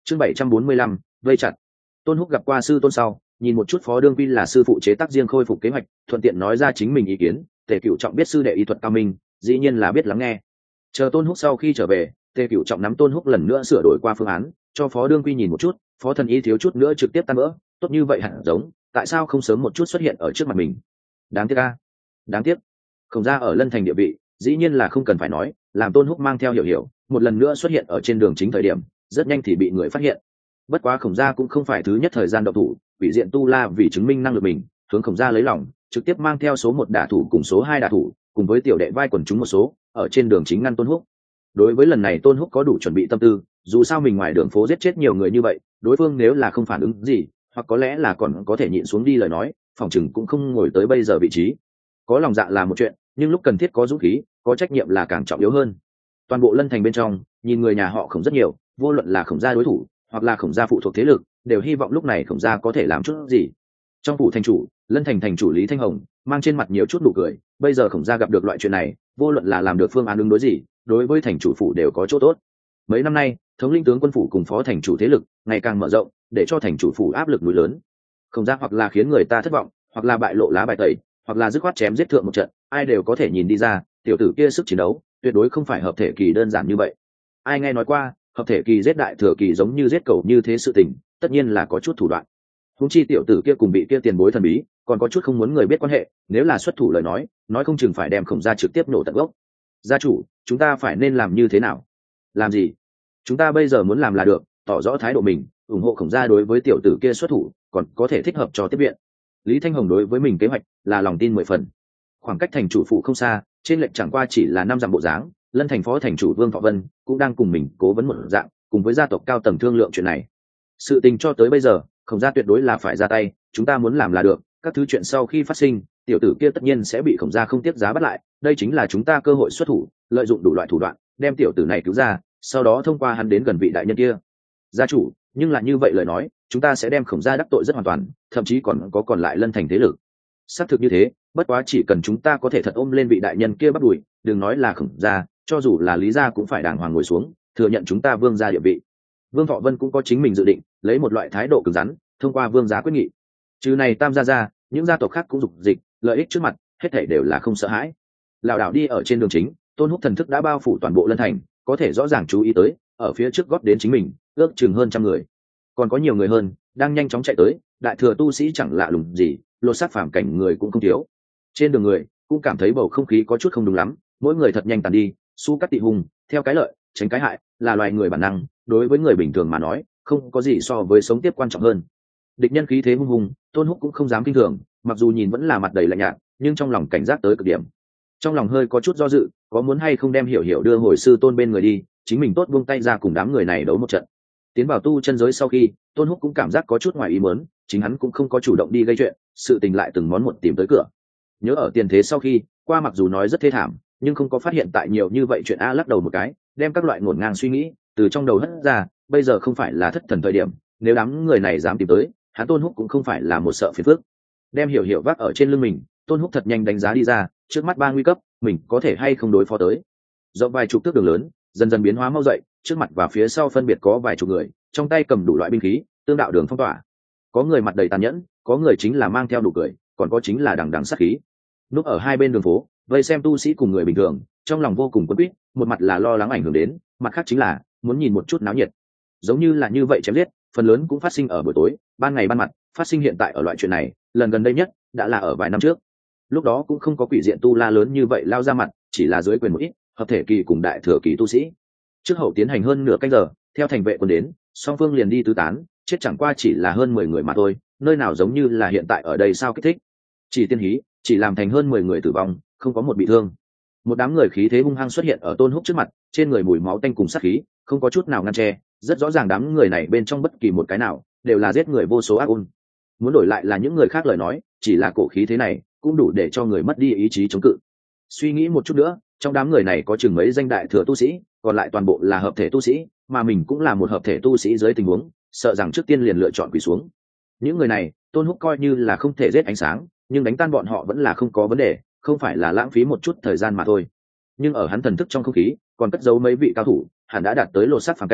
Chương 745, vây chặt. Tôn Húc gặp qua sư tôn sau, nhìn một chút Phó Đương Vi là sư phụ chế tác riêng khôi phục kế hoạch, thuận tiện nói ra chính mình ý kiến. Tề Cửu Trọng biết sư đệ y thuật cao minh, dĩ nhiên là biết lắng nghe. Chờ Tôn Húc sau khi trở về, Tề Cửu Trọng nắm Tôn Húc lần nữa sửa đổi qua phương án, cho Phó Đương Vi nhìn một chút. Phó thần y thiếu chút nữa trực tiếp tan vỡ, tốt như vậy hẳn giống, tại sao không sớm một chút xuất hiện ở trước mặt mình? Đáng tiếc a, đáng tiếc. Khổng gia ở Lân Thành địa vị, dĩ nhiên là không cần phải nói, làm Tôn Húc mang theo hiểu hiểu, một lần nữa xuất hiện ở trên đường chính thời điểm, rất nhanh thì bị người phát hiện. Bất quá Khổng gia cũng không phải thứ nhất thời gian động thủ, bị diện tu la vì chứng minh năng lực mình, hướng Khổng gia lấy lòng, trực tiếp mang theo số 1 đả thủ cùng số 2 đả thủ, cùng với tiểu đệ vai quần chúng một số, ở trên đường chính ngăn Tôn Húc. Đối với lần này Tôn Húc có đủ chuẩn bị tâm tư, dù sao mình ngoài đường phố giết chết nhiều người như vậy, đối phương nếu là không phản ứng gì, hoặc có lẽ là còn có thể nhịn xuống đi lời nói, phòng chừng cũng không ngồi tới bây giờ vị trí. Có lòng dạ là một chuyện, nhưng lúc cần thiết có dũng khí, có trách nhiệm là càng trọng yếu hơn. Toàn bộ Lân Thành bên trong, nhìn người nhà họ Khổng rất nhiều, vô luận là Khổng gia đối thủ, hoặc là Khổng gia phụ thuộc thế lực, đều hy vọng lúc này Khổng gia có thể làm chút gì. Trong phủ thành chủ, Lân Thành thành chủ Lý Thanh Hồng mang trên mặt nhiều chút nụ cười, bây giờ Khổng gia gặp được loại chuyện này, vô luận là làm được phương án ứng đối gì, đối với thành chủ phủ đều có chỗ tốt. Mấy năm nay, thống lĩnh tướng quân phủ cùng phó thành chủ thế lực ngày càng mở rộng, để cho thành chủ phủ áp lực núi lớn. Khổng gia hoặc là khiến người ta thất vọng, hoặc là bại lộ lá bài tẩy, hoặc là dứt khoát chém giết thượng một trận, ai đều có thể nhìn đi ra, tiểu tử kia sức chiến đấu tuyệt đối không phải hợp thể kỳ đơn giản như vậy. Ai nghe nói qua hợp thể kỳ giết đại thừa kỳ giống như giết cầu như thế sự tình, tất nhiên là có chút thủ đoạn. Húng chi tiểu tử kia cùng bị kia tiền bối thần bí, còn có chút không muốn người biết quan hệ, nếu là xuất thủ lời nói không chừng phải đem Khổng gia trực tiếp nổ tận gốc. Gia chủ, chúng ta phải nên làm như thế nào? Làm gì? Chúng ta bây giờ muốn làm là được, tỏ rõ thái độ mình, ủng hộ Khổng gia đối với tiểu tử kia xuất thủ, còn có thể thích hợp cho tiếp viện. Lý Thanh Hồng đối với mình kế hoạch là lòng tin 10 phần. Khoảng cách thành chủ phủ không xa, trên lệch chẳng qua chỉ là 5 dặm bộ dáng, Lân Thành phó thành chủ Vương Thọ Vân cũng đang cùng mình cố vấn một dạng, cùng với gia tộc cao tầng thương lượng chuyện này. Sự tình cho tới bây giờ, Khổng gia tuyệt đối là phải ra tay, chúng ta muốn làm là được, các thứ chuyện sau khi phát sinh, tiểu tử kia tất nhiên sẽ bị Khổng gia không tiếc giá bắt lại, đây chính là chúng ta cơ hội xuất thủ, lợi dụng đủ loại thủ đoạn, đem tiểu tử này cứu ra, sau đó thông qua hắn đến gần vị đại nhân kia. Gia chủ, nhưng là như vậy lời nói, chúng ta sẽ đem Khổng gia đắc tội rất hoàn toàn, thậm chí còn lại Lân Thành thế lực. Xác thực như thế, bất quá chỉ cần chúng ta có thể thật ôm lên vị đại nhân kia bắt đuổi, đừng nói là Khổng gia, cho dù là Lý gia cũng phải đàng hoàng ngồi xuống, thừa nhận chúng ta Vương gia địa vị. Vương Thọ Vân cũng có chính mình dự định, lấy một loại thái độ cứng rắn, thông qua Vương gia quyết nghị. Trừ này Tam gia ra, những gia tộc khác cũng dục dịch, lợi ích trước mặt, hết thảy đều là không sợ hãi. Lão đảo đi ở trên đường chính, Tôn Húc thần thức đã bao phủ toàn bộ Lân Thành, có thể rõ ràng chú ý tới, ở phía trước gót đến chính mình, ước chừng hơn 100 người. Còn có nhiều người hơn, đang nhanh chóng chạy tới, đại thừa tu sĩ chẳng lạ lùng gì, lột xác phàm cảnh người cũng không thiếu. Trên đường người cũng cảm thấy bầu không khí có chút không đúng lắm, mỗi người thật nhanh tàn đi, su cắt tị hùng, theo cái lợi, tránh cái hại, là loài người bản năng, đối với người bình thường mà nói, không có gì so với sống tiếp quan trọng hơn. Địch nhân khí thế hung hùng, Tôn Húc cũng không dám kinh thường, mặc dù nhìn vẫn là mặt đầy lạnh nhạt, nhưng trong lòng cảnh giác tới cực điểm. Trong lòng hơi có chút do dự, có muốn hay không đem hiểu hiểu đưa hồi sư tôn bên người đi, chính mình tốt buông tay ra cùng đám người này đấu một trận. Tiến vào tu chân giới sau khi, Tôn Húc cũng cảm giác có chút ngoài ý muốn, chính hắn cũng không có chủ động đi gây chuyện, sự tình lại từng món một tìm tới cửa. Nhớ ở tiền thế sau khi qua, mặc dù nói rất thê thảm, nhưng không có phát hiện tại nhiều như vậy chuyện. Lắc đầu một cái, đem các loại ngổn ngang suy nghĩ từ trong đầu hất ra, bây giờ không phải là thất thần thời điểm, nếu đám người này dám tìm tới, hắn Tôn Húc cũng không phải là một sợ phiền phức. Đem hiểu hiểu vác ở trên lưng mình, Tôn Húc thật nhanh đánh giá đi ra, trước mắt 3 nguy cấp, mình có thể hay không đối phó tới. Rộng vài chục thước đường lớn, dần dần biến hóa mau dậy, trước mặt và phía sau phân biệt có vài chục người, trong tay cầm đủ loại binh khí, tương đạo đường phong tỏa. Có người mặt đầy tàn nhẫn, có người chính là mang theo nụ cười, còn có chính là đằng đằng sát khí. Núp ở hai bên đường phố, vây xem tu sĩ cùng người bình thường, trong lòng vô cùng quấn quýt, một mặt là lo lắng ảnh hưởng đến, mặt khác chính là muốn nhìn một chút náo nhiệt. Giống như là như vậy chém giết, phần lớn cũng phát sinh ở buổi tối, ban ngày ban mặt, phát sinh hiện tại ở loại chuyện này, lần gần đây nhất đã là ở vài năm trước. Lúc đó cũng không có quỷ diện tu la lớn như vậy lao ra mặt, chỉ là dưới quyền một ít hợp thể kỳ cùng đại thừa kỳ tu sĩ. Trước hậu tiến hành hơn nửa canh giờ, theo thành vệ quân đến, song phương liền đi tứ tán, chết chẳng qua chỉ là hơn 10 người mà thôi, nơi nào giống như là hiện tại ở đây sao kích thích. Chỉ tiên hí, chỉ làm thành hơn 10 người tử vong, không có một bị thương. Một đám người khí thế hung hăng xuất hiện ở Tôn Húc trước mặt, trên người mùi máu tanh cùng sát khí, không có chút nào ngăn che, rất rõ ràng đám người này bên trong bất kỳ một cái nào đều là giết người vô số ác ôn. Muốn đổi lại là những người khác lời nói, chỉ là cổ khí thế này cũng đủ để cho người mất đi ý chí chống cự. Suy nghĩ một chút nữa, trong đám người này có chừng mấy danh đại thừa tu sĩ, còn lại toàn bộ là hợp thể tu sĩ, mà mình cũng là một hợp thể tu sĩ dưới tình huống, sợ rằng trước tiên liền lựa chọn quỳ xuống. Những người này, Tôn Húc coi như là không thể giết ánh sáng, nhưng đánh tan bọn họ vẫn là không có vấn đề, không phải là lãng phí một chút thời gian mà thôi. Nhưng ở hắn thần thức trong không khí, còn cất giấu mấy vị cao thủ, hẳn đã đạt tới lột xác phàm cảnh,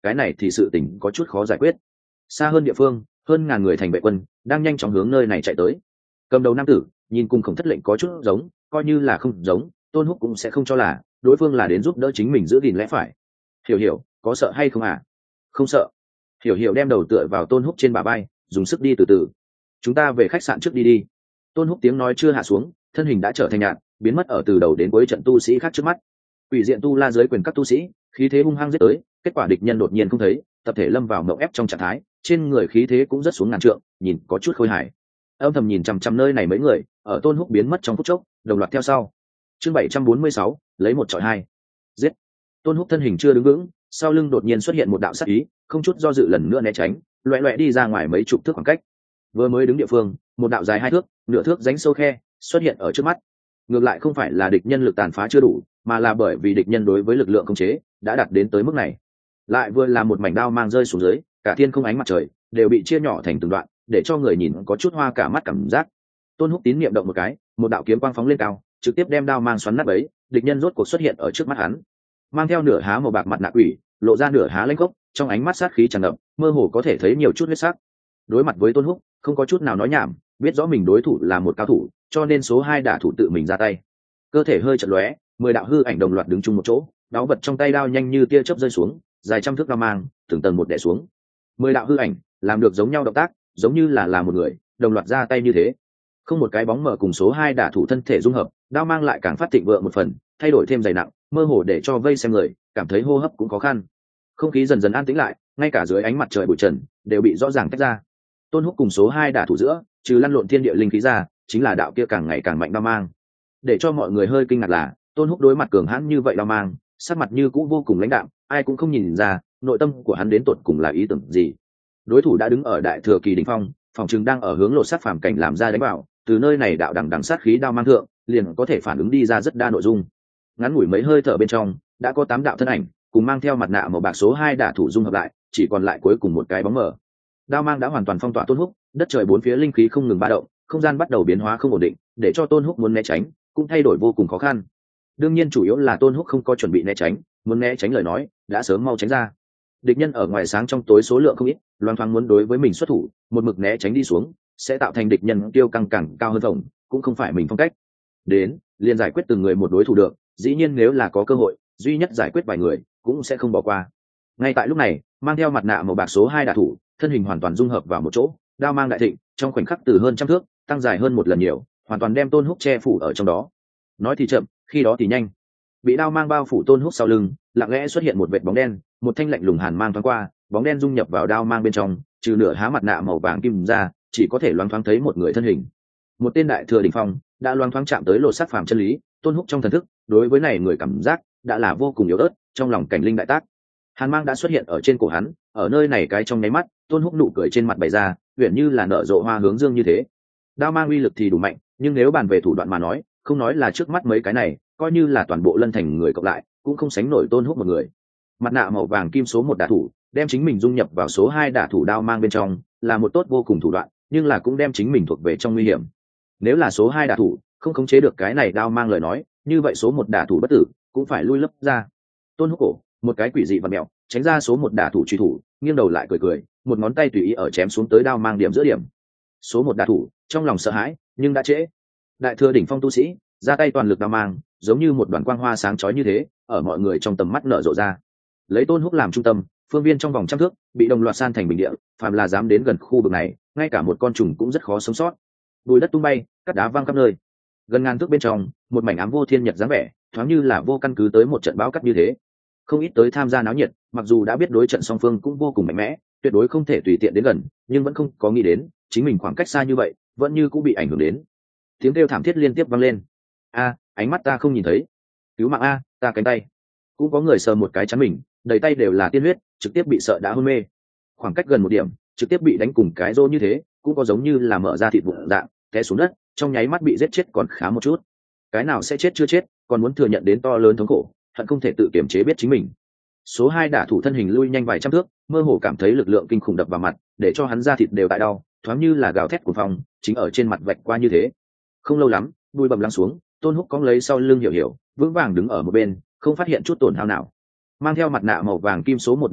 cái này thì sự tình có chút khó giải quyết. Xa hơn địa phương, hơn ngàn người thành vệ quân đang nhanh chóng hướng nơi này chạy tới. Cầm đầu nam tử nhìn cùng Khổng Thất lệnh có chút giống, coi như là không giống, Tôn Húc cũng sẽ không cho là đối phương là đến giúp đỡ chính mình giữ gìn lẽ phải. Hiểu Hiểu, có sợ hay không à? Không sợ. Hiểu Hiểu đem đầu tựa vào Tôn Húc trên bả vai, dùng sức đi từ từ. Chúng ta về khách sạn trước đi đi. Tôn Húc tiếng nói chưa hạ xuống, thân hình đã trở thành nhạt, biến mất ở từ đầu đến cuối trận tu sĩ khác trước mắt. Quỷ diện tu la dưới quyền các tu sĩ, khí thế hung hăng giết tới, kết quả địch nhân đột nhiên không thấy, tập thể lâm vào mộng ép trong trạng thái, trên người khí thế cũng rất xuống ngàn trượng, nhìn có chút khôi hài. Âm thầm nhìn chằm chằm nơi này mấy người, ở Tôn Húc biến mất trong phút chốc, đồng loạt theo sau. Chương 746, lấy một chọi hai. Giết. Tôn Húc thân hình chưa đứng vững, sau lưng đột nhiên xuất hiện một đạo sát ý, không chút do dự lần nữa né tránh, loẹt loẹt đi ra ngoài mấy chục thước khoảng cách. Vừa mới đứng địa phương, một đạo dài 2 thước, nửa thước rãnh sâu khe xuất hiện ở trước mắt. Ngược lại không phải là địch nhân lực tàn phá chưa đủ, mà là bởi vì địch nhân đối với lực lượng khống chế đã đạt đến tới mức này. Lại vừa là một mảnh đao mang rơi xuống dưới, cả thiên không ánh mặt trời đều bị chia nhỏ thành từng đoạn, để cho người nhìn có chút hoa cả mắt cảm giác. Tôn Húc tín niệm động một cái, một đạo kiếm quang phóng lên cao, trực tiếp đem đao mang xoắn nát bấy, địch nhân rốt cuộc xuất hiện ở trước mắt hắn. Mang theo nửa há màu bạc mặt nạ quỷ, lộ ra nửa há lãnh gốc, trong ánh mắt sát khí tràn ngập, mơ hồ có thể thấy nhiều chút huyết sắc. Đối mặt với Tôn Húc, không có chút nào nói nhảm, biết rõ mình đối thủ là một cao thủ, cho nên số 2 đả thủ tự mình ra tay. Cơ thể hơi chật lóe, 10 đạo hư ảnh đồng loạt đứng chung một chỗ, đáo vật trong tay đao nhanh như tia chớp rơi xuống, dài trăm thước đao mang, từng tầng một đè xuống. 10 đạo hư ảnh làm được giống nhau động tác, giống như là một người, đồng loạt ra tay như thế. Không một cái bóng mờ cùng số 2 đả thủ thân thể dung hợp, đao mang lại càng phát thịnh vượng một phần, thay đổi thêm dày nặng, mơ hồ để cho vây xem người cảm thấy hô hấp cũng khó khăn. Không khí dần dần an tĩnh lại, ngay cả dưới ánh mặt trời bụi trần đều bị rõ ràng tách ra. Tôn Húc cùng số 2 đả thủ giữa, trừ lăn lộn thiên địa linh khí ra, chính là đạo kia càng ngày càng mạnh đao mang. Để cho mọi người hơi kinh ngạc là, Tôn Húc đối mặt cường hãn như vậy đao mang, sắc mặt như cũ vô cùng lãnh đạm, ai cũng không nhìn ra nội tâm của hắn đến tột cùng là ý tưởng gì. Đối thủ đã đứng ở đại thừa kỳ đỉnh phong, phòng trường đang ở hướng lột sát phàm cảnh làm ra đánh bảo, từ nơi này đạo đằng đằng sát khí đao mang thượng, liền có thể phản ứng đi ra rất đa nội dung. Ngắn ngủi mấy hơi thở bên trong, đã có 8 đạo thân ảnh, cùng mang theo mặt nạ màu bạc số 2 đả thủ dung hợp lại, chỉ còn lại cuối cùng một cái bóng mờ. Đao mang đã hoàn toàn phong tỏa Tôn Húc, đất trời bốn phía linh khí không ngừng ba động, không gian bắt đầu biến hóa không ổn định, để cho Tôn Húc muốn né tránh, cũng thay đổi vô cùng khó khăn. Đương nhiên chủ yếu là Tôn Húc không có chuẩn bị né tránh, muốn né tránh lời nói, đã sớm mau tránh ra. Địch nhân ở ngoài sáng trong tối số lượng không ít, loang thoáng muốn đối với mình xuất thủ, một mực né tránh đi xuống, sẽ tạo thành địch nhân tiêu căng càng cao hơn vòng, cũng không phải mình phong cách. Đến, liền giải quyết từng người một đối thủ được, dĩ nhiên nếu là có cơ hội, duy nhất giải quyết vài người, cũng sẽ không bỏ qua. Ngay tại lúc này, mang theo mặt nạ màu bạc số 2 đả thủ, thân hình hoàn toàn dung hợp vào một chỗ, đao mang đại thịnh, trong khoảnh khắc từ hơn trăm thước, tăng dài hơn một lần nhiều, hoàn toàn đem Tôn Húc che phủ ở trong đó. Nói thì chậm, khi đó thì nhanh. Bị đao mang bao phủ Tôn Húc sau lưng, lặng lẽ xuất hiện một vệt bóng đen, một thanh lạnh lùng hàn mang thoáng qua, bóng đen dung nhập vào đao mang bên trong, trừ nửa há mặt nạ màu vàng kim ra, chỉ có thể loáng thoáng thấy một người thân hình. Một tên đại thừa đỉnh phong, đã loáng thoáng chạm tới lột xác phàm chân lý, Tôn Húc trong thần thức, đối với này người cảm giác đã là vô cùng yếu ớt, trong lòng cảnh linh đại tác. Hàn mang đã xuất hiện ở trên cổ hắn, ở nơi này cái trong nháy mắt, Tôn Húc nụ cười trên mặt bày ra, uyển như là nở rộ hoa hướng dương như thế. Đao mang uy lực thì đủ mạnh, nhưng nếu bàn về thủ đoạn mà nói, không nói là trước mắt mấy cái này, coi như là toàn bộ Lân Thành người cộng lại, cũng không sánh nổi Tôn Húc một người. Mặt nạ màu vàng kim số 1 đả thủ, đem chính mình dung nhập vào số 2 đả thủ đao mang bên trong, là một tốt vô cùng thủ đoạn, nhưng là cũng đem chính mình thuộc về trong nguy hiểm. Nếu là số 2 đả thủ không khống chế được cái này đao mang lời nói, như vậy số 1 đả thủ bất tử, cũng phải lui lấp ra. Tôn Húc cổ, một cái quỷ dị vặn mèo, tránh ra số 1 đả thủ truy thủ, nghiêng đầu lại cười cười, một ngón tay tùy ý ở chém xuống tới đao mang điểm giữa điểm. Số 1 đả thủ, trong lòng sợ hãi, nhưng đã trễ. Đại thừa đỉnh phong tu sĩ, ra tay toàn lực đao mang, giống như một đoàn quang hoa sáng chói như thế, ở mọi người trong tầm mắt nở rộ ra. Lấy Tôn Húc làm trung tâm, phương viên trong vòng trăm thước bị đồng loạt san thành bình địa, phàm là dám đến gần khu vực này, ngay cả một con trùng cũng rất khó sống sót. Bùi đất tung bay, cát đá văng khắp nơi. Gần ngàn thước bên trong, một mảnh ám vô thiên nhật dáng vẻ, thoáng như là vô căn cứ tới một trận bão cát như thế. Không ít tới tham gia náo nhiệt, mặc dù đã biết đối trận song phương cũng vô cùng mạnh mẽ, tuyệt đối không thể tùy tiện đến gần, nhưng vẫn không có nghĩ đến, chính mình khoảng cách xa như vậy, vẫn như cũng bị ảnh hưởng đến. Tiếng kêu thảm thiết liên tiếp vang lên. A, ánh mắt ta không nhìn thấy. Cứu mạng a, ta cánh tay. Cũng có người sờ một cái chắn mình, đầy tay đều là tiên huyết, trực tiếp bị sợ đã hôn mê. Khoảng cách gần một điểm, trực tiếp bị đánh cùng cái rô như thế, cũng có giống như là mở ra thịt vụn dạng, té xuống đất, trong nháy mắt bị giết chết còn khá một chút. Cái nào sẽ chết chưa chết, còn muốn thừa nhận đến to lớn thống khổ, hận không thể tự kiểm chế biết chính mình. Số 2 đả thủ thân hình lui nhanh vài trăm thước, mơ hồ cảm thấy lực lượng kinh khủng đập vào mặt, để cho hắn da thịt đều tại đau, thoáng như là gào thét của phong, chính ở trên mặt vạch qua như thế. Không lâu lắm, đuôi bầm lắng xuống, Tôn Húc cong lấy sau lưng Hiểu Hiểu, vững vàng đứng ở một bên, không phát hiện chút tổn hao nào. Mang theo mặt nạ màu vàng kim số 1 đả thủ,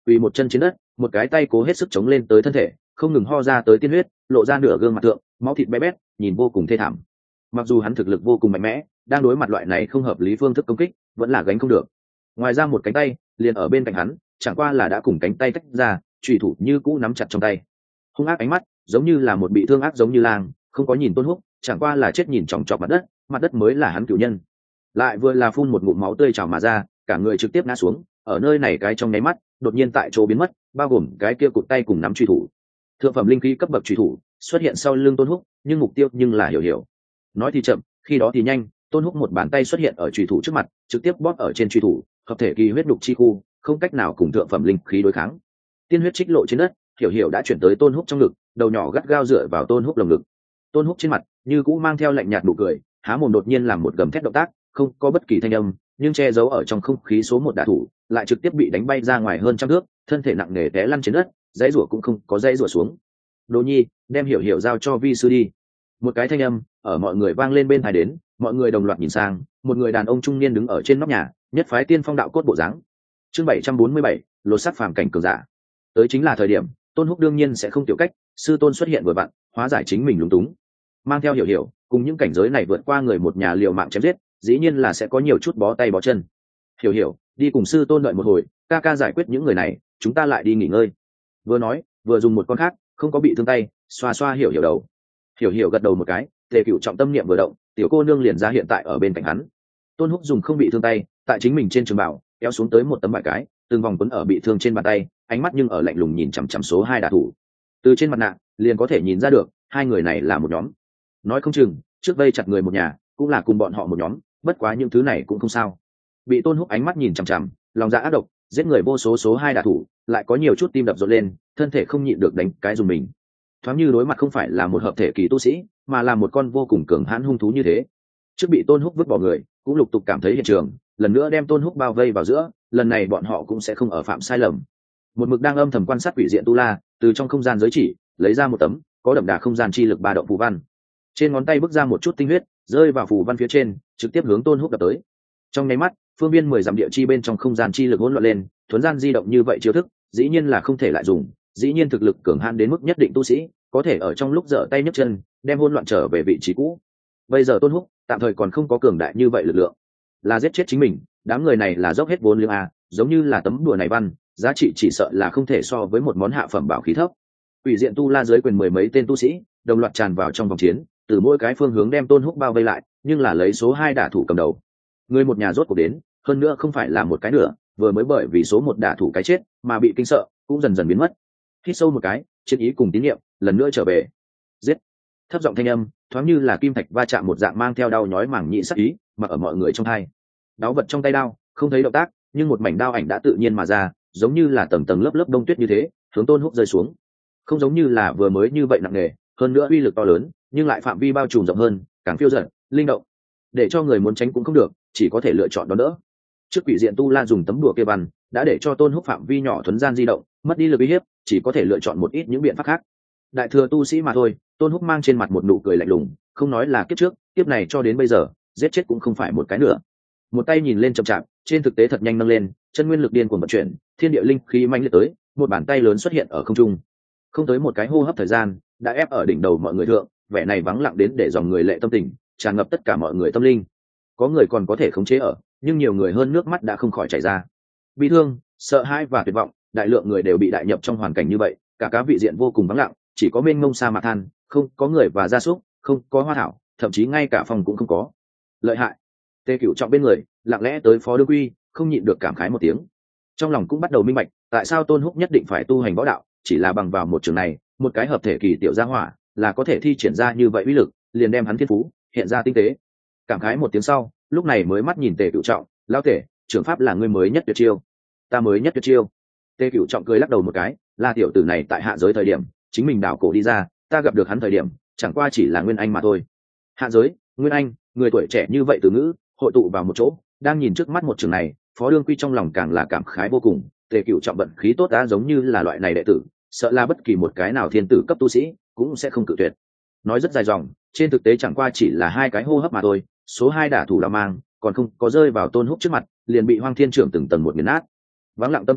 quỳ một chân trên đất, một cái tay cố hết sức chống lên tới thân thể, không ngừng ho ra tới tiên huyết, lộ ra nửa gương mặt tượng, máu thịt bé bét, nhìn vô cùng thê thảm. Mặc dù hắn thực lực vô cùng mạnh mẽ, đang đối mặt loại này không hợp lý phương thức công kích, vẫn là gánh không được. Ngoài ra một cánh tay liền ở bên cạnh hắn, chẳng qua là đã cùng cánh tay tách ra, chủy thủ như cũ nắm chặt trong tay. Hung ác ánh mắt, giống như là một bị thương ác giống như lang, không có nhìn Tôn Húc, chẳng qua là chết nhìn chòng chọc mặt đất mới là hắn cửu nhân. Lại vừa là phun một ngụm máu tươi trào mà ra, cả người trực tiếp ngã xuống, ở nơi này cái trong nháy mắt, đột nhiên tại chỗ biến mất, bao gồm cái kia cụt tay cùng nắm truy thủ. Thượng phẩm linh khí cấp bậc truy thủ xuất hiện sau lưng Tôn Húc, nhưng mục tiêu nhưng là hiểu. Nói thì chậm, khi đó thì nhanh, Tôn Húc một bàn tay xuất hiện ở truy thủ trước mặt, trực tiếp bóp ở trên truy thủ, hợp thể kỳ huyết đục chi khu, không cách nào cùng thượng phẩm linh khí đối kháng. Tiên huyết trích lộ trên đất, hiểu đã chuyển tới Tôn Húc trong ngực, đầu nhỏ gắt gao dựa vào Tôn Húc lồng ngực. Tôn Húc trên mặt như cũ mang theo lạnh nhạt nụ cười, há mồm đột nhiên làm một gầm thét động tác, không có bất kỳ thanh âm, nhưng che giấu ở trong không khí số một đả thủ lại trực tiếp bị đánh bay ra ngoài hơn trăm thước, thân thể nặng nề té lăn trên đất, dãy rủa cũng không có dãy rủa xuống. Đỗ Nhi, đem hiểu giao cho vi sư đi. Một cái thanh âm ở mọi người vang lên bên tai đến, mọi người đồng loạt nhìn sang, một người đàn ông trung niên đứng ở trên nóc nhà, nhất phái tiên phong đạo cốt bộ dáng. Chương 747, lột xác phàm cảnh cường giả. Tới chính là thời điểm, Tôn Húc đương nhiên sẽ không tiểu cách, sư tôn xuất hiện vừa vặn, hóa giải chính mình lúng túng. Mang theo hiểu, cùng những cảnh giới này vượt qua người một nhà liều mạng chém giết, dĩ nhiên là sẽ có nhiều chút bó tay bó chân. Hiểu, đi cùng sư tôn đợi một hồi, ca giải quyết những người này, chúng ta lại đi nghỉ ngơi. Vừa nói, vừa dùng một con khác, không có bị thương tay, xoa hiểu đầu. Hiểu gật đầu một cái, Tề Cửu trọng tâm niệm vừa động, tiểu cô nương liền ra hiện tại ở bên cạnh hắn. Tôn Húc dùng không bị thương tay, tại chính mình trên trường bảo, kéo xuống tới một tấm vải cái, từng vòng quấn ở bị thương trên bàn tay, ánh mắt nhưng ở lạnh lùng nhìn chằm chằm số 2 đả thủ. Từ trên mặt nạ, liền có thể nhìn ra được, hai người này là một nhóm. Nói không chừng, trước vây chặt người một nhà, cũng là cùng bọn họ một nhóm, bất quá những thứ này cũng không sao. Bị Tôn Húc ánh mắt nhìn chằm chằm, lòng dạ ác độc, giết người vô số hai đả thủ, lại có nhiều chút tim đập rộn lên, thân thể không nhịn được đánh cái dùng mình. Thoáng như đối mặt không phải là một hợp thể kỳ tu sĩ, mà là một con vô cùng cường hãn hung thú như thế. Trước bị Tôn Húc vứt bỏ người, cũng lục tục cảm thấy hiện trường, lần nữa đem Tôn Húc bao vây vào giữa, lần này bọn họ cũng sẽ không ở phạm sai lầm. Một mực đang âm thầm quan sát quỷ diện tu la, từ trong không gian giới chỉ lấy ra một tấm có đậm đà không gian chi lực ba động phù văn, trên ngón tay bước ra một chút tinh huyết, rơi vào phù văn phía trên, trực tiếp hướng Tôn Húc đập tới. Trong nháy mắt, phương viên 10 dặm địa chi bên trong không gian chi lực hỗn loạn lên, thuần gian di động như vậy chiêu thức, dĩ nhiên là không thể lại dùng, dĩ nhiên thực lực cường hãn đến mức nhất định tu sĩ, có thể ở trong lúc giở tay nhấc chân, đem hỗn loạn trở về vị trí cũ. Bây giờ Tôn Húc, tạm thời còn không có cường đại như vậy lực lượng, là giết chết chính mình, đám người này là dốc hết vốn liếng a, giống như là tấm đùa này văn, giá trị chỉ sợ là không thể so với một món hạ phẩm bảo khí thấp. Quỷ diện tu la dưới quyền mười mấy tên tu sĩ, đồng loạt tràn vào trong vòng chiến, từ mỗi cái phương hướng đem Tôn Húc bao vây lại, nhưng là lấy số 2 đả thủ cầm đầu. Người một nhà rốt cuộc đến, hơn nữa không phải là một cái nữa, vừa mới bởi vì số 1 đả thủ cái chết mà bị kinh sợ, cũng dần dần biến mất. Hít sâu một cái, chiến ý cùng tín niệm lần nữa trở về. Giết! Thấp giọng thanh âm, thoáng như là kim thạch va chạm một dạng, mang theo đau nhói mảng nhị sắc ý, mà ở mọi người trong tai. Đáo vật trong tay đao, không thấy động tác, nhưng một mảnh đao ảnh đã tự nhiên mà ra, giống như là tầng tầng lớp lớp đông tuyết như thế, hướng Tôn Húc rơi xuống. Không giống như là vừa mới như vậy nặng nề, hơn nữa uy lực to lớn, nhưng lại phạm vi bao trùm rộng hơn, càng phiêu dật, linh động, để cho người muốn tránh cũng không được, chỉ có thể lựa chọn đón đỡ. Trước quỷ diện tu la dùng tấm đùa kia văn, đã để cho Tôn Húc phạm vi nhỏ thuần gian di động, mất đi lực uy hiếp, chỉ có thể lựa chọn một ít những biện pháp khác. Đại thừa tu sĩ mà thôi, Tôn Húc mang trên mặt một nụ cười lạnh lùng, không nói là kiếp trước, kiếp này cho đến bây giờ, giết chết cũng không phải một cái nữa. Một tay nhìn lên chậm chạp, trên thực tế thật nhanh nâng lên, chân nguyên lực điên cuồng vận chuyển, thiên địa linh khí mãnh liệt tới, một bàn tay lớn xuất hiện ở không trung. Không tới một cái hô hấp thời gian, đã ép ở đỉnh đầu mọi người thượng, vẻ này vắng lặng đến để dòng người lệ tâm tình tràn ngập tất cả mọi người tâm linh. Có người còn có thể khống chế ở, nhưng nhiều người hơn nước mắt đã không khỏi chảy ra. Bi thương, sợ hãi và tuyệt vọng, đại lượng người đều bị đại nhập trong hoàn cảnh như vậy, cả cá vị diện vô cùng vắng lặng, chỉ có mênh mông sa mạc than, không có người và gia súc, không có hoa thảo, thậm chí ngay cả phòng cũng không có. Lợi hại! Tề Cửu trọng bên người, lặng lẽ tới phó đương quy, không nhịn được cảm khái một tiếng. Trong lòng cũng bắt đầu minh bạch, tại sao Tôn Húc nhất định phải tu hành võ đạo, chỉ là bằng vào một trường này, một cái hợp thể kỳ tiểu gia hỏa, là có thể thi triển ra như vậy uy lực, liền đem hắn thiên phú hiện ra tinh tế. Cảm khái một tiếng sau, lúc này mới mắt nhìn Tề Cửu trọng, lão Tề, trưởng pháp là ngươi mới nhất tuyệt chiêu. Ta mới nhất tuyệt chiêu. Tề Cửu trọng cười lắc đầu một cái, là tiểu tử này tại hạ giới thời điểm, chính mình đảo cổ đi ra, ta gặp được hắn thời điểm, chẳng qua chỉ là nguyên anh mà thôi. Hạ giới, nguyên anh, người tuổi trẻ như vậy từ ngữ, hội tụ vào một chỗ, đang nhìn trước mắt một trường này, phó đương quy trong lòng càng là cảm khái vô cùng. Tề Cửu trọng vận khí tốt đã giống như là loại này đệ tử, sợ là bất kỳ một cái nào thiên tử cấp tu sĩ cũng sẽ không cự tuyệt. Nói rất dài dòng, trên thực tế chẳng qua chỉ là 2 cái hô hấp mà thôi, số 2 đả thủ là mang, còn không có rơi vào Tôn Húc trước mặt, liền bị Hoang Thiên trưởng từng tầng một nghiền nát. Vắng lặng tâm tình,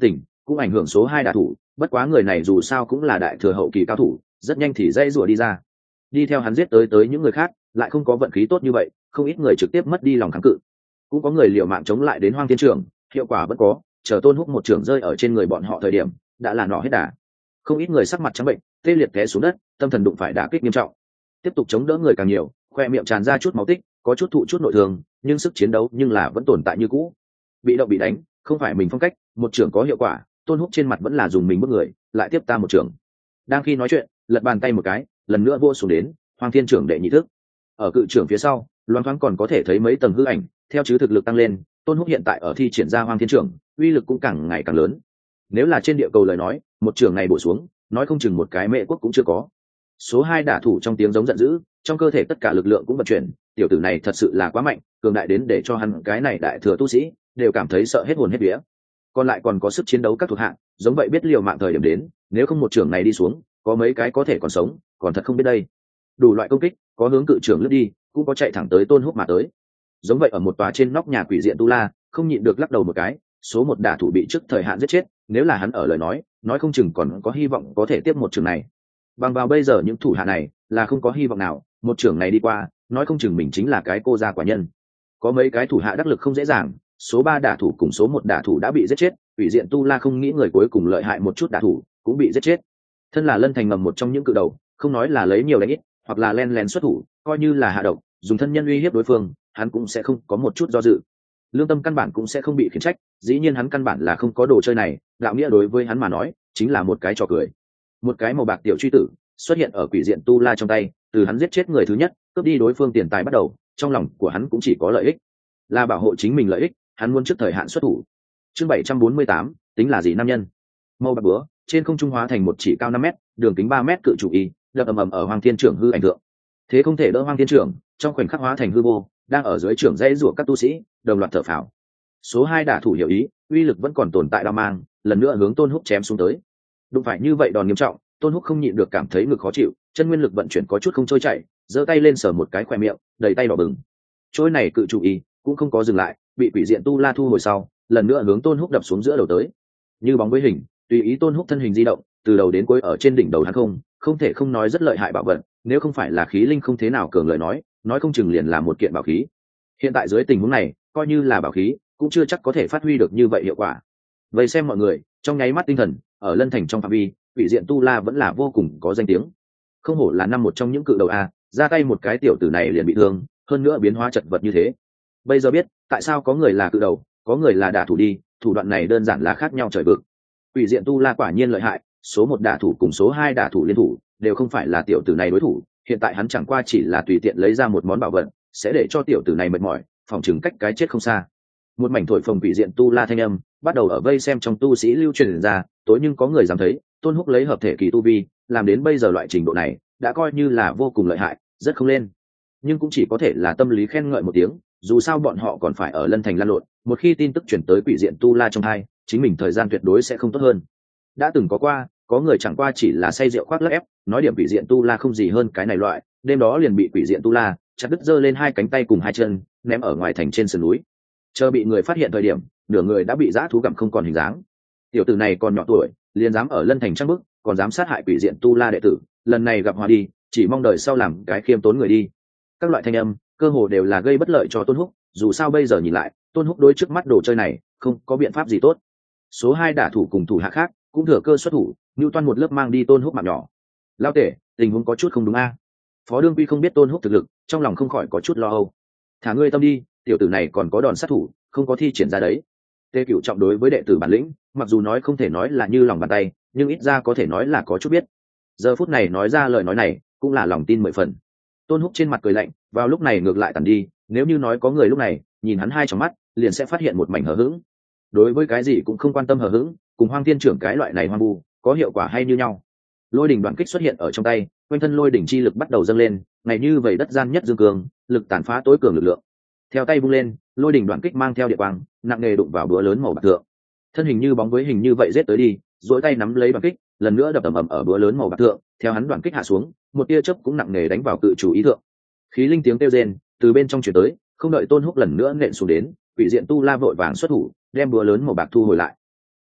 cũng ảnh hưởng số 2 đả thủ, bất quá người này dù sao cũng là đại thừa hậu kỳ cao thủ, rất nhanh thì dây rủa đi ra. Đi theo hắn giết tới những người khác, lại không có vận khí tốt như vậy, không ít người trực tiếp mất đi lòng kháng cự. Cũng có người liều mạng chống lại đến Hoang Thiên Trưởng, hiệu quả vẫn có, chờ Tôn Húc một trưởng rơi ở trên người bọn họ thời điểm, đã là nỏ hết đà. Không ít người sắc mặt trắng bệnh, tê liệt té xuống đất, tâm thần đụng phải đả kích nghiêm trọng. Tiếp tục chống đỡ người càng nhiều, khoe miệng tràn ra chút máu tích, có chút thụ chút nội thương, nhưng sức chiến đấu nhưng là vẫn tồn tại như cũ. Bị động bị đánh, không phải mình phong cách, một trưởng có hiệu quả, Tôn Húc trên mặt vẫn là dùng mình bước người, lại tiếp ta một trưởng. Đang khi nói chuyện, lật bàn tay một cái, lần nữa vô xuống đến, Hoang Thiên Trưởng đệ nhị thức. Ở cự trưởng phía sau, loan thoáng còn có thể thấy mấy tầng hư ảnh, theo chứ thực lực tăng lên, Tôn Húc hiện tại ở thi triển ra Hoang Thiên Trưởng, uy lực cũng càng ngày càng lớn. Nếu là trên địa cầu lời nói, một trưởng này bổ xuống, nói không chừng một cái Mệ Quốc cũng chưa có. Số 2 đả thủ trong tiếng giống giận dữ, trong cơ thể tất cả lực lượng cũng vận chuyển, tiểu tử này thật sự là quá mạnh, cường đại đến để cho hắn cái này đại thừa tu sĩ đều cảm thấy sợ hết hồn hết vía. Còn lại còn có sức chiến đấu các thuộc hạ, giống vậy biết liều mạng thời điểm đến, nếu không một trưởng này đi xuống, có mấy cái có thể còn sống, còn thật không biết đây. Đủ loại công kích, có hướng cự trưởng lướt đi, cũng có chạy thẳng tới Tôn Húc mà tới. Giống vậy ở một tòa trên nóc nhà quỷ diện tu la, không nhịn được lắc đầu một cái, số 1 đả thủ bị trước thời hạn giết chết, nếu là hắn ở lời nói không chừng còn có hy vọng có thể tiếp một trường này. Bằng vào bây giờ những thủ hạ này, là không có hy vọng nào, một trường này đi qua, nói không chừng mình chính là cái cô gia quả nhân. Có mấy cái thủ hạ đắc lực không dễ dàng, số 3 đả thủ cùng số 1 đả thủ đã bị giết chết, quỷ diện tu la không nghĩ người cuối cùng lợi hại một chút đả thủ, cũng bị giết chết. Thân là Lân Thành ngầm một trong những cự đầu, không nói là lấy nhiều đánh ít, hoặc là len lén xuất thủ, coi như là hạ độc, dùng thân nhân uy hiếp đối phương, hắn cũng sẽ không có một chút do dự. Lương tâm căn bản cũng sẽ không bị khiển trách, dĩ nhiên hắn căn bản là không có đồ chơi này, đạo nghĩa đối với hắn mà nói chính là một cái trò cười. Một cái màu bạc tiểu truy tử xuất hiện ở quỷ diện tu la trong tay, từ hắn giết chết người thứ nhất, cướp đi đối phương tiền tài bắt đầu, trong lòng của hắn cũng chỉ có lợi ích, là bảo hộ chính mình lợi ích, hắn muốn trước thời hạn xuất thủ. Chương 748, tính là gì nam nhân? Màu bạc búa trên không trung hóa thành một chỉ cao 5 mét, đường kính 3 mét cự trụ y, đập ầm ầm ở Hoang Thiên Trưởng hư ảnh thượng. Thế không thể đỡ Hoang Thiên Trưởng, trong khoảnh khắc hóa thành hư vô, đang ở dưới trưởng dãy rủa các tu sĩ, đồng loạt thở phào. Số 2 đả thủ hiểu ý, uy lực vẫn còn tồn tại đao mang, lần nữa hướng Tôn Húc chém xuống tới. Đụng phải như vậy đòn nghiêm trọng, Tôn Húc không nhịn được cảm thấy ngực khó chịu, chân nguyên lực vận chuyển có chút không trôi chảy, giơ tay lên sờ một cái khóe miệng, đầy tay đỏ bừng. Trôi này cự trụ y cũng không có dừng lại, bị quỷ diện tu la thu hồi sau, lần nữa hướng Tôn Húc đập xuống giữa đầu tới. Như bóng với hình, tùy ý Tôn Húc thân hình di động, từ đầu đến cuối ở trên đỉnh đầu hắn không thể không nói rất lợi hại bảo vật, nếu không phải là khí linh không thế nào cường lời nói không chừng liền là một kiện bảo khí. Hiện tại dưới tình huống này, coi như là bảo khí, cũng chưa chắc có thể phát huy được như vậy hiệu quả. Vậy xem mọi người, trong nháy mắt tinh thần, ở Lân Thành trong phạm vi, quỷ diện tu la vẫn là vô cùng có danh tiếng. Không hổ là một trong những cự đầu a, ra tay một cái tiểu tử này liền bị thương, hơn nữa biến hóa chật vật như thế. Bây giờ biết, tại sao có người là cự đầu, có người là đả thủ đi, thủ đoạn này đơn giản là khác nhau trời vực. Quỷ diện tu la quả nhiên lợi hại, số 1 đả thủ cùng số 2 đả thủ liên thủ, đều không phải là tiểu tử này đối thủ, hiện tại hắn chẳng qua chỉ là tùy tiện lấy ra một món bảo vật, sẽ để cho tiểu tử này mệt mỏi, phòng chừng cách cái chết không xa. Một mảnh thổi phồng quỷ diện tu la thanh âm bắt đầu ở vây xem trong tu sĩ lưu truyền ra, tối nhưng có người dám thấy Tôn Húc lấy hợp thể kỳ tu vi làm đến bây giờ loại trình độ này, đã coi như là vô cùng lợi hại, rất không lên. Nhưng cũng chỉ có thể là tâm lý khen ngợi một tiếng, dù sao bọn họ còn phải ở Lân Thành lăn lộn, một khi tin tức chuyển tới quỷ diện tu la trong hai, chính mình thời gian tuyệt đối sẽ không tốt hơn. Đã từng có người chẳng qua chỉ là say rượu khoác lác ép, nói điểm quỷ diện tu la không gì hơn cái này loại, đêm đó liền bị quỷ diện tu la chặt đứt giơ lên 2 cánh tay cùng 2 chân, ném ở ngoài thành trên sườn núi. Chờ bị người phát hiện thời điểm, nửa người đã bị dã thú gặm không còn hình dáng. Tiểu tử này còn nhỏ tuổi, liền dám ở Lân Thành trăng bức, còn dám sát hại quỷ diện tu la đệ tử, lần này gặp hòa đi, chỉ mong đời sau làm cái khiêm tốn người đi. Các loại thanh âm cơ hồ đều là gây bất lợi cho Tôn Húc, dù sao bây giờ nhìn lại, Tôn Húc đối trước mắt đồ chơi này không có biện pháp gì tốt. Số 2 đả thủ cùng thủ hạ khác cũng thừa cơ xuất thủ, Nưu Toan một lớp mang đi Tôn Húc mạng nhỏ. Lao tể, tình huống có chút không đúng a. Phó Đương Quy không biết Tôn Húc thực lực, trong lòng không khỏi có chút lo âu. Thả ngươi tâm đi, tiểu tử này còn có đòn sát thủ, không có thi triển ra đấy. Tề Cửu trọng đối với đệ tử bản lĩnh, mặc dù nói không thể nói là như lòng bàn tay, nhưng ít ra có thể nói là có chút biết. Giờ phút này nói ra lời nói này, cũng là lòng tin 10 phần. Tôn Húc trên mặt cười lạnh, vào lúc này ngược lại tàn đi, nếu như nói có người lúc này nhìn hắn hai trong mắt, liền sẽ phát hiện một mảnh hờ hững. Đối với cái gì cũng không quan tâm hờ hững, cùng Hoang Thiên Trưởng cái loại này hoang vu, có hiệu quả hay như nhau. Lôi đỉnh đoạn kích xuất hiện ở trong tay, quanh thân lôi đỉnh chi lực bắt đầu dâng lên, ngày như vậy đất gian nhất dương cường, lực tàn phá tối cường lực lượng. Theo tay vung lên, lôi đỉnh đoạn kích mang theo địa quang, nặng nề đụng vào búa lớn màu bạc thượng. Thân hình như bóng với hình như vậy giết tới đi, duỗi tay nắm lấy đoạn kích, lần nữa đập ầm ầm ở búa lớn màu bạc thượng, theo hắn đoạn kích hạ xuống, một tia chớp cũng nặng nề đánh vào cự chủ ý thượng. Khí linh tiếng kêu rên từ bên trong truyền tới, không đợi Tôn Húc lần nữa nện xuống đến, quỷ diện tu la vội vàng xuất thủ, đem búa lớn màu bạc thu hồi lại.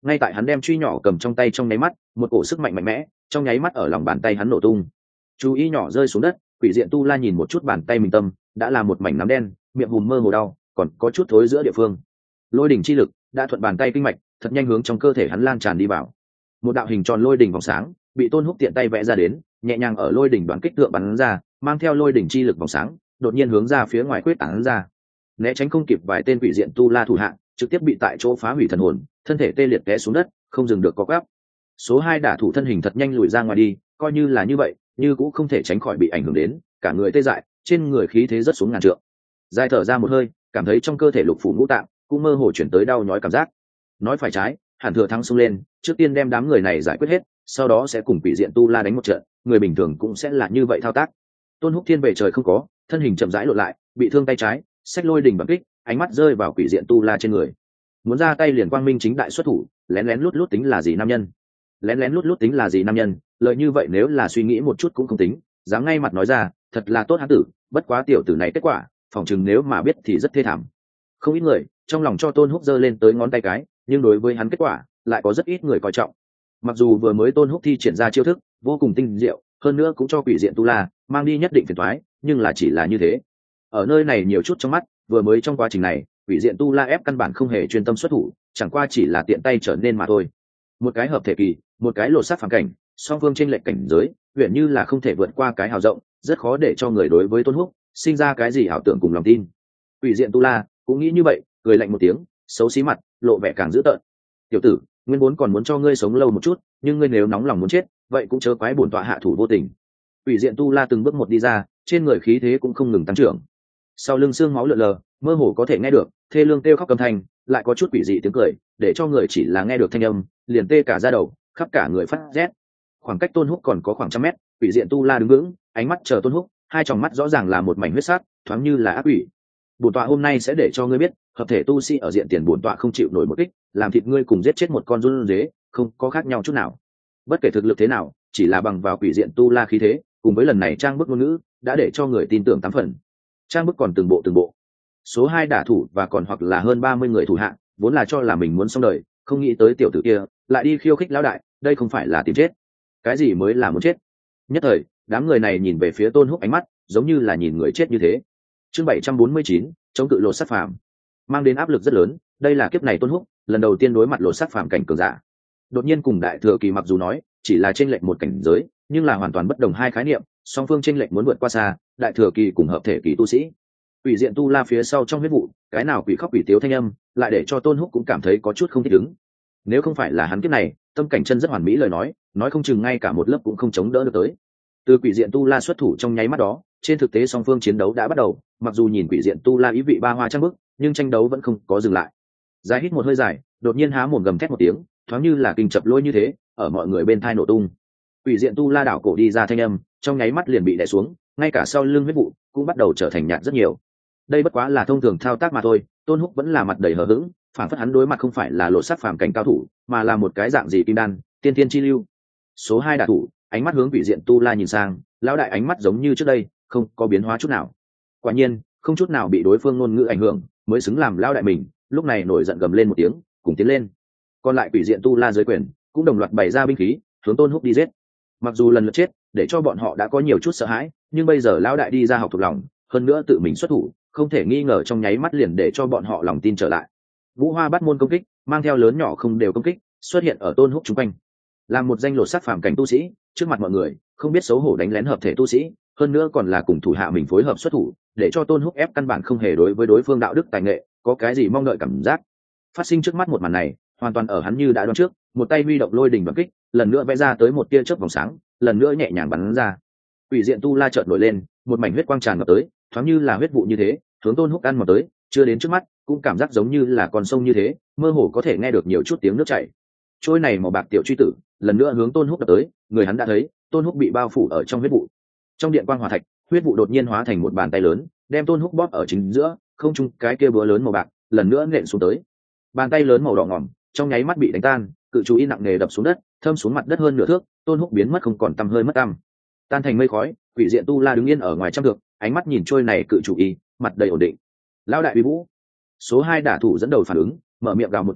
ngay tại hắn đem truy nhỏ cầm trong tay trong nháy mắt, một cổ sức mạnh mạnh mẽ trong nháy mắt ở lòng bàn tay hắn nổ tung. Chú ý nhỏ rơi xuống đất, quỷ diện tu la nhìn một chút bàn tay mình tâm, đã là một mảnh nắm đen, miệng hùm mơ hồ đau, còn có chút thối giữa địa phương. Lôi đỉnh chi lực đã thuận bàn tay kinh mạch, thật nhanh hướng trong cơ thể hắn lan tràn đi vào. Một đạo hình tròn lôi đỉnh vòng sáng bị Tôn Húc tiện tay vẽ ra đến, nhẹ nhàng ở lôi đỉnh đoạn kích thượng bắn ra, mang theo lôi đỉnh chi lực vòng sáng, đột nhiên hướng ra phía ngoài quyết tán ra. Né tránh không kịp vài tên quỷ diện tu la thủ hạ, trực tiếp bị tại chỗ phá hủy thần hồn, thân thể tê liệt té xuống đất, không dừng được co quắp. Số 2 đả thủ thân hình thật nhanh lùi ra ngoài đi, coi như là như vậy, như cũng không thể tránh khỏi bị ảnh hưởng đến, cả người tê dại, trên người khí thế rất xuống ngàn trượng. Dài thở ra một hơi, cảm thấy trong cơ thể lục phủ ngũ tạng cũng mơ hồ chuyển tới đau nhói cảm giác. Nói phải trái, hẳn thừa thắng xông lên, trước tiên đem đám người này giải quyết hết, sau đó sẽ cùng quỷ diện tu la đánh một trận, người bình thường cũng sẽ là như vậy thao tác. Tôn Húc Thiên về trời không có, thân hình chậm rãi lộn lại, bị thương tay trái, xách lôi đỉnh bằng kích, ánh mắt rơi vào quỷ diện tu la trên người. Muốn ra tay liền quang minh chính đại xuất thủ, lén lén lút lút tính là gì nam nhân? Lén lén lút lút tính là gì nam nhân? Lời như vậy nếu là suy nghĩ một chút cũng không tính, dám ngay mặt nói ra, thật là tốt hán tử, bất quá tiểu tử này kết quả, phòng chừng nếu mà biết thì rất thê thảm. Không ít người trong lòng cho Tôn Húc giơ lên tới ngón tay cái, nhưng đối với hắn kết quả lại có rất ít người coi trọng. Mặc dù vừa mới Tôn Húc thi triển ra chiêu thức vô cùng tinh diệu, hơn nữa cũng cho quỷ diện tu la mang đi nhất định phiền toái, nhưng là chỉ là như thế. Ở nơi này nhiều chút trong mắt, vừa mới trong quá trình này, quỷ diện tu la ép căn bản không hề chuyên tâm xuất thủ, chẳng qua chỉ là tiện tay trở nên mà thôi. Một cái hợp thể kỳ, một cái lột xác phàm cảnh, song phương trên lệch cảnh giới, huyền như là không thể vượt qua cái hào rộng, rất khó để cho người đối với Tôn Húc sinh ra cái gì ảo tưởng cùng lòng tin. Quỷ diện tu la cũng nghĩ như vậy, cười lạnh một tiếng, xấu xí mặt lộ vẻ càng dữ tợn. Tiểu tử, nguyên vốn còn muốn cho ngươi sống lâu một chút, nhưng ngươi nếu nóng lòng muốn chết, vậy cũng chớ quái bổn tọa hạ thủ vô tình. Quỷ diện tu la từng bước một đi ra, trên người khí thế cũng không ngừng tăng trưởng. Sau lưng xương máu lượn lờ, mơ hồ có thể nghe được thê lương kêu khóc cầm thanh, lại có chút quỷ dị tiếng cười, để cho người chỉ là nghe được thanh âm liền tê cả da đầu, khắp cả người phát rét. Khoảng cách Tôn Húc còn có khoảng trăm mét, quỷ diện tu la đứng vững, ánh mắt chờ Tôn Húc, hai tròng mắt rõ ràng là một mảnh huyết sắc, thoáng như là ác quỷ. Bổn tọa hôm nay sẽ để cho ngươi biết, hợp thể tu sĩ ở diện tiền bổn tọa không chịu nổi một kích, làm thịt ngươi cùng giết chết một con run dế, không có khác nhau chút nào. Bất kể thực lực thế nào, chỉ là bằng vào quỷ diện tu la khí thế, cùng với lần này trang bức ngôn ngữ, đã để cho người tin tưởng 8 phần. Trang bức còn từng bộ. Số 2 đả thủ và còn hoặc là hơn 30 người thủ hạ, vốn là cho là mình muốn xong đời, không nghĩ tới tiểu tử kia lại đi khiêu khích lão đại, đây không phải là tìm chết. Cái gì mới là muốn chết? Nhất thời, đám người này nhìn về phía Tôn Húc ánh mắt, giống như là nhìn người chết như thế. Chương 749, chống cự lột xác phàm, mang đến áp lực rất lớn, đây là kiếp này Tôn Húc lần đầu tiên đối mặt lột xác phàm cảnh cường giả. Đột nhiên cùng đại thừa kỳ mặc dù nói chỉ là chênh lệch một cảnh giới, nhưng là hoàn toàn bất đồng hai khái niệm, song phương chênh lệch muốn vượt qua xa, đại thừa kỳ cùng hợp thể kỳ tu sĩ. Quỷ diện tu la phía sau trong huyết vụ, cái nào quỷ khóc quỷ tiếu thanh âm, lại để cho Tôn Húc cũng cảm thấy có chút không thích ứng. Nếu không phải là hắn kiếp này tâm cảnh chân rất hoàn mỹ lời nói không chừng ngay cả một lớp cũng không chống đỡ được tới. Từ quỷ diện tu la xuất thủ trong nháy mắt đó, trên thực tế song phương chiến đấu đã bắt đầu, mặc dù nhìn quỷ diện tu la ý vị ba hoa trang bức, nhưng tranh đấu vẫn không có dừng lại. Dài hít một hơi dài, đột nhiên há mồm gầm thét một tiếng, thoáng như là kinh chập lôi như thế, ở mọi người bên thai nổ tung. Quỷ diện tu la đảo cổ đi ra thanh âm, trong nháy mắt liền bị đè xuống, ngay cả sau lưng huyết vụ cũng bắt đầu trở thành nhạt rất nhiều. Đây bất quá là thông thường thao tác mà thôi, Tôn Húc vẫn là mặt đầy hờ hững, phản phất hắn đối mặt không phải là lột xác phàm cảnh cao thủ, mà là một cái dạng gì kim đan, tiên tiên chi lưu. Số 2 đả thủ, ánh mắt hướng quỷ diện tu la nhìn sang, lão đại ánh mắt giống như trước đây, không có biến hóa chút nào. Quả nhiên, không chút nào bị đối phương ngôn ngữ ảnh hưởng, mới xứng làm lão đại mình, lúc này nổi giận gầm lên một tiếng, cùng tiến lên. Còn lại quỷ diện tu la dưới quyền, cũng đồng loạt bày ra binh khí, hướng Tôn Húc đi giết. Mặc dù lần lượt chết, để cho bọn họ đã có nhiều chút sợ hãi, nhưng bây giờ lão đại đi ra học thuộc lòng, hơn nữa tự mình xuất thủ, không thể nghi ngờ trong nháy mắt liền để cho bọn họ lòng tin trở lại. Vũ Hoa bắt môn công kích, mang theo lớn nhỏ không đều công kích, xuất hiện ở Tôn Húc chung quanh. Làm một danh lột xác phàm cảnh tu sĩ, trước mặt mọi người, không biết xấu hổ đánh lén hợp thể tu sĩ, hơn nữa còn là cùng thủ hạ mình phối hợp xuất thủ, để cho Tôn Húc ép căn bản không hề đối với đối phương đạo đức tài nghệ có cái gì mong đợi cảm giác. Phát sinh trước mắt một màn này, hoàn toàn ở hắn như đã đoán trước, một tay huy động lôi đỉnh bắn kích, lần nữa vẽ ra tới một tia chớp vòng sáng, lần nữa nhẹ nhàng bắn ra. Quỷ diện tu la chợt nổi lên, một mảnh huyết quang tràn ngập tới, thoáng như là huyết vụ như thế, hướng Tôn Húc ăn mò tới, chưa đến trước mắt, cũng cảm giác giống như là con sông như thế, mơ hồ có thể nghe được nhiều chút tiếng nước chảy. Trôi này màu bạc tiểu truy tử, lần nữa hướng Tôn Húc đập tới, người hắn đã thấy, Tôn Húc bị bao phủ ở trong huyết vụ. Trong điện quang hỏa thạch, huyết vụ đột nhiên hóa thành một bàn tay lớn, đem Tôn Húc bóp ở chính giữa, không trung cái kia búa lớn màu bạc, lần nữa nện xuống tới. Bàn tay lớn màu đỏ ngòm, trong nháy mắt bị đánh tan, cự chú y nặng nề đập xuống đất, thâm xuống mặt đất hơn nửa thước, Tôn Húc biến mất không còn tăm hơi mất tăm. Tan thành mây khói, quỷ diện tu la đứng yên ở ngoài trăm thước, ánh mắt nhìn trôi này cự chủ y, mặt đầy ổn định. Lão đại uy vũ. Số 2 đả thủ dẫn đầu phản ứng, mở miệng gào một tiếng,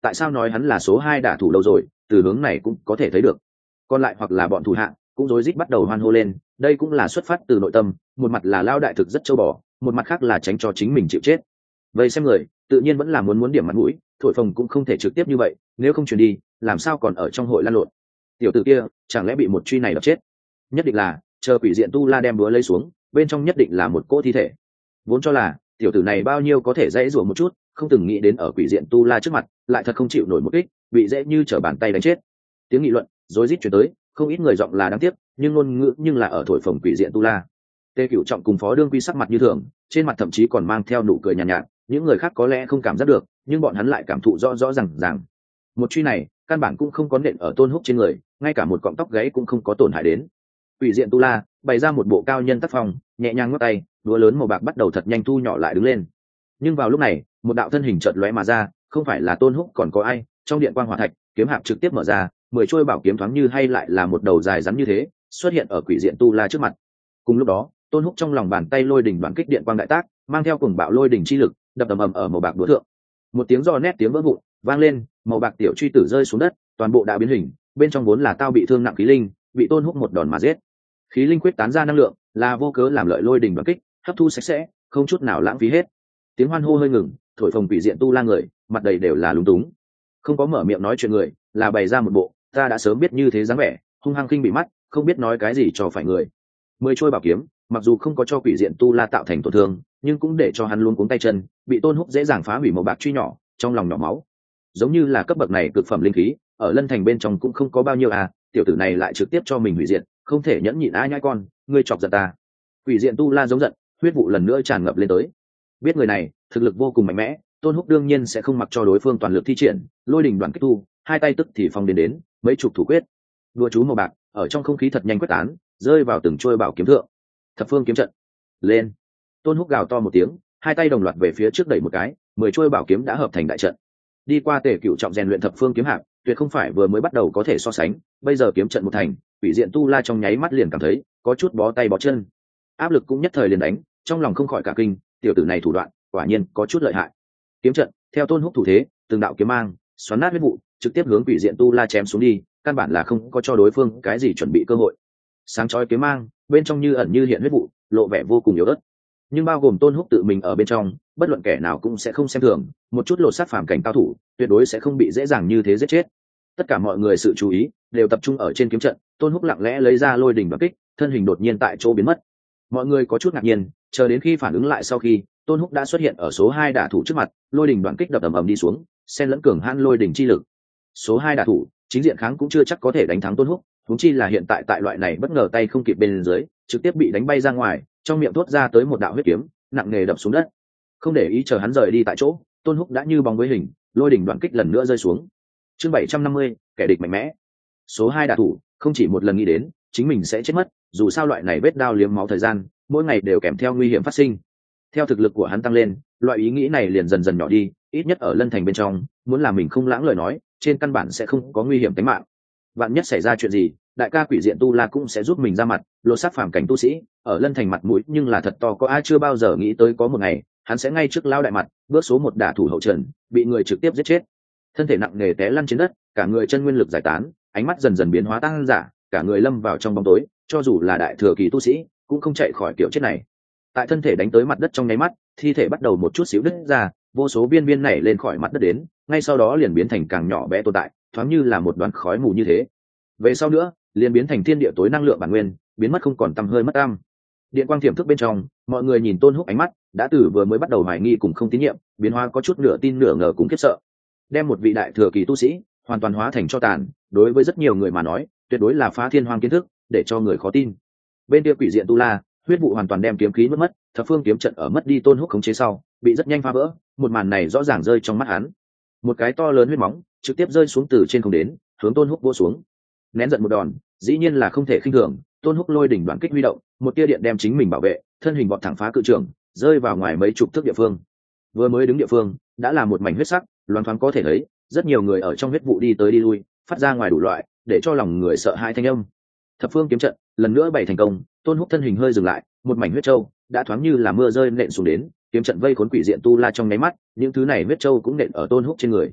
tại sao nói hắn là số 2 đả thủ đâu rồi, từ hướng này cũng có thể thấy được. Còn lại hoặc là bọn thủ hạ cũng rối rít bắt đầu hoan hô lên, đây cũng là xuất phát từ nội tâm, một mặt là lao đại thực rất châu bò, một mặt khác là tránh cho chính mình chịu chết. Vậy xem người, tự nhiên vẫn là muốn điểm mặt mũi, thổi phồng cũng không thể trực tiếp như vậy, nếu không truyền đi, làm sao còn ở trong hội lan lộn. Tiểu tử kia, chẳng lẽ bị một truy này đập chết? Nhất định là, chờ quỷ diện tu la đem búa lấy xuống, bên trong nhất định là một cỗ thi thể. Vốn cho là, tiểu tử này bao nhiêu có thể dễ rủa một chút, không từng nghĩ đến ở quỷ diện tu la trước mặt, lại thật không chịu nổi một kích, bị dễ như trở bàn tay đánh chết. Tiếng nghị luận rối rít truyền tới, không ít người giọng là đáng tiếc, nhưng ngôn ngữ nhưng là ở thổi phồng quỷ diện tu la. Tề Cửu Trọng cùng Phó Đương Quy sắc mặt như thường, trên mặt thậm chí còn mang theo nụ cười nhàn nhạt, những người khác có lẽ không cảm giác được, nhưng bọn hắn lại cảm thụ rõ ràng. Một truy này, căn bản cũng không có nện ở Tôn Húc trên người, ngay cả một cọng tóc gáy cũng không có tổn hại đến. Quỷ diện tu la bày ra một bộ cao nhân tác phong, nhẹ nhàng ngắt tay, đũa lớn màu bạc bắt đầu thật nhanh thu nhỏ lại đứng lên. Nhưng vào lúc này, một đạo thân hình chợt lóe mà ra, không phải là Tôn Húc còn có ai, trong điện quang hỏa thạch, kiếm hạp trực tiếp mở ra, 10 chuôi bảo kiếm thoáng như hay lại là một đầu dài rắn như thế, xuất hiện ở quỷ diện tu la trước mặt. Cùng lúc đó, Tôn Húc trong lòng bàn tay lôi đỉnh đoàn kích điện quang đại tác, mang theo cuồng bạo lôi đỉnh chi lực, đập ầm ở màu bạc đũa thượng. Một tiếng giòn nét tiếng vỡ vụn vang lên, màu bạc tiểu truy tử rơi xuống đất, toàn bộ đã biến hình, bên trong vốn là tao bị thương nặng khí linh, bị Tôn Húc một đòn mà giết. Khí linh quyết tán ra năng lượng, là vô cớ làm lợi lôi đỉnh đoàn kích, hấp thu sạch sẽ, không chút nào lãng phí hết. Tiếng hoan hô hơi ngừng, thổi phồng quỷ diện tu la người, mặt đầy đều là lúng túng. Không có mở miệng nói chuyện người, là bày ra một bộ, ta đã sớm biết như thế dáng vẻ, hung hăng khinh bị mắt, không biết nói cái gì cho phải người. 10 trôi bảo kiếm, mặc dù không có cho quỷ diện tu la tạo thành tổn thương, nhưng cũng để cho hắn luống cuống tay chân, bị Tôn Húc dễ dàng phá hủy màu bạc truy nhỏ, trong lòng nhỏ máu. Giống như là cấp bậc này cực phẩm linh khí, ở Lân Thành bên trong cũng không có bao nhiêu à, tiểu tử này lại trực tiếp cho mình hủy diệt, không thể nhẫn nhịn nhãi con, ngươi chọc giận ta. Quỷ diện tu la giống giận, huyết vụ lần nữa tràn ngập lên tới. Biết người này, thực lực vô cùng mạnh mẽ, Tôn Húc đương nhiên sẽ không mặc cho đối phương toàn lực thi triển, lôi đỉnh đoàn kích thu, hai tay tức thì phong đến mấy chục thủ quyết. Đùa chú màu bạc, ở trong không khí thật nhanh quyết tán, rơi vào từng chuôi bảo kiếm thượng. Thập phương kiếm trận. Lên. Tôn Húc gào to một tiếng, hai tay đồng loạt về phía trước đẩy một cái, 10 chuôi bảo kiếm đã hợp thành đại trận. Đi qua Tề Cửu Trọng rèn luyện thập phương kiếm hạp, tuyệt không phải vừa mới bắt đầu có thể so sánh, bây giờ kiếm trận một thành, quỷ diện tu la trong nháy mắt liền cảm thấy có chút bó tay bó chân. Áp lực cũng nhất thời liền đánh, trong lòng không khỏi cả kinh, tiểu tử này thủ đoạn, quả nhiên có chút lợi hại. Kiếm trận, theo Tôn Húc thủ thế, từng đạo kiếm mang, xoắn nát huyết vụ, trực tiếp hướng quỷ diện tu la chém xuống đi, căn bản là không có cho đối phương cái gì chuẩn bị cơ hội. Sáng chói kiếm mang, bên trong như ẩn như hiện huyết vụ, lộ vẻ vô cùng yếu ớt. Nhưng bao gồm Tôn Húc tự mình ở bên trong, bất luận kẻ nào cũng sẽ không xem thường, một chút lột xác phàm cảnh cao thủ, tuyệt đối sẽ không bị dễ dàng như thế giết chết. Tất cả mọi người sự chú ý đều tập trung ở trên kiếm trận, Tôn Húc lặng lẽ lấy ra lôi đỉnh và kích, thân hình đột nhiên tại chỗ biến mất. Mọi người có chút ngạc nhiên, chờ đến khi phản ứng lại sau khi, Tôn Húc đã xuất hiện ở số 2 đả thủ trước mặt, lôi đỉnh đoạn kích đập ầm đi xuống, xen lẫn cường hãn lôi đỉnh chi lực. Số 2 đả thủ, chính diện kháng cũng chưa chắc có thể đánh thắng Tôn Húc, huống chi là hiện tại tại loại này bất ngờ tay không kịp bên dưới, trực tiếp bị đánh bay ra ngoài, trong miệng thốt ra tới một đạo huyết kiếm, nặng nề đập xuống đất. Không để ý chờ hắn rời đi tại chỗ, Tôn Húc đã như bóng với hình, lôi đỉnh đoạn kích lần nữa rơi xuống. Chương 750, kẻ địch mạnh mẽ. Số 2 đả thủ, không chỉ một lần nghĩ đến, chính mình sẽ chết mất, dù sao loại này vết đao liếm máu thời gian, mỗi ngày đều kèm theo nguy hiểm phát sinh. Theo thực lực của hắn tăng lên, loại ý nghĩ này liền dần dần nhỏ đi, ít nhất ở Lân Thành bên trong, muốn làm mình không lãng lời nói, trên căn bản sẽ không có nguy hiểm tính mạng. Vạn nhất xảy ra chuyện gì, đại ca quỷ diện tu la cũng sẽ giúp mình ra mặt, lột xác phàm cảnh tu sĩ, ở Lân Thành mặt mũi nhưng là thật to, có ai chưa bao giờ nghĩ tới có một ngày, hắn sẽ ngay trước lao đại mặt, bước số 1 đả thủ hậu trần, bị người trực tiếp giết chết. Thân thể nặng nề té lăn trên đất, cả người chân nguyên lực giải tán, ánh mắt dần dần biến hóa tăng giả, cả người lâm vào trong bóng tối, cho dù là đại thừa kỳ tu sĩ, cũng không chạy khỏi kiểu chết này. Tại thân thể đánh tới mặt đất trong nháy mắt, thi thể bắt đầu một chút xíu đứt ra, vô số viên viên nảy lên khỏi mặt đất đến, ngay sau đó liền biến thành càng nhỏ bé tồn tại, thoáng như là một đoàn khói mù như thế. Về sau nữa, liền biến thành thiên địa tối năng lượng bản nguyên, biến mất không còn tăm hơi mất tăm. Điện quang tiềm thức bên trong, mọi người nhìn Tôn Húc ánh mắt, đã từ vừa mới bắt đầu hoài nghi cùng không tín nhiệm, biến hóa có chút nửa tin nửa ngờ cùng khiếp sợ. Đem một vị đại thừa kỳ tu sĩ hoàn toàn hóa thành cho tàn, đối với rất nhiều người mà nói, tuyệt đối là phá thiên hoang kiến thức, để cho người khó tin. Bên kia quỷ diện tu la, huyết vụ hoàn toàn đem kiếm khí nuốt mất, thập phương kiếm trận ở mất đi Tôn Húc khống chế sau, bị rất nhanh phá vỡ, một màn này rõ ràng rơi trong mắt hắn. Một cái to lớn huyết móng trực tiếp rơi xuống từ trên không đến, hướng Tôn Húc vỗ xuống. Nén giận một đòn, dĩ nhiên là không thể khinh thường, Tôn Húc lôi đỉnh đoạn kích huy động, một tia điện đem chính mình bảo vệ, thân hình vọt thẳng phá cự trường, rơi vào ngoài mấy chục thước địa phương. Vừa mới đứng địa phương, đã là một mảnh huyết sắc, loáng thoáng có thể thấy, rất nhiều người ở trong huyết vụ đi tới đi lui, phát ra ngoài đủ loại, để cho lòng người sợ hãi thanh âm. Thập phương kiếm trận lần nữa bày thành công, Tôn Húc thân hình hơi dừng lại, một mảnh huyết châu đã thoáng như là mưa rơi nện xuống đến, kiếm trận vây khốn quỷ diện tu la trong nháy mắt, những thứ này huyết châu cũng nện ở Tôn Húc trên người.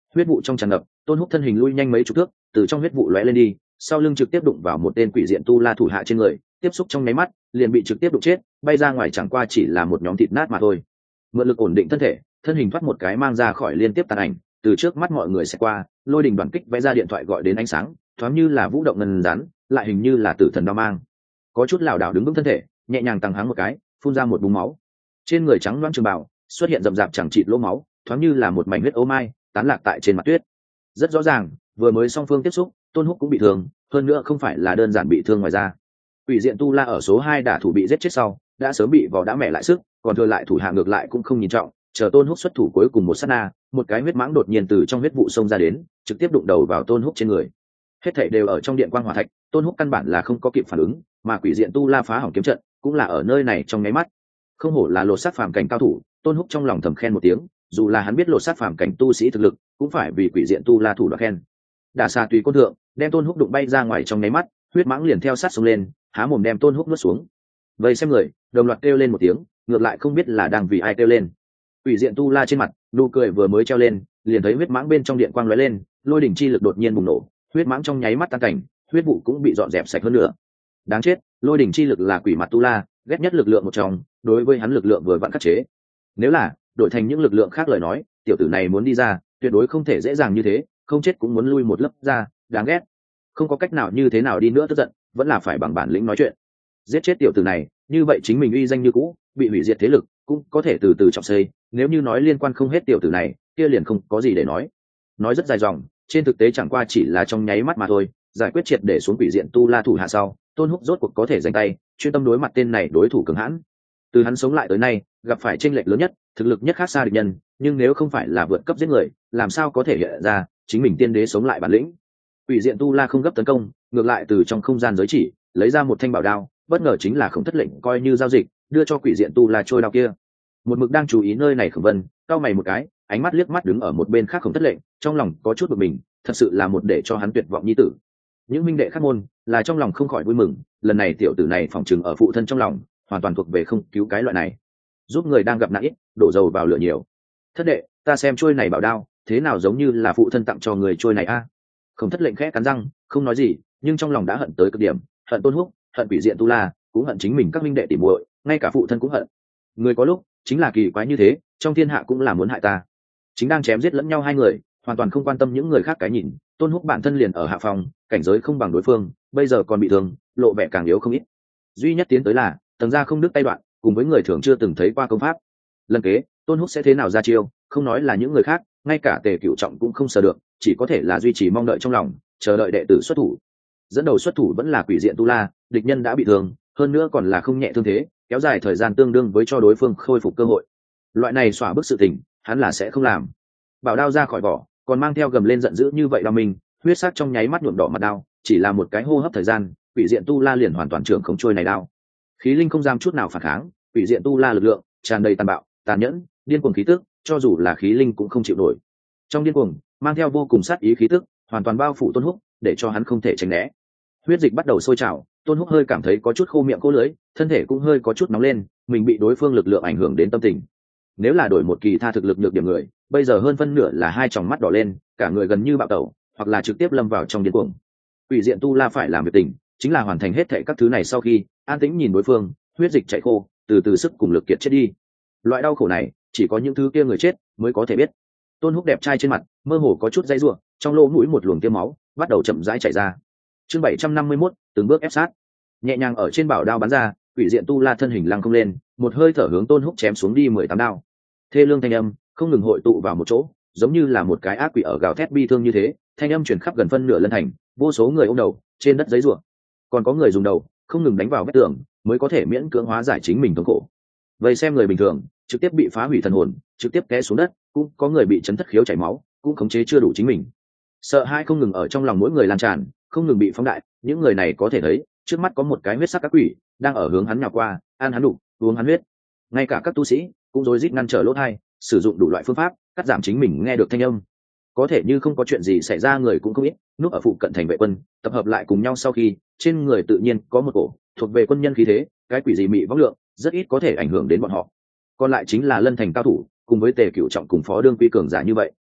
huyết vụ trong tràn ngập, Tôn Húc thân hình lui nhanh mấy chục thước, từ trong huyết vụ lóe lên đi, sau lưng trực tiếp đụng vào một tên quỷ diện tu la thủ hạ trên người, tiếp xúc trong nháy mắt liền bị trực tiếp đụng chết, bay ra ngoài chẳng qua chỉ là một nhóm thịt nát mà thôi. Mượn lực ổn định thân thể, thân hình thoát một cái mang ra khỏi liên tiếp tàn ảnh, từ trước mắt mọi người sẽ qua, lôi đình đoàn kích vẽ ra điện thoại gọi đến ánh sáng, thoáng như là vũ động ngân rắn, lại hình như là tử thần đao mang. Có chút lảo đảo đứng vững thân thể, nhẹ nhàng tăng háng một cái, phun ra một búng máu. Trên người trắng loáng trường bào xuất hiện rậm rạp chẳng chịt lỗ máu, thoáng như là một mảnh huyết ô mai tán lạc tại trên mặt tuyết. Rất rõ ràng, vừa mới song phương tiếp xúc, Tôn Húc cũng bị thương, hơn nữa không phải là đơn giản bị thương ngoài ra. Quỷ diện tu la ở số 2 đả thủ bị giết chết sau, đã sớm bị vò đã mẹ lại sức, còn thừa lại thủ hạ ngược lại cũng không nhìn trọng, chờ Tôn Húc xuất thủ cuối cùng một sát na, một cái huyết mãng đột nhiên từ trong huyết vụ xông ra đến, trực tiếp đụng đầu vào Tôn Húc trên người. Hết thảy đều ở trong điện quang hỏa thạch, Tôn Húc căn bản là không có kịp phản ứng, mà quỷ diện tu la phá hỏng kiếm trận, cũng là ở nơi này trong nháy mắt. Không hổ là lột xác phàm cảnh cao thủ, Tôn Húc trong lòng thầm khen một tiếng, dù là hắn biết lột xác phàm cảnh tu sĩ thực lực, cũng phải vì quỷ diện tu la thủ đoạn khen. Đả xà tùy côn thượng, đem Tôn Húc đụng bay ra ngoài trong nháy mắt, huyết mãng liền theo sát xông lên, há mồm đem Tôn Húc nuốt xuống. Vậy xem người, đồng loạt kêu lên một tiếng, ngược lại không biết là đang vì ai kêu lên. Quỷ diện tu la trên mặt, nụ cười vừa mới treo lên, liền thấy huyết mãng bên trong điện quang lóe lên, lôi đỉnh chi lực đột nhiên bùng nổ, huyết mãng trong nháy mắt tan cảnh, huyết vụ cũng bị dọn dẹp sạch hơn nữa. Đáng chết, lôi đỉnh chi lực là quỷ mặt tu la, ghét nhất lực lượng một trong, đối với hắn lực lượng vừa vặn khắc chế. Nếu là đổi thành những lực lượng khác lời nói, tiểu tử này muốn đi ra, tuyệt đối không thể dễ dàng như thế, không chết cũng muốn lui một lớp ra, đáng ghét. Không có cách nào như thế nào đi nữa tức giận, vẫn là phải bằng bản lĩnh nói chuyện. Giết chết tiểu tử này, như vậy chính mình uy danh như cũ, bị hủy diệt thế lực, cũng có thể từ từ trọng xây, nếu như nói liên quan không hết tiểu tử này, kia liền không có gì để nói. Nói rất dài dòng, trên thực tế chẳng qua chỉ là trong nháy mắt mà thôi, giải quyết triệt để xuống quỷ diện tu la thủ hạ sau, Tôn Húc rốt cuộc có thể giành tay, chuyên tâm đối mặt tên này đối thủ cường hãn. Từ hắn sống lại tới nay, gặp phải chênh lệch lớn nhất, thực lực nhất khác xa địch nhân, nhưng nếu không phải là vượt cấp giết người, làm sao có thể hiện ra chính mình tiên đế sống lại bản lĩnh. Quỷ diện tu la không gấp tấn công, ngược lại từ trong không gian giới chỉ lấy ra một thanh bảo đao, bất ngờ chính là Khổng Thất Lệnh coi như giao dịch, đưa cho quỷ diện tu la trôi đao kia. Một mực đang chú ý nơi này Khổng Vân, cau mày một cái, ánh mắt liếc mắt đứng ở một bên khác Khổng Thất Lệnh, trong lòng có chút bực mình, thật sự là một để cho hắn tuyệt vọng nhi tử. Những minh đệ khác môn là trong lòng không khỏi vui mừng, lần này tiểu tử này phòng trừng ở phụ thân trong lòng, hoàn toàn thuộc về không cứu cái loại này. Giúp người đang gặp nạn ít, đổ dầu vào lửa nhiều. Thất đệ, ta xem trôi này bảo đao, thế nào giống như là phụ thân tặng cho người trôi này a? Không Thất Lệnh khẽ cắn răng, không nói gì, nhưng trong lòng đã hận tới cực điểm, hận Tôn Húc, hận quỷ diện tu la, cũng hận chính mình các minh đệ tỉ muội, ngay cả phụ thân cũng hận. Người có lúc chính là kỳ quái như thế, trong thiên hạ cũng là muốn hại ta. Chính đang chém giết lẫn nhau hai người, hoàn toàn không quan tâm những người khác cái nhìn. Tôn Húc bản thân liền ở hạ phòng, cảnh giới không bằng đối phương, bây giờ còn bị thương, lộ vẻ càng yếu không ít. Duy nhất tiến tới là tầng ra không đứt tay đoạn, cùng với người thường chưa từng thấy qua công pháp. Lần kế Tôn Húc sẽ thế nào ra chiêu, không nói là những người khác, ngay cả Tề Cửu Trọng cũng không sờ được, chỉ có thể là duy trì mong đợi trong lòng, chờ đợi đệ tử xuất thủ. Dẫn đầu xuất thủ vẫn là quỷ diện tu la, địch nhân đã bị thương, hơn nữa còn là không nhẹ thương thế, kéo dài thời gian tương đương với cho đối phương khôi phục cơ hội. Loại này xóa bức sự tình, hắn là sẽ không làm. Bảo đao ra khỏi vỏ, còn mang theo gầm lên giận dữ như vậy đao mình, huyết sắc trong nháy mắt nhuộm đỏ mặt đao, chỉ là một cái hô hấp thời gian, quỷ diện tu la liền hoàn toàn trưởng khống trôi này đao. Khí linh không dám chút nào phản kháng, quỷ diện tu la lực lượng tràn đầy tàn bạo, tàn nhẫn, điên cuồng khí tức, cho dù là khí linh cũng không chịu nổi. Trong điên cuồng, mang theo vô cùng sát ý khí tức, hoàn toàn bao phủ Tôn Húc, để cho hắn không thể tránh né. Huyết dịch bắt đầu sôi trào, Tôn Húc hơi cảm thấy có chút khô miệng khô lưỡi, thân thể cũng hơi có chút nóng lên, mình bị đối phương lực lượng ảnh hưởng đến tâm tình. Nếu là đổi một kỳ tha thực lực nhược điểm người, bây giờ hơn phân nửa là hai tròng mắt đỏ lên, cả người gần như bạo tẩu, hoặc là trực tiếp lâm vào trong điên cuồng. Quỷ diện tu la phải làm việc tình, chính là hoàn thành hết thảy các thứ này sau khi an tĩnh nhìn đối phương, huyết dịch chảy khô, từ từ sức cùng lực kiệt chết đi. Loại đau khổ này, chỉ có những thứ kia người chết mới có thể biết. Tôn Húc đẹp trai trên mặt, mơ hồ có chút dây rủa, trong lỗ mũi một luồng tiêm máu bắt đầu chậm rãi chảy ra. Chương 751, từng bước ép sát. Nhẹ nhàng ở trên bảo đao bắn ra, quỷ diện tu la thân hình lăng không lên, một hơi thở hướng Tôn Húc chém xuống đi 18 đao. Thê lương thanh âm không ngừng hội tụ vào một chỗ, giống như là một cái ác quỷ ở gào thét bi thương như thế, thanh âm truyền khắp gần phân nửa lân thành, vô số người ôm đầu trên đất giấy rủa, còn có người dùng đầu không ngừng đánh vào vách tường mới có thể miễn cưỡng hóa giải chính mình thống khổ. Vậy xem người bình thường trực tiếp bị phá hủy thần hồn, trực tiếp té xuống đất, cũng có người bị chấn thất khiếu chảy máu, cũng khống chế chưa đủ chính mình. Sợ hãi không ngừng ở trong lòng mỗi người lan tràn, không ngừng bị phóng đại. Những người này có thể thấy trước mắt có một cái huyết sắc ác quỷ đang ở hướng hắn nhào qua, ăn hắn đục, uống hắn huyết. Ngay cả các tu sĩ cũng rối rít ngăn trở lỗ tai, sử dụng đủ loại phương pháp cắt giảm chính mình nghe được thanh âm. Có thể như không có chuyện gì xảy ra người cũng không ít, núp ở phụ cận thành vệ quân tập hợp lại cùng nhau sau khi trên người tự nhiên có một cổ thuộc về quân nhân khí thế, cái quỷ gì mị võng lượng rất ít có thể ảnh hưởng đến bọn họ. Còn lại chính là lân thành cao thủ cùng với Tề Cửu Trọng cùng Phó Đương Quy cường giả như vậy.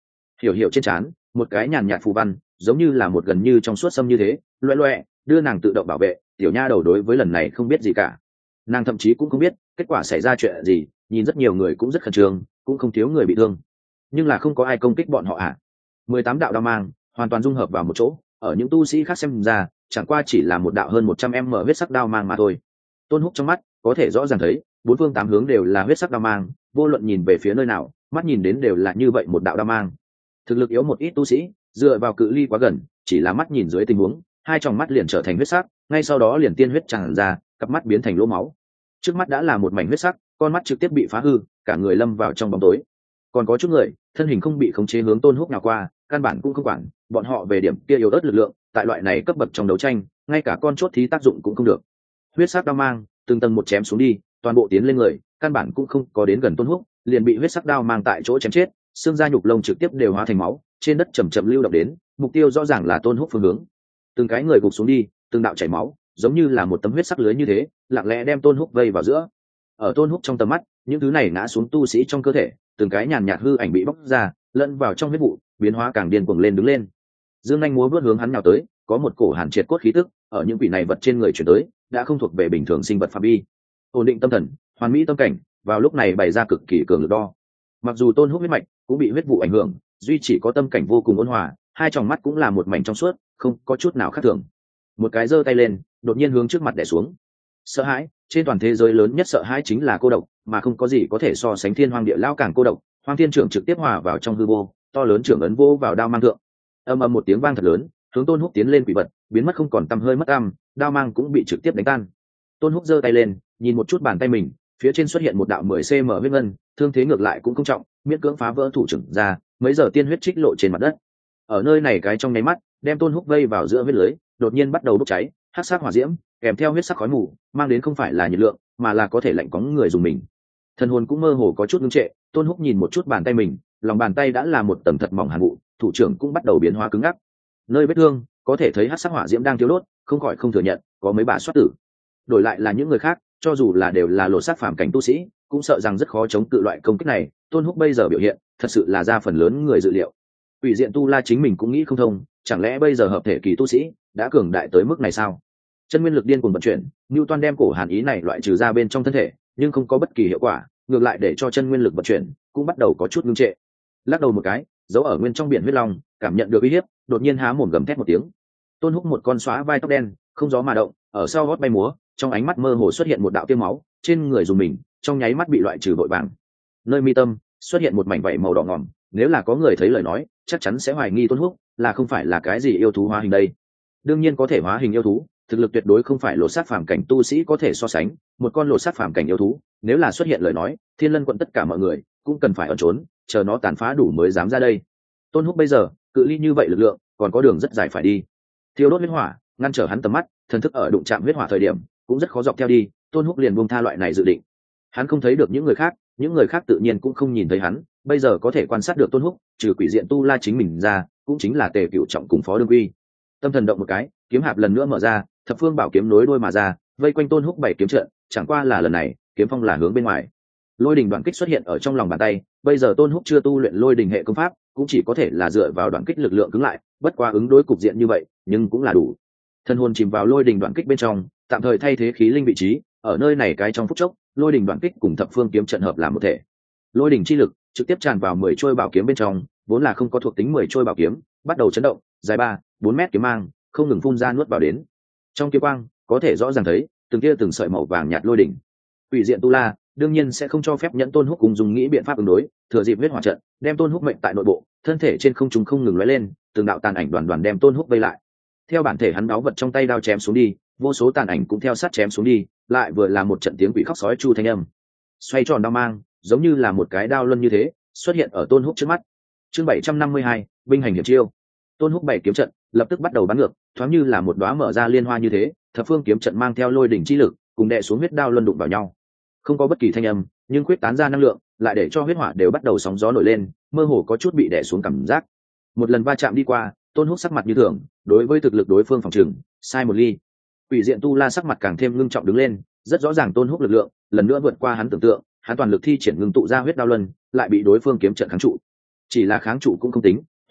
Hiểu Hiểu trên trán một cái nhàn nhạt phù văn, giống như là một gần như trong suốt sâm như thế, loẹ loẹ đưa nàng tự động bảo vệ. Tiểu nha đầu đối với lần này không biết gì cả, nàng thậm chí cũng không biết kết quả xảy ra chuyện gì. Nhìn rất nhiều người cũng rất khẩn trương, cũng không thiếu người bị thương, nhưng là không có ai công kích bọn họ ạ. 18 đạo đao mang hoàn toàn dung hợp vào một chỗ, ở những tu sĩ khác xem ra chẳng qua chỉ là một đạo hơn 100 m huyết sắc đao mang mà thôi. Tôn Húc trong mắt có thể rõ ràng thấy bốn phương tám hướng đều là huyết sắc đao mang, vô luận nhìn về phía nơi nào mắt nhìn đến đều là như vậy một đạo đao mang. Thực lực yếu một ít tu sĩ dựa vào cự ly quá gần, chỉ là mắt nhìn dưới tình huống hai tròng mắt liền trở thành huyết sắc, ngay sau đó liền tiên huyết tràn ra, cặp mắt biến thành lỗ máu. Trước mắt đã là một mảnh huyết sắc, con mắt trực tiếp bị phá hư, cả người lâm vào trong bóng tối. Còn có chút người thân hình không bị khống chế hướng Tôn Húc nào qua, căn bản cũng không quản bọn họ về điểm kia yếu ớt lực lượng. Tại loại này cấp bậc trong đấu tranh, ngay cả con chốt thí tác dụng cũng không được. Huyết sắc đao mang từng tầng một chém xuống đi, toàn bộ tiến lên người, căn bản cũng không có đến gần Tôn Húc, liền bị huyết sắc đao mang tại chỗ chém chết, xương da nhục lông trực tiếp đều hóa thành máu, trên đất chầm chậm lưu động đến, mục tiêu rõ ràng là Tôn Húc phương hướng. Từng cái người gục xuống đi, từng đạo chảy máu, giống như là một tấm huyết sắc lưới như thế, lặng lẽ đem Tôn Húc vây vào giữa. Ở Tôn Húc trong tầm mắt, những thứ này ngã xuống tu sĩ trong cơ thể, từng cái nhàn nhạt hư ảnh bị bóc ra, lẫn vào trong huyết vụ, biến hóa càng điên cuồng lên đứng lên. Dương Anh múa vớt hướng hắn nào tới, có một cổ hàn triệt cốt khí tức ở những quỷ này vật trên người chuyển tới, đã không thuộc về bình thường sinh vật phạm vi. Ổn định tâm thần, hoàn mỹ tâm cảnh, vào lúc này bày ra cực kỳ cường lực đo. Mặc dù Tôn Húc huyết mạch cũng bị huyết vụ ảnh hưởng, duy chỉ có tâm cảnh vô cùng ôn hòa, hai tròng mắt cũng là một mảnh trong suốt, không có chút nào khác thường. Một cái giơ tay lên, đột nhiên hướng trước mặt đè xuống. Sợ hãi, trên toàn thế giới lớn nhất sợ hãi chính là cô độc, mà không có gì có thể so sánh thiên hoang địa lao càng cô độc. Hoang Thiên Trưởng trực tiếp hòa vào trong hư vô, to lớn trưởng ấn vô vào đao mang thượng. Ầm ầm một tiếng vang thật lớn, hướng Tôn Húc tiến lên quỷ vật, biến mất không còn tăm hơi mất tăm, đao mang cũng bị trực tiếp đánh tan. Tôn Húc giơ tay lên, nhìn một chút bàn tay mình, phía trên xuất hiện một đạo 10 cm huyết ngân, thương thế ngược lại cũng không trọng, miễn cưỡng phá vỡ thủ trưởng ra, mấy giờ tiên huyết trích lộ trên mặt đất. Ở nơi này cái trong nháy mắt, đem Tôn Húc vây vào giữa huyết lưới, đột nhiên bắt đầu bốc cháy, hắc sắc hỏa diễm, kèm theo huyết sắc khói mù, mang đến không phải là nhiệt lượng, mà là có thể lạnh cóng người dùng mình. Thần hồn cũng mơ hồ có chút ngưng trệ, Tôn Húc nhìn một chút bàn tay mình, lòng bàn tay đã là một tầng thật mỏng hàn vụ, thủ trưởng cũng bắt đầu biến hóa cứng ngắc. Nơi vết thương có thể thấy hắc sắc hỏa diễm đang thiêu đốt, không khỏi không thừa nhận có mấy bà soát tử. Đổi lại là những người khác, cho dù là đều là lột xác phàm cảnh tu sĩ, cũng sợ rằng rất khó chống cự loại công kích này. Tôn Húc bây giờ biểu hiện thật sự là ra phần lớn người dự liệu. Ủy diện tu la chính mình cũng nghĩ không thông, chẳng lẽ bây giờ hợp thể kỳ tu sĩ đã cường đại tới mức này sao? Chân nguyên lực điên cuồng vận chuyển, Newton đem cổ hàn ý này loại trừ ra bên trong thân thể, nhưng không có bất kỳ hiệu quả, ngược lại để cho chân nguyên lực vận chuyển cũng bắt đầu có chút ngưng trệ. Lắc đầu một cái, giấu ở nguyên trong biển huyết long cảm nhận được uy hiếp, đột nhiên há mồm gầm thét một tiếng. Tôn Húc một con xóa vai tóc đen, không gió mà động, ở sau gót bay múa, trong ánh mắt mơ hồ xuất hiện một đạo tiêu máu, trên người dùng mình, trong nháy mắt bị loại trừ vội vàng. Nơi mi tâm xuất hiện một mảnh vảy màu đỏ ngòm, nếu là có người thấy lời nói, chắc chắn sẽ hoài nghi Tôn Húc là không phải là cái gì yêu thú hóa hình đây. Đương nhiên có thể hóa hình yêu thú, thực lực tuyệt đối không phải lột xác phàm cảnh tu sĩ có thể so sánh. Một con lột xác phàm cảnh yêu thú, nếu là xuất hiện lời nói, Thiên Lân quận tất cả mọi người cũng cần phải ẩn trốn, chờ nó tàn phá đủ mới dám ra đây. Tôn Húc bây giờ cự ly như vậy lực lượng, còn có đường rất dài phải đi. Thiêu đốt huyết hỏa ngăn trở hắn tầm mắt, thần thức ở đụng chạm huyết hỏa thời điểm cũng rất khó dọc theo đi. Tôn Húc liền buông tha loại này dự định. Hắn không thấy được những người khác tự nhiên cũng không nhìn thấy hắn. Bây giờ có thể quan sát được Tôn Húc, trừ quỷ diện tu la chính mình ra, cũng chính là Tề Cựu Trọng cùng Phó Đương Quy. Tâm thần động một cái, kiếm hạp lần nữa mở ra, thập phương bảo kiếm nối đuôi mà ra, vây quanh Tôn Húc 7 kiếm trận. Chẳng qua là lần này kiếm phong là hướng bên ngoài. Lôi đình đoạn kích xuất hiện ở trong lòng bàn tay. Bây giờ Tôn Húc chưa tu luyện lôi đình hệ công pháp, cũng chỉ có thể là dựa vào đoạn kích lực lượng cứng lại, bất quá ứng đối cục diện như vậy nhưng cũng là đủ. Thân hồn chìm vào lôi đình đoạn kích bên trong, tạm thời thay thế khí linh vị trí. Ở nơi này cái trong phút chốc, lôi đình đoạn kích cùng thập phương kiếm trận hợp làm một thể. Lôi đình chi lực trực tiếp tràn vào 10 trôi bảo kiếm bên trong, vốn là không có thuộc tính 10 trôi bảo kiếm bắt đầu chấn động, dài 3-4 mét kiếm mang không ngừng phun ra nuốt vào đến. Trong kiếm quang có thể rõ ràng thấy từng tia từng sợi màu vàng nhạt lôi đỉnh. Quỷ diện tu la đương nhiên sẽ không cho phép nhẫn Tôn Húc cùng dùng nghĩ biện pháp ứng đối, thừa dịp huyết hỏa trận đem Tôn Húc mệnh tại nội bộ, thân thể trên không trung không ngừng lóe lên, từng đạo tàn ảnh đoàn đoàn đem Tôn Húc vây lại. Theo bản thể hắn đáo vật trong tay đao chém xuống đi, vô số tàn ảnh cũng theo sát chém xuống đi, lại vừa là một trận tiếng quỷ khóc sói chu thanh âm. Xoay tròn đao mang, giống như là một cái đao luân như thế, xuất hiện ở Tôn Húc trước mắt. Chương 752, binh hành hiểm chiêu. Tôn Húc 7 kiếm trận lập tức bắt đầu bắn ngược, thoáng như là một đóa mở ra liên hoa như thế, thập phương kiếm trận mang theo lôi đỉnh chi lực, cùng đè xuống huyết đao luân đụng vào nhau. Không có bất kỳ thanh âm, nhưng quyết tán ra năng lượng, lại để cho huyết hỏa đều bắt đầu sóng gió nổi lên, mơ hồ có chút bị đè xuống cảm giác. Một lần va chạm đi qua, Tôn Húc sắc mặt như thường, đối với thực lực đối phương phòng trừng, sai một ly. Quỷ diện tu la sắc mặt càng thêm ngưng trọng đứng lên, rất rõ ràng Tôn Húc lực lượng lần nữa vượt qua hắn tưởng tượng, hắn toàn lực thi triển ngưng tụ ra huyết đao luân, lại bị đối phương kiếm trận kháng trụ. Chỉ là kháng trụ cũng không tính,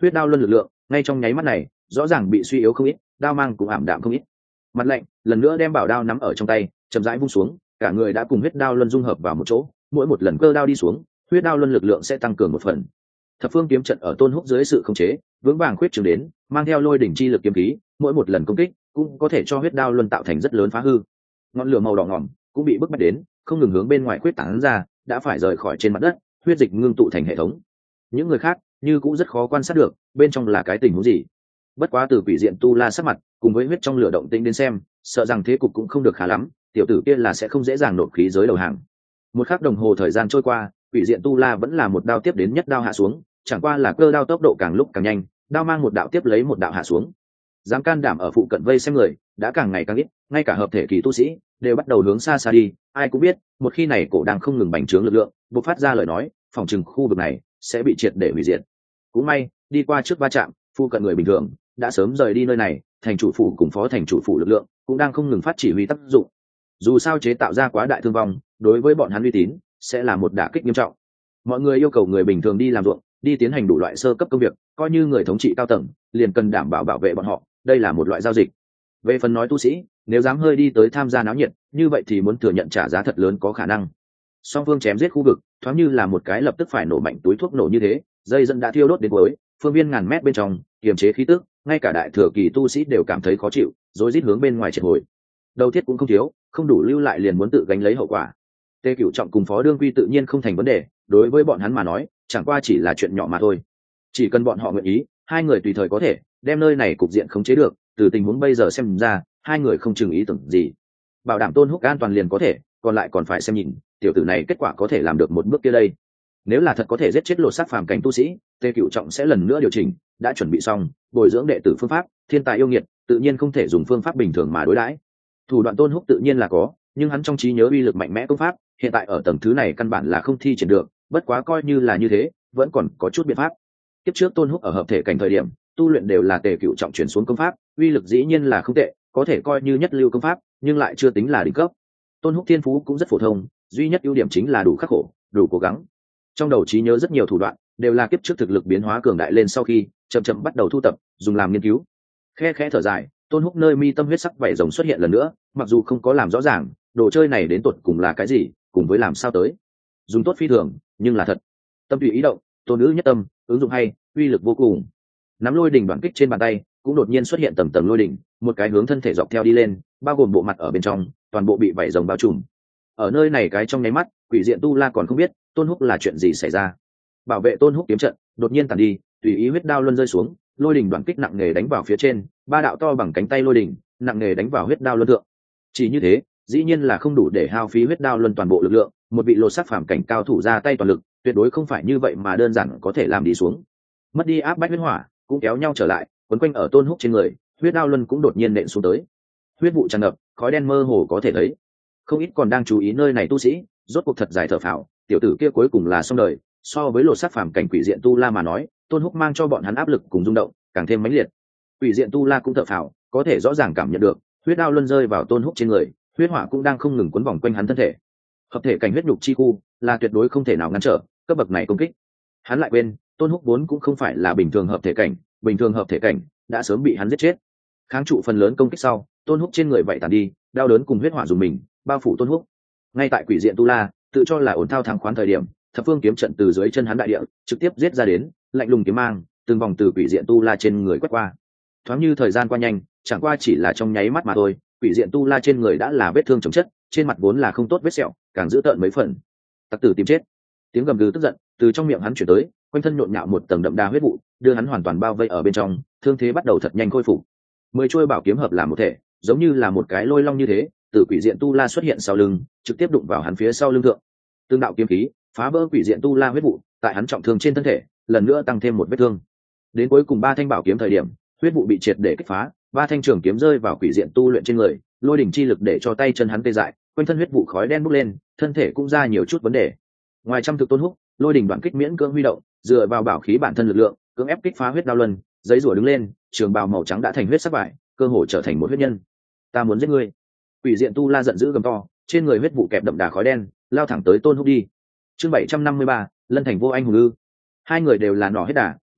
huyết đao luân lực lượng ngay trong nháy mắt này rõ ràng bị suy yếu không ít, đao mang cũng ảm đạm không ít. Mặt lạnh lần nữa đem bảo đao nắm ở trong tay, chậm rãi vung xuống, cả người đã cùng huyết đao luân dung hợp vào một chỗ, mỗi một lần cơ đao đi xuống, huyết đao luân lực lượng sẽ tăng cường một phần. Thập phương kiếm trận ở Tôn Húc dưới sự khống chế vững vàng khuyết trường đến, mang theo lôi đỉnh chi lực kiếm khí, mỗi một lần công kích cũng có thể cho huyết đao luân tạo thành rất lớn phá hư. Ngọn lửa màu đỏ ngòm cũng bị bức bách đến, không ngừng hướng bên ngoài khuyết tán ra, đã phải rời khỏi trên mặt đất, huyết dịch ngưng tụ thành hệ thống. Những người khác như cũng rất khó quan sát được bên trong là cái tình huống gì. Bất quá từ quỷ diện tu la sắc mặt cùng với huyết trong lửa động tĩnh đến xem, sợ rằng thế cục cũng không được khá lắm, tiểu tử kia là sẽ không dễ dàng nộp khí giới đầu hàng. Một khắc đồng hồ thời gian trôi qua, quỷ diện tu la vẫn là một đao tiếp đến nhất đao hạ xuống, chẳng qua là cơ đao tốc độ càng lúc càng nhanh, đao mang một đạo tiếp lấy một đạo hạ xuống. Dám can đảm ở phụ cận vây xem người đã càng ngày càng ít, ngay cả hợp thể kỳ tu sĩ đều bắt đầu hướng xa xa đi. Ai cũng biết một khi này cổ đang không ngừng bành trướng lực lượng, bộc phát ra lời nói, phòng trừng khu vực này sẽ bị triệt để hủy diệt. Cũng may đi qua trước va chạm, phụ cận người bình thường đã sớm rời đi nơi này, thành chủ phủ cùng phó thành chủ phủ lực lượng cũng đang không ngừng phát chỉ huy tác dụng. Dù sao chế tạo ra quá đại thương vong, đối với bọn hắn uy tín sẽ là một đả kích nghiêm trọng. Mọi người yêu cầu người bình thường đi làm ruộng, đi tiến hành đủ loại sơ cấp công việc, coi như người thống trị cao tầng liền cần đảm bảo bảo vệ bọn họ, đây là một loại giao dịch. Về phần nói tu sĩ, nếu dám hơi đi tới tham gia náo nhiệt, như vậy thì muốn thừa nhận trả giá thật lớn có khả năng. Song phương chém giết khu vực thoáng như là một cái lập tức phải nổ mạnh túi thuốc nổ như thế, dây dẫn đã thiêu đốt đến cuối, phương viên ngàn mét bên trong kiềm chế khí tức, ngay cả đại thừa kỳ tu sĩ đều cảm thấy khó chịu, rối rít hướng bên ngoài triệt hồi. Đầu thiết cũng không thiếu, không đủ lưu lại liền muốn tự gánh lấy hậu quả. Tề Cửu Trọng cùng Phó Đương Quy tự nhiên không thành vấn đề, đối với bọn hắn mà nói chẳng qua chỉ là chuyện nhỏ mà thôi. Chỉ cần bọn họ nguyện ý, hai người tùy thời có thể đem nơi này cục diện khống chế được. Từ tình huống bây giờ xem ra, hai người không chừng ý tưởng gì, bảo đảm Tôn Húc an toàn liền có thể, còn lại còn phải xem nhìn tiểu tử này kết quả có thể làm được một bước kia đây. Nếu là thật có thể giết chết lột xác phàm cảnh tu sĩ, Tề Cửu Trọng sẽ lần nữa điều chỉnh, đã chuẩn bị xong bồi dưỡng đệ tử phương pháp, thiên tài yêu nghiệt tự nhiên không thể dùng phương pháp bình thường mà đối đãi. Thủ đoạn Tôn Húc tự nhiên là có, nhưng hắn trong trí nhớ uy lực mạnh mẽ công pháp hiện tại ở tầng thứ này căn bản là không thi triển được, bất quá coi như là như thế vẫn còn có chút biện pháp. Kiếp trước Tôn Húc ở hợp thể cảnh thời điểm tu luyện đều là Tề Cửu Trọng chuyển xuống công pháp, uy lực dĩ nhiên là không tệ, có thể coi như nhất lưu công pháp, nhưng lại chưa tính là đỉnh cấp. Tôn Húc thiên phú cũng rất phổ thông, duy nhất ưu điểm chính là đủ khắc khổ, đủ cố gắng. Trong đầu trí nhớ rất nhiều thủ đoạn đều là kiếp trước thực lực biến hóa cường đại lên sau khi chậm chậm bắt đầu thu tập, dùng làm nghiên cứu. Khe khẽ thở dài, Tôn Húc nơi mi tâm huyết sắc vảy rồng xuất hiện lần nữa, mặc dù không có làm rõ ràng đồ chơi này đến tột cùng là cái gì, cùng với làm sao tới, dùng tốt phi thường, nhưng là thật. Tâm tùy ý động, tôn nữ nhất tâm, ứng dụng hay, uy lực vô cùng. Nắm lôi đỉnh đoạn kích trên bàn tay cũng đột nhiên xuất hiện tầng tầng lôi đỉnh, một cái hướng thân thể dọc theo đi lên, bao gồm bộ mặt ở bên trong, toàn bộ bị vảy rồng bao trùm. Ở nơi này cái trong nháy mắt, quỷ diện tu la còn không biết Tôn Húc là chuyện gì xảy ra. Bảo vệ Tôn Húc kiếm trận đột nhiên tàn đi, tùy ý huyết đao luân rơi xuống, lôi đỉnh đoạn kích nặng nề đánh vào phía trên, ba đạo to bằng cánh tay lôi đỉnh nặng nề đánh vào huyết đao luân thượng. Chỉ như thế dĩ nhiên là không đủ để hao phí huyết đao luân toàn bộ lực lượng, một vị lột xác phàm cảnh cao thủ ra tay toàn lực tuyệt đối không phải như vậy mà đơn giản có thể làm đi xuống. Mất đi áp bách huyết hỏa cũng kéo nhau trở lại, quấn quanh ở Tôn Húc trên người, huyết đao luân cũng đột nhiên nện xuống tới, huyết vụ tràn ngập, khói đen mơ hồ có thể thấy. Không ít còn đang chú ý nơi này tu sĩ rốt cuộc thật dài thở phào, tiểu tử kia cuối cùng là xong đời. So với lột xác phàm cảnh quỷ diện tu la mà nói, Tôn Húc mang cho bọn hắn áp lực cùng rung động càng thêm mãnh liệt. Quỷ diện tu la cũng thở phào, có thể rõ ràng cảm nhận được huyết đao luân rơi vào Tôn Húc trên người, huyết hỏa cũng đang không ngừng quấn vòng quanh hắn thân thể. Hợp thể cảnh huyết nhục chi khu là tuyệt đối không thể nào ngăn trở cấp bậc này công kích. Hắn lại quên Tôn Húc vốn cũng không phải là bình thường hợp thể cảnh, bình thường hợp thể cảnh đã sớm bị hắn giết chết. Kháng trụ phần lớn công kích sau, Tôn Húc trên người vậy tàn đi, đau đớn cùng huyết hỏa dùng mình bao phủ Tôn Húc. Ngay tại quỷ diện tu la tự cho là ổn thao thắng khoán thời điểm, thập phương kiếm trận từ dưới chân hắn đại địa trực tiếp giết ra đến, lạnh lùng kiếm mang từng vòng từ quỷ diện tu la trên người quét qua. Thoáng như thời gian qua nhanh, chẳng qua chỉ là trong nháy mắt mà thôi, quỷ diện tu la trên người đã là vết thương chồng chất, trên mặt vốn là không tốt vết sẹo càng dữ tợn mấy phần. Tặc tử tìm chết! Tiếng gầm gừ tức giận từ trong miệng hắn chuyển tới, quanh thân nhộn nhạo một tầng đậm đà huyết vụ đưa hắn hoàn toàn bao vây ở bên trong, thương thế bắt đầu thật nhanh khôi phục. 10 chuôi bảo kiếm hợp làm một thể, giống như là một cái lôi long như thế, từ quỷ diện tu la xuất hiện sau lưng, trực tiếp đụng vào hắn phía sau lưng thượng. Tương đạo kiếm khí phá vỡ quỷ diện tu la huyết vụ, tại hắn trọng thương trên thân thể lần nữa tăng thêm một vết thương. Đến cuối cùng 3 thanh bảo kiếm thời điểm, huyết vụ bị triệt để kích phá, 3 thanh trường kiếm rơi vào quỷ diện tu luyện trên người, lôi đỉnh chi lực để cho tay chân hắn tê dại, quanh thân huyết vụ khói đen bốc lên, thân thể cũng ra nhiều chút vấn đề. Ngoài trăm thực Tôn Húc, lôi đỉnh đoạn kích miễn cưỡng huy động, dựa vào bảo khí bản thân lực lượng, cưỡng ép kích phá huyết đao luân, giấy rủa đứng lên, trường bào màu trắng đã thành huyết sắc vải, cơ hồ trở thành một huyết nhân. Ta muốn giết ngươi! Quỷ diện tu la giận dữ gầm to, trên người huyết vụ kẹp đậm đà khói đen, lao thẳng tới Tôn Húc đi. Chương 753, Lân Thành vô anh hùng ư? Hai người đều là nỏ hết đà,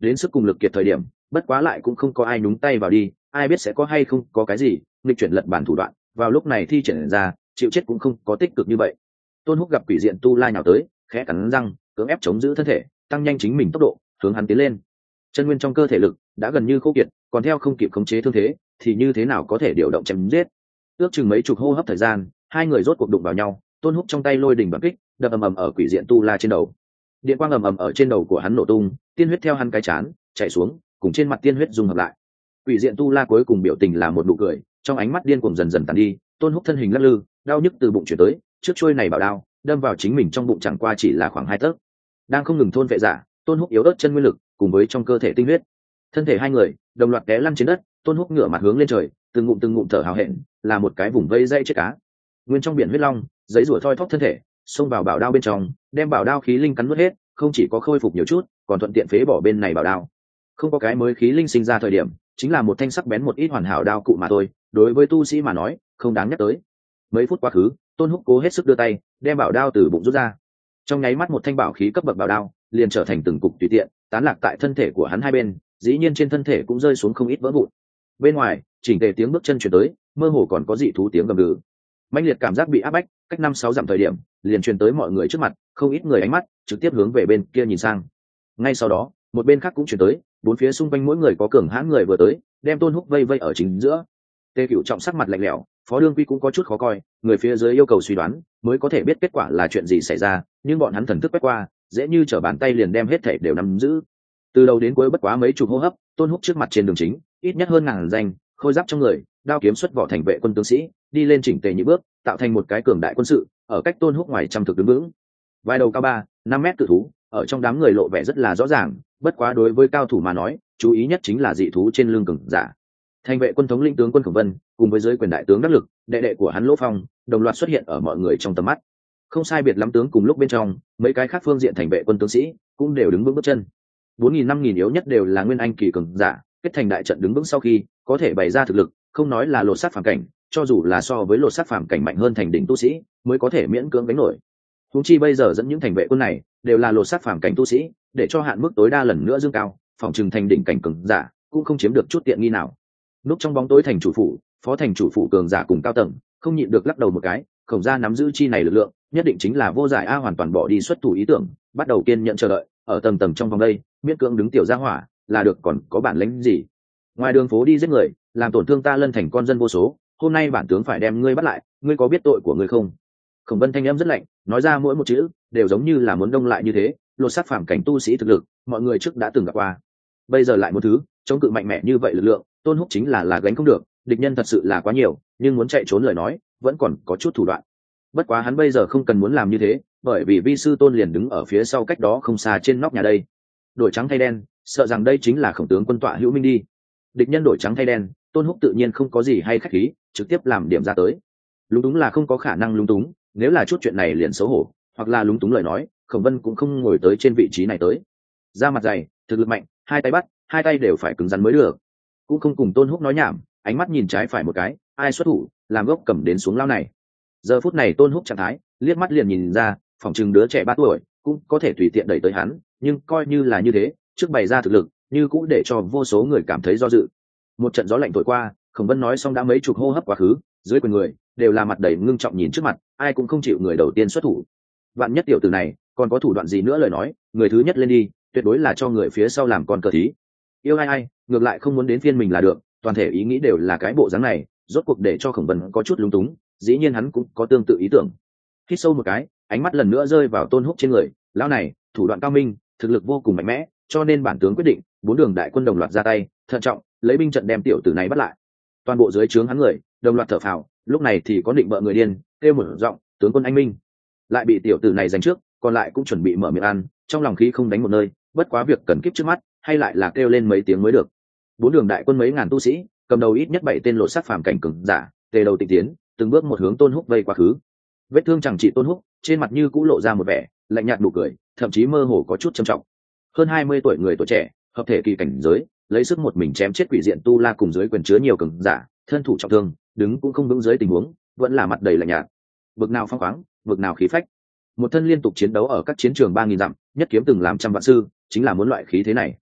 đến sức cùng lực kiệt thời điểm, bất quá lại cũng không có ai nhúng tay vào đi, ai biết sẽ có hay không có cái gì nghịch chuyển lật bản thủ đoạn, vào lúc này thi triển ra, chịu chết cũng không có tích cực như vậy. Tôn Húc gặp quỷ diện tu la nhào tới, khẽ cắn răng, cưỡng ép chống giữ thân thể, tăng nhanh chính mình tốc độ, hướng hắn tiến lên. Chân nguyên trong cơ thể lực đã gần như khô kiệt, còn theo không kịp khống chế thương thế, thì như thế nào có thể điều động chém giết. Ước chừng mấy chục hô hấp thời gian, hai người rốt cuộc đụng vào nhau, Tôn Húc trong tay lôi đỉnh bắn kích, đập ầm ầm ở quỷ diện tu la trên đầu. Điện quang ầm ầm ở trên đầu của hắn nổ tung, tiên huyết theo hắn cái chán chảy xuống, cùng trên mặt tiên huyết dung hợp lại. Quỷ diện tu la cuối cùng biểu tình là một nụ cười, trong ánh mắt điên cuồng dần dần tàn đi. Tôn Húc thân hình lắc lư, đau nhức từ bụng chuyển tới, trước chuôi này bảo đao đâm vào chính mình trong bụng chẳng qua chỉ là khoảng 2 tấc. Đang không ngừng thôn vệ giả, Tôn Húc yếu ớt chân nguyên lực cùng với trong cơ thể tinh huyết, thân thể hai người đồng loạt té lăn trên đất. Tôn Húc ngửa mặt hướng lên trời, từng ngụm thở hào hẹn, là một cái vùng vây dây chết cá. Nguyên trong biển huyết long giấy rủa thoi thóp thân thể, xông vào bảo đao bên trong, đem bảo đao khí linh cắn nuốt hết, không chỉ có khôi phục nhiều chút, còn thuận tiện phế bỏ bên này bảo đao. Không có cái mới khí linh sinh ra thời điểm, chính là một thanh sắc bén một ít hoàn hảo đao cụ mà thôi, đối với tu sĩ mà nói không đáng nhắc tới. Mấy phút quá khứ, Tôn Húc cố hết sức đưa tay đem bảo đao từ bụng rút ra, trong nháy mắt một thanh bảo khí cấp bậc bảo đao liền trở thành từng cục tùy tiện tán lạc tại thân thể của hắn hai bên, dĩ nhiên trên thân thể cũng rơi xuống không ít vỡ vụn. Bên ngoài chỉnh tề tiếng bước chân chuyển tới, mơ hồ còn có dị thú tiếng gầm gừ. Mãnh liệt cảm giác bị áp bách, cách 5-6 dặm thời điểm liền truyền tới mọi người trước mặt, không ít người ánh mắt trực tiếp hướng về bên kia nhìn sang. Ngay sau đó một bên khác cũng chuyển tới, bốn phía xung quanh mỗi người có cường hãn người vừa tới, đem Tôn Húc vây ở chính giữa. Tề Cửu Trọng sắc mặt lạnh lẽo, Phó Đương Quy cũng có chút khó coi, người phía dưới yêu cầu suy đoán mới có thể biết kết quả là chuyện gì xảy ra, nhưng bọn hắn thần thức quét qua, dễ như trở bàn tay liền đem hết thảy đều nắm giữ. Từ đầu đến cuối bất quá mấy chục hô hấp, Tôn Húc trước mặt trên đường chính, ít nhất hơn ngàn danh, khôi giáp trong người, đao kiếm xuất vỏ thành vệ quân tướng sĩ, đi lên chỉnh tề nhị bước, tạo thành một cái cường đại quân sự, ở cách Tôn Húc ngoài trăm thực đứng vững. Vai đầu cao 3-5 mét cự thú, ở trong đám người lộ vẻ rất là rõ ràng, bất quá đối với cao thủ mà nói, chú ý nhất chính là dị thú trên lưng cường giả. Thành vệ quân thống lĩnh tướng quân Khổng Vân, cùng với dưới quyền đại tướng đắc lực, đệ đệ của hắn Lỗ Phong, đồng loạt xuất hiện ở mọi người trong tầm mắt. Không sai biệt lắm tướng cùng lúc bên trong, mấy cái khác phương diện thành vệ quân tướng sĩ cũng đều đứng vững bước chân. 4.000-5.000 yếu nhất đều là nguyên anh kỳ cường giả, kết thành đại trận đứng vững sau khi có thể bày ra thực lực, không nói là lột xác phàm cảnh, cho dù là so với lột xác phàm cảnh mạnh hơn thành đỉnh tu sĩ, mới có thể miễn cưỡng đánh nổi. Huống chi bây giờ dẫn những thành vệ quân này đều là lột xác phàm cảnh tu sĩ, để cho hạn mức tối đa lần nữa dương cao, phòng trừng thành đỉnh cảnh cường giả cũng không chiếm được chút tiện nghi nào. Núp trong bóng tối thành chủ phủ, phó thành chủ phủ cường giả cùng cao tầng không nhịn được lắc đầu một cái, Khổng gia nắm giữ chi này lực lượng, nhất định chính là vô giải a, hoàn toàn bỏ đi xuất thủ ý tưởng, bắt đầu kiên nhẫn chờ đợi, ở tầng tầng trong vòng đây, miễn cưỡng đứng tiểu gia hỏa, là được còn có bản lĩnh gì? Ngoài đường phố đi giết người, làm tổn thương ta Lân Thành con dân vô số, hôm nay bản tướng phải đem ngươi bắt lại, ngươi có biết tội của ngươi không? Khổng Vân thanh âm rất lạnh, nói ra mỗi một chữ đều giống như là muốn đông lại như thế, lột xác phàm cảnh tu sĩ thực lực, mọi người trước đã từng gặp qua. Bây giờ lại một thứ, chống cự mạnh mẽ như vậy lực lượng, Tôn Húc chính là gánh không được, địch nhân thật sự là quá nhiều, nhưng muốn chạy trốn lời nói, vẫn còn có chút thủ đoạn. Bất quá hắn bây giờ không cần muốn làm như thế, bởi vì vi sư Tôn liền đứng ở phía sau cách đó không xa trên nóc nhà đây. Đổi trắng thay đen, sợ rằng đây chính là Khổng tướng quân tọa hữu minh đi. Địch nhân đổi trắng thay đen, Tôn Húc tự nhiên không có gì hay khách khí, trực tiếp làm điểm ra tới. Lúng túng là không có khả năng lúng túng, nếu là chút chuyện này liền xấu hổ, hoặc là lúng túng lời nói, Khổng Vân cũng không ngồi tới trên vị trí này tới. Da mặt dày, thực lực mạnh, hai tay bắt, hai tay đều phải cứng rắn mới được. Cũng không cùng Tôn Húc nói nhảm, ánh mắt nhìn trái phải một cái, ai xuất thủ, làm gốc cầm đến xuống lao này. Giờ phút này Tôn Húc trạng thái, liếc mắt liền nhìn ra, phòng chừng đứa trẻ 3 tuổi cũng có thể tùy tiện đẩy tới hắn, nhưng coi như là như thế, trước bày ra thực lực, như cũng để cho vô số người cảm thấy do dự. Một trận gió lạnh thổi qua, Khổng Vân nói xong đã mấy chục hô hấp quá khứ, dưới quyền người đều là mặt đầy ngưng trọng nhìn trước mặt, ai cũng không chịu người đầu tiên xuất thủ. Vạn nhất tiểu tử này còn có thủ đoạn gì nữa lời nói, người thứ nhất lên đi, tuyệt đối là cho người phía sau làm con cờ thí. Yêu ai, ngược lại không muốn đến phiên mình là được, toàn thể ý nghĩ đều là cái bộ dáng này, rốt cuộc để cho Khổng Vân có chút lúng túng, dĩ nhiên hắn cũng có tương tự ý tưởng. Hít sâu một cái, ánh mắt lần nữa rơi vào Tôn Húc trên người, lão này thủ đoạn cao minh, thực lực vô cùng mạnh mẽ, cho nên bản tướng quyết định 4 đường đại quân đồng loạt ra tay, thận trọng lấy binh trận đem tiểu tử này bắt lại. Toàn bộ dưới trướng hắn người đồng loạt thở phào, lúc này thì có định bợ người điên kêu một giọng, tướng quân anh minh. Lại bị tiểu tử này giành trước, còn lại cũng chuẩn bị mở miệng ăn, trong lòng khí không đánh một nơi, bất quá việc cần kiếp trước mắt, hay lại là kêu lên mấy tiếng mới được. 4 đường đại quân mấy ngàn tu sĩ, cầm đầu ít nhất 7 tên lột xác phàm cảnh cường giả, tề đầu tịnh tiến, từng bước một hướng Tôn Húc vây quá khứ. Vết thương chẳng trị Tôn Húc, trên mặt như cũ lộ ra một vẻ lạnh nhạt nụ cười, thậm chí mơ hồ có chút trầm trọng. Hơn 20 tuổi người tuổi trẻ, hợp thể kỳ cảnh giới, lấy sức một mình chém chết quỷ diện tu la cùng dưới quyền chứa nhiều cường giả, thân thủ trọng thương, đứng cũng không vững dưới tình huống, vẫn là mặt đầy lạnh nhạt. Vực nào phong khoáng, vực nào khí phách. Một thân liên tục chiến đấu ở các chiến trường 3000 dặm, nhất kiếm từng làm trăm vạn sư, chính là muốn loại khí thế này.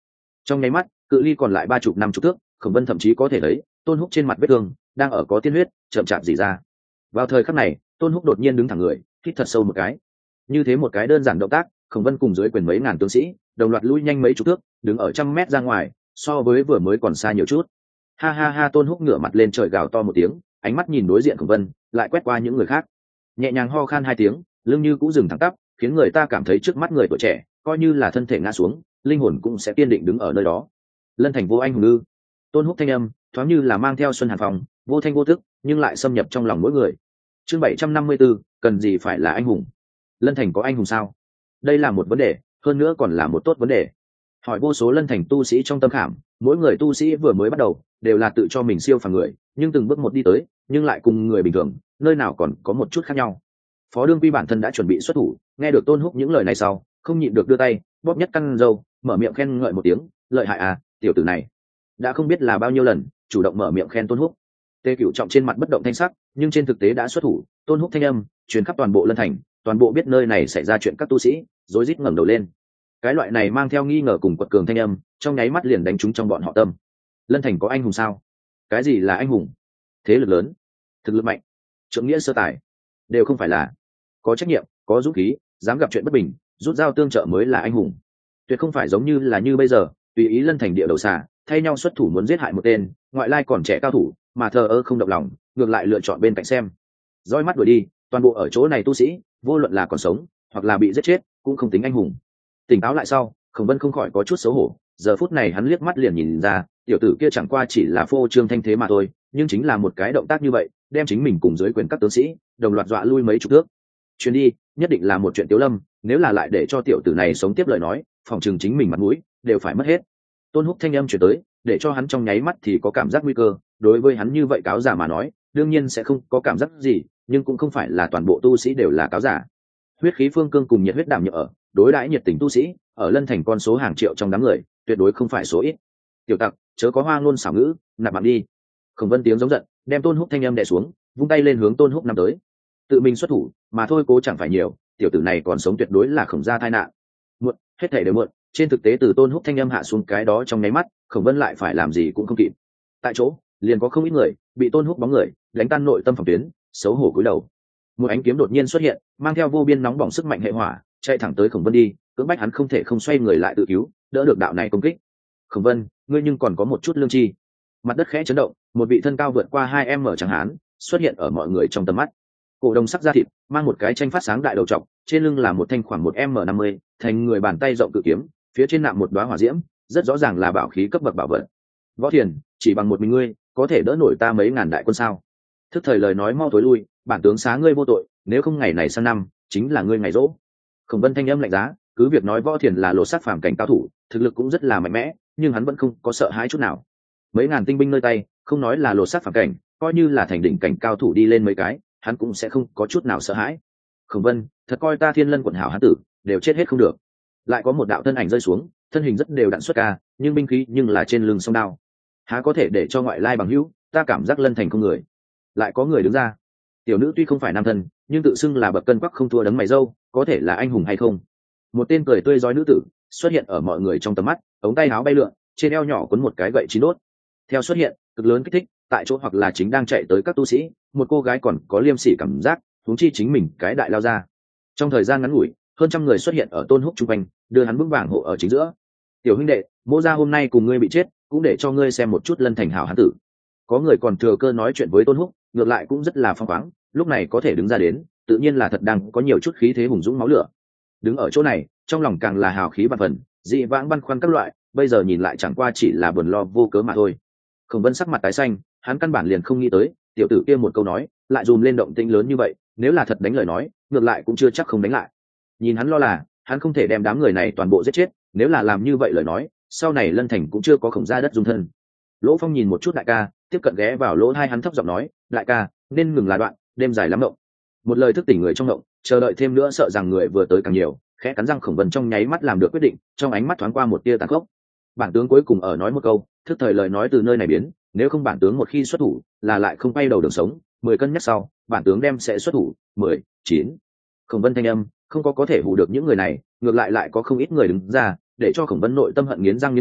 Trong nháy mắt cự ly còn lại 30-50 thước, Khổng Vân thậm chí có thể thấy Tôn Húc trên mặt vết thương đang ở có tiên huyết chậm chạp rỉ ra. Vào thời khắc này Tôn Húc đột nhiên đứng thẳng người, hít thật sâu một cái. Như thế một cái đơn giản động tác, Khổng Vân cùng dưới quyền mấy ngàn tướng sĩ đồng loạt lui nhanh mấy chục thước, đứng ở 100 mét ra ngoài, so với vừa mới còn xa nhiều chút. Ha ha ha, Tôn Húc ngửa mặt lên trời gào to một tiếng, ánh mắt nhìn đối diện Khổng Vân, lại quét qua những người khác, nhẹ nhàng ho khan 2 tiếng, lưng như cũ dừng thẳng tắp, khiến người ta cảm thấy trước mắt người tuổi trẻ, coi như là thân thể ngã xuống, linh hồn cũng sẽ kiên định đứng ở nơi đó. Lân thành vô anh hùng ư? Tôn Húc thanh âm thoáng như là mang theo xuân hàn phòng, vô thanh vô tức, nhưng lại xâm nhập trong lòng mỗi người. Chương 754, cần gì phải là anh hùng? Lân thành có anh hùng sao? Đây là một vấn đề, hơn nữa còn là một tốt vấn đề. Hỏi vô số lân thành tu sĩ trong tâm khảm, mỗi người tu sĩ vừa mới bắt đầu đều là tự cho mình siêu phàm người, nhưng từng bước một đi tới, nhưng lại cùng người bình thường, nơi nào còn có một chút khác nhau. Phó Đương Quy bản thân đã chuẩn bị xuất thủ, nghe được Tôn Húc những lời này sau, không nhịn được đưa tay bóp nhất căn râu, mở miệng khen ngợi một tiếng, lợi hại à, tiểu tử này. Đã không biết là bao nhiêu lần chủ động mở miệng khen Tôn Húc. Tề Cửu Trọng trên mặt bất động thanh sắc, nhưng trên thực tế đã xuất thủ. Tôn Húc thanh âm truyền khắp toàn bộ lân thành, toàn bộ biết nơi này xảy ra chuyện, các tu sĩ rối rít ngẩng đầu lên. Cái loại này mang theo nghi ngờ cùng quật cường thanh âm, trong nháy mắt liền đánh trúng trong bọn họ tâm. Lân thành có anh hùng sao? Cái gì là anh hùng? Thế lực lớn, thực lực mạnh, trượng nghĩa sơ tài, đều không phải là. Có trách nhiệm, có dũng khí, dám gặp chuyện bất bình, rút dao tương trợ mới là anh hùng. Tuyệt không phải giống như là như bây giờ, tùy ý lân thành địa đầu xà, thay nhau xuất thủ muốn giết hại một tên ngoại lai còn trẻ cao thủ, mà thờ ơ không động lòng, ngược lại lựa chọn bên cạnh xem. Dõi mắt đuổi đi, toàn bộ ở chỗ này tu sĩ, vô luận là còn sống hoặc là bị giết chết, cũng không tính anh hùng. Tỉnh táo lại sau, Khổng Vân không khỏi có chút xấu hổ. Giờ phút này hắn liếc mắt liền nhìn ra, tiểu tử kia chẳng qua chỉ là phô trương thanh thế mà thôi, nhưng chính là một cái động tác như vậy, đem chính mình cùng dưới quyền các tướng sĩ đồng loạt dọa lui mấy chục thước. Chuyến đi nhất định là một chuyện tiếu lâm, nếu là lại để cho tiểu tử này sống tiếp lời nói, phòng trường chính mình mặt mũi đều phải mất hết. Tôn Húc thanh âm chuyển tới, để cho hắn trong nháy mắt thì có cảm giác nguy cơ. Đối với hắn như vậy cáo giả mà nói, đương nhiên sẽ không có cảm giác gì, nhưng cũng không phải là toàn bộ tu sĩ đều là cáo giả. Huyết khí phương cương cùng nhiệt huyết đảm nhựa ở, đối đãi nhiệt tình tu sĩ ở lân thành con số hàng triệu trong đám người, tuyệt đối không phải số ít. Tiểu tặc, chớ có hoa ngôn xảo ngữ, nạp mạng đi. Khổng Vân tiếng giống giận, đem Tôn Húc thanh âm đè xuống, vung tay lên hướng Tôn Húc năm tới. Tự mình xuất thủ, mà thôi cố chẳng phải nhiều, tiểu tử này còn sống tuyệt đối là Khổng gia tai nạn. Muộn, hết thảy đều muộn. Trên thực tế từ Tôn Húc thanh âm hạ xuống cái đó trong nháy mắt, Khổng Vân lại phải làm gì cũng không kịp. Tại chỗ liền có không ít người bị Tôn Húc bóng người đánh tan nội tâm phòng tuyến, xấu hổ cúi đầu. Một ánh kiếm đột nhiên xuất hiện, mang theo vô biên nóng bỏng sức mạnh hệ hỏa, chạy thẳng tới Khổng Vân đi, cưỡng bách hắn không thể không xoay người lại tự cứu, đỡ được đạo này công kích. Khổng Vân, ngươi nhưng còn có một chút lương tri. Mặt đất khẽ chấn động, một vị thân cao vượt qua 2m trắng hán xuất hiện ở mọi người trong tầm mắt. Cổ đồng sắc da thịt, mang một cái tranh phát sáng đại đầu trọc, trên lưng là một thanh khoảng 1m50, thành người bàn tay rộng cự kiếm, phía trên nạm một đóa hỏa diễm, rất rõ ràng là bảo khí cấp bậc bảo vật. Võ Thiền, chỉ bằng một mình ngươi, có thể đỡ nổi ta mấy ngàn đại quân sao? Thức thời lời nói mau thối lui, bản tướng xá ngươi vô tội, nếu không ngày này sang năm chính là ngươi ngày rỗ. Khổng Vân thanh âm lạnh giá, cứ việc nói Võ Thiền là lột xác phàm cảnh cao thủ, thực lực cũng rất là mạnh mẽ, nhưng hắn vẫn không có sợ hãi chút nào. Mấy ngàn tinh binh nơi tay, không nói là lột xác phàm cảnh, coi như là thành đỉnh cảnh cao thủ đi lên mấy cái, hắn cũng sẽ không có chút nào sợ hãi. Khổng Vân, thật coi ta Thiên Lân quận hảo hán tử, đều chết hết không được. Lại có một đạo thân ảnh rơi xuống, thân hình rất đều đặn xuất ca, nhưng binh khí nhưng là trên lưng song đao. Há có thể để cho ngoại lai bằng hữu, ta cảm giác lân thành không người. Lại có người đứng ra. Tiểu nữ tuy không phải nam thân, nhưng tự xưng là bậc cân quắc không thua đấng mày râu, có thể là anh hùng hay không? Một tên cười tươi rói nữ tử xuất hiện ở mọi người trong tầm mắt, ống tay áo bay lượn, trên eo nhỏ quấn một cái gậy chín đốt. Theo xuất hiện, cực lớn kích thích, tại chỗ hoặc là chính đang chạy tới các tu sĩ, một cô gái còn có liêm sỉ cảm giác, huống chi chính mình cái đại lao ra. Trong thời gian ngắn ngủi, hơn trăm người xuất hiện ở Tôn Húc trung quanh, đưa hắn vững vàng hộ ở chính giữa. Tiểu huynh đệ, Mỗ gia hôm nay cùng ngươi bị chết, cũng để cho ngươi xem một chút lân thành hảo hán tử. Có người còn thừa cơ nói chuyện với Tôn Húc, ngược lại cũng rất là phong khoáng, lúc này có thể đứng ra đến, tự nhiên là thật đang có nhiều chút khí thế hùng dũng máu lửa. Đứng ở chỗ này, trong lòng càng là hào khí vạn phần, dị vãng băn khoăn các loại, bây giờ nhìn lại chẳng qua chỉ là buồn lo vô cớ mà thôi. Khổng Vân sắc mặt tái xanh, hắn căn bản liền không nghĩ tới, tiểu tử kia một câu nói, lại dùm lên động tĩnh lớn như vậy, nếu là thật đánh lời nói, ngược lại cũng chưa chắc không đánh lại. Nhìn hắn lo là, hắn không thể đem đám người này toàn bộ giết chết, nếu là làm như vậy lời nói, sau này lân thành cũng chưa có Khổng gia đất dung thân. Lỗ Phong nhìn một chút đại ca, tiếp cận ghé vào lỗ tai hắn thấp giọng nói, đại ca, nên ngừng là đoạn, đêm dài lắm động. Một lời thức tỉnh người trong động, chờ đợi thêm nữa sợ rằng người vừa tới càng nhiều, khẽ cắn răng Khổng Vân trong nháy mắt làm được quyết định, trong ánh mắt thoáng qua một tia tàn khốc. Bản tướng cuối cùng ở nói một câu, thức thời lời nói từ nơi này biến, nếu không bản tướng một khi xuất thủ, là lại không quay đầu đường sống, 10 cân nhắc sau, bản tướng đem sẽ xuất thủ, 10, 9. Khổng Vân thanh âm, không có thể hù được những người này, ngược lại lại có không ít người đứng ra, để cho Khổng Vân nội tâm hận nghiến răng nghiến lợi,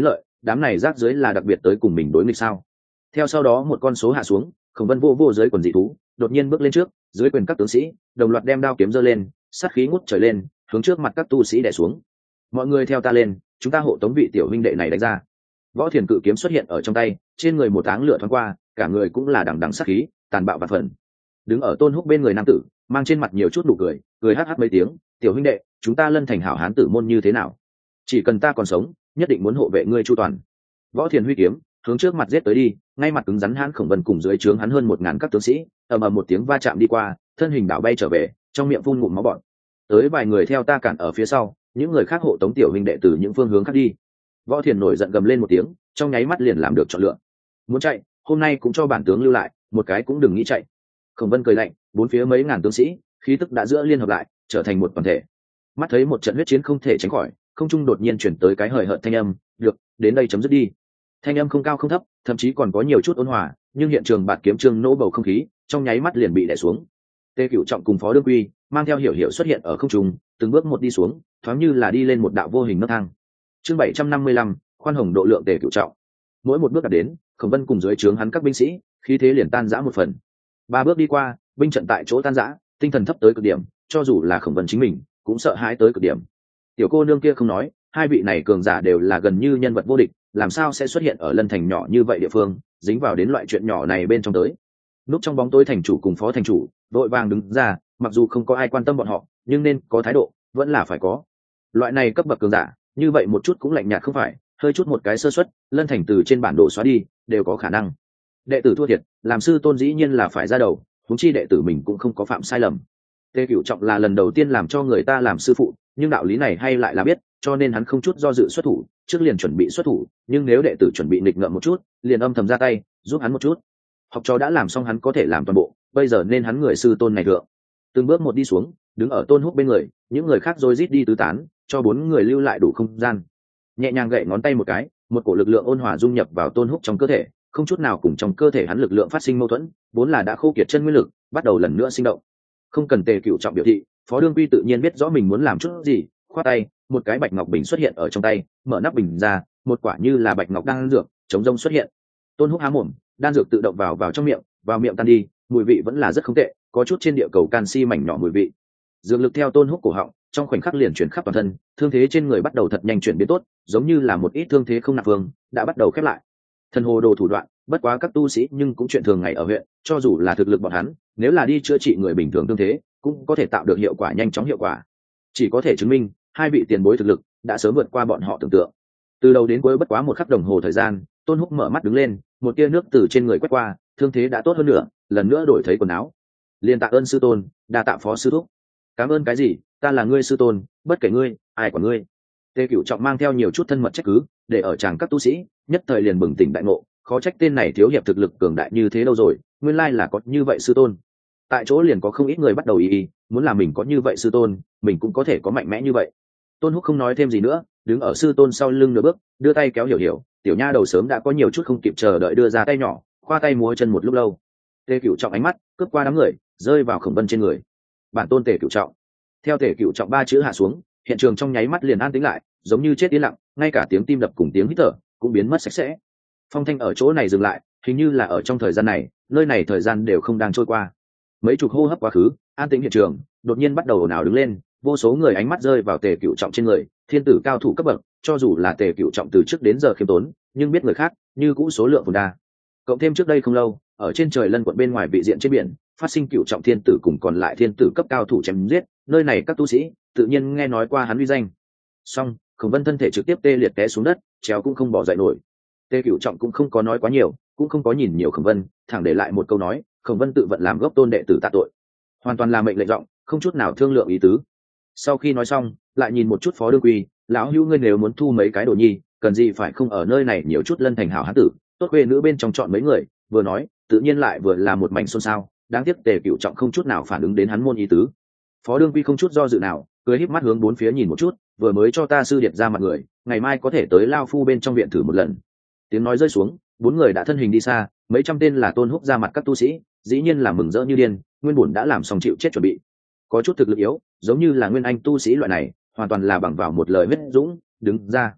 đám này rác dưới là đặc biệt tới cùng mình đối nghịch sao? Theo sau đó một con số hạ xuống, Khổng Vân vô vô dưới quần dị thú, đột nhiên bước lên trước, dưới quyền các tướng sĩ đồng loạt đem đao kiếm giơ lên, sát khí ngút trời lên, hướng trước mặt các tu sĩ đè xuống. Mọi người theo ta lên, chúng ta hộ tống vị tiểu huynh đệ này đánh ra. Võ Thiền cự kiếm xuất hiện ở trong tay, trên người một áng lửa thoáng qua, cả người cũng là đằng đằng sát khí, tàn bạo và phần. Đứng ở Tôn Húc bên người nam tử, mang trên mặt nhiều chút nụ cười, cười hắc hắc mấy tiếng, "Tiểu huynh đệ, chúng ta Lân Thành hảo hán tử môn như thế nào? Chỉ cần ta còn sống, nhất định muốn hộ vệ ngươi chu toàn." Võ Thiền huy kiếm, hướng trước mặt giết tới đi, ngay mặt cứng rắn hãn Khổng Vân cùng dưới trướng hắn hơn 1000 các tướng sĩ, ầm ầm một tiếng va chạm đi qua, thân hình đảo bay trở về, trong miệng phun ngụm máu bọt. Tới vài người theo ta cản ở phía sau, những người khác hộ tống tiểu huynh đệ từ những phương hướng khác đi. Võ Thiền nổi giận gầm lên một tiếng, trong nháy mắt liền làm được chọn lựa. Muốn chạy, hôm nay cũng cho bản tướng lưu lại, một cái cũng đừng nghĩ chạy. Khổng Vân cười lạnh, bốn phía mấy ngàn tướng sĩ, khí tức đã giữa liên hợp lại, trở thành một toàn thể. Mắt thấy một trận huyết chiến không thể tránh khỏi, không trung đột nhiên chuyển tới cái hời hợt thanh âm, "Được, đến đây chấm dứt đi." Thanh âm không cao không thấp, thậm chí còn có nhiều chút ôn hòa, nhưng hiện trường bạt kiếm trương nỗ bầu không khí, trong nháy mắt liền bị đè xuống. Tề Cửu Trọng cùng Phó Đương Quy mang theo Hiểu Hiểu xuất hiện ở không trung, từng bước một đi xuống, thoáng như là đi lên một đạo vô hình nấc thang. Chương 755, khoan hồng độ lượng Tề Cửu Trọng. Mỗi một bước đạt đến, Khổng Vân cùng dưới trướng hắn các binh sĩ, khí thế liền tan rã một phần. Ba bước đi qua, binh trận tại chỗ tan rã, tinh thần thấp tới cực điểm, cho dù là Khổng Vân chính mình, cũng sợ hãi tới cực điểm. Tiểu cô nương kia không nói, hai vị này cường giả đều là gần như nhân vật vô địch, làm sao sẽ xuất hiện ở Lân Thành nhỏ như vậy địa phương, dính vào đến loại chuyện nhỏ này bên trong tới. Núp trong bóng tối thành chủ cùng phó thành chủ vội vàng đứng ra, mặc dù không có ai quan tâm bọn họ, nhưng nên có thái độ vẫn là phải có. Loại này cấp bậc cường giả, như vậy một chút cũng lạnh nhạt không phải, hơi chút một cái sơ suất, Lân Thành từ trên bản đồ xóa đi, đều có khả năng. Đệ tử thua thiệt, làm sư tôn dĩ nhiên là phải ra đầu, huống chi đệ tử mình cũng không có phạm sai lầm. Tề Cửu Trọng là lần đầu tiên làm cho người ta làm sư phụ, nhưng đạo lý này hay lại là biết, cho nên hắn không chút do dự xuất thủ, trước liền chuẩn bị xuất thủ, nhưng nếu đệ tử chuẩn bị nghịch ngợm một chút, liền âm thầm ra tay, giúp hắn một chút. Học trò đã làm xong hắn có thể làm toàn bộ, bây giờ nên hắn người sư tôn này thượng. Từng bước một đi xuống, đứng ở Tôn Húc bên người, những người khác rồi rít đi tứ tán, cho bốn người lưu lại đủ không gian. Nhẹ nhàng gậy ngón tay một cái, một cổ lực lượng ôn hòa dung nhập vào Tôn Húc trong cơ thể, không chút nào cùng trong cơ thể hắn lực lượng phát sinh mâu thuẫn, vốn là đã khô kiệt chân nguyên lực, bắt đầu lần nữa sinh động. Không cần Tề Cửu Trọng biểu thị, Phó Đương Quy tự nhiên biết rõ mình muốn làm chút gì, khoát tay, một cái bạch ngọc bình xuất hiện ở trong tay, mở nắp bình ra, một quả như là bạch ngọc đan dược chống rông xuất hiện. Tôn Húc há mồm, đan dược tự động vào trong miệng, vào miệng tan đi, mùi vị vẫn là rất không tệ, có chút trên địa cầu canxi mảnh nhỏ mùi vị. Dược lực theo Tôn Húc cổ họng, trong khoảnh khắc liền chuyển khắp toàn thân, thương thế trên người bắt đầu thật nhanh chuyển biến tốt, giống như là một ít thương thế không nặng vương đã bắt đầu khép lại. Thần hồ đồ thủ đoạn, bất quá các tu sĩ nhưng cũng chuyện thường ngày ở huyện, cho dù là thực lực bọn hắn, nếu là đi chữa trị người bình thường thương thế, cũng có thể tạo được hiệu quả nhanh chóng hiệu quả. Chỉ có thể chứng minh, hai vị tiền bối thực lực đã sớm vượt qua bọn họ tưởng tượng. Từ đầu đến cuối bất quá một khắc đồng hồ thời gian, Tôn Húc mở mắt đứng lên, một tia nước từ trên người quét qua, thương thế đã tốt hơn nữa, lần nữa đổi thấy quần áo. Liên tạ ơn sư tôn, đa tạ phó sư thúc. Cảm ơn cái gì, ta là ngươi sư tôn, bất kể ngươi, ai của ngươi. Tề Cửu Trọng mang theo nhiều chút thân mật trách cứ, để ở chàng các tu sĩ, nhất thời liền bừng tỉnh đại ngộ, khó trách tên này thiếu hiệp thực lực cường đại như thế đâu rồi, nguyên lai là có như vậy sư tôn. Tại chỗ liền có không ít người bắt đầu muốn là mình có như vậy sư tôn, mình cũng có thể có mạnh mẽ như vậy. Tôn Húc không nói thêm gì nữa, đứng ở sư tôn sau lưng nửa bước, đưa tay kéo Hiểu Hiểu, tiểu nha đầu sớm đã có nhiều chút không kịp chờ đợi đưa ra tay nhỏ, khoa tay múa chân một lúc lâu. Tề Cửu Trọng ánh mắt cướp qua đám người, rơi vào Khổng Vân trên người. Bản tôn Tề Cửu Trọng. Theo Tề Cửu Trọng ba chữ hạ xuống, hiện trường trong nháy mắt liền an tĩnh lại, giống như chết yên lặng, ngay cả tiếng tim đập cùng tiếng hít thở cũng biến mất sạch sẽ. Phong thanh ở chỗ này dừng lại, hình như là ở trong thời gian này, nơi này thời gian đều không đang trôi qua. Mấy chục hô hấp quá khứ, an tĩnh hiện trường đột nhiên bắt đầu ồn ào đứng lên, vô số người ánh mắt rơi vào Tề Cửu Trọng trên người, thiên tử cao thủ cấp bậc, cho dù là Tề Cửu Trọng từ trước đến giờ khiêm tốn, nhưng biết người khác, như cũ số lượng phồn đa. Cộng thêm trước đây không lâu, ở trên trời Lân quận bên ngoài vị diện trên biển, phát sinh Cửu Trọng thiên tử cùng còn lại thiên tử cấp cao thủ chém giết, nơi này các tu sĩ tự nhiên nghe nói qua hắn uy danh. Song, Khổng Vân thân thể trực tiếp tê liệt té xuống đất, trèo cũng không bỏ dậy nổi. Tề Cửu Trọng cũng không có nói quá nhiều, cũng không có nhìn nhiều Khổng Vân, thẳng để lại một câu nói, Khổng Vân tự vận làm gốc tôn đệ tử tạ tội, hoàn toàn là mệnh lệnh giọng, không chút nào thương lượng ý tứ. Sau khi nói xong, lại nhìn một chút Phó Đương Quy, lão hữu ngươi nếu muốn thu mấy cái đồ nhi, cần gì phải không ở nơi này nhiều chút Lân Thành hảo hán tử, tốt khuê nữ bên trong chọn mấy người, vừa nói, tự nhiên lại vừa là một mảnh xôn xao, đáng tiếc Tề Cửu Trọng không chút nào phản ứng đến hắn môn ý tứ. Phó Đương Quy không chút do dự nào, cười híp mắt hướng bốn phía nhìn một chút, vừa mới cho ta sư điệt ra mặt người, ngày mai có thể tới lao phu bên trong viện thử một lần. Tiếng nói rơi xuống, bốn người đã thân hình đi xa, mấy trăm tên là Tôn Húc ra mặt các tu sĩ, dĩ nhiên là mừng rỡ như điên, nguyên bổn đã làm xong chịu chết chuẩn bị. Có chút thực lực yếu, giống như là nguyên anh tu sĩ loại này, hoàn toàn là bằng vào một lời huyết dũng đứng ra.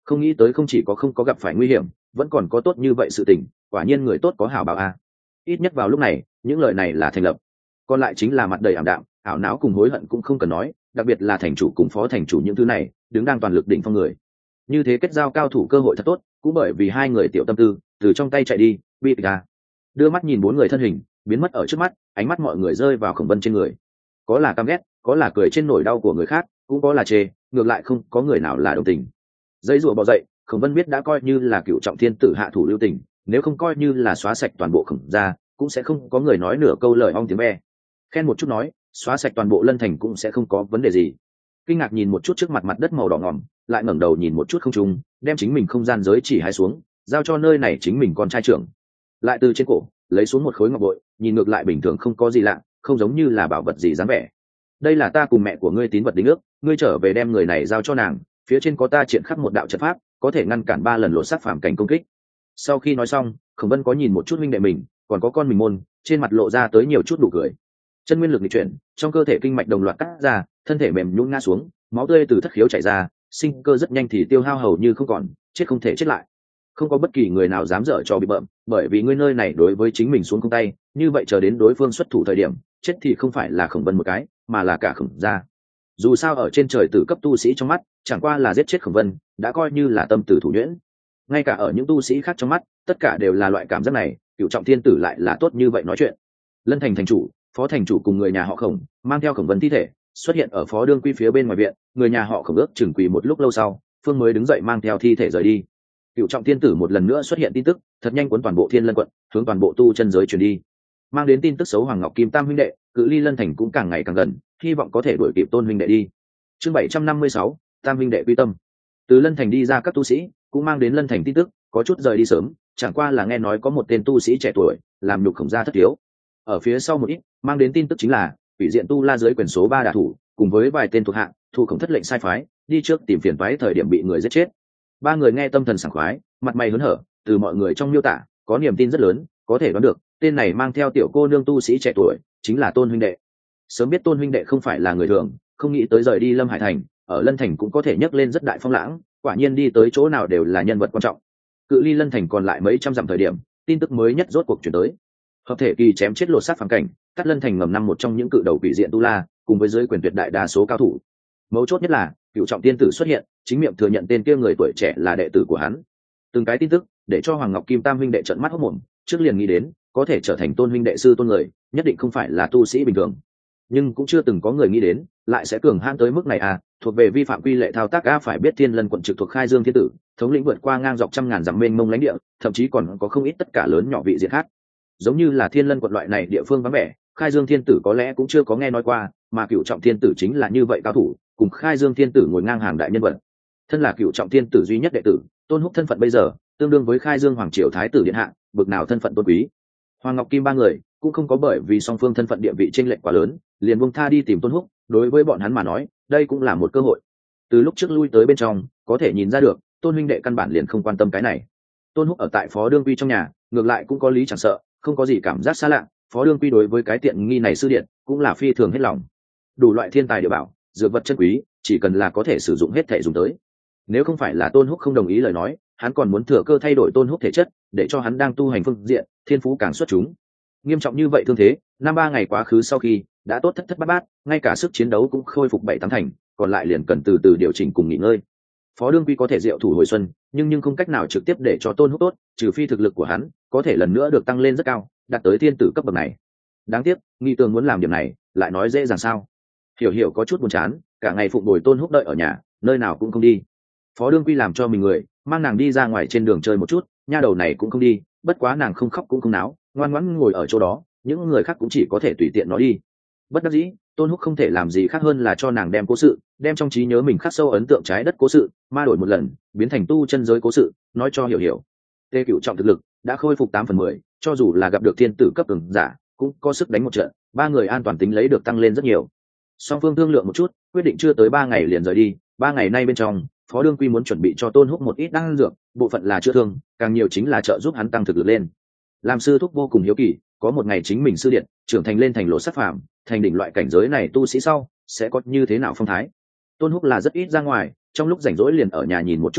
không nghĩ tới không chỉ có không có gặp phải nguy hiểm, vẫn còn có tốt như vậy sự tình, quả nhiên người tốt có hảo báo a. Ít nhất vào lúc này những lời này là thành lập. Còn lại chính là mặt đầy ảm đạm, ảo não cùng hối hận cũng không cần nói, đặc biệt là thành chủ cùng phó thành chủ những thứ này đứng đang toàn lực đỉnh phong người, như thế kết giao cao thủ cơ hội thật tốt, cũng bởi vì hai người tiểu tâm tư từ trong tay chạy đi bị gà. Đưa mắt nhìn bốn người thân hình biến mất ở trước mắt, ánh mắt mọi người rơi vào Khổng Vân trên người, có là căm ghét, có là cười trên nỗi đau của người khác, cũng có là chê, ngược lại không có người nào là đồng tình. Dây rùa bò dậy, Khổng Vân biết đã coi như là cựu trọng thiên tử hạ thủ lưu tình, nếu không coi như là xóa sạch toàn bộ Khổng gia, cũng sẽ không có người nói nửa câu lời ong tiếng ve. Khen một chút nói, xóa sạch toàn bộ Lân Thành cũng sẽ không có vấn đề gì. Kinh ngạc nhìn một chút trước mặt mặt đất màu đỏ ngòm, lại ngẩng đầu nhìn một chút không trung, đem chính mình không gian giới chỉ hái xuống, giao cho nơi này chính mình con trai trưởng. Lại từ trên cổ lấy xuống một khối ngọc bội, nhìn ngược lại bình thường không có gì lạ, không giống như là bảo vật gì dáng vẻ. Đây là ta cùng mẹ của ngươi tín vật đính ước, ngươi trở về đem người này giao cho nàng, phía trên có ta triển khắc một đạo trận pháp, có thể ngăn cản 3 lần lột xác phàm cảnh công kích. Sau khi nói xong, Khổng Vân có nhìn một chút huynh đệ mình, còn có con mình môn, trên mặt lộ ra tới nhiều chút nụ cười. Chân nguyên lực nghịch chuyển, trong cơ thể kinh mạch đồng loạt cắt ra, thân thể mềm nhũn ngã xuống, máu tươi từ thất khiếu chảy ra, sinh cơ rất nhanh thì tiêu hao hầu như không còn, chết không thể chết lại. Không có bất kỳ người nào dám dở trò bị bợm, bởi vì ngươi nơi này đối với chính mình xuống không tay, như vậy chờ đến đối phương xuất thủ thời điểm, chết thì không phải là Khổng Vân một cái, mà là cả Khổng gia. Dù sao ở trên trời tử cấp tu sĩ trong mắt, chẳng qua là giết chết Khổng Vân, đã coi như là tâm tử thủ nhuyễn. Ngay cả ở những tu sĩ khác trong mắt, tất cả đều là loại cảm giác này, cựu trọng thiên tử lại là tốt như vậy nói chuyện. Lân Thành thành chủ, phó thành chủ cùng người nhà họ Khổng mang theo Khổng Vân thi thể xuất hiện ở phó đương quy phía bên ngoài viện, người nhà họ Khổng ước chừng quỳ một lúc lâu sau, phương mới đứng dậy mang theo thi thể rời đi. Cựu trọng thiên tử một lần nữa xuất hiện tin tức, thật nhanh cuốn toàn bộ Thiên Lân quận, hướng toàn bộ tu chân giới truyền đi, mang đến tin tức xấu Hoàng Ngọc Kim Tam huynh đệ, cự ly Lân Thành cũng càng ngày càng gần, hy vọng có thể đuổi kịp Tôn huynh đệ đi. Chương 756, Tam huynh đệ quy tâm. Từ Lân Thành đi ra các tu sĩ cũng mang đến Lân Thành tin tức, có chút rời đi sớm, chẳng qua là nghe nói có một tên tu sĩ trẻ tuổi làm nhục Khổng gia thất thiếu. Ở phía sau một ít mang đến tin tức chính là Quỷ Diện Tu La dưới quyền số 3 đả thủ, cùng với vài tên thuộc hạ thu Khổng thất lệnh sai phái đi trước tìm phiền toái thời điểm bị người giết chết. Ba người nghe tâm thần sảng khoái, mặt mày hớn hở, từ mọi người trong miêu tả có niềm tin rất lớn, có thể đoán được tên này mang theo tiểu cô nương tu sĩ trẻ tuổi chính là Tôn huynh đệ. Sớm biết Tôn huynh đệ không phải là người thường, không nghĩ tới rời đi Lâm Hải Thành, ở Lân Thành cũng có thể nhấc lên rất đại phong lãng, quả nhiên đi tới chỗ nào đều là nhân vật quan trọng. Cự ly Lân Thành còn lại mấy trăm dặm thời điểm, tin tức mới nhất rốt cuộc chuyển tới. Hợp thể kỳ chém chết lột xác phàm cảnh, cắt Lân Thành ngầm năm một trong những cự đầu Quỷ Diện Tu La, cùng với dưới quyền tuyệt đại đa số cao thủ. Mấu chốt nhất là cựu trọng tiên tử xuất hiện, chính miệng thừa nhận tên kia người tuổi trẻ là đệ tử của hắn. Từng cái tin tức để cho Hoàng Ngọc Kim Tam huynh đệ trợn mắt hốt mồm, trước liền nghĩ đến có thể trở thành Tôn huynh đệ sư tôn người, nhất định không phải là tu sĩ bình thường. Nhưng cũng chưa từng có người nghĩ đến lại sẽ cường hãn tới mức này à, thuộc về vi phạm quy lệ thao tác a. Phải biết Thiên Lân quận trực thuộc Khai Dương thiên tử, thống lĩnh vượt qua ngang dọc trăm ngàn dặm mênh mông lãnh địa, thậm chí còn có không ít tất cả lớn nhỏ vị diện khác. Giống như là Thiên Lân quận loại này địa phương vắng vẻ, Khai Dương thiên tử có lẽ cũng chưa có nghe nói qua, mà cựu trọng thiên tử chính là như vậy cao thủ, cùng Khai Dương thiên tử ngồi ngang hàng đại nhân vật. Thân là cựu trọng thiên tử duy nhất đệ tử, Tôn Húc thân phận bây giờ tương đương với Khai Dương hoàng triều thái tử điện hạ, bực nào thân phận tôn quý. Hoàng Ngọc Kim ba người cũng không có bởi vì song phương thân phận địa vị chênh lệch quá lớn liền buông tha đi tìm Tôn Húc, đối với bọn hắn mà nói đây cũng là một cơ hội. Từ lúc trước lui tới bên trong có thể nhìn ra được Tôn huynh đệ căn bản liền không quan tâm cái này. Tôn Húc ở tại phó đương quy trong nhà ngược lại cũng có lý chẳng sợ, không có gì cảm giác xa lạ. Phó đương quy đối với cái tiện nghi này sư điện cũng là phi thường hết lòng, đủ loại thiên tài địa bảo, dược vật chân quý, chỉ cần là có thể sử dụng hết thể dùng tới. Nếu không phải là Tôn Húc không đồng ý lời nói, hắn còn muốn thừa cơ thay đổi Tôn Húc thể chất, để cho hắn đang tu hành phương diện thiên phú càng xuất chúng. Nghiêm trọng như vậy thương thế, 5-3 ngày quá khứ sau khi đã tốt thất thất bát bát, ngay cả sức chiến đấu cũng khôi phục 7-8 thành, còn lại liền cần từ từ điều chỉnh cùng nghỉ ngơi. Phó đương quy có thể diệu thủ hồi xuân, nhưng không cách nào trực tiếp để cho Tôn Húc tốt, trừ phi thực lực của hắn có thể lần nữa được tăng lên rất cao, đạt tới thiên tử cấp bậc này. Đáng tiếc, Nghi Tường muốn làm điểm này, lại nói dễ dàng sao? Hiểu có chút buồn chán, cả ngày phụng bồi Tôn Húc đợi ở nhà, nơi nào cũng không đi. Phó đương quy làm cho mình người, mang nàng đi ra ngoài trên đường chơi một chút, nha đầu này cũng không đi, bất quá nàng không khóc cũng không náo, ngoan ngoãn ngồi ở chỗ đó, những người khác cũng chỉ có thể tùy tiện nó đi. Bất đắc dĩ, Tôn Húc không thể làm gì khác hơn là cho nàng đem cố sự, đem trong trí nhớ mình khắc sâu ấn tượng trái đất cố sự, ma đổi một lần, biến thành tu chân giới cố sự, nói cho hiểu. Tê Cửu trọng thực lực đã khôi phục 8/10, cho dù là gặp được thiên tử cấp cường giả, cũng có sức đánh một trận, ba người an toàn tính lấy được tăng lên rất nhiều. Song phương thương lượng một chút, quyết định chưa tới 3 ngày liền rời đi. 3 ngày nay bên trong, Phó đương quy muốn chuẩn bị cho Tôn Húc một ít đan dược, bộ phận là chữa thương, càng nhiều chính là trợ giúp hắn tăng thực lực lên. Làm sư thúc vô cùng hiếu kỳ, có một ngày chính mình sư điện trưởng thành lên thành lỗ sát phàm, thành đỉnh loại cảnh giới này tu sĩ sau sẽ có như thế nào phong thái. Tôn Húc là rất ít ra ngoài, trong lúc rảnh rỗi liền ở nhà nhìn một chút sách,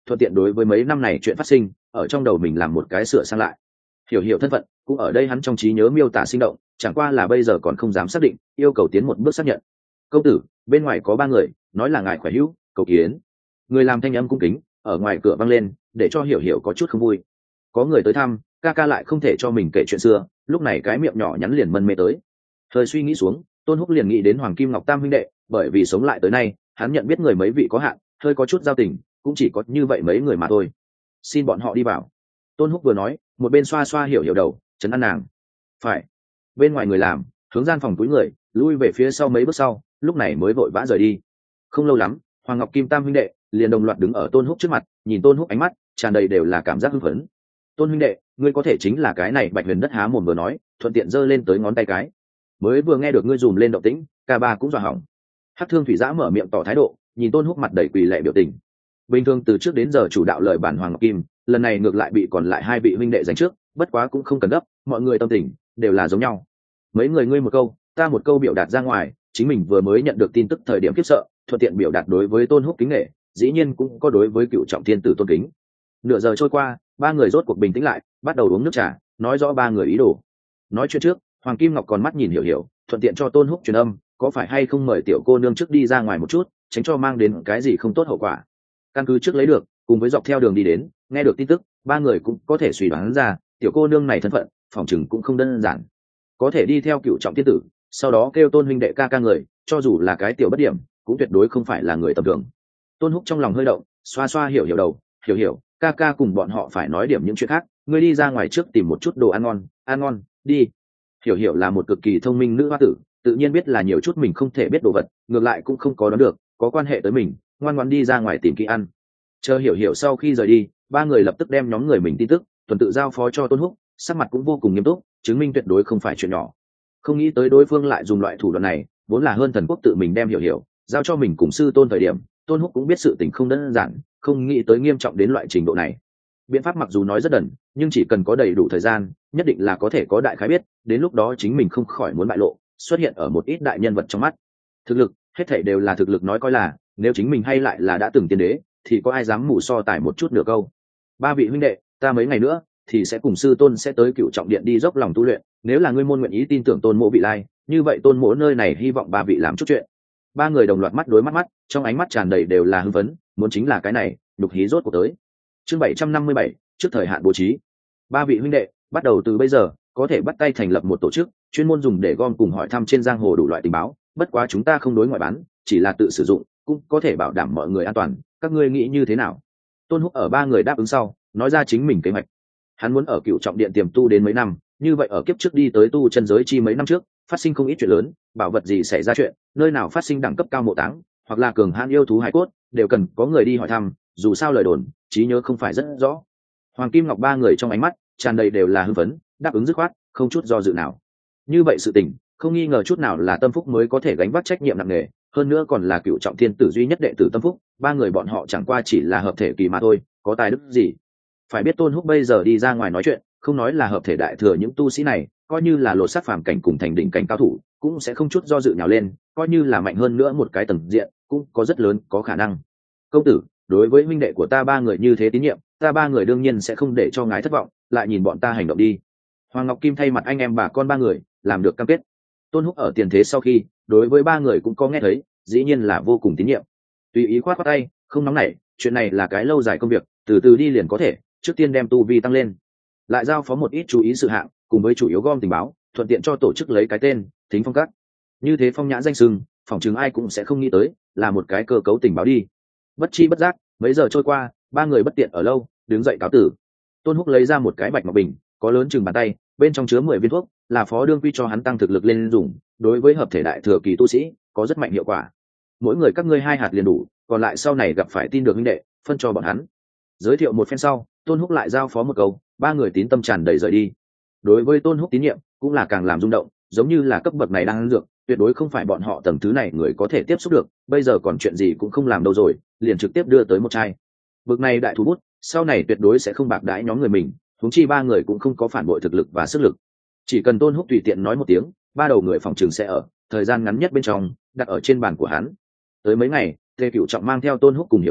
thuận tiện đối với mấy năm này chuyện phát sinh ở trong đầu mình làm một cái sửa sang lại. Hiểu thân phận cũng ở đây hắn trong trí nhớ miêu tả sinh động, chẳng qua là bây giờ còn không dám xác định, yêu cầu tiến một bước xác nhận. Công tử, bên ngoài có 3 người, nói là ngài khỏe hữu, cầu kiến. Người làm thanh âm cung kính ở ngoài cửa vang lên, để cho Hiểu có chút không vui. Có người tới thăm, ca lại không thể cho mình kể chuyện xưa, lúc này cái miệng nhỏ nhắn liền mân mê tới. Thời suy nghĩ xuống, Tôn Húc liền nghĩ đến Hoàng Kim Ngọc Tam huynh đệ, bởi vì sống lại tới nay, hắn nhận biết người mấy vị có hạn, hơi có chút giao tình, cũng chỉ có như vậy mấy người mà thôi. Xin bọn họ đi vào. Tôn Húc vừa nói, một bên xoa xoa Hiểu đầu, trấn an nàng. Phải. Bên ngoài người làm, hướng gian phòng túi người, lui về phía sau mấy bước sau, lúc này mới vội vã rời đi. Không lâu lắm, Hoàng Ngọc Kim Tam huynh đệ liền đồng loạt đứng ở Tôn Húc trước mặt, nhìn Tôn Húc ánh mắt tràn đầy đều là cảm giác hưng phấn. Tôn huynh đệ, ngươi có thể chính là cái này Bạch Huyền Đất há mồm vừa nói, thuận tiện giơ lên tới ngón tay cái. Mới vừa nghe được ngươi dùm lên động tĩnh, ca ba cũng dọa hỏng. Hắc Thương Thủy Giã mở miệng tỏ thái độ, nhìn Tôn Húc mặt đầy quỳ lệ biểu tình. Bình thường từ trước đến giờ chủ đạo lời bản Hoàng Ngọc Kim, lần này ngược lại bị còn lại 2 vị huynh đệ giành trước, bất quá cũng không cần gấp, mọi người tâm tình đều là giống nhau. Mấy người ngươi một câu, ta một câu biểu đạt ra ngoài, chính mình vừa mới nhận được tin tức thời điểm khiếp sợ, thuận tiện biểu đạt đối với Tôn Húc kính nể, dĩ nhiên cũng có đối với cựu trọng thiên tử tôn kính. Nửa giờ trôi qua, 3 người rốt cuộc bình tĩnh lại, bắt đầu uống nước trà, nói rõ 3 người ý đồ. Nói chuyện trước, Hoàng Kim Ngọc còn mắt nhìn Hiểu, thuận tiện cho Tôn Húc truyền âm, có phải hay không mời tiểu cô nương trước đi ra ngoài một chút, tránh cho mang đến cái gì không tốt hậu quả. Căn cứ trước lấy được, cùng với dọc theo đường đi đến, nghe được tin tức, 3 người cũng có thể suy đoán ra, tiểu cô nương này thân phận, phỏng chừng cũng không đơn giản. Có thể đi theo cựu trọng thiên tử, sau đó kêu Tôn huynh đệ ca người, cho dù là cái tiểu bất điểm, cũng tuyệt đối không phải là người tầm thường. Tôn Húc trong lòng hơi động, xoa xoa Hiểu đầu, Hiểu, ca cùng bọn họ phải nói điểm những chuyện khác, ngươi đi ra ngoài trước tìm một chút đồ ăn ngon, đi. Hiểu là một cực kỳ thông minh nữ hoa tử, tự nhiên biết là nhiều chút mình không thể biết đồ vật, ngược lại cũng không có đoán được, có quan hệ tới mình, ngoan ngoãn đi ra ngoài tìm kỹ ăn. Chờ Hiểu sau khi rời đi, 3 người lập tức đem nhóm người mình tin tức tuần tự giao phó cho Tôn Húc, sắc mặt cũng vô cùng nghiêm túc, chứng minh tuyệt đối không phải chuyện nhỏ. Không nghĩ tới đối phương lại dùng loại thủ đoạn này, vốn là hơn thần quốc tự mình đem Hiểu giao cho mình cùng sư tôn thời điểm, Tôn Húc cũng biết sự tình không đơn giản, không nghĩ tới nghiêm trọng đến loại trình độ này. Biện pháp mặc dù nói rất đần, nhưng chỉ cần có đầy đủ thời gian, nhất định là có thể có đại khái biết, đến lúc đó chính mình không khỏi muốn bại lộ, xuất hiện ở một ít đại nhân vật trong mắt. Thực lực, hết thảy đều là thực lực nói coi là, nếu chính mình hay lại là đã từng tiên đế, thì có ai dám mù so tài một chút nửa câu. 3 vị huynh đệ, ta mấy ngày nữa thì sẽ cùng sư tôn sẽ tới Cựu Trọng Điện đi dốc lòng tu luyện, nếu là ngươi môn nguyện ý tin tưởng Tôn mỗ vị lai, như vậy Tôn mỗ nơi này hy vọng 3 vị làm chút chuyện. 3 người đồng loạt mắt đối mắt, trong ánh mắt tràn đầy đều là hưng phấn, muốn chính là cái này, nhục hí rốt cuộc tới. Chương 757, trước thời hạn bố trí. 3 vị huynh đệ, bắt đầu từ bây giờ, có thể bắt tay thành lập một tổ chức, chuyên môn dùng để gom cùng hỏi thăm trên giang hồ đủ loại tình báo, bất quá chúng ta không đối ngoại bán, chỉ là tự sử dụng, cũng có thể bảo đảm mọi người an toàn, các ngươi nghĩ như thế nào? Tôn Húc ở 3 người đáp ứng sau, nói ra chính mình kế hoạch. Hắn muốn ở Cựu Trọng Điện tiềm tu đến mấy năm, như vậy ở kiếp trước đi tới tu chân giới chi mấy năm trước, phát sinh không ít chuyện lớn, bảo vật gì xảy ra chuyện, nơi nào phát sinh đẳng cấp cao mộ táng, hoặc là cường hãn yêu thú hải cốt, đều cần có người đi hỏi thăm, dù sao lời đồn, trí nhớ không phải rất rõ. Hoàng Kim Ngọc 3 người trong ánh mắt tràn đầy đều là hưng phấn, đáp ứng dứt khoát, không chút do dự nào. Như vậy sự tình, không nghi ngờ chút nào là Tâm Phúc mới có thể gánh vác trách nhiệm nặng nề, hơn nữa còn là Cựu Trọng Thiên tử duy nhất đệ tử Tâm Phúc, 3 người bọn họ chẳng qua chỉ là hợp thể kỳ mà thôi, có tài đức gì? Phải biết Tôn Húc bây giờ đi ra ngoài nói chuyện, không nói là hợp thể đại thừa những tu sĩ này, coi như là lột xác phàm cảnh cùng thành đỉnh cảnh cao thủ, cũng sẽ không chút do dự nhào lên, coi như là mạnh hơn nữa một cái tầng diện, cũng có rất lớn có khả năng. Công tử, đối với huynh đệ của ta 3 người như thế tín nhiệm, ta 3 người đương nhiên sẽ không để cho ngài thất vọng, lại nhìn bọn ta hành động đi. Hoàng Ngọc Kim thay mặt anh em bà con 3 người, làm được cam kết. Tôn Húc ở tiền thế sau khi, đối với 3 người cũng có nghe thấy, dĩ nhiên là vô cùng tín nhiệm. Tùy ý khoát tay, không nóng nảy, chuyện này là cái lâu dài công việc, từ từ đi liền có thể, trước tiên đem tu vi tăng lên, lại giao phó một ít chú ý sự hạng, cùng với chủ yếu gom tình báo, thuận tiện cho tổ chức lấy cái tên Thính Phong Các. Như thế phong nhã danh sưng, phỏng chừng ai cũng sẽ không nghĩ tới, là một cái cơ cấu tình báo đi. Bất chi bất giác, mấy giờ trôi qua, 3 người bất tiện ở lâu, đứng dậy cáo tử. Tôn Húc lấy ra một cái bạch ngọc bình, có lớn chừng bàn tay, bên trong chứa 10 viên thuốc, là Phó Đương Quy cho hắn tăng thực lực lên dùng, đối với hợp thể đại thừa kỳ tu sĩ, có rất mạnh hiệu quả. Mỗi người các ngươi 2 hạt liền đủ, còn lại sau này gặp phải tin được huynh đệ, phân cho bọn hắn. Giới thiệu một phen sau, Tôn Húc lại giao phó một câu, 3 người tín tâm tràn đầy rời đi. Đối với Tôn Húc tín nhiệm, cũng là càng làm rung động, giống như là cấp bậc này đang ăn dược, tuyệt đối không phải bọn họ tầng thứ này người có thể tiếp xúc được, bây giờ còn chuyện gì cũng không làm đâu rồi, liền trực tiếp đưa tới một chai. Bậc này đại thú bút, sau này tuyệt đối sẽ không bạc đãi nhóm người mình, huống chi 3 người cũng không có phản bội thực lực và sức lực. Chỉ cần Tôn Húc tùy tiện nói một tiếng, 3 đầu người phòng trường sẽ ở thời gian ngắn nhất bên trong đặt ở trên bàn của hắn. Tới mấy ngày, Tề Cựu Trọng mang theo Tôn Húc cùng Hiểu,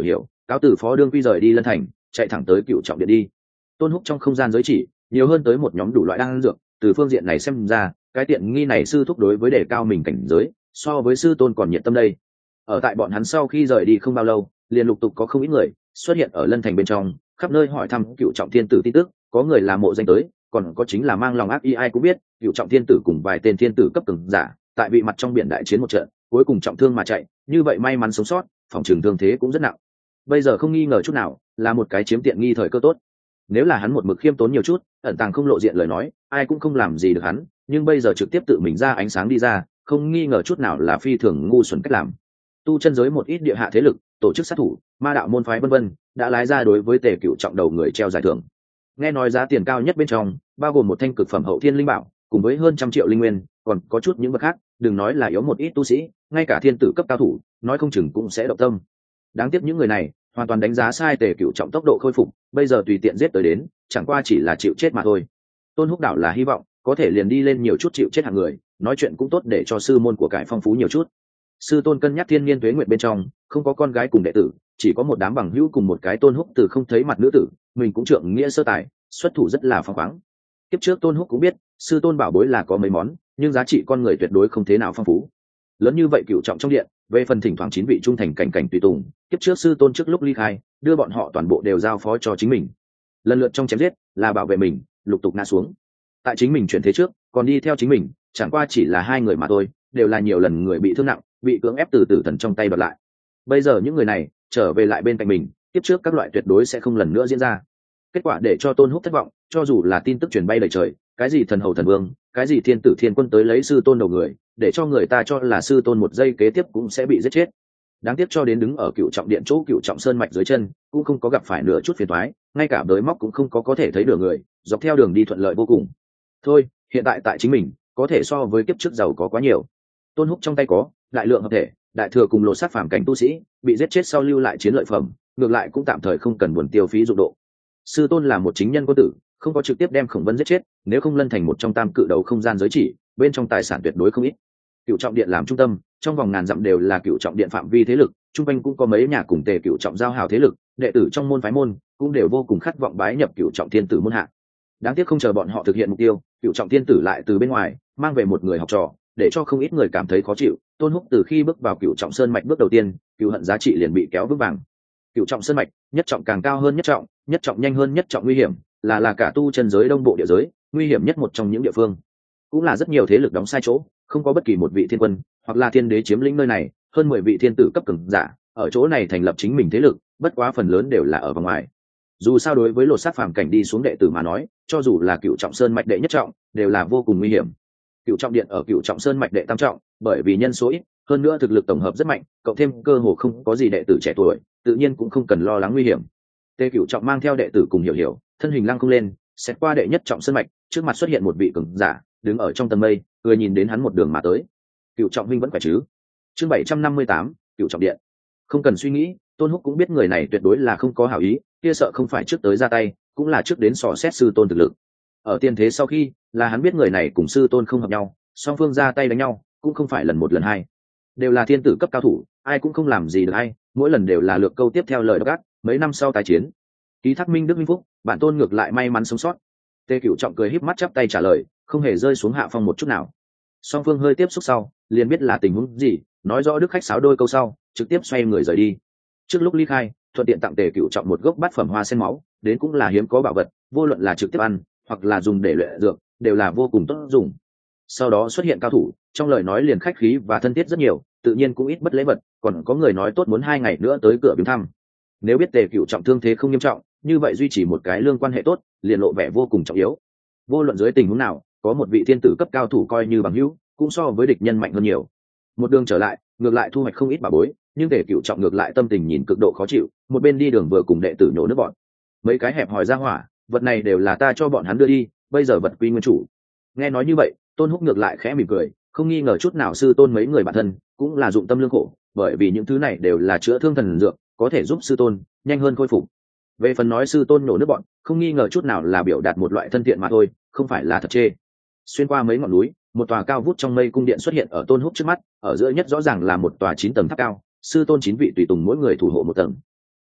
cáo từ phó đương quy rời đi Lân Thành, chạy thẳng tới Cựu Trọng Điện đi. Tôn Húc trong không gian giới chỉ nhiều hơn tới một nhóm đủ loại đan dược, từ phương diện này xem ra cái tiện nghi này sư thúc đối với đề cao mình cảnh giới so với sư tôn còn nhiệt tâm đây. Ở tại bọn hắn sau khi rời đi không bao lâu, liền lục tục có không ít người xuất hiện ở Lân Thành bên trong, khắp nơi hỏi thăm Cựu Trọng Thiên Tử tin tức, có người là mộ danh tới, còn có chính là mang lòng ác ý. Ai cũng biết Cựu Trọng Thiên Tử cùng vài tên thiên tử cấp cường giả tại bị mặt trong biển đại chiến một trận, cuối cùng trọng thương mà chạy, như vậy may mắn sống sót, phòng trường thương thế cũng rất nặng. Bây giờ không nghi ngờ chút nào là một cái chiếm tiện nghi thời cơ tốt. Nếu là hắn một mực khiêm tốn nhiều chút, ẩn tàng không lộ diện lời nói, ai cũng không làm gì được hắn, nhưng bây giờ trực tiếp tự mình ra ánh sáng đi ra, không nghi ngờ chút nào là phi thường ngu xuẩn cách làm. Tu chân giới một ít địa hạ thế lực, tổ chức sát thủ, ma đạo môn phái vân vân, đã lái ra đối với Tề Cựu Trọng đầu người treo giải thưởng. Nghe nói giá tiền cao nhất bên trong bao gồm một thanh cực phẩm hậu thiên linh bảo cùng với hơn 100 triệu linh nguyên, còn có chút những vật khác, đừng nói là yếu một ít tu sĩ, ngay cả thiên tử cấp cao thủ nói không chừng cũng sẽ động tâm. Đáng tiếc những người này hoàn toàn đánh giá sai Tề Cựu Trọng tốc độ khôi phục, bây giờ tùy tiện giết tới đến chẳng qua chỉ là chịu chết mà thôi. Tôn Húc đảo là hy vọng có thể liền đi lên nhiều chút chịu chết hạng người, nói chuyện cũng tốt để cho sư môn của cải phong phú nhiều chút. Sư tôn cân nhắc thiên niên tuế nguyện bên trong không có con gái cùng đệ tử, chỉ có một đám bằng hữu cùng một cái Tôn Húc từ không thấy mặt nữ tử, mình cũng trượng nghĩa sơ tài, xuất thủ rất là phóng khoáng. Kiếp trước Tôn Húc cũng biết sư tôn bảo bối là có mấy món, nhưng giá trị con người tuyệt đối không thế nào phong phú. Lớn như vậy Cựu Trọng trong điện, về phần thỉnh thoảng 9 vị trung thành cảnh cảnh tùy tùng, kiếp trước sư tôn trước lúc ly khai đưa bọn họ toàn bộ đều giao phó cho chính mình, lần lượt trong chém giết là bảo vệ mình, lục tục ngã xuống. Tại chính mình chuyển thế trước còn đi theo chính mình, chẳng qua chỉ là 2 người mà thôi, đều là nhiều lần người bị thương nặng, bị cưỡng ép từ tử thần trong tay đoạt lại. Bây giờ những người này trở về lại bên cạnh mình, tiếp trước các loại tuyệt đối sẽ không lần nữa diễn ra. Kết quả để cho Tôn Húc thất vọng, cho dù là tin tức truyền bay đầy trời, cái gì thần hầu thần vương, cái gì thiên tử thiên quân tới lấy sư tôn đầu người, để cho người ta cho là sư tôn một giây kế tiếp cũng sẽ bị giết chết. Đáng tiếc cho đến đứng ở Cựu Trọng điện chỗ Cựu Trọng sơn mạch dưới chân, cũng không có gặp phải nửa chút phiền toái, ngay cả đới móc cũng không có thể thấy được người, dọc theo đường đi thuận lợi vô cùng. Thôi, hiện tại tại chính mình có thể so với kiếp trước giàu có quá nhiều. Tôn Húc trong tay có đại lượng hợp thể, đại thừa cùng lột xác phàm cảnh tu sĩ, bị giết chết sau lưu lại chiến lợi phẩm, ngược lại cũng tạm thời không cần buồn tiêu phí dụng độ. Sư tôn là một chính nhân quân tử, không có trực tiếp đem Khổng Vân giết chết, nếu không Lân Thành một trong tam cự đầu không gian giới chỉ, bên trong tài sản tuyệt đối không ít. Cựu Trọng điện làm trung tâm, trong vòng ngàn dặm đều là Cựu Trọng điện phạm vi thế lực, trung quanh cũng có mấy nhà cùng Tề Cựu Trọng giao hảo thế lực, đệ tử trong môn phái môn cũng đều vô cùng khát vọng bái nhập Cựu Trọng thiên tử môn hạ. Đáng tiếc không chờ bọn họ thực hiện mục tiêu, Cựu Trọng thiên tử lại từ bên ngoài mang về một người học trò, để cho không ít người cảm thấy khó chịu. Tôn Húc từ khi bước vào Cựu Trọng sơn mạch bước đầu tiên, cựu hận giá trị liền bị kéo vững vàng. Cựu Trọng sơn mạch, nhất trọng càng cao hơn nhất trọng nhanh hơn nhất trọng nguy hiểm, là cả tu chân giới đông bộ địa giới nguy hiểm nhất một trong những địa phương, cũng là rất nhiều thế lực đóng sai chỗ, không có bất kỳ một vị thiên quân hoặc là thiên đế chiếm lĩnh nơi này, hơn 10 vị thiên tử cấp cường giả ở chỗ này thành lập chính mình thế lực, bất quá phần lớn đều là ở vòng ngoài. Dù sao đối với lột xác phàm cảnh đi xuống đệ tử mà nói, cho dù là Cựu Trọng sơn mạch đệ nhất trọng đều là vô cùng nguy hiểm. Cựu Trọng điện ở Cựu Trọng sơn mạch đệ tam trọng, bởi vì nhân số ít, hơn nữa thực lực tổng hợp rất mạnh, cộng thêm cơ hồ không có gì đệ tử trẻ tuổi, tự nhiên cũng không cần lo lắng nguy hiểm. Tề Cựu Trọng mang theo đệ tử cùng hiểu hiểu, thân hình lăng không lên, xét qua đệ nhất trọng sơn mạch, trước mặt xuất hiện một vị cường giả, đứng ở trong tầng mây, cười nhìn đến hắn một đường mà tới. Cựu Trọng huynh vẫn khỏe chứ? Chương 758, Cựu Trọng điện. Không cần suy nghĩ, Tôn Húc cũng biết người này tuyệt đối là không có hảo ý, kia sợ không phải trước tới ra tay, cũng là trước đến sò xét sư tôn thực lực. Ở tiên thế sau khi, là hắn biết người này cùng sư tôn không hợp nhau, song phương ra tay đánh nhau, cũng không phải lần một lần hai, đều là thiên tử cấp cao thủ, ai cũng không làm gì được ai, mỗi lần đều là lược câu tiếp theo lời gắt, mấy năm sau tái chiến. Ký thác minh đức minh phúc, bản tôn ngược lại may mắn sống sót. Tề Cựu Trọng cười híp mắt chắp tay trả lời, không hề rơi xuống hạ phong một chút nào. Song phương hơi tiếp xúc sau, liền biết là tình huống gì, nói rõ đức khách sáo đôi câu sau, trực tiếp xoay người rời đi. Trước lúc ly khai, thuận tiện tặng Tề Cựu Trọng một gốc bát phẩm hoa sen máu, đến cũng là hiếm có bảo vật, vô luận là trực tiếp ăn hoặc là dùng để luyện dược, đều là vô cùng tốt dùng. Sau đó xuất hiện cao thủ, trong lời nói liền khách khí và thân thiết rất nhiều, tự nhiên cũng ít bất lễ vật, còn có người nói tốt muốn 2 ngày nữa tới cửa viếng thăm. Nếu biết Tề Cựu Trọng thương thế không nghiêm trọng, như vậy duy trì một cái lương quan hệ tốt, liền lộ vẻ vô cùng trọng yếu. Vô luận dưới tình huống nào, có một vị thiên tử cấp cao thủ coi như bằng hữu, cũng so với địch nhân mạnh hơn nhiều. Một đường trở lại, ngược lại thu hoạch không ít bảo bối, nhưng Tề Cựu Trọng ngược lại tâm tình nhìn cực độ khó chịu, một bên đi đường vừa cùng đệ tử nhổ nước bọn. Mấy cái hẹp hòi ra hỏa, vật này đều là ta cho bọn hắn đưa đi, bây giờ vật quy nguyên chủ. Nghe nói như vậy, Tôn Húc ngược lại khẽ mỉm cười, không nghi ngờ chút nào sư tôn mấy người bạn thân cũng là dụng tâm lương khổ, bởi vì những thứ này đều là chữa thương thần dược, có thể giúp sư tôn nhanh hơn khôi phục. Về phần nói sư tôn nhổ nước bọn, không nghi ngờ chút nào là biểu đạt một loại thân thiện mà thôi, không phải là thật chê. Xuyên qua mấy ngọn núi, một tòa cao vút trong mây cung điện xuất hiện ở Tôn Húc trước mắt, ở giữa nhất rõ ràng là một tòa 9 tầng tháp cao, sư tôn 9 vị tùy tùng mỗi người thủ hộ một tầng.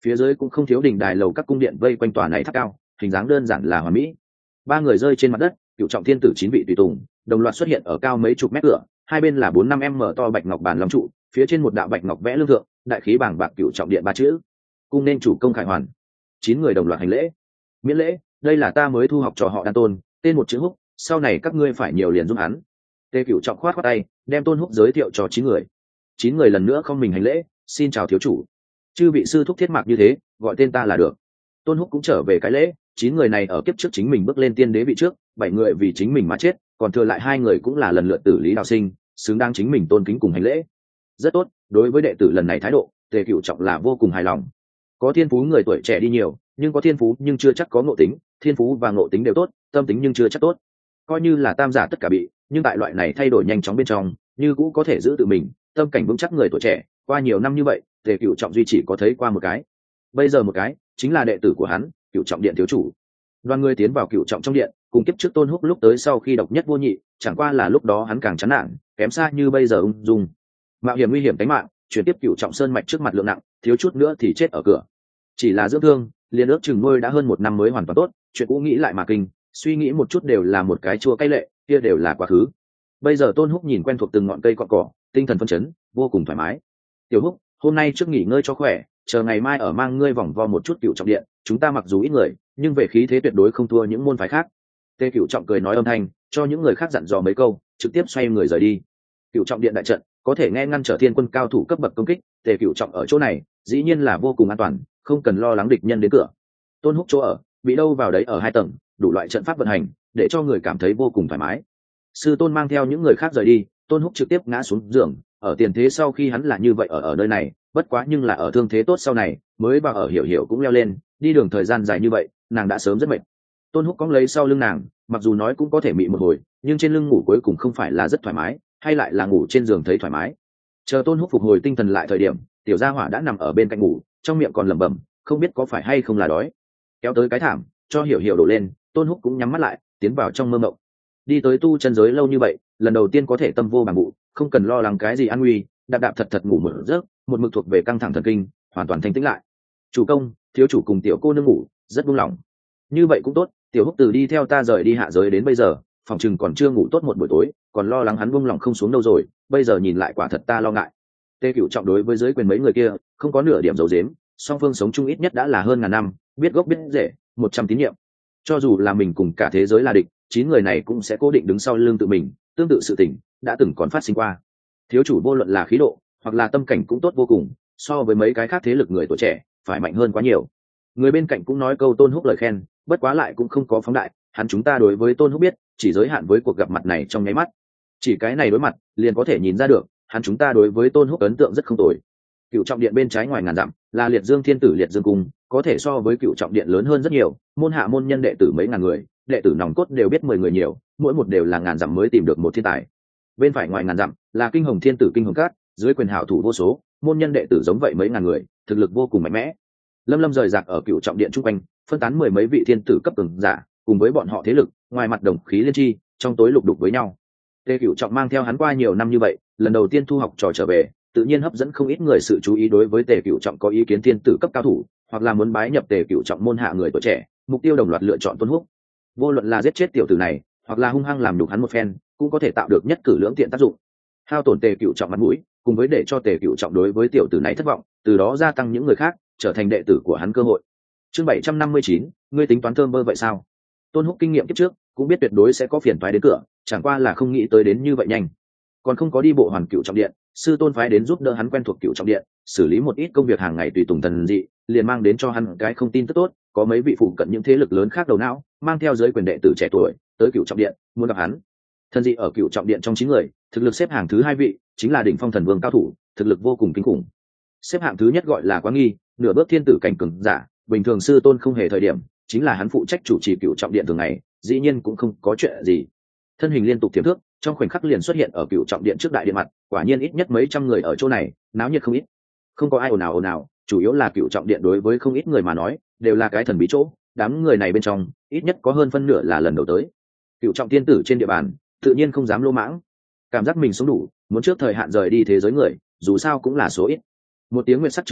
Phía dưới cũng không thiếu đình đài lầu các cung điện vây quanh tòa này tháp cao, hình dáng đơn giản là hoàn mỹ. Ba người rơi trên mặt đất, cựu trọng thiên tử 9 vị tùy tùng đồng loạt xuất hiện ở cao mấy chục mét cửa, hai bên là 4-5 m to bạch ngọc bàn long trụ, phía trên một đạo bạch ngọc vẽ lương thượng, đại khí bảng bạc cựu trọng điện ba chữ. Cung nên chủ công khải hoàn. 9 người đồng loạt hành lễ. Miễn lễ, đây là ta mới thu học trò họ Đan Tôn, tên một chữ Húc, sau này các ngươi phải nhiều liền giúp hắn. Tề Cửu trọng khoát khoát tay, đem Tôn Húc giới thiệu cho 9 người. 9 người lần nữa không mình hành lễ, xin chào thiếu chủ. Chư vị sư thúc thiết mạc như thế, gọi tên ta là được. Tôn Húc cũng trở về cái lễ. 9 người này ở kiếp trước chính mình bước lên tiên đế vị trước, 7 người vì chính mình mà chết, còn thừa lại 2 người cũng là lần lượt tử lý đạo sinh, xứng đáng chính mình tôn kính cùng hành lễ. Rất tốt, đối với đệ tử lần này thái độ, Tề Cửu trọng là vô cùng hài lòng. Có thiên phú người tuổi trẻ đi nhiều, nhưng có thiên phú nhưng chưa chắc có ngộ tính, thiên phú và ngộ tính đều tốt, tâm tính nhưng chưa chắc tốt. Coi như là tam giả tất cả bị, nhưng tại loại này thay đổi nhanh chóng bên trong, như cũ có thể giữ tự mình, tâm cảnh vững chắc người tuổi trẻ, qua nhiều năm như vậy, Tề Cửu trọng duy chỉ có thấy qua một cái. Bây giờ một cái, chính là đệ tử của hắn, Cửu trọng điện thiếu chủ. Đoàn người tiến vào Cửu trọng trong điện, cùng kiếp trước Tôn Húc lúc tới sau khi độc nhất vô nhị, chẳng qua là lúc đó hắn càng chán nản, kém xa như bây giờ ung dung. Mạo hiểm nguy hiểm tính mạng, chuyển tiếp Cửu trọng sơn mạch trước mặt lượng nặng, thiếu chút nữa thì chết ở cửa. Chỉ là dưỡng thương, liền ước chừng nuôi đã hơn 1 năm mới hoàn toàn tốt, chuyện cũ nghĩ lại mà kinh, suy nghĩ một chút đều là một cái chua cay lệ, kia đều là quá khứ. Bây giờ Tôn Húc nhìn quen thuộc từng ngọn cây cọn cỏ, tinh thần phấn chấn, vô cùng thoải mái. Tiểu Húc, hôm nay trước nghỉ ngơi cho khỏe, chờ ngày mai ở mang ngươi vòng vo một chút Cửu trọng điện, chúng ta mặc dù ít người, nhưng về khí thế tuyệt đối không thua những môn phái khác. Tề Cửu trọng cười nói âm thanh, cho những người khác dặn dò mấy câu, trực tiếp xoay người rời đi. Cửu trọng điện đại trận có thể nghe ngăn trở thiên quân cao thủ cấp bậc công kích, Tề Cửu trọng ở chỗ này, dĩ nhiên là vô cùng an toàn, không cần lo lắng địch nhân đến cửa. Tôn Húc chỗ ở, bị đâu vào đấy ở 2 tầng, đủ loại trận pháp vận hành, để cho người cảm thấy vô cùng thoải mái. Sư Tôn mang theo những người khác rời đi, Tôn Húc trực tiếp ngã xuống giường, ở tiền thế sau khi hắn là như vậy ở nơi này, bất quá nhưng là ở thương thế tốt sau này, mới vào ở hiểu hiểu cũng leo lên, đi đường thời gian dài như vậy, nàng đã sớm rất mệt. Tôn Húc cõng lấy sau lưng nàng, mặc dù nói cũng có thể mị một hồi, nhưng trên lưng ngủ cuối cùng không phải là rất thoải mái, hay lại là ngủ trên giường thấy thoải mái. Chờ Tôn Húc phục hồi tinh thần lại thời điểm, tiểu gia hỏa đã nằm ở bên cạnh ngủ, trong miệng còn lẩm bẩm, không biết có phải hay không là đói. Kéo tới cái thảm, cho hiểu hiểu đổ lên, Tôn Húc cũng nhắm mắt lại, tiến vào trong mơ mộng. Đi tới tu chân giới lâu như vậy, lần đầu tiên có thể tâm vô bằng vụ, không cần lo lắng cái gì an nguy, đạp đạp thật thật ngủ một giấc, một mực thuộc về căng thẳng thần kinh, hoàn toàn thanh tĩnh lại. Chủ công, thiếu chủ cùng tiểu cô nương ngủ, rất buông lỏng. Như vậy cũng tốt, tiểu Húc từ đi theo ta rời đi hạ giới đến bây giờ, phòng chừng còn chưa ngủ tốt một buổi tối, còn lo lắng hắn buông lỏng không xuống đâu rồi, bây giờ nhìn lại quả thật ta lo ngại. Tề Cửu trọng đối với dưới quyền mấy người kia, không có nửa điểm giấu giếm, song phương sống chung ít nhất đã là hơn ngàn năm, biết gốc biết rễ, 100 tín nhiệm. Cho dù là mình cùng cả thế giới là địch, 9 người này cũng sẽ cố định đứng sau lưng tự mình, tương tự sự tình đã từng còn phát sinh qua. Thiếu chủ vô luận là khí độ hoặc là tâm cảnh cũng tốt vô cùng, so với mấy cái khác thế lực người tuổi trẻ phải mạnh hơn quá nhiều. Người bên cạnh cũng nói câu Tôn Húc lời khen, bất quá lại cũng không có phóng đại, hắn chúng ta đối với Tôn Húc biết chỉ giới hạn với cuộc gặp mặt này trong nháy mắt, chỉ cái này đối mặt liền có thể nhìn ra được hắn chúng ta đối với Tôn Húc ấn tượng rất không tồi. Cựu trọng điện bên trái ngoài ngàn dặm là Liệt Dương Thiên Tử Liệt Dương Cung, có thể so với Cựu trọng điện lớn hơn rất nhiều, môn hạ môn nhân đệ tử mấy ngàn người, đệ tử nòng cốt đều biết 10 người nhiều, mỗi một đều là ngàn dặm mới tìm được một thiên tài. Bên phải ngoài ngàn dặm là Kinh Hồng Thiên Tử Kinh Hồng Cát, dưới quyền hảo thủ vô số, môn nhân đệ tử giống vậy mấy ngàn người, thực lực vô cùng mạnh mẽ. Lâm lâm rời rạc ở Cựu trọng điện chung quanh, phân tán 10 mấy vị thiên tử cấp cường giả, cùng với bọn họ thế lực, ngoài mặt đồng khí liên chi, trong tối lục đục với nhau. Tề Cựu trọng mang theo hắn qua nhiều năm như vậy, lần đầu tiên thu học trò trở về, tự nhiên hấp dẫn không ít người sự chú ý đối với Tề Cựu trọng có ý kiến thiên tử cấp cao thủ, hoặc là muốn bái nhập Tề Cựu trọng môn hạ người tuổi trẻ, mục tiêu đồng loạt lựa chọn Tôn Húc. Vô luận là giết chết tiểu tử này, hoặc là hung hăng làm nhục hắn một phen, cũng có thể tạo được nhất cử lưỡng tiện tác dụng. Hao tổn Tề Cựu trọng mặt mũi, cùng với để cho Tề Cựu trọng đối với tiểu tử này thất vọng, từ đó gia tăng những người khác trở thành đệ tử của hắn cơ hội. Chương 759, ngươi tính toán thơm bơ vậy sao? Tôn Húc kinh nghiệm kiếp trước, cũng biết tuyệt đối sẽ có phiền toái đến cửa, chẳng qua là không nghĩ tới đến như vậy nhanh. Còn không có đi bộ hoàn Cựu trọng điện, sư tôn phái đến giúp đỡ hắn quen thuộc Cựu trọng điện, xử lý một ít công việc hàng ngày tùy tùng thần dị, liền mang đến cho hắn cái không tin tức tốt, có mấy vị phụ cận những thế lực lớn khác đầu não, mang theo giới quyền đệ tử trẻ tuổi tới Cựu trọng điện, muốn gặp hắn. Thần dị ở Cựu trọng điện trong 9 người, thực lực xếp hạng thứ 2 vị, chính là đỉnh phong thần vương cao thủ, thực lực vô cùng kinh khủng. Xếp hạng thứ nhất gọi là Quá Nghi, nửa bước thiên tử cảnh cường giả, bình thường sư tôn không hề thời điểm, chính là hắn phụ trách chủ trì Cựu trọng điện thường ngày, dĩ nhiên cũng không có chuyện gì. Thân hình liên tục tiềm thước, trong khoảnh khắc liền xuất hiện ở Cựu trọng điện trước đại điện mặt, quả nhiên ít nhất mấy trăm người ở chỗ này, náo nhiệt không ít. Không có ai ồn ào, chủ yếu là Cựu trọng điện đối với không ít người mà nói, đều là cái thần bí chỗ, đám người này bên trong, ít nhất có hơn phân nửa là lần đầu tới. Cựu trọng tiên tử trên địa bàn, tự nhiên không dám lô mãng, cảm giác mình sống đủ, muốn trước thời hạn rời đi thế giới người, dù sao cũng là số ít. Một tiếng nguyệt sắc trường bảo,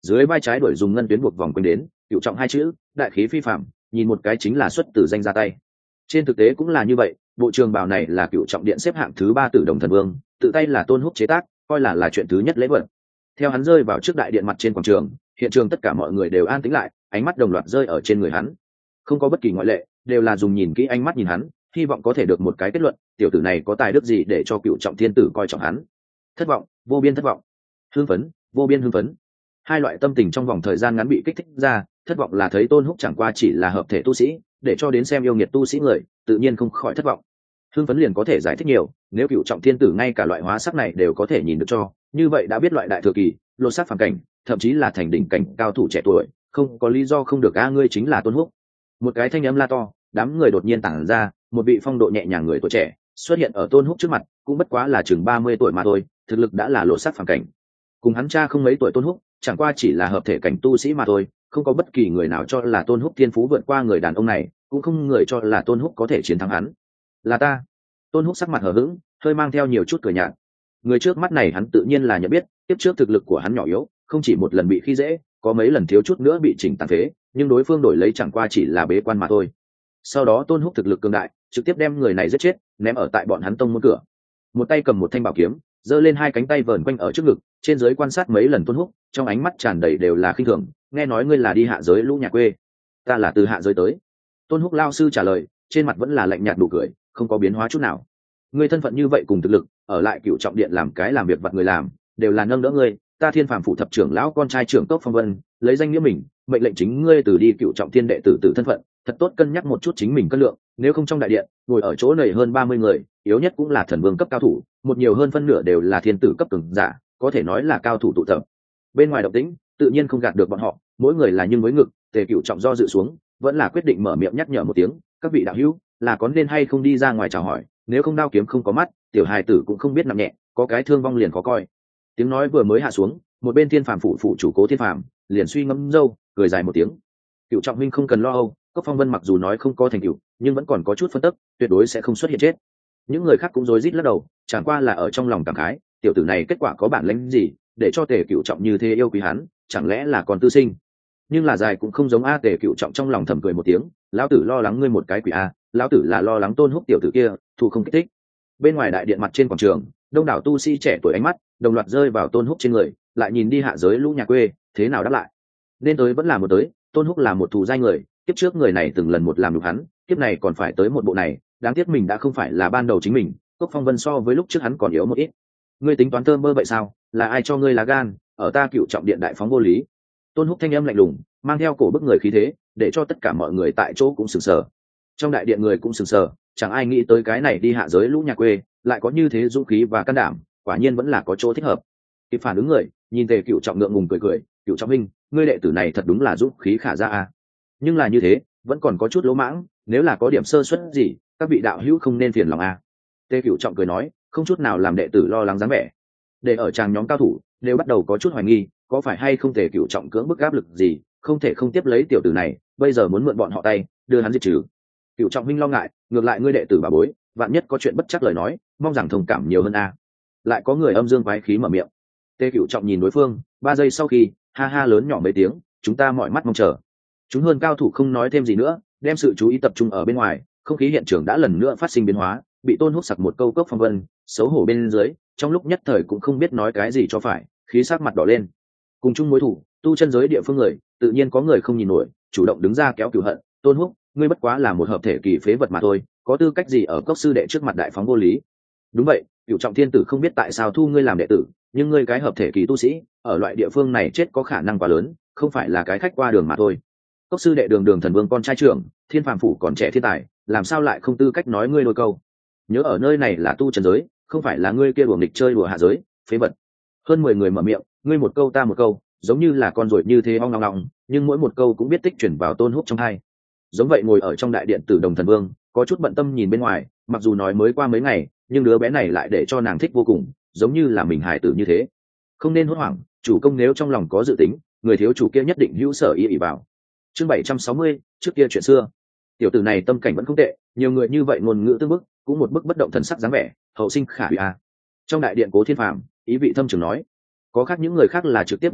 dưới vai trái đổi dùng ngân tuyến buộc vòng quanh đến, cựu trọng hai chữ đại khí phi phạm, nhìn một cái chính là xuất từ danh ra tay. Trên thực tế cũng là như vậy, bộ trường bào này là cựu trọng điện xếp hạng thứ 3 Tử Đồng Thần Vương, tự tay là Tôn Húc chế tác, coi là chuyện thứ nhất lễ vật. Theo hắn rơi vào trước đại điện mặt trên quảng trường, hiện trường tất cả mọi người đều an tĩnh lại, ánh mắt đồng loạt rơi ở trên người hắn, không có bất kỳ ngoại lệ, đều là dùng nhìn kỹ ánh mắt nhìn hắn, hy vọng có thể được một cái kết luận, tiểu tử này có tài đức gì để cho cựu trọng thiên tử coi trọng hắn. Thất vọng, vô biên thất vọng; hưng phấn, vô biên hưng phấn. Hai loại tâm tình trong vòng thời gian ngắn bị kích thích ra. Thất vọng là thấy Tôn Húc chẳng qua chỉ là hợp thể tu sĩ, để cho đến xem yêu nghiệt tu sĩ người, tự nhiên không khỏi thất vọng. Hưng phấn liền có thể giải thích nhiều, nếu cựu trọng thiên tử ngay cả loại hóa sắc này đều có thể nhìn được cho, như vậy đã biết loại đại thừa kỳ, lột xác phàm cảnh, thậm chí là thành đỉnh cảnh cao thủ trẻ tuổi, không có lý do không được. Ngươi chính là Tôn Húc. Một cái thanh âm la to, đám người đột nhiên tản ra, một vị phong độ nhẹ nhàng người tuổi trẻ xuất hiện ở Tôn Húc trước mặt, cũng bất quá là chừng 30 tuổi mà thôi, thực lực đã là lột xác phàm cảnh. Cùng hắn cha không mấy tuổi Tôn Húc, chẳng qua chỉ là hợp thể cảnh tu sĩ mà thôi, không có bất kỳ người nào cho là Tôn Húc thiên phú vượt qua người đàn ông này, cũng không người cho là Tôn Húc có thể chiến thắng hắn. Là ta. Tôn Húc sắc mặt hờ hững, hơi mang theo nhiều chút cười nhạt. Người trước mắt này hắn tự nhiên là nhận biết, tiếp trước thực lực của hắn nhỏ yếu, không chỉ một lần bị khi dễ, có mấy lần thiếu chút nữa bị chỉnh tàn phế, nhưng đối phương đổi lấy chẳng qua chỉ là bế quan mà thôi. Sau đó Tôn Húc thực lực cường đại, trực tiếp đem người này giết chết, ném ở tại bọn hắn tông môn cửa. Một tay cầm một thanh bảo kiếm, giơ lên hai cánh tay vờn quanh ở trước ngực, trên dưới quan sát mấy lần Tôn Húc, trong ánh mắt tràn đầy đều là khinh thường. Nghe nói ngươi là đi hạ giới lũ nhà quê. Ta là từ hạ giới tới. Tôn Húc lao sư trả lời, trên mặt vẫn là lạnh nhạt nụ cười, không có biến hóa chút nào. Ngươi thân phận như vậy cùng thực lực, ở lại Cửu Trọng Điện làm cái làm việc vặt người làm, đều là nâng đỡ ngươi. Ta Thiên Phàm phủ thập trưởng lão con trai trưởng Cốc Phong Vân, lấy danh nghĩa mình, mệnh lệnh chính ngươi từ đi Cửu Trọng Thiên đệ tử thân phận, thật tốt cân nhắc một chút chính mình cân lượng, nếu không trong đại điện, ngồi ở chỗ này hơn 30 người, yếu nhất cũng là thần vương cấp cao thủ, một nhiều hơn phân nửa đều là thiên tử cấp cường giả, có thể nói là cao thủ tụ tập. Bên ngoài động tĩnh, tự nhiên không gạt được bọn họ, mỗi người là nhưng với ngực, Tề Cửu Trọng do dự xuống, vẫn là quyết định mở miệng nhắc nhở một tiếng, các vị đạo hữu, là có nên hay không đi ra ngoài chào hỏi, nếu không đao kiếm không có mắt, tiểu hài tử cũng không biết nặng nhẹ, có cái thương vong liền khó coi. Tiếng nói vừa mới hạ xuống, một bên Thiên Phàm phủ phụ chủ Cố Thiên Phàm liền suy ngẫm râu, cười dài một tiếng. Cửu Trọng huynh không cần lo âu, Cốc Phong Vân mặc dù nói không có thành tựu, nhưng vẫn còn có chút phân tức, tuyệt đối sẽ không xuất hiện chết. Những người khác cũng rối rít lắc đầu, chẳng qua là ở trong lòng cảm khái, tiểu tử này kết quả có bản lĩnh gì, để cho Tề Cửu Trọng như thế yêu quý hắn, chẳng lẽ là còn tư sinh? Nhưng là dài cũng không giống a. Tề Cửu Trọng trong lòng thầm cười một tiếng, lão tử lo lắng ngươi một cái quỷ a, lão tử là lo lắng Tôn Húc tiểu tử kia thu không kích thích. Bên ngoài đại điện mặt trên quảng trường, đông đảo tu sĩ trẻ tuổi ánh mắt đồng loạt rơi vào Tôn Húc trên người, lại nhìn đi hạ giới lũ nhà quê, thế nào đáp lại? Nên tới vẫn là một tới, Tôn Húc là một thù giai người, kiếp trước người này từng lần một làm nhục hắn, kiếp này còn phải tới một bộ này, đáng tiếc mình đã không phải là ban đầu chính mình. Cốc Phong Vân so với lúc trước hắn còn yếu một ít. Ngươi tính toán thơm mơ vậy sao? Là ai cho ngươi lá gan, ở ta Cửu Trọng Điện đại phóng vô lý? Tôn Húc thanh âm lạnh lùng, mang theo cổ bức người khí thế, để cho tất cả mọi người tại chỗ cũng sửng sờ. Trong đại điện người cũng sửng sờ, chẳng ai nghĩ tới cái này đi hạ giới lũ nhà quê lại có như thế dũng khí và can đảm, quả nhiên vẫn là có chỗ thích hợp. Kịp phản ứng người, nhìn Tề Cửu Trọng ngượng ngùng cười cười, Cửu Trọng huynh, ngươi đệ tử này thật đúng là dũng khí khả ra a. Nhưng là như thế, vẫn còn có chút lỗ mãng, nếu là có điểm sơ suất gì, các vị đạo hữu không nên phiền lòng a. Tề Cửu Trọng cười nói, không chút nào làm đệ tử lo lắng dáng vẻ. Để ở tràng nhóm cao thủ đều bắt đầu có chút hoài nghi, có phải hay không Tề Cửu Trọng cưỡng bức áp lực gì, không thể không tiếp lấy tiểu tử này, bây giờ muốn mượn bọn họ tay đưa hắn diệt trừ. Cửu Trọng huynh lo ngại, ngược lại ngươi đệ tử bà bối, vạn nhất có chuyện bất chắc lời nói, mong rằng thông cảm nhiều hơn a. Lại có người âm dương quái khí mở miệng. Tề Cửu Trọng nhìn đối phương, 3 giây sau khi, ha ha lớn nhỏ mấy tiếng, chúng ta mọi mắt mong chờ. Chúng hơn cao thủ không nói thêm gì nữa, đem sự chú ý tập trung ở bên ngoài, không khí hiện trường đã lần nữa phát sinh biến hóa, bị Tôn Húc sặc một câu Cốc Phong Vân, xấu hổ bên dưới, trong lúc nhất thời cũng không biết nói cái gì cho phải, khí sắc mặt đỏ lên. Cùng chung mối thủ, tu chân giới địa phương người, tự nhiên có người không nhìn nổi, chủ động đứng ra kéo cửu hận, Tôn Húc, ngươi bất quá là một hợp thể kỳ phế vật mà thôi, có tư cách gì ở Cốc sư đệ trước mặt đại phóng vô lý? Đúng vậy, Cửu Trọng thiên tử không biết tại sao thu ngươi làm đệ tử, nhưng ngươi cái hợp thể kỳ tu sĩ, ở loại địa phương này chết có khả năng quá lớn, không phải là cái khách qua đường mà thôi. Cốc sư đệ đường đường thần vương con trai trưởng, Thiên Phàm phủ còn trẻ thiên tài, làm sao lại không tư cách nói ngươi đôi câu? Nhớ ở nơi này là tu chân giới, không phải là ngươi kia đùa nghịch chơi đùa hạ giới, phế vật. Hơn 10 người mở miệng, ngươi một câu ta một câu, giống như là con ruồi như thế ong ong ong, nhưng mỗi một câu cũng biết tích chuyển vào Tôn Húc trong tai. Giống vậy ngồi ở trong đại điện Tử Đồng thần vương, có chút bận tâm nhìn bên ngoài, mặc dù nói mới qua mấy ngày, nhưng đứa bé này lại để cho nàng thích vô cùng, giống như là mình hài tử như thế. Không nên hốt hoảng, chủ công nếu trong lòng có dự tính, người thiếu chủ kia nhất định hữu sở ý bảo. Chương 760, trước kia chuyện xưa. Tiểu tử này tâm cảnh vẫn không tệ, nhiều người như vậy ngôn ngữ tương bức, cũng một bức bất động thần sắc dáng vẻ, hậu sinh khả hủy a. Trong đại điện Cố Thiên Phàm, ý vị thâm trường nói, có khác những người khác là trực tiếp mở miệng,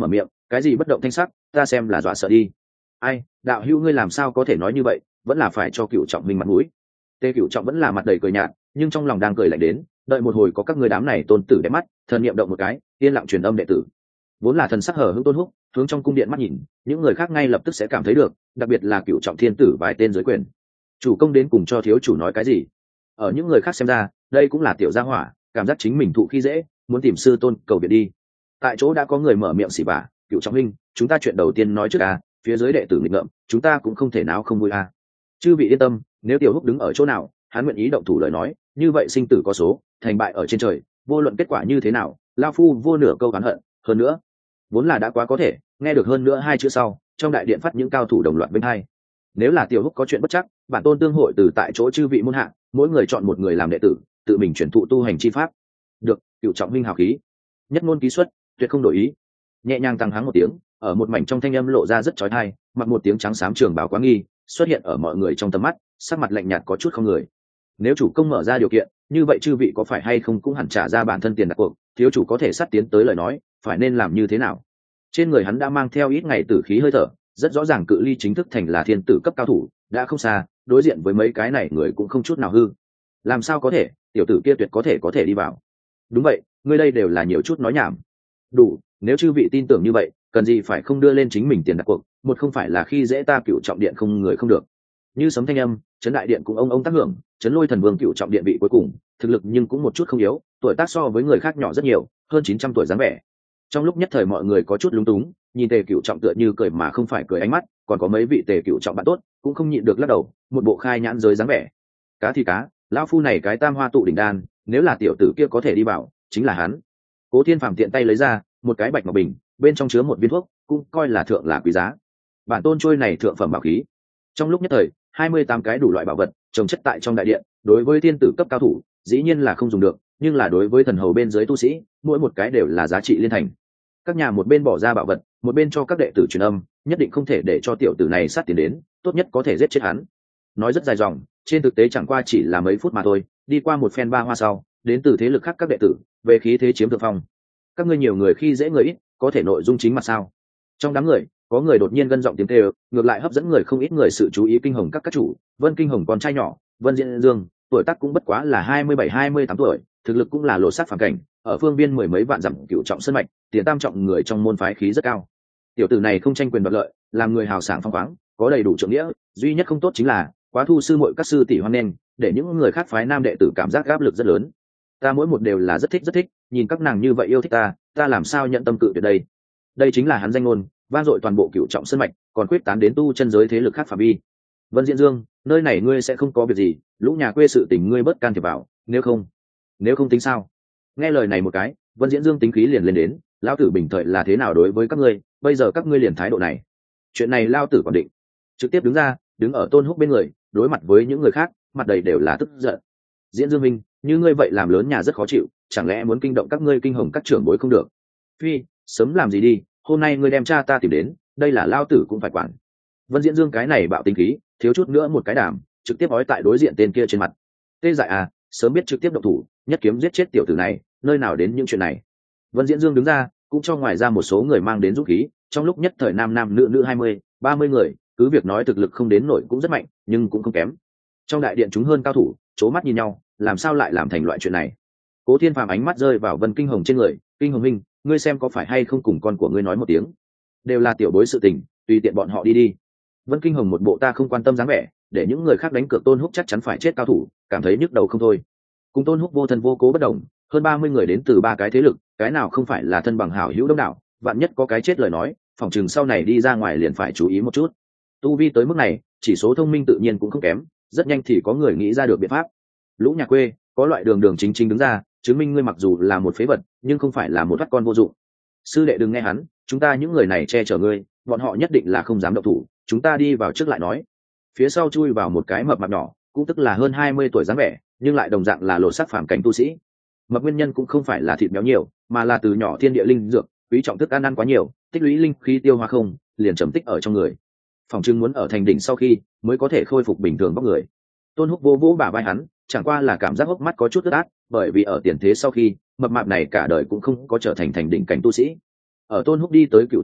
cái gì bất động thanh sắc, ta xem là dọa sợ đi. Ai, đạo hữu ngươi làm sao có thể nói như vậy, vẫn là phải cho Cửu Trọng minh mặt mũi. Tề Cửu Trọng vẫn là mặt đầy cười nhạt, nhưng trong lòng đang cười lạnh đến, đợi một hồi có các ngươi đám này tôn tử đẹp mắt, thần niệm động một cái, yên lặng truyền âm đệ tử. Vốn là thần sắc hở hững Tôn Húc, hướng trong cung điện mắt nhìn, những người khác ngay lập tức sẽ cảm thấy được, đặc biệt là Cửu Trọng thiên tử vài tên dưới quyền. Chủ công đến cùng cho thiếu chủ nói cái gì? Ở những người khác xem ra, đây cũng là tiểu gia hỏa, cảm giác chính mình thụ khi dễ, muốn tìm sư tôn cầu viện đi. Tại chỗ đã có người mở miệng xỉ vả, Cửu Trọng huynh, chúng ta chuyện đầu tiên nói trước à, phía dưới đệ tử nghịch ngợm, chúng ta cũng không thể nào không vui à. Chư vị yên tâm, nếu Tiểu Húc đứng ở chỗ nào, hắn nguyện ý động thủ lời nói, như vậy sinh tử có số, thành bại ở trên trời, vô luận kết quả như thế nào, lão phu vô nửa câu oán hận. Hơn nữa, vốn là đã quá có thể, nghe được hơn nữa hai chữ sau, trong đại điện phát những cao thủ đồng loạt bên hai. Nếu là Tiểu Húc có chuyện bất chắc, bản tôn tương hội từ tại chỗ chư vị môn hạ, mỗi người chọn một người làm đệ tử, tự mình chuyển thụ tu hành chi pháp. Được, Cửu Trọng huynh hào khí, nhất ngôn ký xuất, tuyệt không đổi ý. Nhẹ nhàng tăng hắng một tiếng, ở một mảnh trong thanh âm lộ ra rất chói tai, mặc một tiếng trắng xám trường bào quá nghi, xuất hiện ở mọi người trong tầm mắt, sắc mặt lạnh nhạt có chút không người. Nếu chủ công mở ra điều kiện, như vậy chư vị có phải hay không cũng hẳn trả ra bản thân tiền đặt cuộc, thiếu chủ có thể sát tiến tới lời nói, phải nên làm như thế nào? Trên người hắn đã mang theo ít ngày tử khí hơi thở, rất rõ ràng cự ly chính thức thành là thiên tử cấp cao thủ, đã không xa, đối diện với mấy cái này người cũng không chút nào hư. Làm sao có thể, tiểu tử kia tuyệt có thể đi vào. Đúng vậy, ngươi đây đều là nhiều chút nói nhảm. Đủ, nếu chư vị tin tưởng như vậy, cần gì phải không đưa lên chính mình tiền đặt cuộc, một không phải là khi dễ ta Cửu Trọng điện không người không được. Như sấm thanh âm, chấn đại điện cũng ông tác hưởng, chấn lôi thần vương Cửu Trọng điện vị cuối cùng, thực lực nhưng cũng một chút không yếu, tuổi tác so với người khác nhỏ rất nhiều, hơn 900 tuổi dáng vẻ. Trong lúc nhất thời mọi người có chút lúng túng, nhìn Tề Cửu Trọng tựa như cười mà không phải cười ánh mắt, còn có mấy vị Tề Cửu Trọng bạn tốt, cũng không nhịn được lắc đầu, một bộ khai nhãn giới dáng vẻ. Cá thì cá, lão phu này cái tam hoa tụ đỉnh đan, nếu là tiểu tử kia có thể đi vào, chính là hắn. Cố Thiên Phàm tiện tay lấy ra một cái bạch ngọc bình, bên trong chứa một viên thuốc, cũng coi là thượng là quý giá. Bản tôn trôi này thượng phẩm bảo khí. Trong lúc nhất thời, 28 cái đủ loại bảo vật trồng chất tại trong đại điện, đối với thiên tử cấp cao thủ, dĩ nhiên là không dùng được, nhưng là đối với thần hầu bên dưới tu sĩ, mỗi một cái đều là giá trị liên thành. Các nhà một bên bỏ ra bảo vật, một bên cho các đệ tử truyền âm, nhất định không thể để cho tiểu tử này sát tiền đến, tốt nhất có thể giết chết hắn. Nói rất dài dòng, trên thực tế chẳng qua chỉ là mấy phút mà thôi, đi qua một phen ba hoa sau, đến từ thế lực khác các đệ tử, về khí thế chiếm thượng phong. Các ngươi nhiều người khi dễ người ít, có thể nội dung chính mặt sao? Trong đám người, có người đột nhiên gân giọng tiếng kêu, ngược lại hấp dẫn người không ít người sự chú ý. Kinh Hồng các chủ, Vân Kinh Hồng con trai nhỏ, Vân Diễn Dương, tuổi tác cũng bất quá là 27-28 tuổi, thực lực cũng là lộ sát phản cảnh, ở phương viên mười mấy vạn dặm Cửu Trọng sơn mạch, tiền tam trọng người trong môn phái khí rất cao. Tiểu tử này không tranh quyền đoạt lợi, làm người hào sảng phong khoáng, có đầy đủ trượng nghĩa, duy nhất không tốt chính là quá thu sư muội các sư tỷ hoan nghênh, để những người khác phái nam đệ tử cảm giác áp lực rất lớn. Ta mỗi một đều là rất thích, nhìn các nàng như vậy yêu thích ta làm sao nhận tâm cự tuyệt đây. Đây chính là hắn danh ngôn, vang dội toàn bộ Cửu Trọng sơn mạch, còn quyết tán đến tu chân giới thế lực khác phạm vi. Vân Diễn Dương, nơi này ngươi sẽ không có việc gì, lũ nhà quê sự tình ngươi bớt can thiệp vào, nếu không tính sao? Nghe lời này một cái, Vân Diễn Dương tính khí liền lên đến, lão tử bình thời là thế nào đối với các ngươi, bây giờ các ngươi liền thái độ này. Chuyện này lão tử còn định. Trực tiếp đứng ở Tôn Húc bên người, đối mặt với những người khác, mặt đầy đều là tức giận. Diễn Dương minh, như ngươi vậy làm lớn nhà rất khó chịu, chẳng lẽ muốn kinh động các ngươi Kinh Hồng các trưởng bối không được? Phi, sớm làm gì đi, hôm nay ngươi đem cha ta tìm đến, đây là lão tử cũng phải quản. Vân Diễn Dương cái này bạo tính khí, thiếu chút nữa một cái đảm, trực tiếp ói tại đối diện tên kia trên mặt. Tê dại à, sớm biết trực tiếp động thủ, nhất kiếm giết chết tiểu tử này, nơi nào đến những chuyện này. Vân Diễn Dương đứng ra, cũng cho ngoài ra một số người mang đến dũng khí, trong lúc nhất thời nam nữ 20-30 người, cứ việc nói thực lực không đến nổi cũng rất mạnh, nhưng cũng không kém. Trong đại điện chúng hơn cao thủ, chố mắt nhìn nhau, làm sao lại làm thành loại chuyện này. Cố Thiên Phàm ánh mắt rơi vào Vân Kinh Hồng trên người, Kinh Hồng minh, ngươi xem có phải hay không cùng con của ngươi nói một tiếng, đều là tiểu bối sự tình, tùy tiện bọn họ đi. Vân Kinh Hồng một bộ ta không quan tâm dáng vẻ, để những người khác đánh cược Tôn Húc chắc chắn phải chết cao thủ, cảm thấy nhức đầu không thôi. Cùng Tôn Húc vô thân vô cố bất động, hơn 30 người đến từ ba cái thế lực, cái nào không phải là thân bằng hảo hữu đông đảo, vạn nhất có cái chết lời nói, phòng trường sau này đi ra ngoài liền phải chú ý một chút. Tu vi tới mức này, chỉ số thông minh tự nhiên cũng không kém, rất nhanh thì có người nghĩ ra được biện pháp. Lũ nhà quê, có loại đường chính đứng ra, chứng minh ngươi mặc dù là một phế vật, nhưng không phải là một vắt con vô dụng. Sư đệ đừng nghe hắn, chúng ta những người này che chở ngươi, bọn họ nhất định là không dám động thủ, chúng ta đi vào trước lại nói. Phía sau chui vào một cái mập mạp nhỏ, cũng tức là hơn 20 tuổi dáng vẻ, nhưng lại đồng dạng là lộ sắc phàm cảnh tu sĩ. Mập nguyên nhân cũng không phải là thịt béo nhiều, mà là từ nhỏ thiên địa linh dược, quý trọng thức ăn quá nhiều, tích lũy linh khí tiêu hóa không, liền trầm tích ở trong người. Phòng trưng muốn ở thành đỉnh sau khi mới có thể khôi phục bình thường vóc người. Tôn Húc vô bả vai hắn, chẳng qua là cảm giác hốc mắt có chút ướt át, bởi vì ở tiền thế sau khi, mập mạp này cả đời cũng không có trở thành thành đỉnh cảnh tu sĩ. Ở Tôn Húc đi tới Cửu Trọng điện,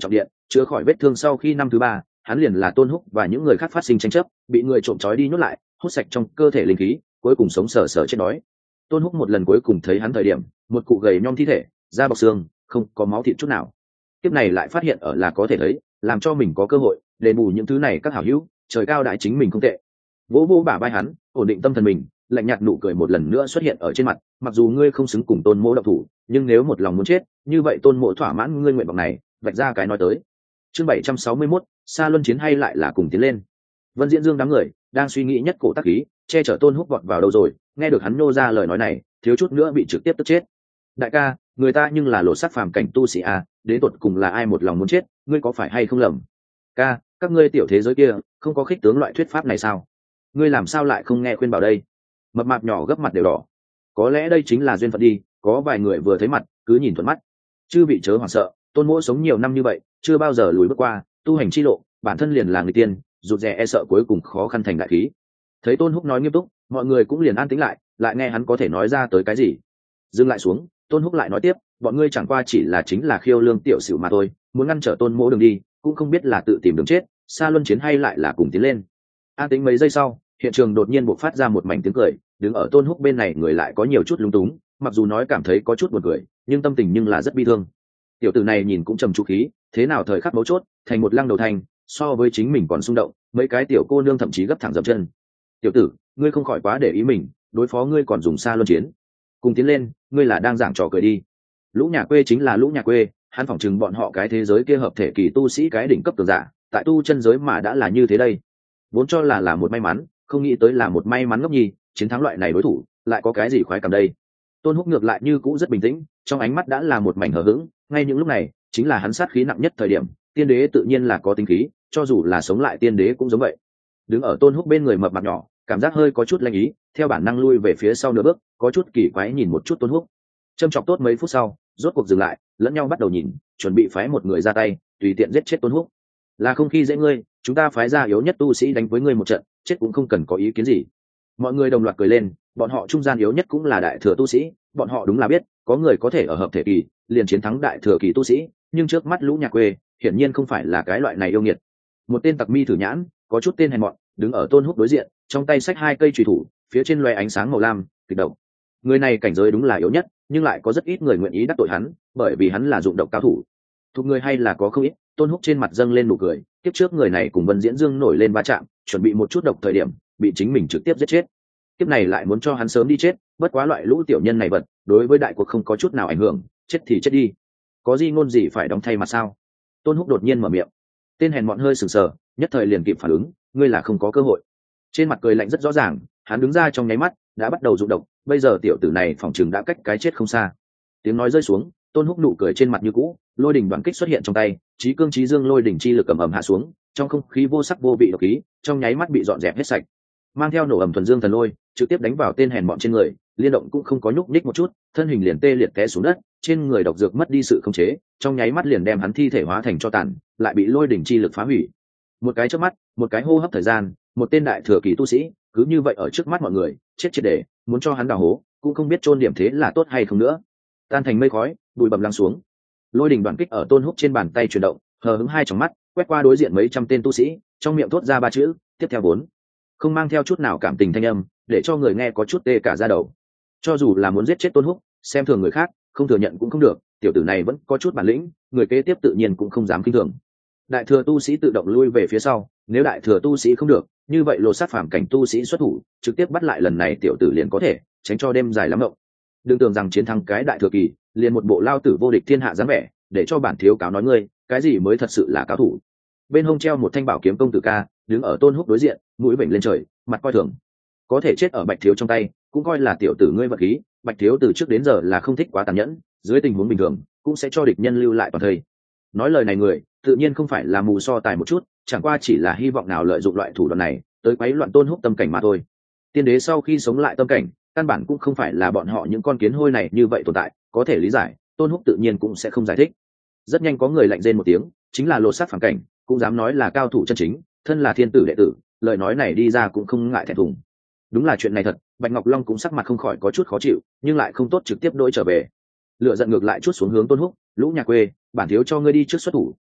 chữa khỏi vết thương sau khi năm thứ 3, hắn liền là Tôn Húc và những người khác phát sinh tranh chấp, bị người trộm trói đi nhốt lại, hút sạch trong cơ thể linh khí, cuối cùng sống sờ sờ chết đói. Tôn Húc một lần cuối cùng thấy hắn thời điểm, một cụ gầy nhom thi thể, da bọc xương, không có máu thịt chút nào. Tiếp này lại phát hiện ở là có thể thấy, làm cho mình có cơ hội đền bù những thứ này các hảo hữu, trời cao đại chính mình không tệ. Vỗ vỗ bả vai hắn, ổn định tâm thần mình, lạnh nhạt nụ cười một lần nữa xuất hiện ở trên mặt, mặc dù ngươi không xứng cùng Tôn Mỗ động thủ, nhưng nếu một lòng muốn chết, như vậy Tôn Mỗ thỏa mãn ngươi nguyện vọng này, vạch ra cái nói tới. Chương 761, Sa Luân chiến hay lại là cùng tiến lên. Vân Diễn Dương đám người đang suy nghĩ nhất cổ tác khí, che chở Tôn Húc vọt vào đâu rồi, nghe được hắn nô ra lời nói này, thiếu chút nữa bị trực tiếp tức chết. Đại ca, người ta nhưng là lộ sắc phàm cảnh tu sĩ à, đến tột cùng là ai một lòng muốn chết, ngươi có phải hay không lầm? Ca, các ngươi tiểu thế giới kia không có khích tướng loại thuyết pháp này sao? Ngươi làm sao lại không nghe khuyên bảo đây? Mập mạp nhỏ gấp mặt đều đỏ. Có lẽ đây chính là duyên phận đi, có vài người vừa thấy mặt cứ nhìn thuận mắt. Chư vị chớ hoảng sợ, Tôn Mỗ sống nhiều năm như vậy, chưa bao giờ lùi bước qua, tu hành chi lộ, bản thân liền là người tiên, rụt rè e sợ cuối cùng khó khăn thành đại khí. Thấy Tôn Húc nói nghiêm túc, mọi người cũng liền an tĩnh lại nghe hắn có thể nói ra tới cái gì. Dừng lại xuống, Tôn Húc lại nói tiếp, bọn ngươi chẳng qua chỉ là chính là khiêu lương tiểu xỉu mà thôi, muốn ngăn trở Tôn Mỗ đường đi, cũng không biết là tự tìm đường chết, Sa Luân chiến hay lại là cùng tiến lên. An tĩnh mấy giây sau, hiện trường đột nhiên bộc phát ra một mảnh tiếng cười, đứng ở Tôn Húc bên này người lại có nhiều chút lúng túng, mặc dù nói cảm thấy có chút buồn cười, nhưng tâm tình nhưng là rất bi thương. Tiểu tử này nhìn cũng trầm trụ khí, thế nào thời khắc mấu chốt, thành một lăng đầu thành, so với chính mình còn xung động, mấy cái tiểu cô nương thậm chí gấp thẳng dậm chân. Tiểu tử, ngươi không khỏi quá để ý mình, đối phó ngươi còn dùng Sa Luân chiến, cùng tiến lên, ngươi là đang giảng trò cười đi. Lũ nhà quê chính là lũ nhà quê, hắn phỏng chừng bọn họ cái thế giới kia hợp thể kỳ tu sĩ cái đỉnh cấp cường giả, tại tu chân giới mà đã là như thế đây. Vốn cho là một may mắn, không nghĩ tới là một may mắn ngốc nhi, chiến thắng loại này đối thủ, lại có cái gì khoái cảm đây. Tôn Húc ngược lại như cũ rất bình tĩnh, trong ánh mắt đã là một mảnh hờ hững, ngay những lúc này, chính là hắn sát khí nặng nhất thời điểm, tiên đế tự nhiên là có tính khí, cho dù là sống lại tiên đế cũng giống vậy. Đứng ở Tôn Húc bên người mập mạp nhỏ, cảm giác hơi có chút lanh ý, theo bản năng lui về phía sau nửa bước, có chút kỳ quái nhìn một chút Tôn Húc. Châm chọc tốt mấy phút sau, rốt cuộc dừng lại, lẫn nhau bắt đầu nhìn, chuẩn bị phái một người ra tay, tùy tiện giết chết Tôn Húc. Là không khi dễ ngươi, chúng ta phái ra yếu nhất tu sĩ đánh với ngươi một trận, chết cũng không cần có ý kiến gì. Mọi người đồng loạt cười lên, bọn họ trung gian yếu nhất cũng là đại thừa tu sĩ, bọn họ đúng là biết, có người có thể ở hợp thể kỳ liền chiến thắng đại thừa kỳ tu sĩ, nhưng trước mắt lũ nhà quê, hiển nhiên không phải là cái loại này yêu nghiệt. Một tên tặc mi thử nhãn, có chút tên hèn mọn, đứng ở Tôn Húc đối diện, trong tay xách hai cây chùy thủ, phía trên loé ánh sáng màu lam, kịch độc. Người này cảnh giới đúng là yếu nhất, nhưng lại có rất ít người nguyện ý đắc tội hắn, bởi vì hắn là dụng độc cao thủ. Thuộc người hay là có không ít, Tôn Húc trên mặt dâng lên nụ cười, tiếp trước người này cùng Vân Diễn Dương nổi lên va chạm, chuẩn bị một chút độc thời điểm, bị chính mình trực tiếp giết chết. Tiếp này lại muốn cho hắn sớm đi chết, bất quá loại lũ tiểu nhân này vật, đối với đại cuộc không có chút nào ảnh hưởng, chết thì chết đi. Có gì ngôn gì phải đóng thay mà sao? Tôn Húc đột nhiên mở miệng. Tên hèn mọn hơi sừng sờ, nhất thời liền kịp phản ứng, ngươi là không có cơ hội. Trên mặt cười lạnh rất rõ ràng, hắn đứng ra trong nháy mắt, đã bắt đầu dụng độc, bây giờ tiểu tử này phỏng chừng đã cách cái chết không xa. Tiếng nói rơi xuống, Tôn Húc nụ cười trên mặt như cũ, lôi đỉnh đoạn kích xuất hiện trong tay, chí cương chí dương lôi đỉnh chi lực ầm ầm hạ xuống, trong không khí vô sắc vô vị độc khí, trong nháy mắt bị dọn dẹp hết sạch. Mang theo nổ ầm thuần dương thần lôi, trực tiếp đánh vào tên hèn mọn trên người, liên động cũng không có nhúc nhích một chút, thân hình liền tê liệt té xuống đất, trên người độc dược mất đi sự khống chế, trong nháy mắt liền đem hắn thi thể hóa thành tro tàn, lại bị lôi đỉnh chi lực phá hủy. Một cái chớp mắt, một cái hô hấp thời gian, một tên đại thừa kỳ tu sĩ, cứ như vậy ở trước mắt mọi người, chết triệt để, muốn cho hắn đào hố, cũng không biết chôn điểm thế là tốt hay không nữa. Tan thành mây khói, bụi bặm lắng xuống. Lôi đỉnh đoạn kích ở Tôn Húc trên bàn tay chuyển động, hờ hững hai tròng mắt, quét qua đối diện mấy trăm tên tu sĩ, trong miệng thốt ra ba chữ, tiếp theo bốn. Không mang theo chút nào cảm tình thanh âm, để cho người nghe có chút tê cả da đầu. Cho dù là muốn giết chết Tôn Húc, xem thường người khác, không thừa nhận cũng không được, tiểu tử này vẫn có chút bản lĩnh, người kế tiếp tự nhiên cũng không dám khinh thường. Đại thừa tu sĩ tự động lui về phía sau, nếu đại thừa tu sĩ không được, như vậy lột sát phàm cảnh tu sĩ xuất thủ, trực tiếp bắt lại lần này tiểu tử liền có thể, tránh cho đêm dài lắm động. Đừng tưởng rằng chiến thắng cái đại thừa kỳ, liền một bộ lao tử vô địch thiên hạ dáng vẻ, để cho bản thiếu cáo nói ngươi, cái gì mới thật sự là cao thủ. Bên hông treo một thanh bảo kiếm công tử ca, đứng ở Tôn Húc đối diện, mũi vểnh lên trời, mặt coi thường. Có thể chết ở Bạch thiếu trong tay, cũng coi là tiểu tử ngươi vật khí. Bạch thiếu từ trước đến giờ là không thích quá tàn nhẫn, dưới tình huống bình thường cũng sẽ cho địch nhân lưu lại toàn thây. Nói lời này người, tự nhiên không phải là mù so tài một chút, chẳng qua chỉ là hy vọng nào lợi dụng loại thủ đoạn này tới quấy loạn Tôn Húc tâm cảnh mà thôi. Tiên đế sau khi sống lại tâm cảnh, căn bản cũng không phải là bọn họ những con kiến hôi này như vậy tồn tại, có thể lý giải, Tôn Húc tự nhiên cũng sẽ không giải thích. Rất nhanh có người lạnh rên một tiếng, chính là lột xác phản cảnh, cũng dám nói là cao thủ chân chính, thân là thiên tử đệ tử, lời nói này đi ra cũng không ngại thẹn thùng. Đúng là chuyện này thật, Bạch Ngọc Long cũng sắc mặt không khỏi có chút khó chịu, nhưng lại không tốt trực tiếp đối trở về. Lựa giận ngược lại chút xuống hướng Tôn Húc, lũ nhà quê, bản thiếu cho ngươi đi trước xuất thủ,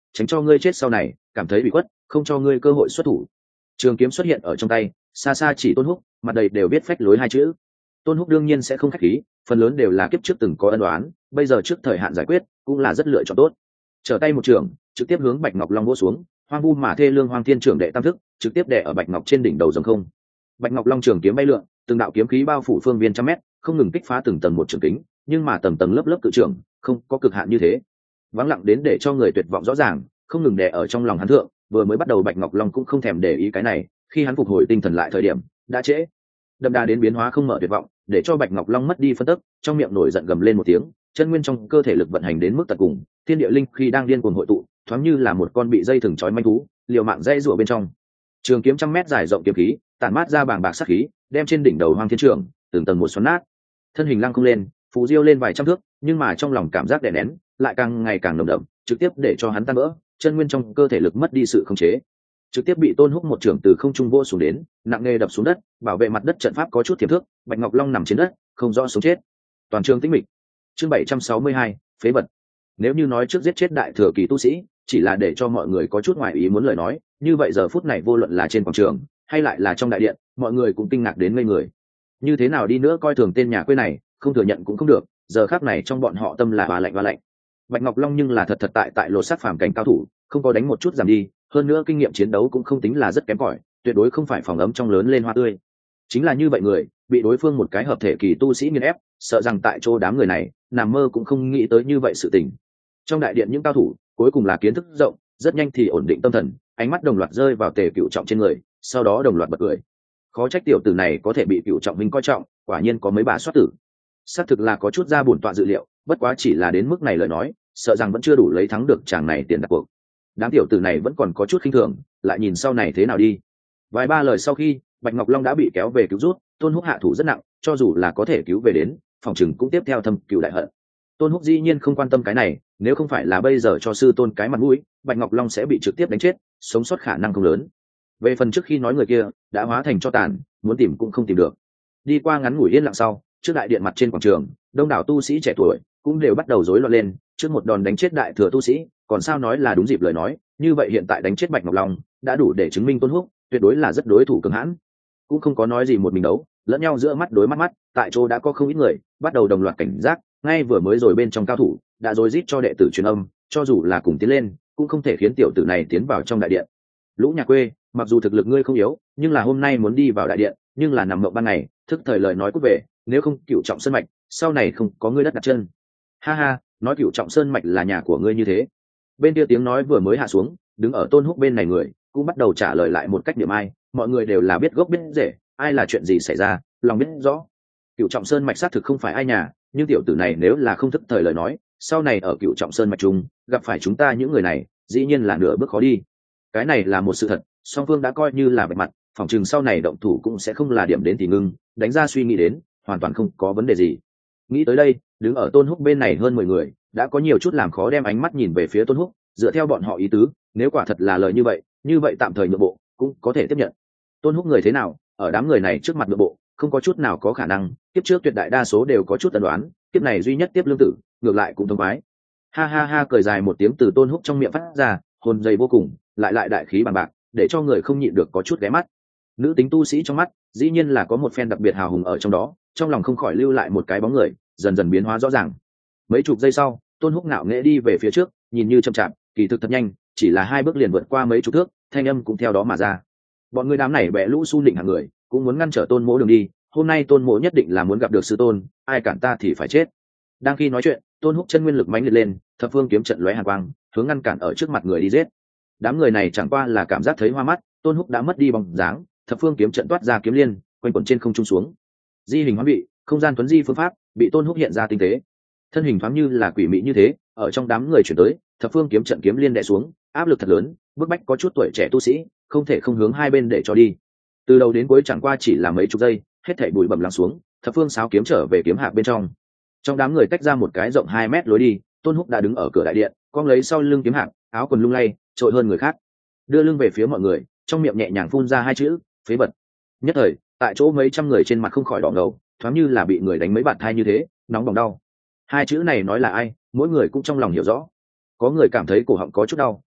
tránh cho ngươi chết sau này cảm thấy bị khuất, không cho ngươi cơ hội xuất thủ. Trường kiếm xuất hiện ở trong tay, xa xa chỉ Tôn Húc, mặt đầy đều viết phách lối hai chữ. Tôn Húc đương nhiên sẽ không khách khí, phần lớn đều là kiếp trước từng có ân oán, bây giờ trước thời hạn giải quyết cũng là rất lựa chọn tốt. Trở tay một trường, trực tiếp hướng Bạch Ngọc Long vỗ xuống, hoang vu mà thê lương Hoang Thiên Trưởng đệ tam thức, trực tiếp đè ở Bạch Ngọc trên đỉnh đầu rồng không. Bạch Ngọc Long trường kiếm bay lượn, từng đạo kiếm khí bao phủ phương viên trăm mét, không ngừng kích phá từng tầng một trường kính, nhưng mà tầng tầng lớp lớp cự trường, không có cực hạn như thế. Vắng lặng đến để cho người tuyệt vọng rõ ràng, không ngừng đè ở trong lòng hắn thượng, vừa mới bắt đầu Bạch Ngọc Long cũng không thèm để ý cái này, khi hắn phục hồi tinh thần lại thời điểm, đã trễ. Đậm đà đến biến hóa không mở tuyệt vọng, để cho Bạch Ngọc Long mất đi phân tức, trong miệng nổi giận gầm lên một tiếng, chân nguyên trong cơ thể lực vận hành đến mức tận cùng, thiên địa linh khi đang điên cuồng hội tụ, thoáng như là một con bị dây thừng trói manh thú, liều mạng dây rủa bên trong. Trường kiếm trăm mét dài rộng kiếm khí, tản mát ra bàng bạc sát khí, đem trên đỉnh đầu Hoang Thiên Trưởng từng tầng một xoắn nát. Thân hình lăng không lên, phù diêu lên vài trăm thước, nhưng mà trong lòng cảm giác đè nén lại càng ngày càng nồng đậm, trực tiếp để cho hắn tan vỡ, chân nguyên trong cơ thể lực mất đi sự khống chế, trực tiếp bị Tôn Húc một trưởng từ không trung vô xuống đến, nặng nề đập xuống đất, bảo vệ mặt đất trận pháp có chút thiểm thước, Bạch Ngọc Long nằm trên đất, không rõ sống chết. Toàn trường tĩnh mịch. Chương 762, phế vật. Nếu như nói trước giết chết đại thừa kỳ tu sĩ, chỉ là để cho mọi người có chút ngoài ý muốn lời nói, như vậy giờ phút này vô luận là trên quảng trường hay lại là trong đại điện, mọi người cũng kinh ngạc đến ngây người. Như thế nào đi nữa coi thường tên nhà quê này, không thừa nhận cũng không được, giờ khắc này trong bọn họ tâm là hoa lạnh. Bạch Ngọc Long nhưng là thật tại lột xác phàm cảnh cao thủ, không có đánh một chút giảm đi, hơn nữa kinh nghiệm chiến đấu cũng không tính là rất kém cỏi, tuyệt đối không phải phòng ấm trong lớn lên hoa tươi. Chính là như vậy người, bị đối phương một cái hợp thể kỳ tu sĩ nghiền ép, sợ rằng tại chỗ đám người này, nằm mơ cũng không nghĩ tới như vậy sự tình. Trong đại điện những cao thủ, cuối cùng là kiến thức rộng, rất nhanh thì ổn định tâm thần, ánh mắt đồng loạt rơi vào Tề Cựu Trọng trên người, sau đó đồng loạt bật cười. Khó trách tiểu tử này có thể bị Cựu Trọng minh coi trọng, quả nhiên có mấy bà soát tử. Xác thực là có chút ra bổn tọa dự liệu, bất quá chỉ là đến mức này lời nói, sợ rằng vẫn chưa đủ lấy thắng được chàng này tiền đặt cuộc. Đám tiểu tử này vẫn còn có chút khinh thường, lại nhìn sau này thế nào đi. Vài ba lời sau khi Bạch Ngọc Long đã bị kéo về cứu rút, Tôn Húc hạ thủ rất nặng, cho dù là có thể cứu về đến, phòng chừng cũng tiếp theo thâm cựu đại hận. Tôn Húc dĩ nhiên không quan tâm cái này, nếu không phải là bây giờ cho sư tôn cái mặt mũi, Bạch Ngọc Long sẽ bị trực tiếp đánh chết, sống sót khả năng không lớn. Về phần trước khi nói người kia đã hóa thành cho tàn, muốn tìm cũng không tìm được. Đi qua ngắn ngủi yên lặng sau, trước đại điện mặt trên quảng trường, đông đảo tu sĩ trẻ tuổi cũng đều bắt đầu rối loạn lên, trước một đòn đánh chết đại thừa tu sĩ, còn sao nói là đúng dịp lời nói, như vậy hiện tại đánh chết Bạch Ngọc Long đã đủ để chứng minh Tôn Húc tuyệt đối là rất đối thủ cường hãn. Cũng không có nói gì một mình đấu, lẫn nhau giữa mắt đối mắt, tại chỗ đã có không ít người bắt đầu đồng loạt cảnh giác, ngay vừa mới rồi bên trong cao thủ đã rối rít cho đệ tử truyền âm, cho dù là cùng tiến lên cũng không thể khiến tiểu tử này tiến vào trong đại điện. Lũ nhà quê, mặc dù thực lực ngươi không yếu, nhưng là hôm nay muốn đi vào đại điện, nhưng là nằm mộng ban ngày, thức thời lời nói cút về, nếu không Cửu Trọng Sơn mạch sau này không có ngươi đất đặt chân. Ha ha, nói Cửu Trọng Sơn mạch là nhà của ngươi như thế. Bên kia tiếng nói vừa mới hạ xuống, đứng ở Tôn Húc bên này người cũng bắt đầu trả lời lại một cách niệm ai, mọi người đều là biết gốc biết rễ, ai là chuyện gì xảy ra lòng biết rõ. Cửu Trọng Sơn mạch xác thực không phải ai nhà, nhưng tiểu tử này nếu là không thức thời lời nói, sau này ở Cửu Trọng Sơn mạch chung gặp phải chúng ta những người này, dĩ nhiên là nửa bước khó đi. Cái này là một sự thật, song phương đã coi như là bạch mặt, phòng chừng sau này động thủ cũng sẽ không là điểm đến thì ngưng, đánh ra suy nghĩ đến hoàn toàn không có vấn đề gì. Nghĩ tới đây, đứng ở Tôn Húc bên này hơn 10 người đã có nhiều chút làm khó đem ánh mắt nhìn về phía Tôn Húc, dựa theo bọn họ ý tứ, nếu quả thật là lời như vậy tạm thời nhượng bộ cũng có thể tiếp nhận. Tôn Húc người thế nào, ở đám người này trước mặt nhượng bộ không có chút nào có khả năng, kiếp trước tuyệt đại đa số đều có chút tần đoán, kiếp này duy nhất tiếp lương tử, ngược lại cũng thông khoái. Ha ha ha, cười dài một tiếng từ Tôn Húc trong miệng phát ra, hồn dày vô cùng, lại đại khí bằng bạc, để cho người không nhịn được có chút ghé mắt. Nữ tính tu sĩ trong mắt dĩ nhiên là có một phen đặc biệt hào hùng ở trong đó, trong lòng không khỏi lưu lại một cái bóng người, dần dần biến hóa rõ ràng. Mấy chục giây sau, Tôn Húc ngạo nghễ đi về phía trước, nhìn như chậm chạp, kỳ thực thật nhanh, chỉ là 2 bước liền vượt qua mấy chục thước, thanh âm cũng theo đó mà ra. Bọn người đám này bẻ lũ su nịnh hàng người, cũng muốn ngăn trở Tôn Mỗ đường đi, hôm nay Tôn Mỗ nhất định là muốn gặp được sư tôn, ai cản ta thì phải chết. Đang khi nói chuyện, Tôn Húc chân nguyên lực mãnh liệt lên, thập phương kiếm trận lóe hàn quang, hướng ngăn cản ở trước mặt người đi giết. Đám người này chẳng qua là cảm giác thấy hoa mắt, Tôn Húc đã mất đi bóng dáng, thập phương kiếm trận toát ra kiếm liên, quanh quẩn trên không trung xuống. Di hình hóa bị, không gian tuấn di phương pháp, bị Tôn Húc hiện ra tinh tế. Thân hình thoáng như là quỷ mị như thế, ở trong đám người chuyển tới, thập phương kiếm trận kiếm liên đè xuống, áp lực thật lớn, bức bách có chút tuổi trẻ tu sĩ, không thể không hướng hai bên để cho đi. Từ đầu đến cuối chẳng qua chỉ là mấy chục giây, hết thảy bụi bặm lắng xuống, thập phương sáo kiếm trở về kiếm hạp bên trong. Trong đám người tách ra một cái rộng 2 mét lối đi, Tôn Húc đã đứng ở cửa đại điện, cong lấy sau lưng kiếm hạp, áo quần lung lay, trội hơn người khác, đưa lưng về phía mọi người, trong miệng nhẹ nhàng phun ra 2 chữ, phế vật. Nhất thời, tại chỗ mấy trăm người trên mặt không khỏi đỏ ngầu, thoáng như là bị người đánh mấy bạt thai như thế, nóng bỏng đau. 2 chữ này nói là ai, mỗi người cũng trong lòng hiểu rõ. Có người cảm thấy cổ họng có chút đau,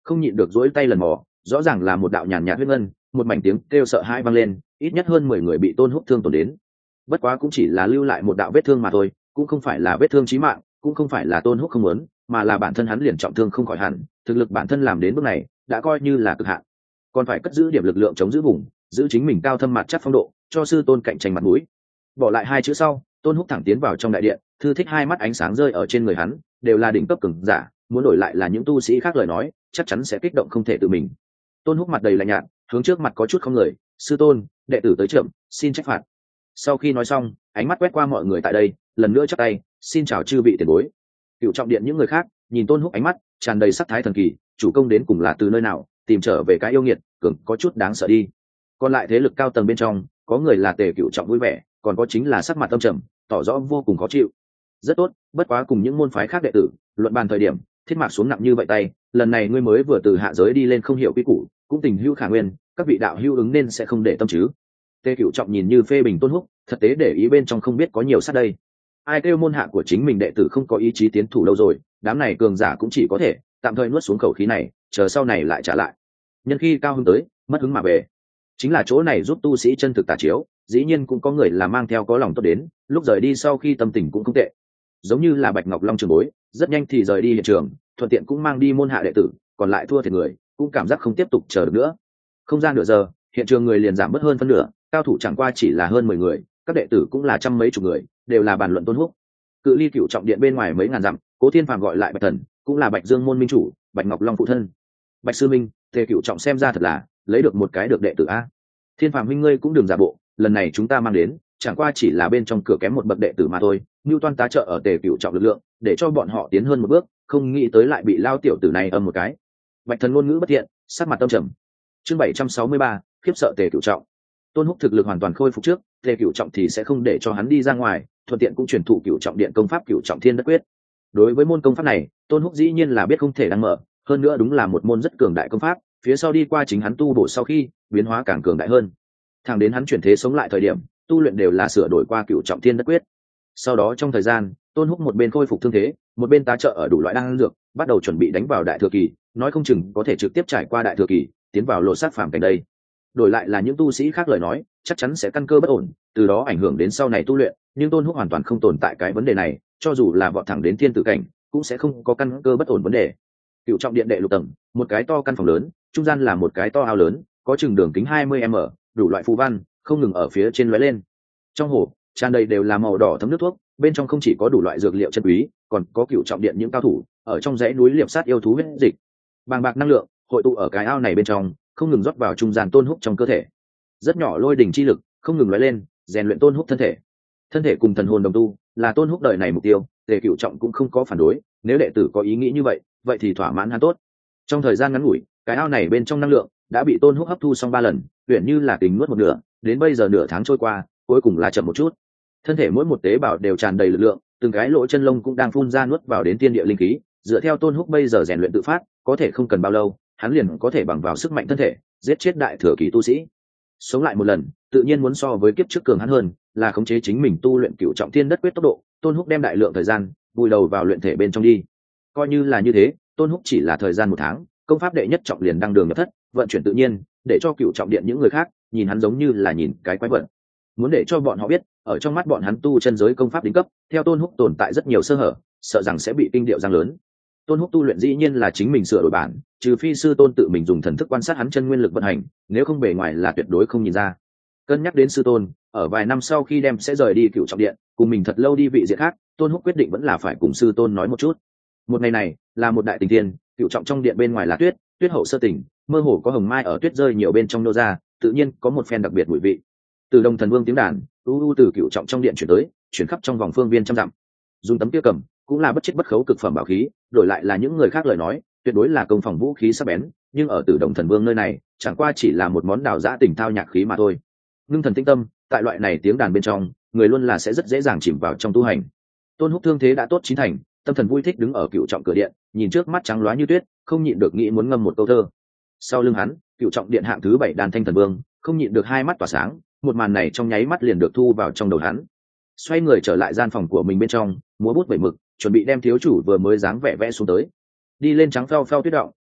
không nhịn được dỗi tay lần mò, rõ ràng là một đạo nhàn nhạt huyết ngân, một mảnh tiếng kêu sợ hãi vang lên, ít nhất hơn 10 người bị Tôn Húc thương tổn đến. Bất quá cũng chỉ là lưu lại một đạo vết thương mà thôi, cũng không phải là vết thương chí mạng, cũng không phải là Tôn Húc không muốn, mà là bản thân hắn liền trọng thương không khỏi hẳn, thực lực bản thân làm đến bước này đã coi như là cực hạn, còn phải cất giữ điểm lực lượng chống giữ vùng, giữ chính mình cao thâm mặt chắc phong độ, cho sư tôn cạnh tranh mặt mũi. Bỏ lại hai chữ sau, Tôn Húc thẳng tiến vào trong đại điện, thư thích hai mắt ánh sáng rơi ở trên người hắn, đều là đỉnh cấp cường giả, muốn đổi lại là những tu sĩ khác lời nói, chắc chắn sẽ kích động không thể tự mình. Tôn Húc mặt đầy lạnh nhạt, hướng trước mặt có chút không người, sư tôn, đệ tử tới chậm, xin trách phạt. Sau khi nói xong, ánh mắt quét qua mọi người tại đây, lần nữa chắp tay, xin chào chư vị tiền bối. Cựu trọng điện những người khác nhìn Tôn Húc ánh mắt tràn đầy sắc thái thần kỳ, chủ công đến cùng là từ nơi nào, tìm trở về cái yêu nghiệt, cường có chút đáng sợ đi. Còn lại thế lực cao tầng bên trong, có người là Tề Cựu trọng vui vẻ, còn có chính là sắc mặt âm trầm, tỏ rõ vô cùng khó chịu. Rất tốt, bất quá cùng những môn phái khác đệ tử luận bàn thời điểm, Thiết Mạc xuống nặng như vậy tay, lần này ngươi mới vừa từ hạ giới đi lên không hiểu quy củ, cũng tình hữu khả nguyên, các vị đạo hữu ứng nên sẽ không để tâm chứ. Tề Cựu trọng nhìn như phê bình Tôn Húc, thực tế để ý bên trong không biết có nhiều sát đây. Ai kêu môn hạ của chính mình đệ tử không có ý chí tiến thủ đâu rồi, đám này cường giả cũng chỉ có thể tạm thời nuốt xuống khẩu khí này, chờ sau này lại trả lại. Nhân khi cao hứng tới, mất hứng mà về. Chính là chỗ này giúp tu sĩ chân thực tả chiếu, dĩ nhiên cũng có người là mang theo có lòng tốt đến, lúc rời đi sau khi tâm tình cũng không tệ. Giống như là Bạch Ngọc Long trường bối, rất nhanh thì rời đi hiện trường, thuận tiện cũng mang đi môn hạ đệ tử, còn lại thua thiệt người, cũng cảm giác không tiếp tục chờ được nữa. Không gian nửa giờ, hiện trường người liền giảm bớt hơn phân nửa, cao thủ chẳng qua chỉ là hơn 10 người, các đệ tử cũng là trăm mấy chục người, đều là bàn luận Tôn Húc. Cự ly Cựu trọng điện bên ngoài mấy ngàn dặm, Cố Thiên Phàm gọi lại Bạch Thần, cũng là Bạch Dương môn minh chủ, Bạch Ngọc Long phụ thân. Bạch sư minh, Tề Cựu trọng xem ra thật là lấy được một cái được đệ tử a. Thiên Phàm huynh ngươi cũng đừng giả bộ, lần này chúng ta mang đến, chẳng qua chỉ là bên trong cửa kém một bậc đệ tử mà thôi. Nưu Toan tá trợ ở Tề Cựu trọng lực lượng, để cho bọn họ tiến hơn một bước, không nghĩ tới lại bị lao tiểu tử này âm một cái. Bạch Thần ngôn ngữ bất thiện, sắc mặt tâm trầm. Chương 763, khiếp sợ Tề Cựu trọng. Tôn Húc thực lực hoàn toàn khôi phục trước, Tề Cựu trọng thì sẽ không để cho hắn đi ra ngoài, thuận tiện cũng truyền thụ Cựu trọng điện công pháp Cựu trọng thiên đất quyết. Đối với môn công pháp này, Tôn Húc dĩ nhiên là biết không thể đăng mở, hơn nữa đúng là một môn rất cường đại công pháp, phía sau đi qua chính hắn tu bổ sau khi biến hóa càng cường đại hơn. Thẳng đến hắn chuyển thế sống lại thời điểm, tu luyện đều là sửa đổi qua Cựu trọng thiên đất quyết. Sau đó trong thời gian, Tôn Húc một bên khôi phục thương thế, một bên tá trợ ở đủ loại đan dược, bắt đầu chuẩn bị đánh vào đại thừa kỳ, nói không chừng có thể trực tiếp trải qua đại thừa kỳ, tiến vào lột xác phàm cảnh đây. Đổi lại là những tu sĩ khác lời nói, chắc chắn sẽ căn cơ bất ổn, từ đó ảnh hưởng đến sau này tu luyện, nhưng Tôn Húc hoàn toàn không tồn tại cái vấn đề này, cho dù là vọt thẳng đến thiên tử cảnh, cũng sẽ không có căn cơ bất ổn vấn đề. Cựu trọng điện đệ lục tầng, một cái to căn phòng lớn, trung gian là một cái to ao lớn, có chừng đường kính 20m, đủ loại phù văn không ngừng ở phía trên lóe lên. Trong hồ tràn đầy đều là màu đỏ thấm nước thuốc, bên trong không chỉ có đủ loại dược liệu chân quý, còn có cựu trọng điện những cao thủ ở trong dãy núi liệp sát yêu thú huyết dịch. Bàng bạc năng lượng hội tụ ở cái ao này bên trong, không ngừng rót vào trung gian Tôn Húc trong cơ thể. Rất nhỏ lôi đỉnh chi lực không ngừng lóe lên, rèn luyện Tôn Húc thân thể. Thân thể cùng thần hồn đồng tu là Tôn Húc đời này mục tiêu, Tề Cựu trọng cũng không có phản đối, nếu đệ tử có ý nghĩ như vậy, vậy thì thỏa mãn hắn tốt. Trong thời gian ngắn ngủi, cái ao này bên trong năng lượng đã bị Tôn Húc hấp thu xong 3 lần, uyển như là kính nuốt một nửa, đến bây giờ nửa tháng trôi qua, cuối cùng là chậm một chút. Thân thể mỗi một tế bào đều tràn đầy lực lượng, từng cái lỗ chân lông cũng đang phun ra nuốt vào đến thiên địa linh khí, dựa theo Tôn Húc bây giờ rèn luyện tự phát, có thể không cần bao lâu, hắn liền có thể bằng vào sức mạnh thân thể giết chết đại thừa kỳ tu sĩ. Sống lại một lần, tự nhiên muốn so với kiếp trước cường hắn hơn, là khống chế chính mình tu luyện Cựu trọng thiên đất quyết tốc độ. Tôn Húc đem đại lượng thời gian vùi đầu vào luyện thể bên trong đi. Coi như là như thế, Tôn Húc chỉ là thời gian 1 tháng, công pháp đệ nhất trọng liền đăng đường nhập thất, vận chuyển tự nhiên, để cho Cựu trọng điện những người khác nhìn hắn giống như là nhìn cái quái vật. Muốn để cho bọn họ biết, ở trong mắt bọn hắn tu chân giới công pháp đỉnh cấp, theo Tôn Húc tồn tại rất nhiều sơ hở, sợ rằng sẽ bị kinh điệu giang lớn. Tôn Húc tu luyện dĩ nhiên là chính mình sửa đổi bản, trừ phi sư tôn tự mình dùng thần thức quan sát hắn chân nguyên lực vận hành, nếu không bề ngoài là tuyệt đối không nhìn ra. Cân nhắc đến sư tôn, ở vài năm sau khi đem sẽ rời đi Cựu trọng điện, cùng mình thật lâu đi vị diện khác, Tôn Húc quyết định vẫn là phải cùng sư tôn nói một chút. Một ngày này là một đại tình thiên, Cựu trọng trong điện bên ngoài là tuyết, tuyết hậu sơ tỉnh, mơ hồ có hồng mai ở tuyết rơi nhiều bên trong nô ra, tự nhiên có một phen đặc biệt mùi vị. Từ Đồng Thần Vương tiếng đàn từ Cựu trọng trong điện chuyển tới, chuyển khắp trong vòng phương viên trăm dặm. Dùng tấm kia cầm cũng là bất chết bất khấu cực phẩm bảo khí, đổi lại là những người khác lời nói, tuyệt đối là công phòng vũ khí sắc bén, nhưng ở Tử Đồng Thần Vương nơi này, chẳng qua chỉ là một món đào giã tình thao nhạc khí mà thôi. Ngưng thần tinh tâm, tại loại này tiếng đàn bên trong, người luôn là sẽ rất dễ dàng chìm vào trong tu hành. Tôn Húc thương thế đã tốt 9 thành, tâm thần vui thích đứng ở Cựu trọng cửa điện, nhìn trước mắt trắng loá như tuyết, không nhịn được nghĩ muốn ngâm một câu thơ. Sau lưng hắn, Cựu trọng điện hạng thứ 7 Đan Thanh Thần Vương, không nhịn được hai mắt tỏa sáng, một màn này trong nháy mắt liền được thu vào trong đầu hắn. Xoay người trở lại gian phòng của mình bên trong, múa bút vẩy mực, chuẩn bị đem thiếu chủ vừa mới dáng vẻ vẽ xuống tới. Đi lên trắng phao phao tuyết động,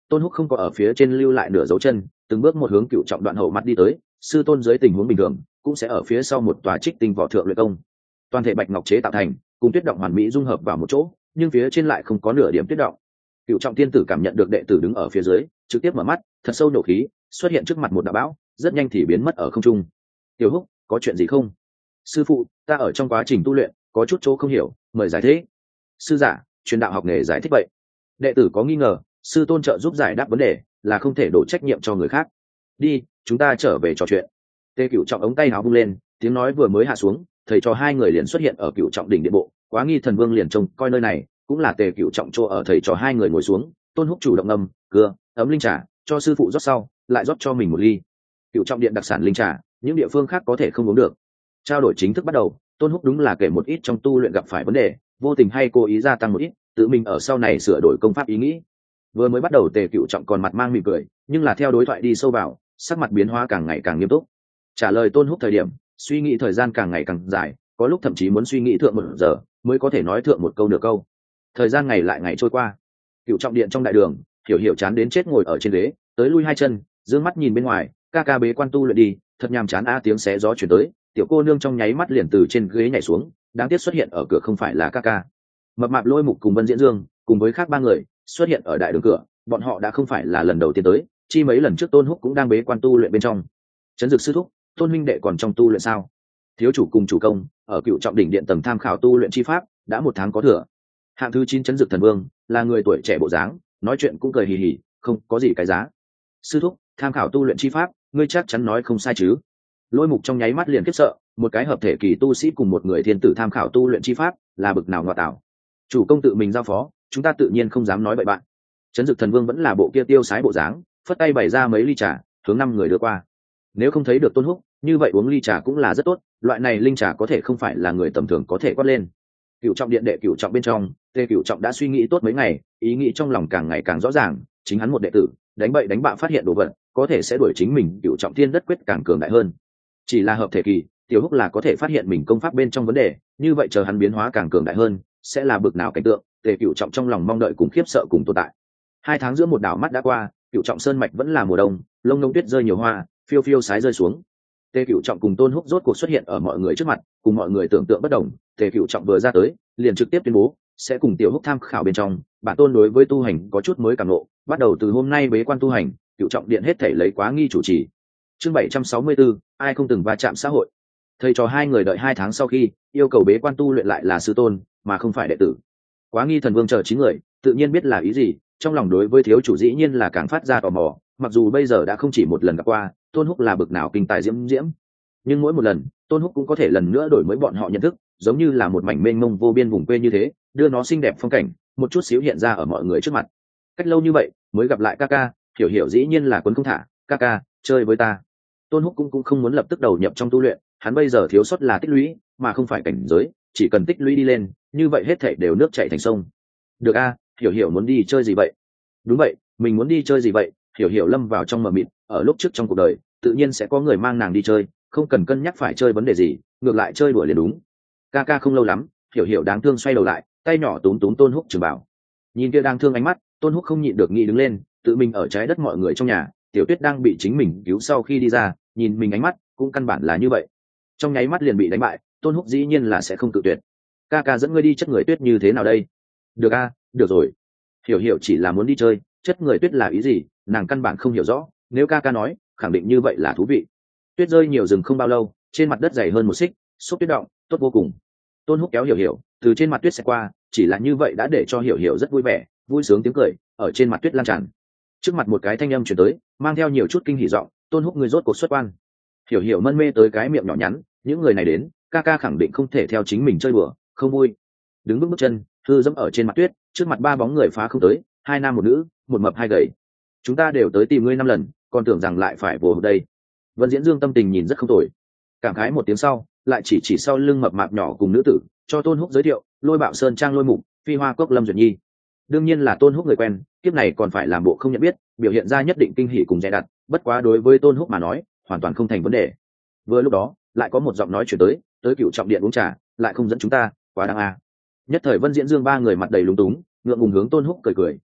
Tôn Húc không có ở phía trên lưu lại nửa dấu chân, từng bước một hướng Cựu Trọng đoạn hậu mặt đi tới. Sư tôn dưới tình huống bình thường cũng sẽ ở phía sau một tòa trích tinh võ thượng luyện công, toàn thể bạch ngọc chế tạo thành, cùng tuyết động hoàn mỹ dung hợp vào một chỗ, nhưng phía trên lại không có nửa điểm tuyết động. Cựu Trọng tiên tử cảm nhận được đệ tử đứng ở phía dưới, trực tiếp mở mắt, thật sâu nổ khí, xuất hiện trước mặt một đạo bão, rất nhanh thì biến mất ở không trung. Tiểu Húc, có chuyện gì không? Sư phụ, ta ở trong quá trình tu luyện có chút chỗ không hiểu, mời giải thích. Sư giả, truyền đạo học nghề giải thích vậy. Đệ tử có nghi ngờ, sư tôn trợ giúp giải đáp vấn đề, là không thể đổ trách nhiệm cho người khác. Đi, chúng ta trở về trò chuyện. Tề Cựu Trọng ống tay áo vung lên, tiếng nói vừa mới hạ xuống, thầy trò hai người liền xuất hiện ở Cựu Trọng đỉnh điện bộ. Quá nghi thần vương liền trông coi nơi này, cũng là Tề Cựu Trọng chỗ ở. Thầy trò hai người ngồi xuống, Tôn Húc chủ động ngâm cưa ấm linh trà cho sư phụ rót sau, lại rót cho mình một ly. Cựu Trọng điện đặc sản linh trà, những địa phương khác có thể không uống được. Trao đổi chính thức bắt đầu, Tôn Húc đúng là kể một ít trong tu luyện gặp phải vấn đề, vô tình hay cố ý gia tăng một ít, tự mình ở sau này sửa đổi công pháp ý nghĩ. Vừa mới bắt đầu Tề Cựu Trọng còn mặt mang mỉm cười, nhưng là theo đối thoại đi sâu vào, sắc mặt biến hóa càng ngày càng nghiêm túc. Trả lời Tôn Húc thời điểm, suy nghĩ thời gian càng ngày càng dài, có lúc thậm chí muốn suy nghĩ thượng 1 giờ mới có thể nói thượng một câu nửa câu. Thời gian ngày lại ngày trôi qua. Cựu Trọng điện trong đại đường, Hiểu Hiểu chán đến chết ngồi ở trên ghế, tới lui hai chân, dương mắt nhìn bên ngoài, ca ca bế quan tu luyện đi, thật nhàm chán a. Tiếng xé gió chuyển tới, tiểu cô nương trong nháy mắt liền từ trên ghế nhảy xuống, đáng tiếc xuất hiện ở cửa không phải là ca ca. Mập mạp Lôi Mục cùng Vân Diễn Dương cùng với khác 3 người xuất hiện ở đại đường cửa, bọn họ đã không phải là lần đầu tiên tới, chi mấy lần trước Tôn Húc cũng đang bế quan tu luyện bên trong. Trấn Dực sư thúc, Tôn huynh đệ còn trong tu luyện sao? Thiếu chủ cùng chủ công ở Cựu Trọng đỉnh điện tầng tham khảo tu luyện chi pháp đã 1 tháng có thừa. Hạng thứ 9 Trấn Dực thần vương là người tuổi trẻ bộ dáng, nói chuyện cũng cười hì hì, không có gì cái giá. Sư thúc, tham khảo tu luyện chi pháp, ngươi chắc chắn nói không sai chứ? Lôi Mục trong nháy mắt liền khiếp sợ, một cái hợp thể kỳ tu sĩ cùng một người thiên tử tham khảo tu luyện chi pháp, là bực nào ngọa tạo. Chủ công tự mình giao phó, chúng ta tự nhiên không dám nói bậy bạn. Trấn Dực thần vương vẫn là bộ kia tiêu sái bộ dáng, phất tay bày ra mấy ly trà, hướng 5 người đưa qua. Nếu không thấy được Tôn Húc, như vậy uống ly trà cũng là rất tốt, loại này linh trà có thể không phải là người tầm thường có thể quát lên. Cựu Trọng điện đệ Cựu Trọng bên trong, Tề Cựu Trọng đã suy nghĩ tốt mấy ngày, ý nghĩ trong lòng càng ngày càng rõ ràng, chính hắn một đệ tử, đánh bậy đánh bạ phát hiện đồ vật, có thể sẽ đuổi chính mình Cựu Trọng thiên đất quyết càng cường đại hơn. Chỉ là hợp thể kỳ, Tiểu Húc là có thể phát hiện mình công pháp bên trong vấn đề, như vậy chờ hắn biến hóa càng cường đại hơn, sẽ là bực nào cảnh tượng. Tề Cựu Trọng trong lòng mong đợi cùng khiếp sợ cùng tồn tại. 2 tháng giữa một đảo mắt đã qua, Cựu Trọng sơn mạch vẫn là mùa đông, lông ngông tuyết rơi nhiều hoa, phiêu phiêu sái rơi xuống. Tề Cựu Trọng cùng Tôn Húc rốt cuộc xuất hiện ở mọi người trước mặt, cùng mọi người tưởng tượng bất đồng. Tề Cựu Trọng vừa ra tới, liền trực tiếp tuyên bố sẽ cùng Tiểu Húc tham khảo bên trong. Bản tôn đối với tu hành có chút mới cảm ngộ, bắt đầu từ hôm nay bế quan tu hành, Cựu Trọng điện hết thảy lấy Quá nghi chủ trì. Chương 764, ai không từng va chạm xã hội. Thầy trò 2 người đợi 2 tháng sau khi yêu cầu bế quan tu luyện lại là sư tôn, mà không phải đệ tử. Quá nghi thần vương chờ 9 người, tự nhiên biết là ý gì, trong lòng đối với thiếu chủ dĩ nhiên là càng phát ra tò mò. Mặc dù bây giờ đã không chỉ một lần gặp qua, Tôn Húc là bực nào kinh tài diễm diễm, nhưng mỗi một lần Tôn Húc cũng có thể lần nữa đổi mới bọn họ nhận thức, giống như là một mảnh mênh mông vô biên vùng quê như thế, đưa nó xinh đẹp phong cảnh một chút xíu hiện ra ở mọi người trước mặt. Cách lâu như vậy mới gặp lại ca ca, Hiểu Hiểu dĩ nhiên là quấn không thả, ca ca chơi với ta. Tôn Húc cũng không muốn lập tức đầu nhập trong tu luyện, hắn bây giờ thiếu sót là tích lũy mà không phải cảnh giới, chỉ cần tích lũy đi lên, như vậy hết thảy đều nước chảy thành sông. Được a, Hiểu Hiểu muốn đi chơi gì vậy? Đúng vậy, mình muốn đi chơi gì vậy? Hiểu Hiểu lâm vào trong mờ mịt, ở lúc trước trong cuộc đời tự nhiên sẽ có người mang nàng đi chơi, không cần cân nhắc phải chơi vấn đề gì, ngược lại chơi đùa liền đúng. Ca ca không lâu lắm. Hiểu Hiểu đáng thương xoay đầu lại, tay nhỏ túm túm Tôn Húc trường bảo. Nhìn kia đáng thương ánh mắt, Tôn Húc không nhịn được nghĩ đứng lên, tự mình ở trái đất mọi người trong nhà, Tiểu Tuyết đang bị chính mình cứu sau khi đi ra, nhìn mình ánh mắt cũng căn bản là như vậy, trong nháy mắt liền bị đánh bại. Tôn Húc dĩ nhiên là sẽ không tự tuyệt. Ca ca dẫn ngươi đi chất người tuyết như thế nào đây? Được a, được rồi. Hiểu Hiểu chỉ là muốn đi chơi, chất người tuyết là ý gì nàng căn bản không hiểu rõ, nếu ca ca nói khẳng định như vậy là thú vị. Tuyết rơi nhiều rừng không bao lâu, trên mặt đất dày hơn 1 xích, xúc tuyết động tốt vô cùng. Tôn Húc kéo Hiểu Hiểu từ trên mặt tuyết sẽ qua, chỉ là như vậy đã để cho Hiểu Hiểu rất vui vẻ, vui sướng tiếng cười ở trên mặt tuyết lan tràn. Trước mặt một cái thanh âm chuyển tới, mang theo nhiều chút kinh hỉ giọng, Tôn Húc người rốt cuộc xuất quan. Hiểu Hiểu mân mê tới cái miệng nhỏ nhắn, những người này đến, ca ca khẳng định không thể theo chính mình chơi bừa, không vui. Đứng bước chân hư dẫm ở trên mặt tuyết, trước mặt 3 bóng người phá không tới, 2 nam 1 nữ, 1 mập 2 gầy. Chúng ta đều tới tìm ngươi 5 lần, còn tưởng rằng lại phải vô đây. Vân Diễn Dương tâm tình nhìn rất không tồi, cảm khái một tiếng sau, lại chỉ sau lưng mập mạp nhỏ cùng nữ tử, cho Tôn Húc giới thiệu, Lôi Bạo Sơn Trang Lôi Mục, Phi Hoa Cốc Lâm Duyệt Nhi. Đương nhiên là Tôn Húc người quen, kiếp này còn phải làm bộ không nhận biết, biểu hiện ra nhất định kinh hỉ cùng dè đặt, bất quá đối với Tôn Húc mà nói, hoàn toàn không thành vấn đề. Vừa lúc đó, lại có một giọng nói chuyển tới Cựu Trọng điện uống trà, lại không dẫn chúng ta, quá đáng a. Nhất thời Vân Diễn Dương 3 người mặt đầy lúng túng, ngượng ngùng hướng Tôn Húc cười cười,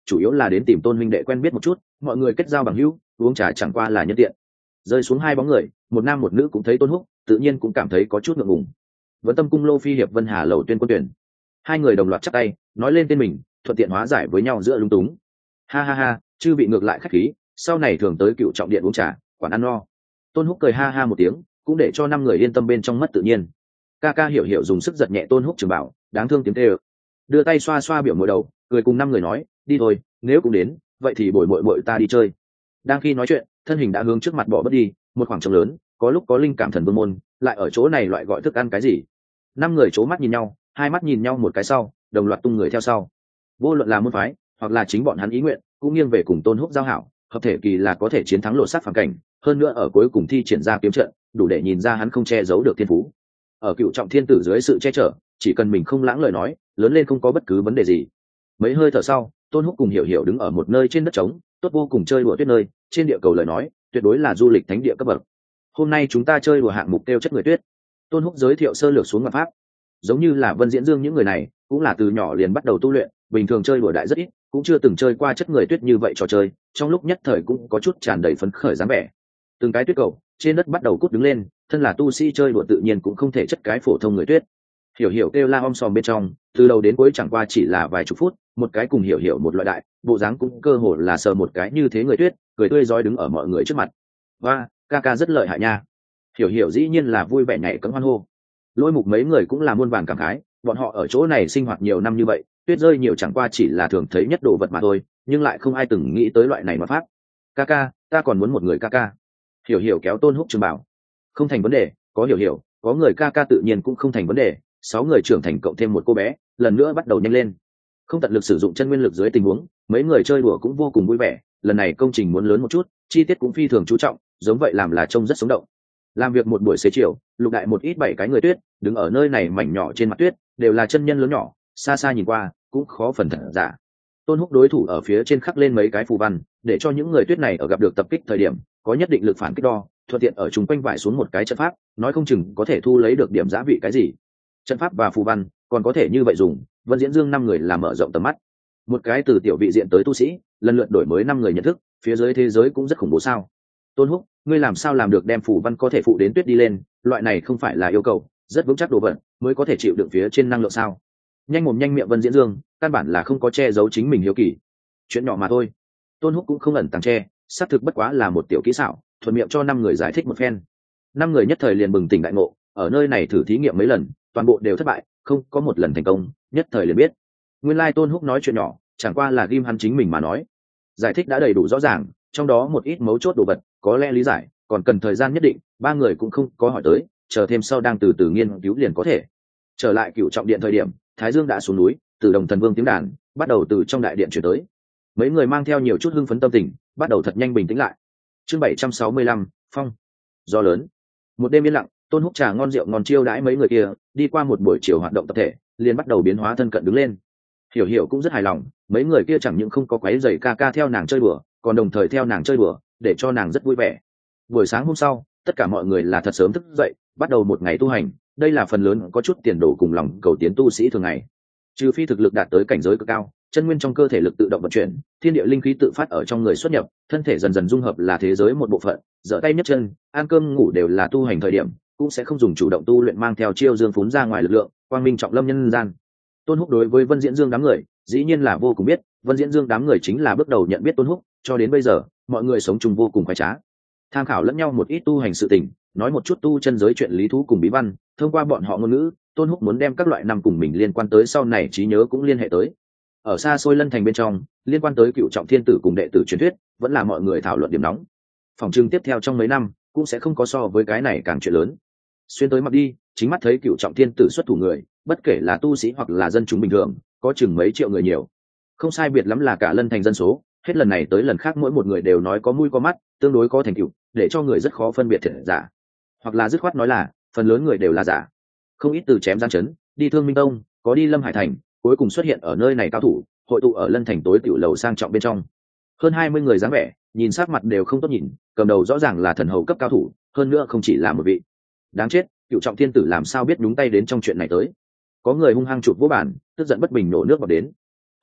chủ yếu là đến tìm Tôn huynh đệ quen biết một chút, mọi người kết giao bằng hữu, uống trà chẳng qua là nhân tiện. Rơi xuống hai bóng người, một nam một nữ cũng thấy Tôn Húc, tự nhiên cũng cảm thấy có chút ngượng ngùng. Vẫn Tâm cung Lô Phi hiệp Vân Hà lầu tuyên quân tuyển. Hai người đồng loạt chắp tay, nói lên tên mình, thuận tiện hóa giải với nhau giữa lúng túng. Ha ha ha, chư vị ngược lại khách khí, sau này thường tới Cựu Trọng điện uống trà, quản ăn no. Tôn Húc cười ha ha một tiếng, cũng để cho năm người yên tâm bên trong mất tự nhiên. Ca ca hiểu hiểu dùng sức giật nhẹ Tôn Húc trường bảo, đáng thương tiếng tê ơ. Đưa tay xoa xoa biểu môi đầu, cười cùng năm người nói, đi thôi, nếu cũng đến, vậy thì bồi muội ta đi chơi. Đang khi nói chuyện, thân hình đã hướng trước mặt bỏ bất đi, một khoảng trống lớn, có lúc có linh cảm thần vương môn, lại ở chỗ này loại gọi thức ăn cái gì. Năm người c mắt nhìn nhau, hai mắt nhìn nhau một cái sau, đồng loạt tung người theo sau. Vô luận là môn phái hoặc là chính bọn hắn ý nguyện, cũng nghiêng về cùng Tôn Húc giao hảo, hợp thể kỳ là có thể chiến thắng lột xác phản cảnh, hơn nữa ở cuối cùng thi triển ra kiếm trận, đủ để nhìn ra hắn không che giấu được thiên phú. Ở Cựu Trọng thiên tử dưới sự che chở, chỉ cần mình không lãng lời nói, lớn lên không có bất cứ vấn đề gì. Mấy hơi thở sau, Tôn Húc cùng hiểu hiểu đứng ở một nơi trên đất trống, tốt vô cùng chơi đùa tuyết nơi, trên địa cầu lời nói, tuyệt đối là du lịch thánh địa cấp bậc. Hôm nay chúng ta chơi đùa hạng mục tiêu chất người tuyết. Tôn Húc giới thiệu sơ lược xuống mặt pháp. Giống như là Vân Diễn Dương những người này, cũng là từ nhỏ liền bắt đầu tu luyện, bình thường chơi đùa đại rất ít, cũng chưa từng chơi qua chất người tuyết như vậy trò chơi, trong lúc nhất thời cũng có chút tràn đầy phấn khởi dáng vẻ. Từng cái tuyết cầu trên đất bắt đầu cút đứng lên, thân là tu sĩ chơi đùa tự nhiên cũng không thể chất cái phổ thông người tuyết. Hiểu hiểu kêu la om sòm bên trong, từ đầu đến cuối chẳng qua chỉ là vài chục phút, một cái cùng hiểu hiểu một loại đại, bộ dáng cũng cơ hồ là sờ một cái như thế người tuyết, cười tươi rói đứng ở mọi người trước mặt. Và ca ca rất lợi hại nha. Hiểu hiểu dĩ nhiên là vui vẻ nhảy cẫng hoan hô. Lôi Mục mấy người cũng là muôn vàn cảm khái, bọn họ ở chỗ này sinh hoạt nhiều năm như vậy, tuyết rơi nhiều chẳng qua chỉ là thường thấy nhất đồ vật mà thôi, nhưng lại không ai từng nghĩ tới loại này mà pháp. Ca ca, ta còn muốn một người ca ca. Hiểu hiểu kéo Tôn Húc trường bảo. Không thành vấn đề, có hiểu hiểu, có người ca ca tự nhiên cũng không thành vấn đề. 6 người trưởng thành cộng thêm một cô bé, lần nữa bắt đầu nhanh lên. Không tận lực sử dụng chân nguyên lực dưới tình huống, mấy người chơi đùa cũng vô cùng vui vẻ. Lần này công trình muốn lớn một chút, chi tiết cũng phi thường chú trọng, giống vậy làm là trông rất sống động. Làm việc một buổi xế chiều, lục đại một ít 7 cái người tuyết đứng ở nơi này mảnh nhỏ trên mặt tuyết, đều là chân nhân lớn nhỏ, xa xa nhìn qua cũng khó phần thật giả. Tôn Húc đối thủ ở phía trên khắc lên mấy cái phù văn, để cho những người tuyết này ở gặp được tập kích thời điểm có nhất định lực phản kích đo, thuận tiện ở chúng quanh vải xuống một cái trận pháp, nói không chừng có thể thu lấy được điểm giá vị cái gì. Trận pháp và phù văn còn có thể như vậy dùng. Vân Diễn Dương 5 người làm mở rộng tầm mắt. Một cái từ tiểu vị diện tới tu sĩ, lần lượt đổi mới 5 người nhận thức, phía dưới thế giới cũng rất khủng bố sao. Tôn Húc, ngươi làm sao làm được đem phù văn có thể phụ đến tuyết đi lên, loại này không phải là yêu cầu, rất vững chắc đồ vật mới có thể chịu đựng phía trên năng lượng sao? Nhanh mồm nhanh miệng Vân Diễn Dương, căn bản là không có che giấu chính mình hiếu kỳ. Chuyện nhỏ mà thôi. Tôn Húc cũng không ẩn tàng che, xác thực bất quá là một tiểu kỹ xảo, thuận miệng cho 5 người giải thích một phen. 5 người nhất thời liền bừng tỉnh đại ngộ, ở nơi này thử thí nghiệm mấy lần, toàn bộ đều thất bại, không có một lần thành công, nhất thời liền biết. Nguyên lai Tôn Húc nói chuyện nhỏ, chẳng qua là ghim hắn chính mình mà nói. Giải thích đã đầy đủ rõ ràng, trong đó một ít mấu chốt đồ vật, có lẽ lý giải, còn cần thời gian nhất định, 3 người cũng không có hỏi tới, chờ thêm sau đang từ từ nghiên cứu liền có thể. Trở lại Cựu Trọng điện thời điểm, Thái Dương đã xuống núi, Từ Đồng Thần Vương tiếng đàn bắt đầu từ trong đại điện chuyển tới. Mấy người mang theo nhiều chút hưng phấn tâm tình, bắt đầu thật nhanh bình tĩnh lại. Chương 765, phong. Gió lớn. Một đêm yên lặng, Tôn Húc trà ngon rượu ngon chiêu đãi mấy người kia, đi qua một buổi chiều hoạt động tập thể, liền bắt đầu biến hóa thân cận đứng lên. Hiểu hiểu cũng rất hài lòng, mấy người kia chẳng những không có quấy rầy ca ca theo nàng chơi đùa, còn đồng thời theo nàng chơi đùa, để cho nàng rất vui vẻ. Buổi sáng hôm sau, tất cả mọi người là thật sớm thức dậy, bắt đầu một ngày tu hành, đây là phần lớn có chút tiền đồ cùng lòng cầu tiến tu sĩ thường ngày. Trừ phi thực lực đạt tới cảnh giới cực cao, chân nguyên trong cơ thể lực tự động vận chuyển, thiên địa linh khí tự phát ở trong người xuất nhập, thân thể dần dần dung hợp là thế giới một bộ phận, giở tay nhấc chân, ăn cơm ngủ đều là tu hành thời điểm, cũng sẽ không dùng chủ động tu luyện mang theo chiêu dương phún ra ngoài lực lượng, quang minh trọng lâm nhân gian. Tôn Húc đối với Vân Diễn Dương đám người, dĩ nhiên là vô cùng biết, Vân Diễn Dương đám người chính là bước đầu nhận biết Tôn Húc, cho đến bây giờ, mọi người sống chung vô cùng khoái trá. Tham khảo lẫn nhau một ít tu hành sự tình, nói một chút tu chân giới chuyện lý thú cùng bí văn, thông qua bọn họ ngôn ngữ, Tôn Húc muốn đem các loại năm cùng mình liên quan tới sau này trí nhớ cũng liên hệ tới. Ở xa xôi Lân Thành bên trong, liên quan tới Cựu Trọng thiên tử cùng đệ tử truyền thuyết, vẫn là mọi người thảo luận điểm nóng. Phòng trưng tiếp theo trong mấy năm, cũng sẽ không có so với cái này càng chuyện lớn. Xuyên tới mặt đi, chính mắt thấy Cựu Trọng thiên tử xuất thủ người, bất kể là tu sĩ hoặc là dân chúng bình thường, có chừng mấy triệu người nhiều. Không sai biệt lắm là cả Lân Thành dân số, hết lần này tới lần khác mỗi một người đều nói có mũi có mắt, tương đối có thành tựu, để cho người rất khó phân biệt thật giả. Hoặc là dứt khoát nói là, phần lớn người đều là giả. Không ít từ chém Giang Trấn, đi Thương Minh Tông, có đi Lâm Hải Thành, cuối cùng xuất hiện ở nơi này cao thủ, hội tụ ở Lân Thành tối tiểu lầu sang trọng bên trong. Hơn 20 người dáng vẻ, nhìn sắc mặt đều không tốt nhìn, cầm đầu rõ ràng là thần hầu cấp cao thủ, hơn nữa không chỉ là một vị. Đáng chết, Cựu Trọng thiên tử làm sao biết nhúng tay đến trong chuyện này tới? Có người hung hăng chụp vô bản, tức giận bất bình nổ nước vào đến.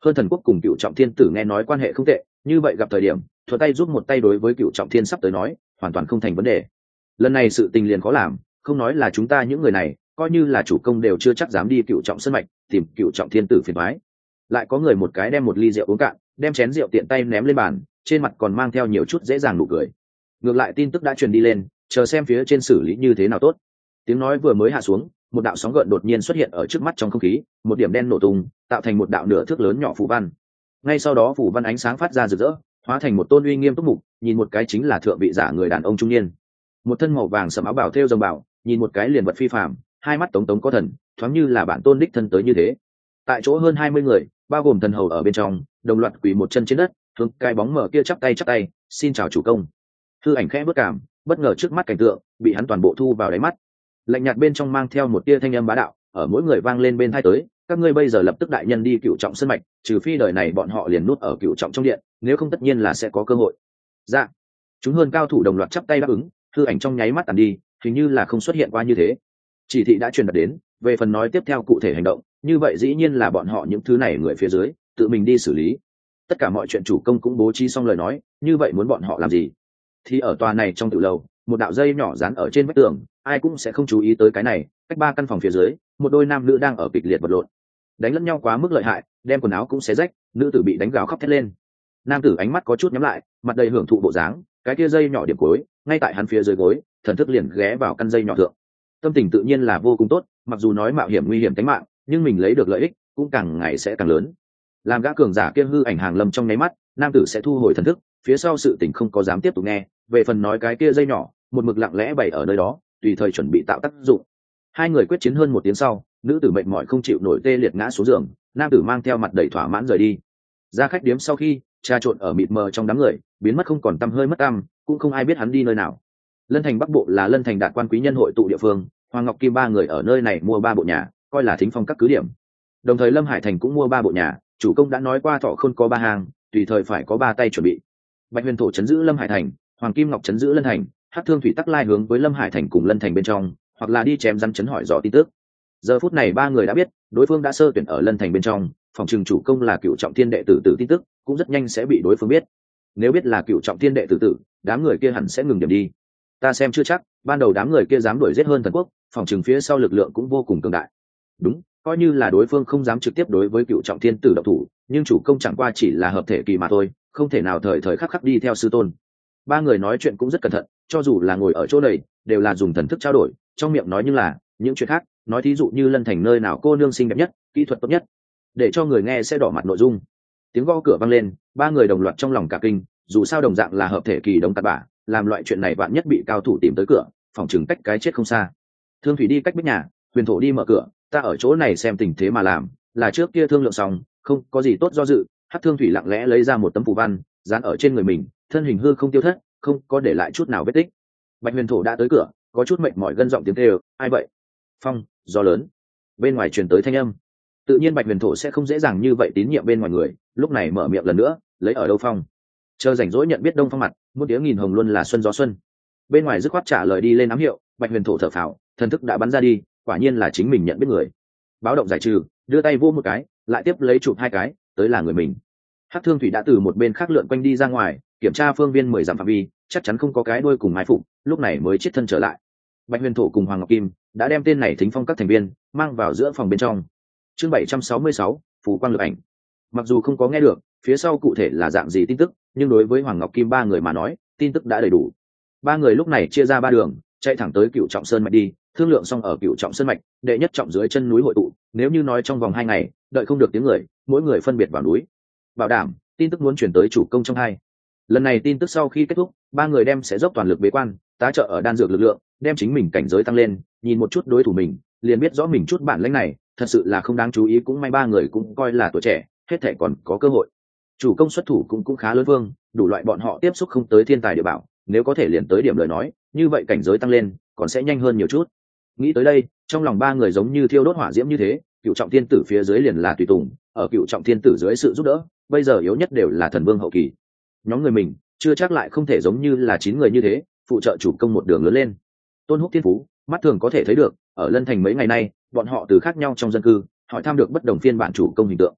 Hơn Thần Quốc cùng Cựu Trọng Thiên Tử nghe nói quan hệ không tệ, như vậy gặp thời điểm thuận tay giúp một tay đối với Cựu Trọng Thiên sắp tới nói hoàn toàn không thành vấn đề. Lần này sự tình liền khó làm, không nói là chúng ta những người này, coi như là chủ công đều chưa chắc dám đi Cựu Trọng Sơn mạch tìm Cựu Trọng Thiên Tử phiền toái. Lại có người một cái đem một ly rượu uống cạn, đem chén rượu tiện tay ném lên bàn, trên mặt còn mang theo nhiều chút dễ dàng nụ cười. Ngược lại tin tức đã truyền đi lên, chờ xem phía trên xử lý như thế nào tốt. Tiếng nói vừa mới hạ xuống, một đạo sóng gợn đột nhiên xuất hiện ở trước mắt trong không khí, một điểm đen nổ tung, tạo thành một đạo nửa thước lớn nhỏ phù văn. Ngay sau đó phù văn ánh sáng phát ra rực rỡ, hóa thành một tôn uy nghiêm túc mục, nhìn một cái chính là thượng vị giả người đàn ông trung niên. Một thân màu vàng sẫm áo bào thêu rồng bảo, nhìn một cái liền vật phi phàm, hai mắt tống tống có thần, thoáng như là bản tôn đích thân tới như thế. Tại chỗ hơn 20 người, bao gồm thần hầu ở bên trong, đồng loạt quỳ một chân trên đất, hướng cái bóng mờ kia chắp tay, xin chào chủ công. Hư ảnh khẽ bước cảm, bất ngờ trước mắt cảnh tượng bị hắn toàn bộ thu vào đáy mắt. Lạnh nhạt bên trong mang theo một tia thanh âm bá đạo, ở mỗi người vang lên bên tai tới, các ngươi bây giờ lập tức đại nhân đi Cựu Trọng Sơn mạch, trừ phi đời này bọn họ liền nút ở Cựu Trọng trong điện, nếu không tất nhiên là sẽ có cơ hội. Dạ. Chúng hơn cao thủ đồng loạt chắp tay đáp ứng, hư ảnh trong nháy mắt tàn đi, hình như là không xuất hiện qua như thế. Chỉ thị đã truyền đạt đến, về phần nói tiếp theo cụ thể hành động, như vậy dĩ nhiên là bọn họ những thứ này người phía dưới tự mình đi xử lý. Tất cả mọi chuyện chủ công cũng bố trí xong lời nói, như vậy muốn bọn họ làm gì? Thì ở tòa này trong tự lầu, một đạo dây nhỏ dán ở trên vách tường, ai cũng sẽ không chú ý tới cái này. Cách 3 căn phòng phía dưới, một đôi nam nữ đang ở kịch liệt vật lộn, đánh lẫn nhau quá mức lợi hại, đem quần áo cũng xé rách, nữ tử bị đánh gào khóc thét lên. Nam tử ánh mắt có chút nhắm lại, mặt đầy hưởng thụ bộ dáng, cái kia dây nhỏ điểm cuối ngay tại hắn phía dưới gối, thần thức liền ghé vào căn dây nhỏ thượng. Tâm tình tự nhiên là vô cùng tốt, mặc dù nói mạo hiểm nguy hiểm tính mạng, nhưng mình lấy được lợi ích cũng càng ngày sẽ càng lớn. Làm gã cường giả kia hư ảnh hàng lâm trong nháy mắt, nam tử sẽ thu hồi thần thức, phía sau sự tình không có dám tiếp tục nghe. Về phần nói cái kia dây nhỏ, một mực lặng lẽ bày ở nơi đó, tùy thời chuẩn bị tạo tác dụng. Hai người quyết chiến hơn 1 tiếng sau, nữ tử mệt mỏi không chịu nổi tê liệt ngã xuống giường, nam tử mang theo mặt đầy thỏa mãn rời đi. Ra khách điếm sau khi trà trộn ở mịt mờ trong đám người, biến mất không còn tăm hơi mất tăm, cũng không ai biết hắn đi nơi nào. Lân Thành Bắc Bộ là Lân Thành đạt quan quý nhân hội tụ địa phương, Hoàng Ngọc Kim 3 người ở nơi này mua 3 bộ nhà, coi là thính phong các cứ điểm. Đồng thời Lâm Hải Thành cũng mua 3 bộ nhà, chủ công đã nói qua Thọ Khôn có 3 hàng, tùy thời phải có 3 tay chuẩn bị. Bạch Huyền Thổ trấn giữ Lâm Hải Thành, Hoàng Kim Ngọc trấn giữ Lân Thành, Hắc Thương Thủy Tắc lai hướng với Lâm Hải Thành cùng Lân Thành bên trong, hoặc là đi chém rắn trấn hỏi dò tin tức. Giờ phút này 3 người đã biết, đối phương đã sơ tuyển ở Lân Thành bên trong, phòng trừng chủ công là Cựu Trọng Thiên đệ tử tin tức, cũng rất nhanh sẽ bị đối phương biết. Nếu biết là Cựu Trọng Thiên đệ tử, đám người kia hẳn sẽ ngừng điểm đi. Ta xem chưa chắc, ban đầu đám người kia dám đuổi giết Hơn Thần Quốc, phòng trừng phía sau lực lượng cũng vô cùng cường đại. Đúng, coi như là đối phương không dám trực tiếp đối với Cựu Trọng Thiên tử động thủ, nhưng chủ công chẳng qua chỉ là hợp thể kỳ mà thôi, không thể nào thời thời khắc khắc đi theo sư tôn. 3 người nói chuyện cũng rất cẩn thận, cho dù là ngồi ở chỗ này, đều là dùng thần thức trao đổi, trong miệng nói nhưng là những chuyện khác, nói thí dụ như Lân Thành nơi nào cô nương xinh đẹp nhất, kỹ thuật tốt nhất, để cho người nghe sẽ đỏ mặt nội dung. Tiếng gõ cửa vang lên, 3 người đồng loạt trong lòng cả kinh, dù sao đồng dạng là hợp thể kỳ đống tạt bả, làm loại chuyện này bạn nhất bị cao thủ tìm tới cửa, phòng chừng cách cái chết không xa. Thương Thủy đi cách bích nhà, Huyền Thổ đi mở cửa, ta ở chỗ này xem tình thế mà làm, là trước kia thương lượng xong, không có gì tốt do dự. Hắc Thương Thủy lặng lẽ lấy ra một tấm phù văn, dán ở trên người mình, thân hình hư không tiêu thất, không có để lại chút nào vết tích. Bạch Huyền Thổ đã tới cửa, có chút mệt mỏi gân giọng tiếng kêu, ai vậy? Phong, gió lớn. Bên ngoài truyền tới thanh âm. Tự nhiên Bạch Huyền Thổ sẽ không dễ dàng như vậy tín nhiệm bên ngoài người, lúc này mở miệng lần nữa, lấy ở đâu Phong? Chờ rảnh rỗi nhận biết Đông Phong mặt, muôn tiếng nghìn hồng luôn là xuân gió xuân. Bên ngoài dứt khoát trả lời đi lên ám hiệu. Bạch Huyền Thổ thở phào, thần thức đã bắn ra đi, quả nhiên là chính mình nhận biết người. Báo động giải trừ, đưa tay vô một cái, lại tiếp lấy chụp 2 cái, tới là người mình. Hắc Thương Thủy đã từ một bên khác lượn quanh đi ra ngoài, kiểm tra phương viên 10 dặm phạm vi, chắc chắn không có cái đuôi cùng mai phục, lúc này mới chết thân trở lại. Bạch Huyền Thổ cùng Hoàng Ngọc Kim đã đem tên này thính phong các thành viên mang vào giữa phòng bên trong. Chương 766, phù quang lực ảnh. Mặc dù không có nghe được phía sau cụ thể là dạng gì tin tức, nhưng đối với Hoàng Ngọc Kim 3 người mà nói, tin tức đã đầy đủ. 3 người lúc này chia ra 3 đường, chạy thẳng tới Cựu Trọng Sơn mạch đi, thương lượng xong ở Cựu Trọng Sơn mạch, đệ nhất trọng dưới chân núi hội tụ, nếu như nói trong vòng 2 ngày, đợi không được tiếng người, mỗi người phân biệt vào núi. Bảo đảm, tin tức muốn chuyển tới chủ công trong 2. Lần này tin tức sau khi kết thúc, 3 người đem sẽ dốc toàn lực bế quan, tá trợ ở đan dược lực lượng, đem chính mình cảnh giới tăng lên, nhìn một chút đối thủ mình, liền biết rõ mình chút bản lĩnh này, thật sự là không đáng chú ý, cũng may 3 người cũng coi là tuổi trẻ, hết thể còn có cơ hội. Chủ công xuất thủ cũng khá lớn vương, đủ loại bọn họ tiếp xúc không tới thiên tài địa bảo, nếu có thể liền tới điểm lời nói, như vậy cảnh giới tăng lên còn sẽ nhanh hơn nhiều chút. Nghĩ tới đây, trong lòng 3 người giống như thiêu đốt hỏa diễm như thế, Cựu Trọng Thiên tử phía dưới liền là tùy tùng, ở Cựu Trọng Thiên tử dưới sự giúp đỡ, bây giờ yếu nhất đều là thần vương hậu kỳ. Nhóm người mình chưa chắc lại không thể giống như là 9 người như thế, phụ trợ chủ công một đường lớn lên. Tôn Húc thiên phú, mắt thường có thể thấy được, ở Lân Thành mấy ngày nay, bọn họ từ khác nhau trong dân cư, hỏi thăm được bất đồng phiên bản chủ công hình tượng.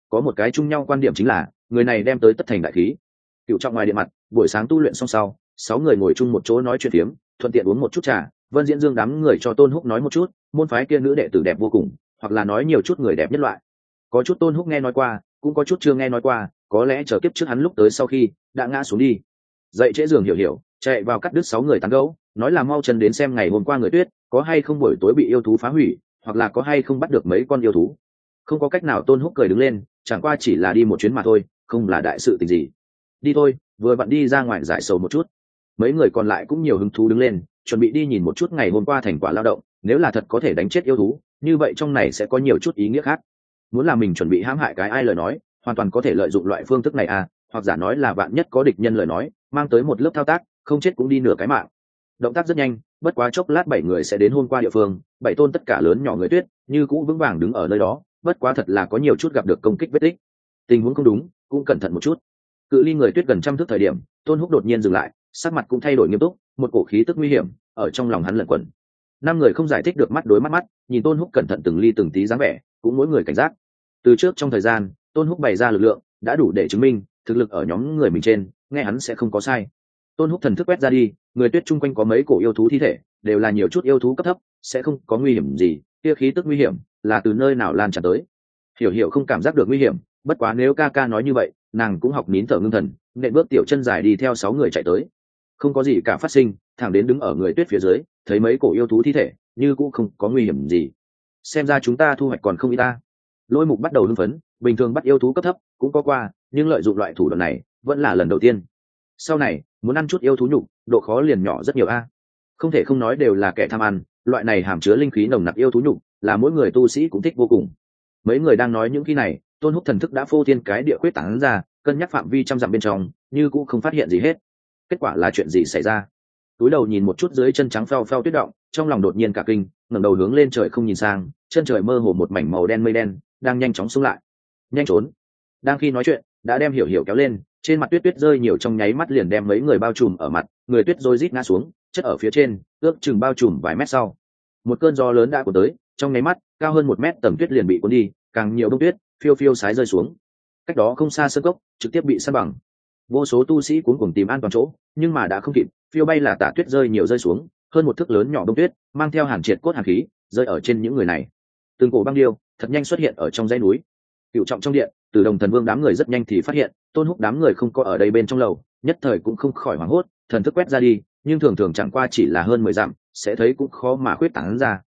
có một cái chung nhau quan điểm chính là người này đem tới tất thành đại khí. Cựu trọng ngoài điện mặt, buổi sáng tu luyện xong sau, 6 người ngồi chung một chỗ nói chuyện phiếm, thuận tiện uống một chút trà. Vân Diễn Dương đám người cho Tôn Húc nói một chút môn phái kia nữ đệ tử đẹp vô cùng, hoặc là nói nhiều chút người đẹp nhất loại. Có chút Tôn Húc nghe nói qua, cũng có chút chưa nghe nói qua, có lẽ chờ kiếp trước hắn lúc tới sau khi đã ngã xuống đi. Dậy trễ giường hiểu chạy vào cắt đứt 6 người tán gẫu, nói là mau chân đến xem ngày hôm qua người tuyết có hay không buổi tối bị yêu thú phá hủy, hoặc là có hay không bắt được mấy con yêu thú. Không có cách nào, Tôn Húc cười đứng lên, chẳng qua chỉ là đi một chuyến mà thôi, không là đại sự tình gì. Đi thôi, vừa vặn đi ra ngoài giải sầu một chút. Mấy người còn lại cũng nhiều hứng thú đứng lên, chuẩn bị đi nhìn một chút ngày hôm qua thành quả lao động. Nếu là thật có thể đánh chết yêu thú, như vậy trong này sẽ có nhiều chút ý nghĩa khác. Muốn là mình chuẩn bị hãm hại cái ai lời nói, hoàn toàn có thể lợi dụng loại phương thức này à, hoặc giả nói là vạn nhất có địch nhân lời nói, mang tới một lớp thao tác, không chết cũng đi nửa cái mạng. Động tác rất nhanh, bất quá chốc lát 7 người sẽ đến hôm qua địa phương. 7 tôn tất cả lớn nhỏ người tuyết như cũ vững vàng đứng ở nơi đó, bất quá thật là có nhiều chút gặp được công kích vết tích. Tình huống không đúng, cũng cẩn thận một chút. Cự ly người tuyết gần trăm thước thời điểm, Tôn Húc đột nhiên dừng lại, sắc mặt cũng thay đổi nghiêm túc, một cổ khí tức nguy hiểm ở trong lòng hắn lẩn quẩn. 5 người không giải thích được mắt đối mắt, nhìn Tôn Húc cẩn thận từng ly từng tí dáng vẻ, cũng mỗi người cảnh giác. Từ trước trong thời gian, Tôn Húc bày ra lực lượng đã đủ để chứng minh thực lực ở nhóm người mình trên, nghe hắn sẽ không có sai. Tôn Húc thần thức quét ra đi, người tuyết chung quanh có mấy cổ yêu thú thi thể, đều là nhiều chút yêu thú cấp thấp, sẽ không có nguy hiểm gì. Kia khí tức nguy hiểm là từ nơi nào lan tràn tới? Hiểu không cảm giác được nguy hiểm, bất quá nếu ca ca nói như vậy, nàng cũng học nín thở ngưng thần, nện bước tiểu chân dài đi theo 6 người chạy tới. Không có gì cả phát sinh, thẳng đến đứng ở người tuyết phía dưới, thấy mấy cổ yêu thú thi thể, như cũng không có nguy hiểm gì. Xem ra chúng ta thu hoạch còn không ít ta. Lôi Mục bắt đầu hưng phấn, bình thường bắt yêu thú cấp thấp cũng có qua, nhưng lợi dụng loại thủ đoạn này vẫn là lần đầu tiên. Sau này muốn ăn chút yêu thú nhục, độ khó liền nhỏ rất nhiều a. Không thể không nói đều là kẻ tham ăn, loại này hàm chứa linh khí nồng nặc yêu thú nhục, là mỗi người tu sĩ cũng thích vô cùng. Mấy người đang nói những khi này, Tôn Húc thần thức đã phô thiên cái địa quyết tán ra, cân nhắc phạm vi trăm dặm bên trong, như cũng không phát hiện gì hết. Kết quả là chuyện gì xảy ra? Túi đầu nhìn một chút dưới chân trắng phao phao tuyết động, trong lòng đột nhiên cả kinh, ngẩng đầu hướng lên trời không nhìn sang, chân trời mơ hồ một mảnh màu đen mây đen đang nhanh chóng xung lại. Nhanh trốn! Đang khi nói chuyện, đã đem hiểu kéo lên, trên mặt tuyết rơi nhiều trong nháy mắt liền đem mấy người bao trùm ở mặt, người tuyết rối rít ngã xuống, chất ở phía trên, ước chừng bao trùm vài mét sau. Một cơn gió lớn đã cuốn tới, trong nháy mắt, cao hơn 1 mét tầng tuyết liền bị cuốn đi, càng nhiều bông tuyết phiêu sái rơi xuống. Cách đó không xa sơn cốc trực tiếp bị san bằng. Vô số tu sĩ cuốn cuồng tìm an toàn chỗ, nhưng mà đã không kịp, phiêu bay là tả tuyết rơi nhiều rơi xuống, hơn một thước lớn nhỏ bông tuyết mang theo hàn triệt cốt hàn khí rơi ở trên những người này. Từng cổ băng điêu thật nhanh xuất hiện ở trong dãy núi. Cựu trọng trong điện, Từ Đồng Thần Vương đám người rất nhanh thì phát hiện Tôn Húc đám người không có ở đây bên trong lầu, nhất thời cũng không khỏi hoảng hốt, thần thức quét ra đi, nhưng thường chẳng qua chỉ là hơn 10 dặm, sẽ thấy cũng khó mà khuyết tán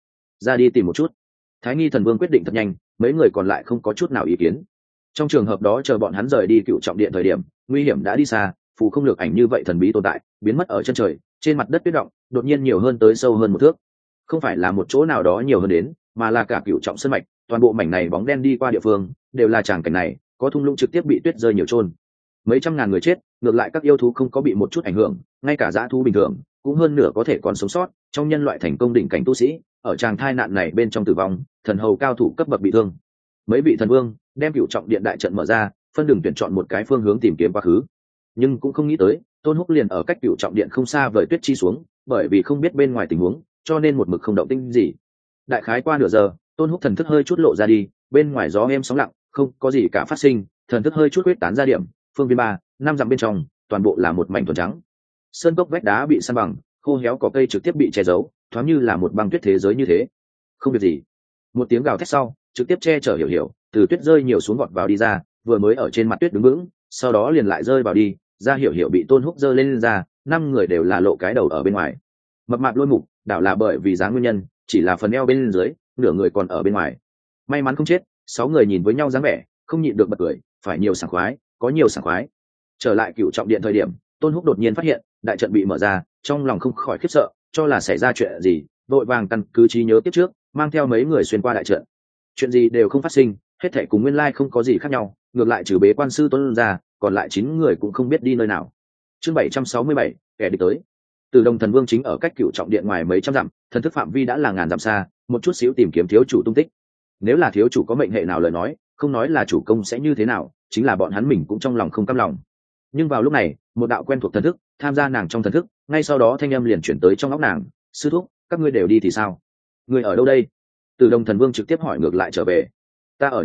ra đi tìm một chút. Thái Nghi Thần Vương quyết định thật nhanh, mấy người còn lại không có chút nào ý kiến. Trong trường hợp đó chờ bọn hắn rời đi Cựu trọng điện thời điểm, nguy hiểm đã đi xa, phù không lược ảnh như vậy thần bí tồn tại, biến mất ở chân trời, trên mặt đất tuyết động đột nhiên nhiều hơn tới sâu hơn 1 thước. Không phải là một chỗ nào đó nhiều hơn đến, mà là cả Cựu trọng sơn mạch, toàn bộ mảnh này bóng đen đi qua địa phương đều là tràng cảnh này, có thung lũng trực tiếp bị tuyết rơi nhiều trôn. Mấy trăm ngàn người chết, ngược lại các yêu thú không có bị một chút ảnh hưởng, ngay cả dã thú bình thường cũng hơn nửa có thể còn sống sót. Trong nhân loại thành công đỉnh cảnh tu sĩ, ở tràng thai nạn này bên trong tử vong, thần hầu cao thủ cấp bậc bị thương. Mấy vị thần vương đem Cựu trọng điện đại trận mở ra, phân đường tuyển chọn một cái phương hướng tìm kiếm quá khứ, nhưng cũng không nghĩ tới Tôn Húc liền ở cách Cựu trọng điện không xa vời tuyết chi xuống, bởi vì không biết bên ngoài tình huống, cho nên một mực không động tĩnh gì. Đại khái qua nửa giờ, Tôn Húc thần thức hơi chút lộ ra đi, bên ngoài gió êm sóng lặng, không có gì cả phát sinh, thần thức hơi chút quyết tán ra điểm, phương viên 3-5 dặm bên trong, toàn bộ là một mảnh thuần trắng. Sơn cốc vách đá bị san bằng, khô héo cỏ cây trực tiếp bị che giấu, thoáng như là một băng tuyết thế giới như thế. Không việc gì. Một tiếng gào thét sau, trực tiếp che chở hiểu, từ tuyết rơi nhiều xuống vọt vào đi ra, vừa mới ở trên mặt tuyết đứng vững, sau đó liền lại rơi vào đi, ra hiểu bị Tôn Húc giơ lên ra, 5 người đều là lộ cái đầu ở bên ngoài. Mập mạp Lôi Mục, đảo là bởi vì dáng nguyên nhân, chỉ là phần eo bên dưới, nửa người còn ở bên ngoài. May mắn không chết, 6 người nhìn với nhau dáng vẻ, không nhịn được bật cười, phải nhiều sảng khoái, có nhiều sảng khoái. Trở lại Cựu trọng điện thời điểm, Tôn Húc đột nhiên phát hiện đại trận bị mở ra, trong lòng không khỏi khiếp sợ, cho là xảy ra chuyện gì, vội vàng căn cứ trí nhớ tiếp trước, mang theo mấy người xuyên qua đại trận. Chuyện gì đều không phát sinh, hết thảy cùng nguyên lai không có gì khác nhau, ngược lại trừ bế quan sư Tôn ra, còn lại 9 người cũng không biết đi nơi nào. Chương 767, kẻ địch tới. Từ Đồng Thần Vương chính ở cách Cựu trọng điện ngoài mấy trăm dặm, thần thức phạm vi đã là ngàn dặm xa, một chút xíu tìm kiếm thiếu chủ tung tích. Nếu là thiếu chủ có mệnh hệ nào lời nói, không nói là chủ công sẽ như thế nào, chính là bọn hắn mình cũng trong lòng không cam lòng. Nhưng vào lúc này, một đạo quen thuộc thần thức tham gia nàng trong thần thức, ngay sau đó thanh âm liền chuyển tới trong óc nàng: sư thúc, các ngươi đều đi thì sao? Người ở đâu đây? Từ Đồng Thần Vương trực tiếp hỏi ngược lại trở về. Ta ở nhà à,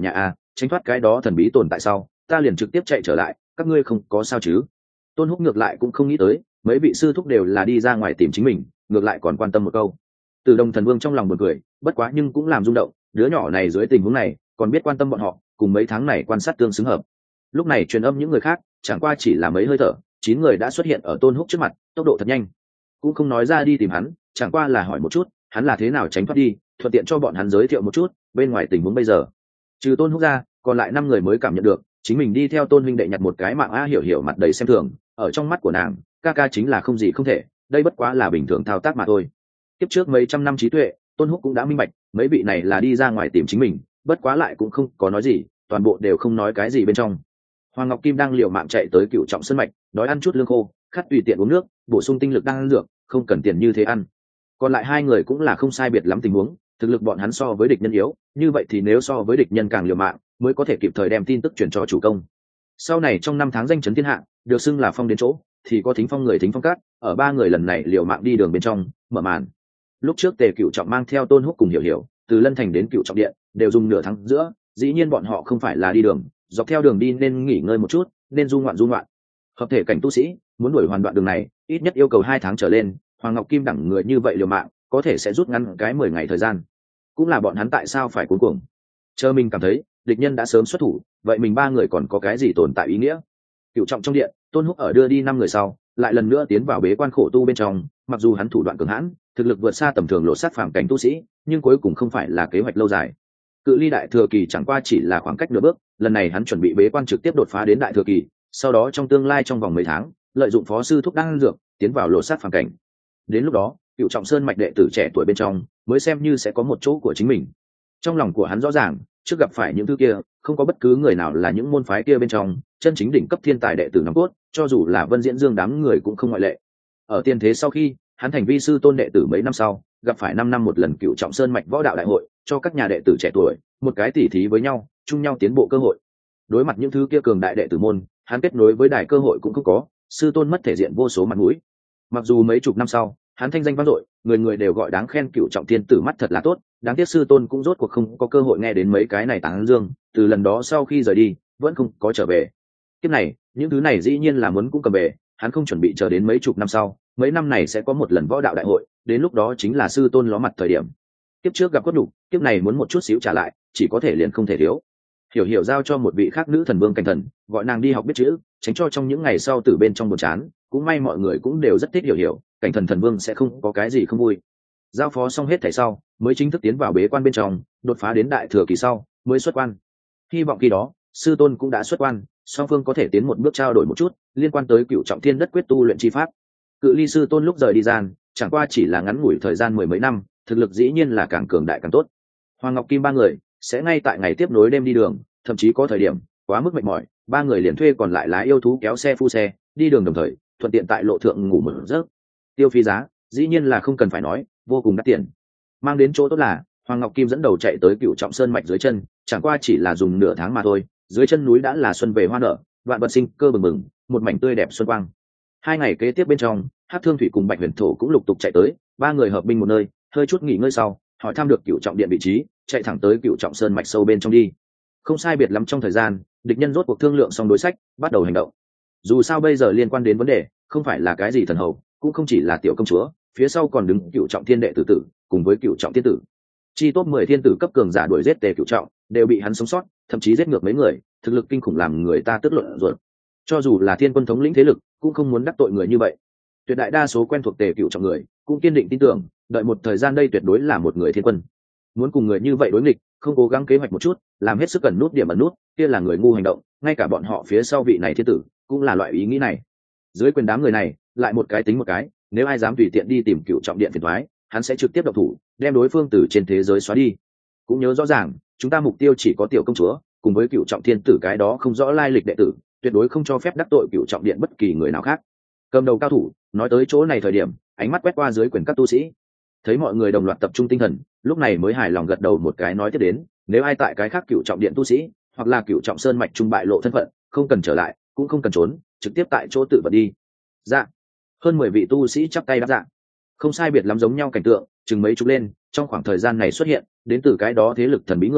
tránh thoát cái đó thần bí tồn tại sau ta liền trực tiếp chạy trở lại, các ngươi không có sao chứ? Tôn Húc ngược lại cũng không nghĩ tới mấy vị sư thúc đều là đi ra ngoài tìm chính mình, ngược lại còn quan tâm một câu. Từ Đồng Thần Vương trong lòng buồn cười, bất quá nhưng cũng làm rung động, đứa nhỏ này dưới tình huống này còn biết quan tâm bọn họ, cùng mấy tháng này quan sát tương xứng hợp. Lúc này truyền âm những người khác chẳng qua chỉ là mấy hơi thở, 9 người đã xuất hiện ở Tôn Húc trước mặt, tốc độ thật nhanh, cũng không nói ra đi tìm hắn, chẳng qua là hỏi một chút hắn là thế nào tránh thoát đi, thuận tiện cho bọn hắn giới thiệu một chút bên ngoài tình huống bây giờ. Trừ Tôn Húc ra, còn lại 5 người mới cảm nhận được chính mình đi theo Tôn huynh đệ nhặt một cái mạng a hiểu hiểu mặt đầy xem thường, ở trong mắt của nàng ca ca chính là không gì không thể, đây bất quá là bình thường thao tác mà thôi. Kiếp trước mấy trăm năm trí tuệ, Tôn Húc cũng đã minh bạch mấy vị này là đi ra ngoài tìm chính mình, bất quá lại cũng không có nói gì, toàn bộ đều không nói cái gì bên trong. Hoàng Ngọc Kim đang liều mạng chạy tới Cựu Trọng Sơn mạch, đói ăn chút lương khô, khát tùy tiện uống nước, bổ sung tinh lực đang ăn dược, không cần tiền như thế ăn. Còn lại 2 người cũng là không sai biệt lắm tình huống, thực lực bọn hắn so với địch nhân yếu, như vậy thì nếu so với địch nhân càng liều mạng, mới có thể kịp thời đem tin tức truyền cho chủ công. Sau này trong 5 tháng danh chấn thiên hạ, được xưng là phong đến chỗ, thì có Thính Phong người Thính Phong Cát, ở 3 người lần này liều mạng đi đường bên trong, mở màn. Lúc trước Tề Cựu Trọng mang theo Tôn Húc cùng Hiểu Hiểu, từ Lân Thành đến Cựu Trọng Điện, đều dùng nửa tháng giữa, dĩ nhiên bọn họ không phải là đi đường, dọc theo đường đi nên nghỉ ngơi một chút, nên du ngoạn. Hợp thể cảnh tu sĩ, muốn đuổi hoàn đoạn đường này, ít nhất yêu cầu 2 tháng trở lên, Hoàng Ngọc Kim đẳng người như vậy liều mạng, có thể sẽ rút ngắn cái 10 ngày thời gian. Cũng là bọn hắn tại sao phải cuống cuồng. Chờ mình cảm thấy địch nhân đã sớm xuất thủ, vậy mình 3 người còn có cái gì tồn tại ý nghĩa? Cựu Trọng trong điện, Tôn Húc ở đưa đi 5 người sau, lại lần nữa tiến vào bế quan khổ tu bên trong, mặc dù hắn thủ đoạn cường hãn, thực lực vượt xa tầm thường lộ sát phàm cảnh tu sĩ, nhưng cuối cùng không phải là kế hoạch lâu dài. Cự ly đại thừa kỳ chẳng qua chỉ là khoảng cách nửa bước, lần này hắn chuẩn bị bế quan trực tiếp đột phá đến đại thừa kỳ, sau đó trong tương lai trong vòng mấy tháng, lợi dụng phó sư thúc đan dược, tiến vào lộ sát phàm cảnh. Đến lúc đó, Cựu Trọng Sơn mạch đệ tử trẻ tuổi bên trong, mới xem như sẽ có một chỗ của chính mình. Trong lòng của hắn rõ ràng, trước gặp phải những thứ kia, không có bất cứ người nào là những môn phái kia bên trong chân chính đỉnh cấp thiên tài đệ tử nòng cốt, cho dù là Vân Diễn Dương đám người cũng không ngoại lệ. Ở tiên thế sau khi hắn thành vi sư tôn đệ tử mấy năm sau, gặp phải 5 năm một lần Cựu Trọng Sơn mạch võ đạo đại hội, cho các nhà đệ tử trẻ tuổi một cái tỉ thí với nhau, chung nhau tiến bộ cơ hội. Đối mặt những thứ kia cường đại đệ tử môn, hắn kết nối với đài cơ hội cũng không có, sư tôn mất thể diện vô số mặt mũi. Mặc dù mấy chục năm sau hắn thanh danh vang dội, người người đều gọi đáng khen Cựu Trọng Thiên tử mắt thật là tốt, đáng tiếc sư tôn cũng rốt cuộc không có cơ hội nghe đến mấy cái này tán dương, từ lần đó sau khi rời đi vẫn không có trở về. Kiếp này những thứ này dĩ nhiên là muốn cũng cầm về, hắn không chuẩn bị chờ đến mấy chục năm sau, mấy năm này sẽ có một lần võ đạo đại hội, đến lúc đó chính là sư tôn ló mặt thời điểm. Kiếp trước gặp cốt đủ, kiếp này muốn một chút xíu trả lại, chỉ có thể liền không thể thiếu. Hiểu Hiểu giao cho một vị khác nữ thần vương Cảnh Thần, gọi nàng đi học biết chữ, tránh cho trong những ngày sau từ bên trong buồn chán. Cũng may mọi người cũng đều rất thích Hiểu Hiểu, Cảnh Thần thần vương sẽ không có cái gì không vui. Giao phó xong hết thảy sau, mới chính thức tiến vào bế quan bên trong, đột phá đến đại thừa kỳ sau mới xuất quan. Hy vọng khi đó sư tôn cũng đã xuất quan, song phương có thể tiến một bước trao đổi một chút liên quan tới Cựu Trọng Thiên đất quyết tu luyện chi pháp. Cự ly sư tôn lúc rời đi gian chẳng qua chỉ là ngắn ngủi thời gian 10 mấy năm, thực lực dĩ nhiên là càng cường đại càng tốt. Hoàng Ngọc Kim 3 người sẽ ngay tại ngày tiếp nối đêm đi đường, thậm chí có thời điểm quá mức mệt mỏi, 3 người liền thuê còn lại lái yêu thú kéo xe phu xe đi đường, đồng thời thuận tiện tại lộ thượng ngủ một giấc. Tiêu phí giá dĩ nhiên là không cần phải nói, vô cùng đắt tiền. Mang đến chỗ tốt là Hoàng Ngọc Kim dẫn đầu chạy tới Cựu Trọng Sơn mạch dưới chân, chẳng qua chỉ là dùng nửa tháng mà thôi, dưới chân núi đã là xuân về hoa nở, vạn vật sinh cơ bừng bừng, một mảnh tươi đẹp xuân quang. 2 ngày kế tiếp bên trong, Hắc Thương Thủy cùng Bạch Huyền Thổ cũng lục tục chạy tới, 3 người hợp binh một nơi, hơi chút nghỉ ngơi sau, hỏi thăm được Cựu Trọng Điện vị trí, chạy thẳng tới Cựu Trọng Sơn mạch sâu bên trong đi. Không sai biệt lắm trong thời gian, địch nhân rốt cuộc thương lượng xong đối sách, bắt đầu hành động. Dù sao bây giờ liên quan đến vấn đề, không phải là cái gì thần hầu, cũng không chỉ là tiểu công chúa, phía sau còn đứng Cựu Trọng Thiên đệ tử tử, cùng với Cựu Trọng Thiên tử. Chi top 10 thiên tử cấp cường giả đuổi giết Tề Cựu Trọng, đều bị hắn sống sót, thậm chí giết ngược mấy người, thực lực kinh khủng làm người ta tức luận ruột. Cho dù là thiên quân thống lĩnh thế lực, cũng không muốn đắc tội người như vậy. Tuyệt đại đa số quen thuộc Tề Cựu Trọng người, cũng kiên định tin tưởng, đợi một thời gian đây tuyệt đối là một người thiên quân. Muốn cùng người như vậy đối nghịch, không cố gắng kế hoạch một chút, làm hết sức cần nút điểm ẩn nút, kia là người ngu hành động, ngay cả bọn họ phía sau vị này thiên tử, cũng là loại ý nghĩ này. Dưới quyền đám người này, lại một cái tính một cái, nếu ai dám tùy tiện đi tìm Cựu Trọng Điện phiền toái, hắn sẽ trực tiếp động thủ, đem đối phương từ trên thế giới xóa đi. Cũng nhớ rõ ràng, chúng ta mục tiêu chỉ có tiểu công chúa, cùng với Cựu Trọng Thiên tử cái đó không rõ lai lịch đệ tử, tuyệt đối không cho phép đắc tội Cựu Trọng Điện bất kỳ người nào khác. Cầm đầu cao thủ nói tới chỗ này thời điểm, ánh mắt quét qua dưới quyền các tu sĩ, thấy mọi người đồng loạt tập trung tinh thần, lúc này mới hài lòng gật đầu một cái, nói tiếp đến, nếu ai tại cái khác Cựu Trọng Điện tu sĩ, hoặc là Cựu Trọng Sơn mạch trung bại lộ thân phận, không cần trở lại, cũng không cần trốn, trực tiếp tại chỗ tự vật đi. Dạ. Hơn 10 vị tu sĩ chắp tay đáp dạ. Không sai biệt lắm giống nhau cảnh tượng, chừng mấy chục lên, trong khoảng thời gian này xuất hiện đến từ cái đó thế lực thần bí người,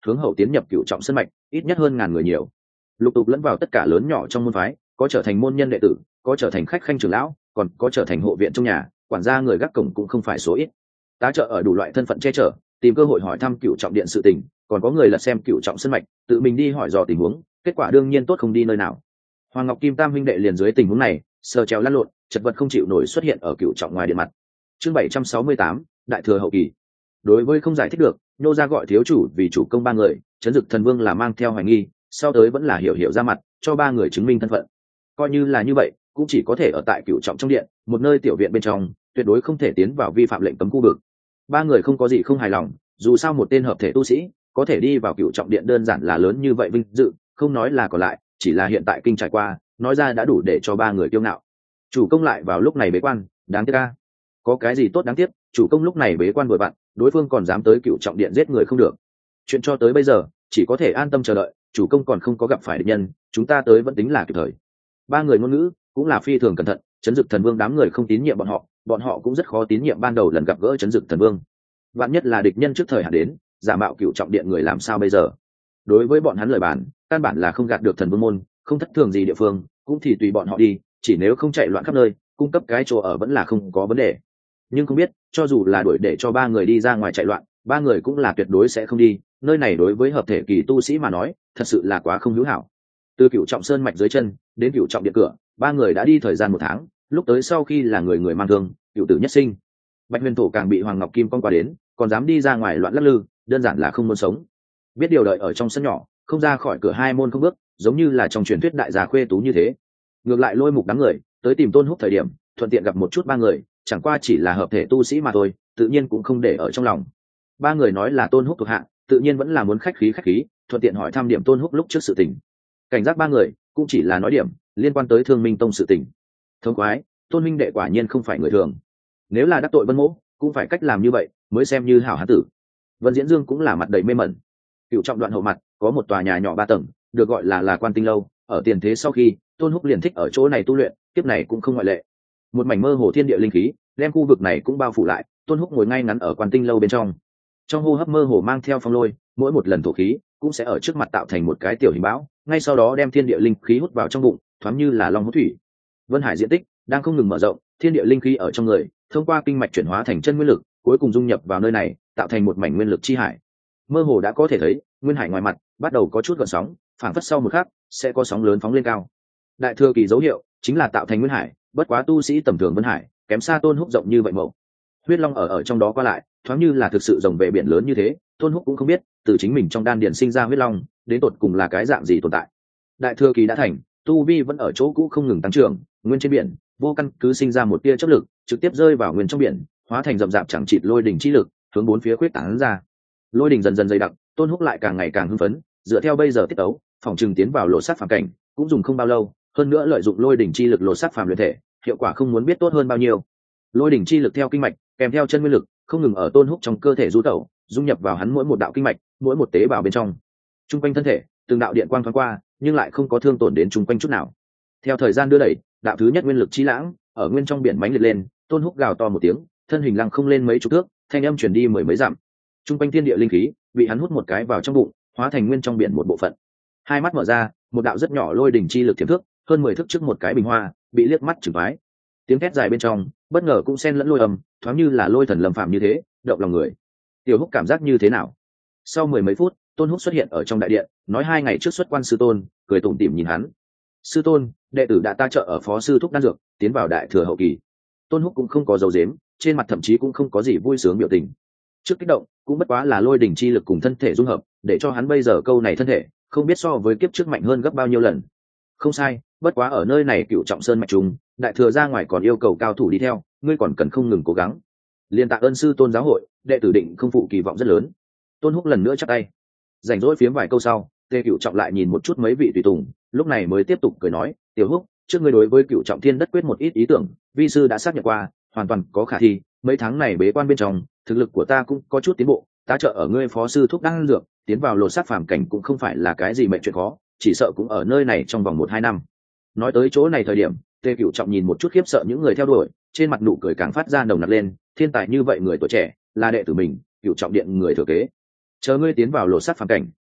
hướng hậu tiến nhập cựu trọng sân mạch ít nhất hơn ngàn người nhiều, lục tục lẫn vào tất cả lớn nhỏ trong môn phái, có trở thành môn nhân đệ tử, có trở thành khách khanh trưởng lão, còn có trở thành hộ viện trong nhà, quản gia người gác cổng cũng không phải số ít. Tá trợ ở đủ loại thân phận che chở, tìm cơ hội hỏi thăm cựu trọng điện sự tình, còn có người lật xem cựu trọng sân mạch, tự mình đi hỏi dò tình huống, kết quả đương nhiên tốt không đi nơi nào. Hoàng Ngọc Kim Tam huynh đệ liền dưới tình huống này, sờ trèo lăn lộn, chật vật không chịu nổi xuất hiện ở cựu trọng ngoài điện mặt. Chương 768, đại thừa hậu kỳ. Đối với không giải thích được, nô ra gọi thiếu chủ vì chủ công ba người, Trấn Dực Thần Vương là mang theo hoài nghi, sau tới vẫn là hiểu ra mặt, cho ba người chứng minh thân phận. Coi như là như vậy, cũng chỉ có thể ở tại cựu trọng trong điện, một nơi tiểu viện bên trong, tuyệt đối không thể tiến vào vi phạm lệnh cấm khu vực. Ba người không có gì không hài lòng, dù sao một tên hợp thể tu sĩ có thể đi vào cựu trọng điện đơn giản là lớn như vậy vinh dự, không nói là còn lại, chỉ là hiện tại kinh trải qua, nói ra đã đủ để cho ba người kiêu ngạo. Chủ công lại vào lúc này bế quan, đáng tiếc a. Có cái gì tốt đáng tiếc, chủ công lúc này bế quan vội vặn, đối phương còn dám tới cựu trọng điện giết người không được. Chuyện cho tới bây giờ, chỉ có thể an tâm chờ đợi, chủ công còn không có gặp phải địch nhân, chúng ta tới vẫn tính là kịp thời. Ba người ngôn ngữ cũng là phi thường cẩn thận, Trấn Dực Thần Vương đám người không tín nhiệm bọn họ cũng rất khó tín nhiệm ban đầu lần gặp gỡ Trấn Dực Thần Vương. Vạn nhất là địch nhân trước thời hạn đến, giả mạo cựu trọng điện người làm sao bây giờ? Đối với bọn hắn lời bàn, căn bản là không gạt được Thần Vương môn, không thất thường gì địa phương, cũng thì tùy bọn họ đi, chỉ nếu không chạy loạn khắp nơi, cung cấp cái chỗ ở vẫn là không có vấn đề. Nhưng không biết, cho dù là đuổi để cho ba người đi ra ngoài chạy loạn, ba người cũng là tuyệt đối sẽ không đi, nơi này đối với hợp thể kỳ tu sĩ mà nói, thật sự là quá không hữu hảo. Từ cựu trọng sơn mạch dưới chân đến cựu trọng điện cửa, ba người đã đi thời gian 1 tháng, lúc tới sau khi là người người mang thương, cựu tử nhất sinh. Bạch Huyền Thổ càng bị Hoàng Ngọc Kim con qua đến, còn dám đi ra ngoài loạn lắc lư, đơn giản là không muốn sống. Biết điều đợi ở trong sân nhỏ, không ra khỏi cửa 2 môn không bước, giống như là trong truyền thuyết đại gia khuê tú như thế. Ngược lại Lôi Mục đám người tới tìm Tôn Húc thời điểm, thuận tiện gặp một chút ba người, chẳng qua chỉ là hợp thể tu sĩ mà thôi, tự nhiên cũng không để ở trong lòng. Ba người nói là Tôn Húc thuộc hạ, tự nhiên vẫn là muốn khách khí, thuận tiện hỏi thăm điểm Tôn Húc lúc trước sự tình. Cảnh giác ba người cũng chỉ là nói điểm liên quan tới Thương Minh Tông sự tình. Thông quái, Tôn minh đệ quả nhiên không phải người thường. Nếu là đắc tội Vân Mỗ, cũng phải cách làm như vậy mới xem như hảo hán tử. Vân Diễn Dương cũng là mặt đầy mê mẩn. Cựu trọng đoạn hậu mặt có một tòa nhà nhỏ 3 tầng, được gọi là Quan Tinh lâu, ở tiền thế sau khi, Tôn Húc liền thích ở chỗ này tu luyện, kiếp này cũng không ngoại lệ. Một mảnh mơ hồ thiên địa linh khí đem khu vực này cũng bao phủ lại, Tôn Húc ngồi ngay ngắn ở Quan Tinh lâu bên trong. Trong hô hấp mơ hồ mang theo phong lôi, mỗi một lần thổ khí cũng sẽ ở trước mặt tạo thành một cái tiểu hình bão, ngay sau đó đem thiên địa linh khí hút vào trong bụng, thoáng như là long hút thủy. Vân hải diện tích đang không ngừng mở rộng, thiên địa linh khí ở trong người thông qua kinh mạch chuyển hóa thành chân nguyên lực, cuối cùng dung nhập vào nơi này, tạo thành một mảnh nguyên lực chi hải. Mơ hồ đã có thể thấy nguyên hải ngoài mặt bắt đầu có chút gợn sóng, phảng phất sau một khắc sẽ có sóng lớn phóng lên cao. Đại thừa kỳ dấu hiệu chính là tạo thành nguyên hải, bất quá tu sĩ tầm thường Vân hải kém xa Tôn Húc rộng như vậy mẫu. Huyết long ở trong đó qua lại, thoáng như là thực sự rồng về biển lớn như thế. Tôn Húc cũng không biết từ chính mình trong đan điền sinh ra huyết long đến tột cùng là cái dạng gì tồn tại. Đại thừa kỳ đã thành, tu vi vẫn ở chỗ cũ không ngừng tăng trưởng, nguyên trên biển vô căn cứ sinh ra một tia chấp lực, trực tiếp rơi vào nguyên trong biển, hóa thành rậm rạp chẳng chịt lôi đỉnh chi lực, hướng 4 phía khuyết tán ra. Lôi đỉnh dần dần dày đặc, Tôn Húc lại càng ngày càng hưng phấn, dựa theo bây giờ tiết tấu, phòng trường tiến vào lộ sát phàm cảnh, cũng dùng không bao lâu, hơn nữa lợi dụng lôi đỉnh chi lực lộ sát phàm luyện thể, hiệu quả không muốn biết tốt hơn bao nhiêu. Lôi đỉnh chi lực theo kinh mạch, kèm theo chân nguyên lực, không ngừng ở Tôn Húc trong cơ thể du tẩu, dung nhập vào hắn mỗi một đạo kinh mạch, mỗi một tế bào bên trong. Trung quanh thân thể, từng đạo điện quang thoáng qua, nhưng lại không có thương tổn đến trung quanh chút nào. Theo thời gian đưa đẩy, đạo thứ nhất nguyên lực chi lãng ở nguyên trong biển mãnh liệt lên, Tôn Húc gào to một tiếng, thân hình lăng không lên mấy chục thước, thanh âm truyền đi mười mấy dặm. Trung quanh thiên địa linh khí bị hắn hút một cái vào trong bụng, hóa thành nguyên trong biển một bộ phận. Hai mắt mở ra, một đạo rất nhỏ lôi đỉnh chi lực tiềm thước, hơn 10 thước trước một cái bình hoa, bị liếc mắt chửi vái. Tiếng thét dài bên trong, bất ngờ cũng xen lẫn lôi âm, thoáng như là lôi thần lâm phạm như thế, động lòng người. Tiểu Húc cảm giác như thế nào? Sau 10 mấy phút, Tôn Húc xuất hiện ở trong đại điện, nói 2 ngày trước xuất quan sư tôn, cười tủm tỉm nhìn hắn. Sư tôn, đệ tử đã ta trợ ở phó sư thúc đan dược, tiến vào đại thừa hậu kỳ. Tôn Húc cũng không có dấu dếm, trên mặt thậm chí cũng không có gì vui sướng biểu tình. Trước kích động, cũng bất quá là lôi đỉnh chi lực cùng thân thể dung hợp, để cho hắn bây giờ câu này thân thể, không biết so với kiếp trước mạnh hơn gấp bao nhiêu lần. Không sai, bất quá ở nơi này cựu trọng sơn mạch trùng, đại thừa ra ngoài còn yêu cầu cao thủ đi theo, ngươi còn cần không ngừng cố gắng. Liên tạ ơn sư tôn giáo hội, đệ tử định không phụ kỳ vọng rất lớn. Tôn Húc lần nữa chắp tay, rảnh rỗi phiếm vài câu sau, Tề Cựu Trọng lại nhìn một chút mấy vị tùy tùng, lúc này mới tiếp tục cười nói, Tiểu Húc, trước ngươi đối với Cựu Trọng Thiên Đất quyết một ít ý tưởng, vi sư đã xác nhận qua, hoàn toàn có khả thi. Mấy tháng này bế quan bên trong, thực lực của ta cũng có chút tiến bộ, ta trợ ở ngươi phó sư thúc đan dược, tiến vào lột xác phàm cảnh cũng không phải là cái gì mệnh chuyện khó, chỉ sợ cũng ở nơi này trong vòng 1-2 năm. Nói tới chỗ này thời điểm, Tề Cựu Trọng nhìn một chút khiếp sợ những người theo đuổi, trên mặt nụ cười càng phát ra nồng nặc lên, thiên tài như vậy người tuổi trẻ, là đệ tử mình, Cựu Trọng Điện người thừa kế. Chờ ngươi tiến vào lột xác phàm cảnh,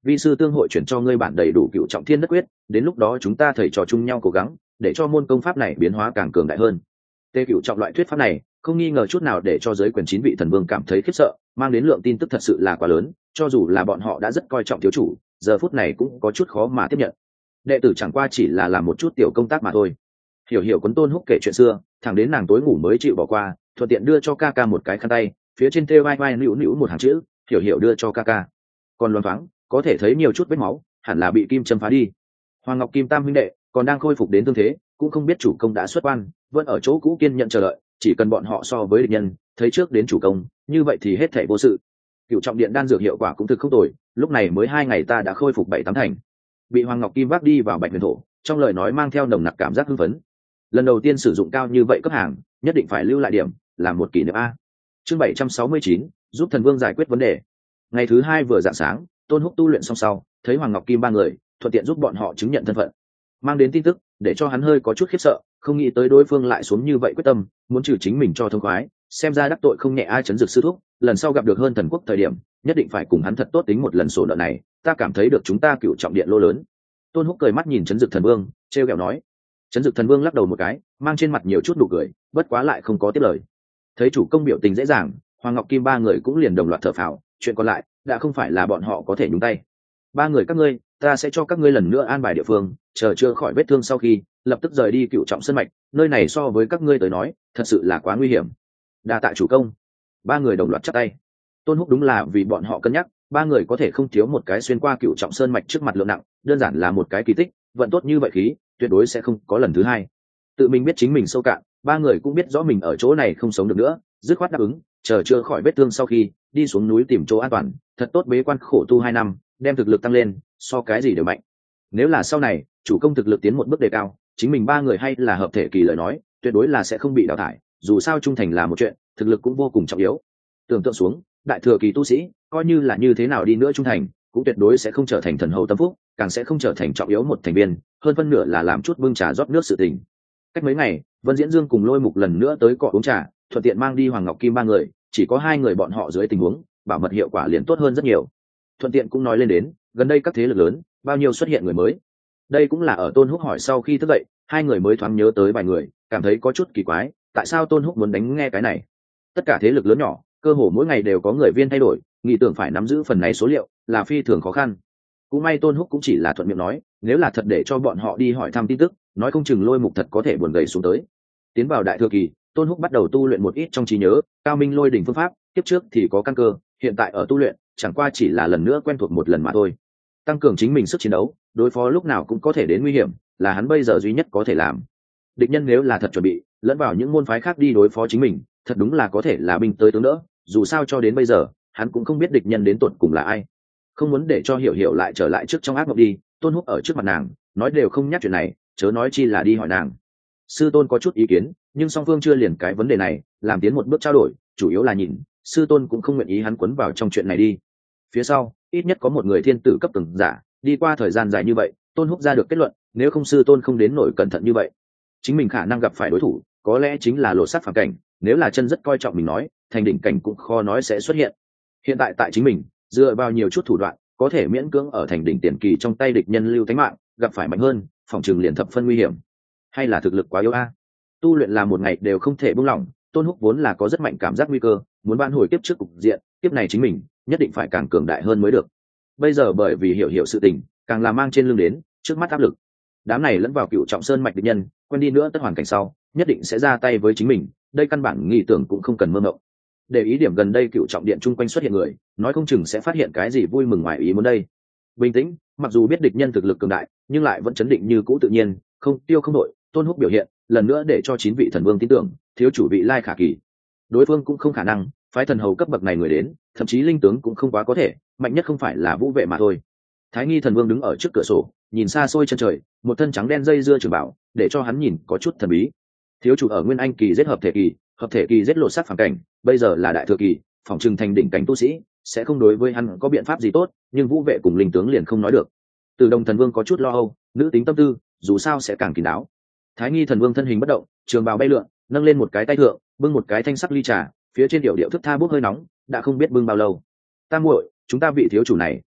vi sư tương hội chuyển cho ngươi bản đầy đủ cựu trọng thiên đất quyết, đến lúc đó chúng ta thầy trò chung nhau cố gắng để cho môn công pháp này biến hóa càng cường đại hơn. Tê cựu trọng loại thuyết pháp này không nghi ngờ chút nào để cho giới quyền 9 vị thần vương cảm thấy khiếp sợ, mang đến lượng tin tức thật sự là quá lớn, cho dù là bọn họ đã rất coi trọng thiếu chủ, giờ phút này cũng có chút khó mà tiếp nhận. Đệ tử chẳng qua chỉ là làm một chút tiểu công tác mà thôi. Hiểu Hiểu quấn Tôn Húc kể chuyện xưa, thẳng đến nàng tối ngủ mới chịu bỏ qua, thuận tiện đưa cho ca ca một cái khăn tay, phía trên thêu vai vai nữu nữu một hàng chữ, Hiểu Hiểu đưa cho ca ca. Còn loáng thoáng có thể thấy nhiều chút vết máu, hẳn là bị kim châm phá đi. Hoàng Ngọc Kim tam huynh đệ còn đang khôi phục đến tương thế, cũng không biết chủ công đã xuất quan, vẫn ở chỗ cũ kiên nhận chờ đợi, chỉ cần bọn họ so với địch nhân thấy trước đến chủ công, như vậy thì hết thảy vô sự. Cựu trọng điện đan dược hiệu quả cũng thực không tồi, lúc này mới 2 ngày ta đã khôi phục 7-8 thành. Bị Hoàng Ngọc Kim vác đi vào Bạch Huyền thổ, trong lời nói mang theo nồng nặc cảm giác hưng phấn. Lần đầu tiên sử dụng cao như vậy cấp hàng, nhất định phải lưu lại điểm, làm một kỷ niệm a. Chương 769, giúp thần vương giải quyết vấn đề. Ngày thứ 2 vừa rạng sáng, Tôn Húc tu luyện xong sau, thấy Hoàng Ngọc Kim ba người, thuận tiện giúp bọn họ chứng nhận thân phận. Mang đến tin tức, để cho hắn hơi có chút khiếp sợ, không nghĩ tới đối phương lại xuống như vậy quyết tâm, muốn trừ chính mình cho thông khoái, xem ra đắc tội không nhẹ ai. Chấn Dực sư thúc, lần sau gặp được hơn thần quốc thời điểm, nhất định phải cùng hắn thật tốt tính một lần sổ nợ này, ta cảm thấy được chúng ta cựu trọng điện lô lớn. Tôn Húc cười mắt nhìn Chấn Dực thần vương, trêu ghẹo nói. Chấn Dực thần vương lắc đầu một cái, mang trên mặt nhiều chút nụ cười, bất quá lại không có tiếp lời. Thấy chủ công biểu tình dễ dàng, Hoàng Ngọc Kim ba người cũng liền đồng loạt thở phào, chuyện còn lại đã không phải là bọn họ có thể nhúng tay. Ba người các ngươi, ta sẽ cho các ngươi lần nữa an bài địa phương, chờ chưa khỏi vết thương sau khi lập tức rời đi cựu trọng sơn mạch, nơi này so với các ngươi tới nói thật sự là quá nguy hiểm. Đa tạ chủ công. Ba người đồng loạt chắp tay. Tôn Húc đúng là vì bọn họ cân nhắc, ba người có thể không thiếu một cái xuyên qua cựu trọng sơn mạch trước mặt lượng nặng, đơn giản là một cái kỳ tích, vận tốt như vậy khí tuyệt đối sẽ không có lần thứ hai. Tự mình biết chính mình sâu cạn, ba người cũng biết rõ mình ở chỗ này không sống được nữa, dứt khoát đáp ứng, chờ chưa khỏi vết thương sau khi đi xuống núi tìm chỗ an toàn, thật tốt bế quan khổ tu 2 năm, đem thực lực tăng lên, so cái gì đều mạnh. Nếu là sau này chủ công thực lực tiến một bước đề cao, chính mình ba người hay là hợp thể kỳ lời nói, tuyệt đối là sẽ không bị đào thải, dù sao trung thành là một chuyện, thực lực cũng vô cùng trọng yếu. Tưởng tượng xuống, đại thừa kỳ tu sĩ coi như là như thế nào đi nữa trung thành, cũng tuyệt đối sẽ không trở thành thần hầu tâm phúc, càng sẽ không trở thành trọng yếu một thành viên, hơn phân nửa là làm chút bưng trà rót nước sự tình. Cách mấy ngày, Vân Diễn Dương cùng Lôi Mục lần nữa tới cọ uống trà, thuận tiện mang đi Hoàng Ngọc Kim ba người, chỉ có 2 người bọn họ dưới tình huống bảo mật hiệu quả liền tốt hơn rất nhiều. Thuận tiện cũng nói lên đến, gần đây các thế lực lớn bao nhiêu xuất hiện người mới. Đây cũng là ở Tôn Húc hỏi sau khi thức dậy, 2 người mới thoáng nhớ tới vài người, cảm thấy có chút kỳ quái, tại sao Tôn Húc muốn đánh nghe cái này? Tất cả thế lực lớn nhỏ, cơ hồ mỗi ngày đều có người viên thay đổi, nghĩ tưởng phải nắm giữ phần này số liệu là phi thường khó khăn. Cũng may Tôn Húc cũng chỉ là thuận miệng nói, nếu là thật để cho bọn họ đi hỏi thăm tin tức, nói không chừng Lôi Mục thật có thể buồn gầy xuống tới. Tiến vào đại thừa kỳ, Tôn Húc bắt đầu tu luyện một ít trong trí nhớ cao minh lôi đỉnh phương pháp, tiếp trước thì có căn cơ, hiện tại ở tu luyện chẳng qua chỉ là lần nữa quen thuộc một lần mà thôi. Tăng cường chính mình sức chiến đấu, đối phó lúc nào cũng có thể đến nguy hiểm, là hắn bây giờ duy nhất có thể làm. Địch nhân nếu là thật chuẩn bị lẫn vào những môn phái khác đi đối phó chính mình, thật đúng là có thể là binh tới tướng đỡ, dù sao cho đến bây giờ hắn cũng không biết địch nhân đến tột cùng là ai. Không muốn để cho Hiểu Hiểu lại trở lại trước trong ác mộng đi, Tôn Húc ở trước mặt nàng nói đều không nhắc chuyện này, chớ nói chi là đi hỏi nàng. Sư tôn có chút ý kiến, nhưng song phương chưa liền cái vấn đề này làm tiến một bước trao đổi, chủ yếu là nhìn sư tôn cũng không nguyện ý hắn quấn vào trong chuyện này đi. Phía sau ít nhất có một người thiên tử cấp cường giả, đi qua thời gian dài như vậy, Tôn Húc ra được kết luận, nếu không sư tôn không đến nổi cẩn thận như vậy, chính mình khả năng gặp phải đối thủ có lẽ chính là lột xác phản cảnh, nếu là chân rất coi trọng mình nói, thành đỉnh cảnh cũng khó nói sẽ xuất hiện. Hiện tại tại chính mình dựa vào nhiều chút thủ đoạn, có thể miễn cưỡng ở thành đỉnh tiền kỳ trong tay địch nhân lưu thánh mạng, gặp phải mạnh hơn phòng trường liền thập phân nguy hiểm. Hay là thực lực quá yếu a? Tu luyện là một ngày đều không thể buông lỏng, Tôn Húc vốn là có rất mạnh cảm giác nguy cơ, muốn vãn hồi tiếp trước cục diện, tiếp này chính mình nhất định phải càng cường đại hơn mới được. Bây giờ bởi vì hiểu sự tình, càng là mang trên lưng đến trước mắt áp lực. Đám này lẫn vào cựu trọng sơn mạch địch nhân, quen đi nữa tất hoàn cảnh sau, nhất định sẽ ra tay với chính mình, đây căn bản nghi tưởng cũng không cần mơ mộng. Để ý điểm gần đây cựu trọng điện chung quanh xuất hiện người, nói không chừng sẽ phát hiện cái gì vui mừng ngoài ý muốn đây. Bình tĩnh, mặc dù biết địch nhân thực lực cường đại, nhưng lại vẫn chấn định như cũ tự nhiên, không tiêu không đổi. Tôn Húc biểu hiện lần nữa để cho 9 vị thần vương tin tưởng, thiếu chủ vị lai khả kỳ. Đối phương cũng không khả năng phái thần hầu cấp bậc này người đến, thậm chí linh tướng cũng không quá có thể, mạnh nhất không phải là vũ vệ mà thôi. Thái Nghi thần vương đứng ở trước cửa sổ, nhìn xa xôi chân trời, một thân trắng đen dây dưa trường bảo, để cho hắn nhìn có chút thần bí. Thiếu chủ ở Nguyên Anh kỳ giết hợp thể kỳ giết lột xác phản cảnh, bây giờ là đại thừa kỳ, phỏng chừng thành đỉnh cảnh tu sĩ, sẽ không đối với hắn có biện pháp gì tốt, nhưng vũ vệ cùng linh tướng liền không nói được. Từ Đồng thần vương có chút lo âu, nữ tính tâm tư, dù sao sẽ càng kín đáo. Thái Nghi thần vương thân hình bất động, trường bào bay lượn, nâng lên một cái tay thượng, bưng một cái thanh sắc ly trà, phía trên điệu thức tha bốc hơi nóng, đã không biết bưng bao lâu. Ta muội, chúng ta vị thiếu chủ này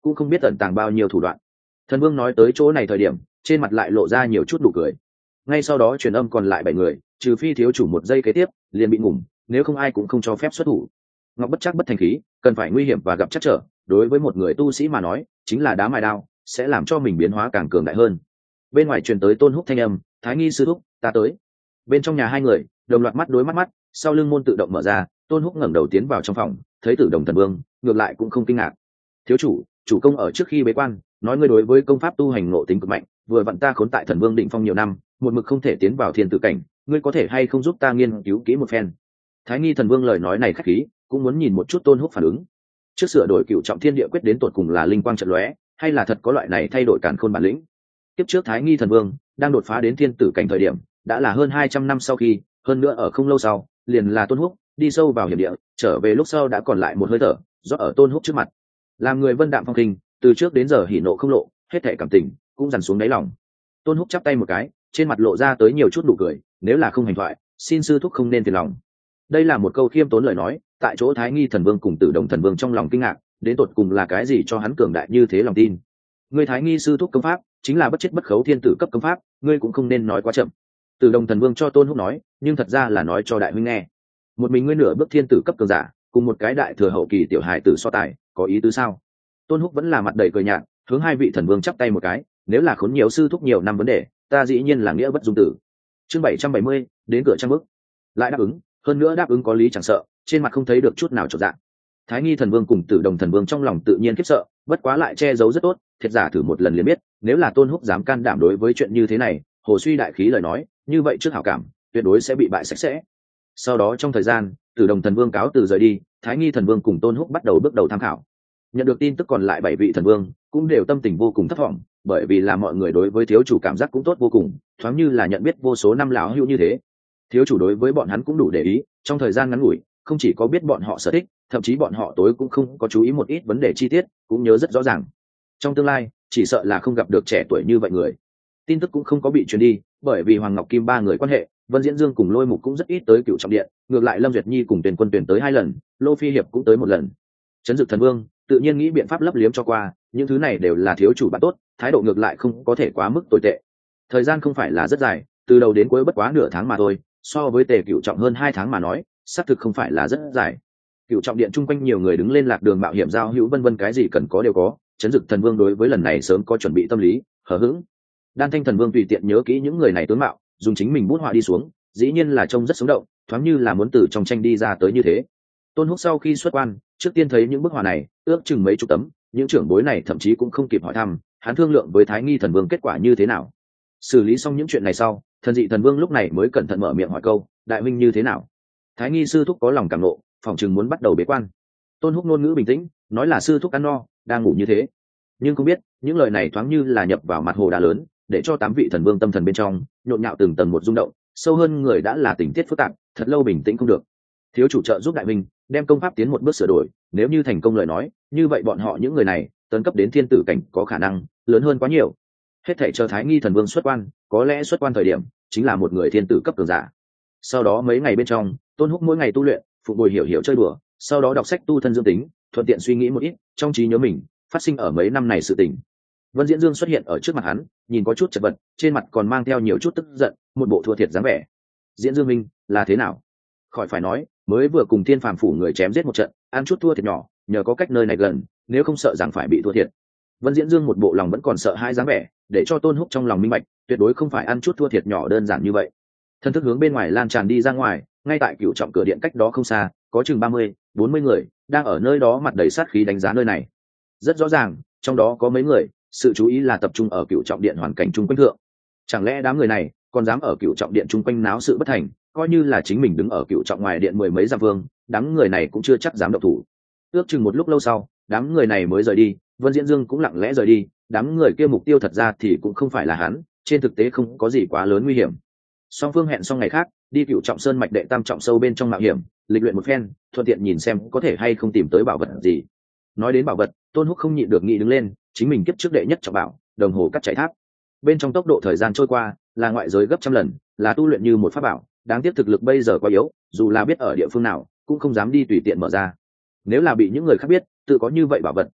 cũng không biết tận tàng bao nhiêu thủ đoạn. Thần vương nói tới chỗ này thời điểm trên mặt lại lộ ra nhiều chút nụ cười. Ngay sau đó truyền âm còn lại 7 người, trừ phi thiếu chủ một giây kế tiếp liền bị ngủm, nếu không ai cũng không cho phép xuất thủ. Ngọc bất chắc bất thành khí, cần phải nguy hiểm và gặp chắc trở, đối với một người tu sĩ mà nói chính là đá mài đao, sẽ làm cho mình biến hóa càng cường đại hơn. Bên ngoài truyền tới Tôn Húc thanh âm, Thái Nghi sư thúc, ta tới. Bên trong nhà hai người đồng loạt mắt đối mắt, sau lưng môn tự động mở ra, Tôn Húc ngẩng đầu tiến vào trong phòng, thấy Tử Đồng Thần Vương, ngược lại cũng không kinh ngạc. Thiếu chủ, chủ công ở trước khi bế quan nói ngươi đối với công pháp tu hành ngộ tính cực mạnh, vừa vặn ta khốn tại Thần Vương định phong nhiều năm, một mực không thể tiến vào thiên tử cảnh, ngươi có thể hay không giúp ta nghiên cứu kỹ một phen. Thái Nghi Thần Vương lời nói này khách khí, cũng muốn nhìn một chút Tôn Húc phản ứng. Trước sửa đổi Cựu Trọng Thiên Địa quyết đến tột cùng là linh quang trận lóe, hay là thật có loại này thay đổi càn khôn bản lĩnh. Tiếp trước Thái Nghi Thần Vương đang đột phá đến thiên tử cảnh thời điểm, đã là hơn 200 năm sau khi, hơn nữa ở không lâu sau, liền là Tôn Húc đi sâu vào hiểm địa, trở về lúc sau đã còn lại một hơi thở, rót ở Tôn Húc trước mặt. Làm người vân đạm phong khinh, từ trước đến giờ hỉ nộ không lộ, hết thảy cảm tình cũng dằn xuống đáy lòng. Tôn Húc chắp tay một cái, trên mặt lộ ra tới nhiều chút nụ cười, nếu là không hành thoại, xin sư thúc không nên phiền lòng. Đây là một câu khiêm tốn lời nói, tại chỗ Thái Nghi Thần Vương cùng Tử Đồng Thần Vương trong lòng kinh ngạc, đến tột cùng là cái gì cho hắn cường đại như thế lòng tin. Ngươi Thái Nghi sư thúc công pháp chính là bất chết bất khấu thiên tử cấp công pháp, ngươi cũng không nên nói quá chậm. Tử Đồng Thần Vương cho Tôn Húc nói, nhưng thật ra là nói cho đại huynh nghe. Một mình ngươi nửa bước thiên tử cấp cường giả, cùng một cái đại thừa hậu kỳ tiểu hài tử so tài, có ý tứ sao? Tôn Húc vẫn là mặt đầy cười nhạt, hướng hai vị thần vương chắp tay một cái, nếu là khốn nhiều sư thúc nhiều năm vấn đề, ta dĩ nhiên là nghĩa bất dung tử. Chương 770, đến cửa trang bức. Lại đáp ứng, hơn nữa đáp ứng có lý chẳng sợ, trên mặt không thấy được chút nào chột dạ. Thái Nghi Thần Vương cùng Tử Đồng Thần Vương trong lòng tự nhiên khiếp sợ, bất quá lại che giấu rất tốt, thiệt giả thử một lần liền biết, nếu là Tôn Húc dám can đảm đối với chuyện như thế này, hồ suy đại khí lời nói, như vậy trước hảo cảm, tuyệt đối sẽ bị bại sạch sẽ. Sau đó trong thời gian, Tử Đồng Thần Vương cáo từ rời đi, Thái Nghi Thần Vương cùng Tôn Húc bắt đầu bước đầu tham khảo. Nhận được tin tức còn lại 7 vị thần vương cũng đều tâm tình vô cùng thất vọng, bởi vì là mọi người đối với thiếu chủ cảm giác cũng tốt vô cùng, thoáng như là nhận biết vô số năm lão hữu như thế. Thiếu chủ đối với bọn hắn cũng đủ để ý, trong thời gian ngắn ngủi, không chỉ có biết bọn họ sở thích, thậm chí bọn họ tối cũng không có chú ý một ít vấn đề chi tiết, cũng nhớ rất rõ ràng. Trong tương lai, chỉ sợ là không gặp được trẻ tuổi như vậy người. Tin tức cũng không có bị truyền đi, bởi vì Hoàng Ngọc Kim ba người quan hệ, Vân Diễn Dương cùng Lôi Mục cũng rất ít tới Cựu Trọng Điện, ngược lại Lâm Duyệt Nhi cùng Tuyền Quân Tuyền tới 2 lần, Lô Phi Hiệp cũng tới 1 lần. Trấn Dực Thần Vương tự nhiên nghĩ biện pháp lấp liếm cho qua, những thứ này đều là thiếu chủ bạn tốt, thái độ ngược lại không có thể quá mức tồi tệ. Thời gian không phải là rất dài, từ đầu đến cuối bất quá nửa tháng mà thôi, so với Tề Cựu Trọng hơn 2 tháng mà nói, xác thực không phải là rất dài. Cựu Trọng Điện chung quanh nhiều người đứng lên lạc đường mạo hiểm giao hữu vân vân, cái gì cần có đều có. Trấn Dực Thần Vương đối với lần này sớm có chuẩn bị tâm lý, hờ hững. Đan Thanh Thần Vương tùy tiện nhớ kỹ những người này tướng mạo, dùng chính mình bút họa đi xuống, dĩ nhiên là trông rất sống động, thoáng như là muốn từ trong tranh đi ra tới như thế. Tôn Húc sau khi xuất quan, trước tiên thấy những bức họa này, ước chừng mấy chục tấm, những trưởng bối này thậm chí cũng không kịp hỏi thăm, hắn thương lượng với Thái Nghi Thần Vương kết quả như thế nào. Xử lý xong những chuyện này sau, Thần Dị Thần Vương lúc này mới cẩn thận mở miệng hỏi câu, đại huynh như thế nào? Thái Nghi sư thúc có lòng cảm nộ, phỏng chừng muốn bắt đầu bế quan. Tôn Húc ngôn ngữ bình tĩnh, nói là sư thúc ăn no, đang ngủ như thế. Nhưng không biết, những lời này thoáng như là nhập vào mặt hồ đá lớn, để cho 8 vị thần vương tâm thần bên trong nhộn nhạo từng tầng một rung động, sâu hơn người đã là tình tiết phức tạp, thật lâu bình tĩnh không được. Thiếu chủ trợ giúp đại minh đem công pháp tiến một bước sửa đổi, nếu như thành công lời nói, như vậy bọn họ những người này tấn cấp đến thiên tử cảnh có khả năng lớn hơn quá nhiều. Hết thảy chờ Thái Nghi Thần Vương xuất quan, có lẽ xuất quan thời điểm chính là một người thiên tử cấp cường giả. Sau đó mấy ngày bên trong, Tôn Húc mỗi ngày tu luyện, phụ bồi hiểu chơi đùa, sau đó đọc sách tu thân dưỡng tính, thuận tiện suy nghĩ một ít trong trí nhớ mình phát sinh ở mấy năm này sự tình. Vân Diễn Dương xuất hiện ở trước mặt hắn, nhìn có chút chật vật, trên mặt còn mang theo nhiều chút tức giận, một bộ thua thiệt dáng vẻ. Diễn Dương minh là thế nào? Khỏi phải nói, mới vừa cùng Thiên Phàm phủ người chém giết một trận, ăn chút thua thiệt nhỏ, nhờ có cách nơi này gần, nếu không sợ rằng phải bị thua thiệt. Vân Diễn Dương một bộ lòng vẫn còn sợ hai dáng vẻ, để cho Tôn Húc trong lòng minh bạch, tuyệt đối không phải ăn chút thua thiệt nhỏ đơn giản như vậy. Thân thức hướng bên ngoài lan tràn đi ra ngoài, ngay tại Cựu Trọng cửa điện cách đó không xa, có chừng 30-40 người đang ở nơi đó mặt đầy sát khí đánh giá nơi này. Rất rõ ràng, trong đó có mấy người, sự chú ý là tập trung ở Cựu Trọng điện hoàn cảnh chung quanh thượng. Chẳng lẽ đám người này còn dám ở Cựu Trọng điện chung quanh náo sự bất thành, coi như là chính mình đứng ở Cựu Trọng ngoài điện 10 mấy dặm vương, đám người này cũng chưa chắc dám động thủ. Ước chừng một lúc lâu sau, đám người này mới rời đi, Vân Diễn Dương cũng lặng lẽ rời đi, đám người kia mục tiêu thật ra thì cũng không phải là hắn, trên thực tế không có gì quá lớn nguy hiểm. Song phương hẹn xong ngày khác, đi Cựu Trọng sơn mạch đệ tam trọng sâu bên trong mạo hiểm, lịch luyện một phen, thuận tiện nhìn xem có thể hay không tìm tới bảo vật gì. Nói đến bảo vật, Tôn Húc không nhịn được nghĩ đứng lên, chính mình kiếp trước đệ nhất trọng bảo, đồng hồ cắt chạy tháp. Bên trong tốc độ thời gian trôi qua, là ngoại giới gấp trăm lần, là tu luyện như một pháp bảo, đáng tiếc thực lực bây giờ quá yếu, dù là biết ở địa phương nào, cũng không dám đi tùy tiện mở ra. Nếu là bị những người khác biết, tự có như vậy bảo vật,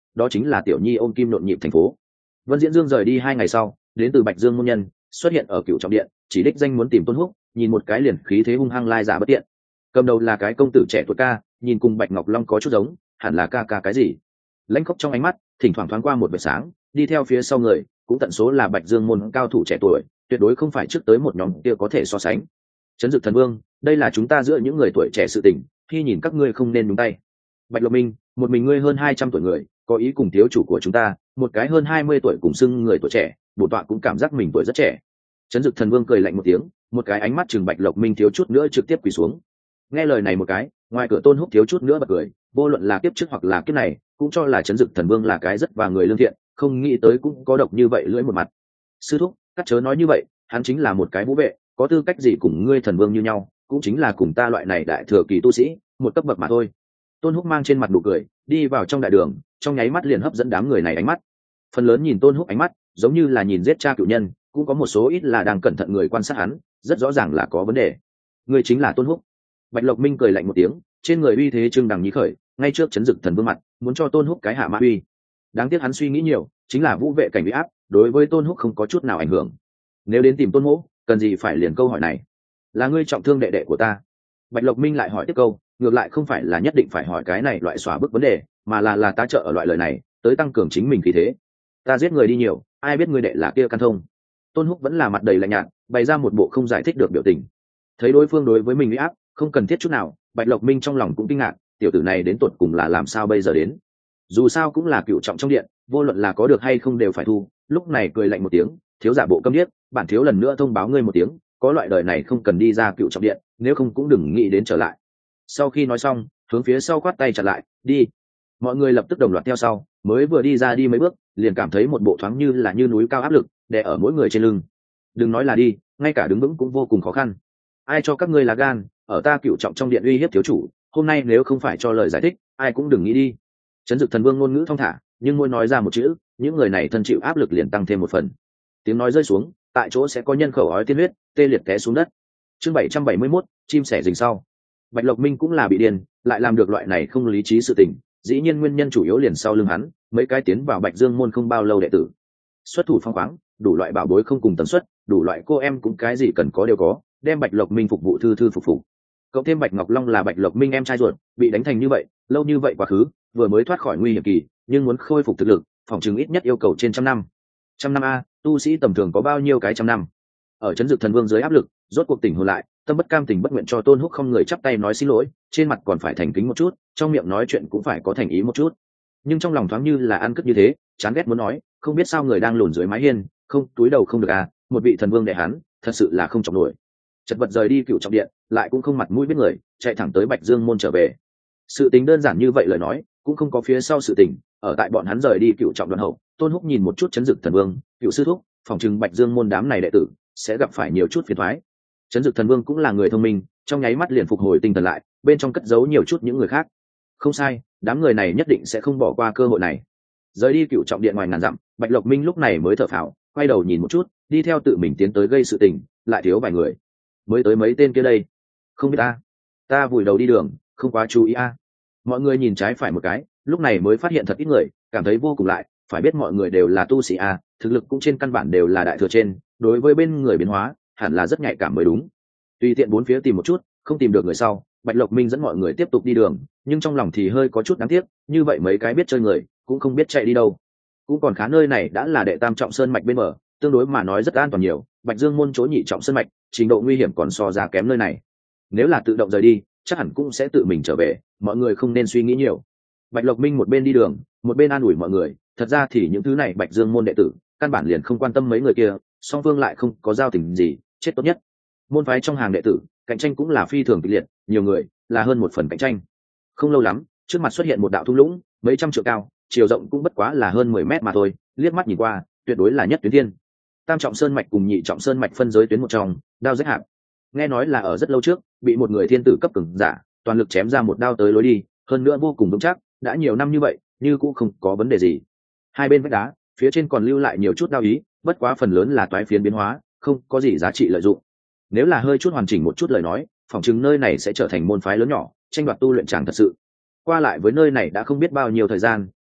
đó chính là tiểu nhi ôm kim nhộn nhịp thành phố. Vân Diễn Dương rời đi 2 ngày sau, đến từ Bạch Dương môn nhân xuất hiện ở Cựu Trọng Điện, chỉ đích danh muốn tìm Tôn Húc, nhìn một cái liền khí thế hung hăng lai giả bất tiện. Cầm đầu là cái công tử trẻ tuổi ca, nhìn cùng Bạch Ngọc Long có chút giống, hẳn là ca cái gì. Lãnh khốc trong ánh mắt thỉnh thoảng thoáng qua một vệt sáng, đi theo phía sau người cũng tận số là Bạch Dương môn cao thủ trẻ tuổi, tuyệt đối không phải trước tới một nhóm kia có thể so sánh. Trấn Dực Thần Vương, đây là chúng ta giữa những người tuổi trẻ sự tình, khi nhìn các ngươi không nên nhúng tay. Bạch Lộc Minh, một mình ngươi hơn 200 tuổi người, có ý cùng thiếu chủ của chúng ta, một cái hơn 20 tuổi cùng xưng người tuổi trẻ, bổn tọa cũng cảm giác mình tuổi rất trẻ. Trấn Dực Thần Vương cười lạnh một tiếng, một cái ánh mắt chừng Bạch Lộc Minh thiếu chút nữa trực tiếp quỳ xuống. Nghe lời này một cái, ngoài cửa Tôn Húc thiếu chút nữa bật cười, vô luận là kiếp trước hoặc là kiếp này, cũng cho là Trấn Dực Thần Vương là cái rất và người lương thiện, không nghĩ tới cũng có độc như vậy lưỡi một mặt. Sư thúc, cắt chớ nói như vậy, hắn chính là một cái vũ vệ, có tư cách gì cùng ngươi thần vương như nhau, cũng chính là cùng ta loại này đại thừa kỳ tu sĩ một cấp bậc mà thôi. Tôn Húc mang trên mặt nụ cười, đi vào trong đại đường, trong nháy mắt liền hấp dẫn đám người này ánh mắt. Phần lớn nhìn Tôn Húc ánh mắt giống như là nhìn giết cha cựu nhân, cũng có một số ít là đang cẩn thận người quan sát hắn, rất rõ ràng là có vấn đề. Người chính là Tôn Húc. Bạch Lộc Minh cười lạnh một tiếng, trên người uy thế trưng đằng nhí khởi, ngay trước Trấn Dực Thần Vương mặt, muốn cho Tôn Húc cái hạ mã uy. Đáng tiếc hắn suy nghĩ nhiều, chính là vũ vệ cảnh uy áp, đối với Tôn Húc không có chút nào ảnh hưởng. Nếu đến tìm Tôn Mỗ, cần gì phải liền câu hỏi này? Là ngươi trọng thương đệ đệ của ta? Bạch Lộc Minh lại hỏi tiếp câu, ngược lại không phải là nhất định phải hỏi cái này loại xóa bức vấn đề, mà là tá trợ ở loại lời này, tới tăng cường chính mình khí thế. Ta giết người đi nhiều, ai biết ngươi đệ là kia căn thông? Tôn Húc vẫn là mặt đầy lạnh nhạt, bày ra một bộ không giải thích được biểu tình. Thấy đối phương đối với mình uy áp không cần thiết chút nào, Bạch Lộc Minh trong lòng cũng kinh ngạc, tiểu tử này đến tột cùng là làm sao bây giờ đến? Dù sao cũng là cựu trọng trong điện, vô luận là có được hay không đều phải thu. Lúc này cười lạnh một tiếng, thiếu giả bộ câm điếc, bản thiếu lần nữa thông báo ngươi một tiếng, có loại đời này không cần đi ra cựu trọng điện, nếu không cũng đừng nghĩ đến trở lại. Sau khi nói xong, hướng phía sau quát tay chặn lại, đi. Mọi người lập tức đồng loạt theo sau, mới vừa đi ra đi mấy bước, liền cảm thấy một bộ thoáng như là như núi cao áp lực đè ở mỗi người trên lưng. Đừng nói là đi, ngay cả đứng vững cũng vô cùng khó khăn. Ai cho các ngươi là gan, ở ta cựu trọng trong điện uy hiếp thiếu chủ, hôm nay nếu không phải cho lời giải thích, ai cũng đừng nghĩ đi. Trấn Dực Thần Vương ngôn ngữ thong thả, nhưng môi nói ra một chữ, những người này thân chịu áp lực liền tăng thêm một phần. Tiếng nói rơi xuống, tại chỗ sẽ có nhân khẩu ói tiên huyết, tê liệt té xuống đất. Chương 771, chim sẻ rình sau. Bạch Lộc Minh cũng là bị điên, lại làm được loại này không lý trí sự tình, dĩ nhiên nguyên nhân chủ yếu liền sau lưng hắn, mấy cái tiến vào Bạch Dương môn không bao lâu đệ tử. Xuất thủ phong khoáng, đủ loại bảo bối không cùng tần suất, đủ loại cô em cũng cái gì cần có đều có, đem Bạch Lộc Minh phục vụ thư thư phục phục. Cộng thêm Bạch Ngọc Long là Bạch Lộc Minh em trai ruột, bị đánh thành như vậy, lâu như vậy quá khứ, vừa mới thoát khỏi nguy hiểm kỳ, nhưng muốn khôi phục thực lực, phòng trường ít nhất yêu cầu trên trăm năm. Trăm năm a, tu sĩ tầm thường có bao nhiêu cái trăm năm? Ở Trấn Dực Thần Vương dưới áp lực, rốt cuộc tỉnh hồn lại, tâm bất cam tình bất nguyện cho Tôn Húc không người chắp tay nói xin lỗi, trên mặt còn phải thành kính một chút, trong miệng nói chuyện cũng phải có thành ý một chút. Nhưng trong lòng thoáng như là ăn cất như thế, chán ghét muốn nói, không biết sao người đang lùn dưới mái hiên, không túi đầu không được à, một vị thần vương đệ hắn, thật sự là không trọng nổi. Chật vật rời đi cựu trọng điện, lại cũng không mặt mũi biết người, chạy thẳng tới Bạch Dương môn trở về. Sự tình đơn giản như vậy lời nói, cũng không có phía sau sự tình, ở tại bọn hắn rời đi cựu trọng đoạn hậu, Tôn Húc nhìn một chút Trấn Dực Thần Vương, cựu sư thúc, phòng trừng Bạch Dương môn đám này đệ tử sẽ gặp phải nhiều chút phiền toái. Trấn Dực Thần Vương cũng là người thông minh, trong nháy mắt liền phục hồi tinh thần lại, bên trong cất giấu nhiều chút những người khác. Không sai, đám người này nhất định sẽ không bỏ qua cơ hội này. Rời đi cựu trọng điện ngoài ngàn dặm, Bạch Lộc Minh lúc này mới thở phào, quay đầu nhìn một chút, đi theo tự mình tiến tới gây sự tình, lại thiếu vài người. Mới tới mấy tên kia đây? Không biết ta vùi đầu đi đường, không quá chú ý a. Mọi người nhìn trái phải một cái, lúc này mới phát hiện thật ít người, cảm thấy vô cùng lại, phải biết mọi người đều là tu sĩ a, thực lực cũng trên căn bản đều là đại thừa trên, đối với bên người biến hóa, hẳn là rất nhạy cảm mới đúng. Tùy tiện bốn phía tìm một chút, không tìm được người sau, Bạch Lộc Minh dẫn mọi người tiếp tục đi đường, nhưng trong lòng thì hơi có chút đáng tiếc, như vậy mấy cái biết chơi người, cũng không biết chạy đi đâu. Cũng còn khá, nơi này đã là đệ tam trọng sơn mạch bên bờ, tương đối mà nói rất an toàn nhiều, Bạch Dương môn chỗ nhị trọng sơn mạch, trình độ nguy hiểm còn so ra kém nơi này. Nếu là tự động rời đi, chắc hẳn cũng sẽ tự mình trở về, mọi người không nên suy nghĩ nhiều. Bạch Lộc Minh một bên đi đường, một bên an ủi mọi người, thật ra thì những thứ này Bạch Dương môn đệ tử, căn bản liền không quan tâm mấy người kia, song phương lại không có giao tình gì, chết tốt nhất. Môn phái trong hàng đệ tử, cạnh tranh cũng là phi thường kịch liệt, nhiều người là hơn một phần cạnh tranh. Không lâu lắm, trước mặt xuất hiện một đạo thung lũng, mấy trăm trượng cao, chiều rộng cũng bất quá là hơn 10 mét mà thôi, liếc mắt nhìn qua, tuyệt đối là nhất tuyến thiên. Tam trọng sơn mạch cùng nhị trọng sơn mạch phân giới tuyến một trong, đao rách hạp. Nghe nói là ở rất lâu trước, bị một người thiên tử cấp cường giả, toàn lực chém ra một đao tới lối đi, hơn nữa vô cùng vững chắc, đã nhiều năm như vậy, như cũng không có vấn đề gì. Hai bên vách đá, phía trên còn lưu lại nhiều chút đao ý, bất quá phần lớn là toái phiến biến hóa, không có gì giá trị lợi dụng. Nếu là hơi chút hoàn chỉnh một chút lời nói, phỏng chừng nơi này sẽ trở thành môn phái lớn nhỏ, tranh đoạt tu luyện chàng thật sự. Qua lại với nơi này đã không biết bao nhiêu thời gian,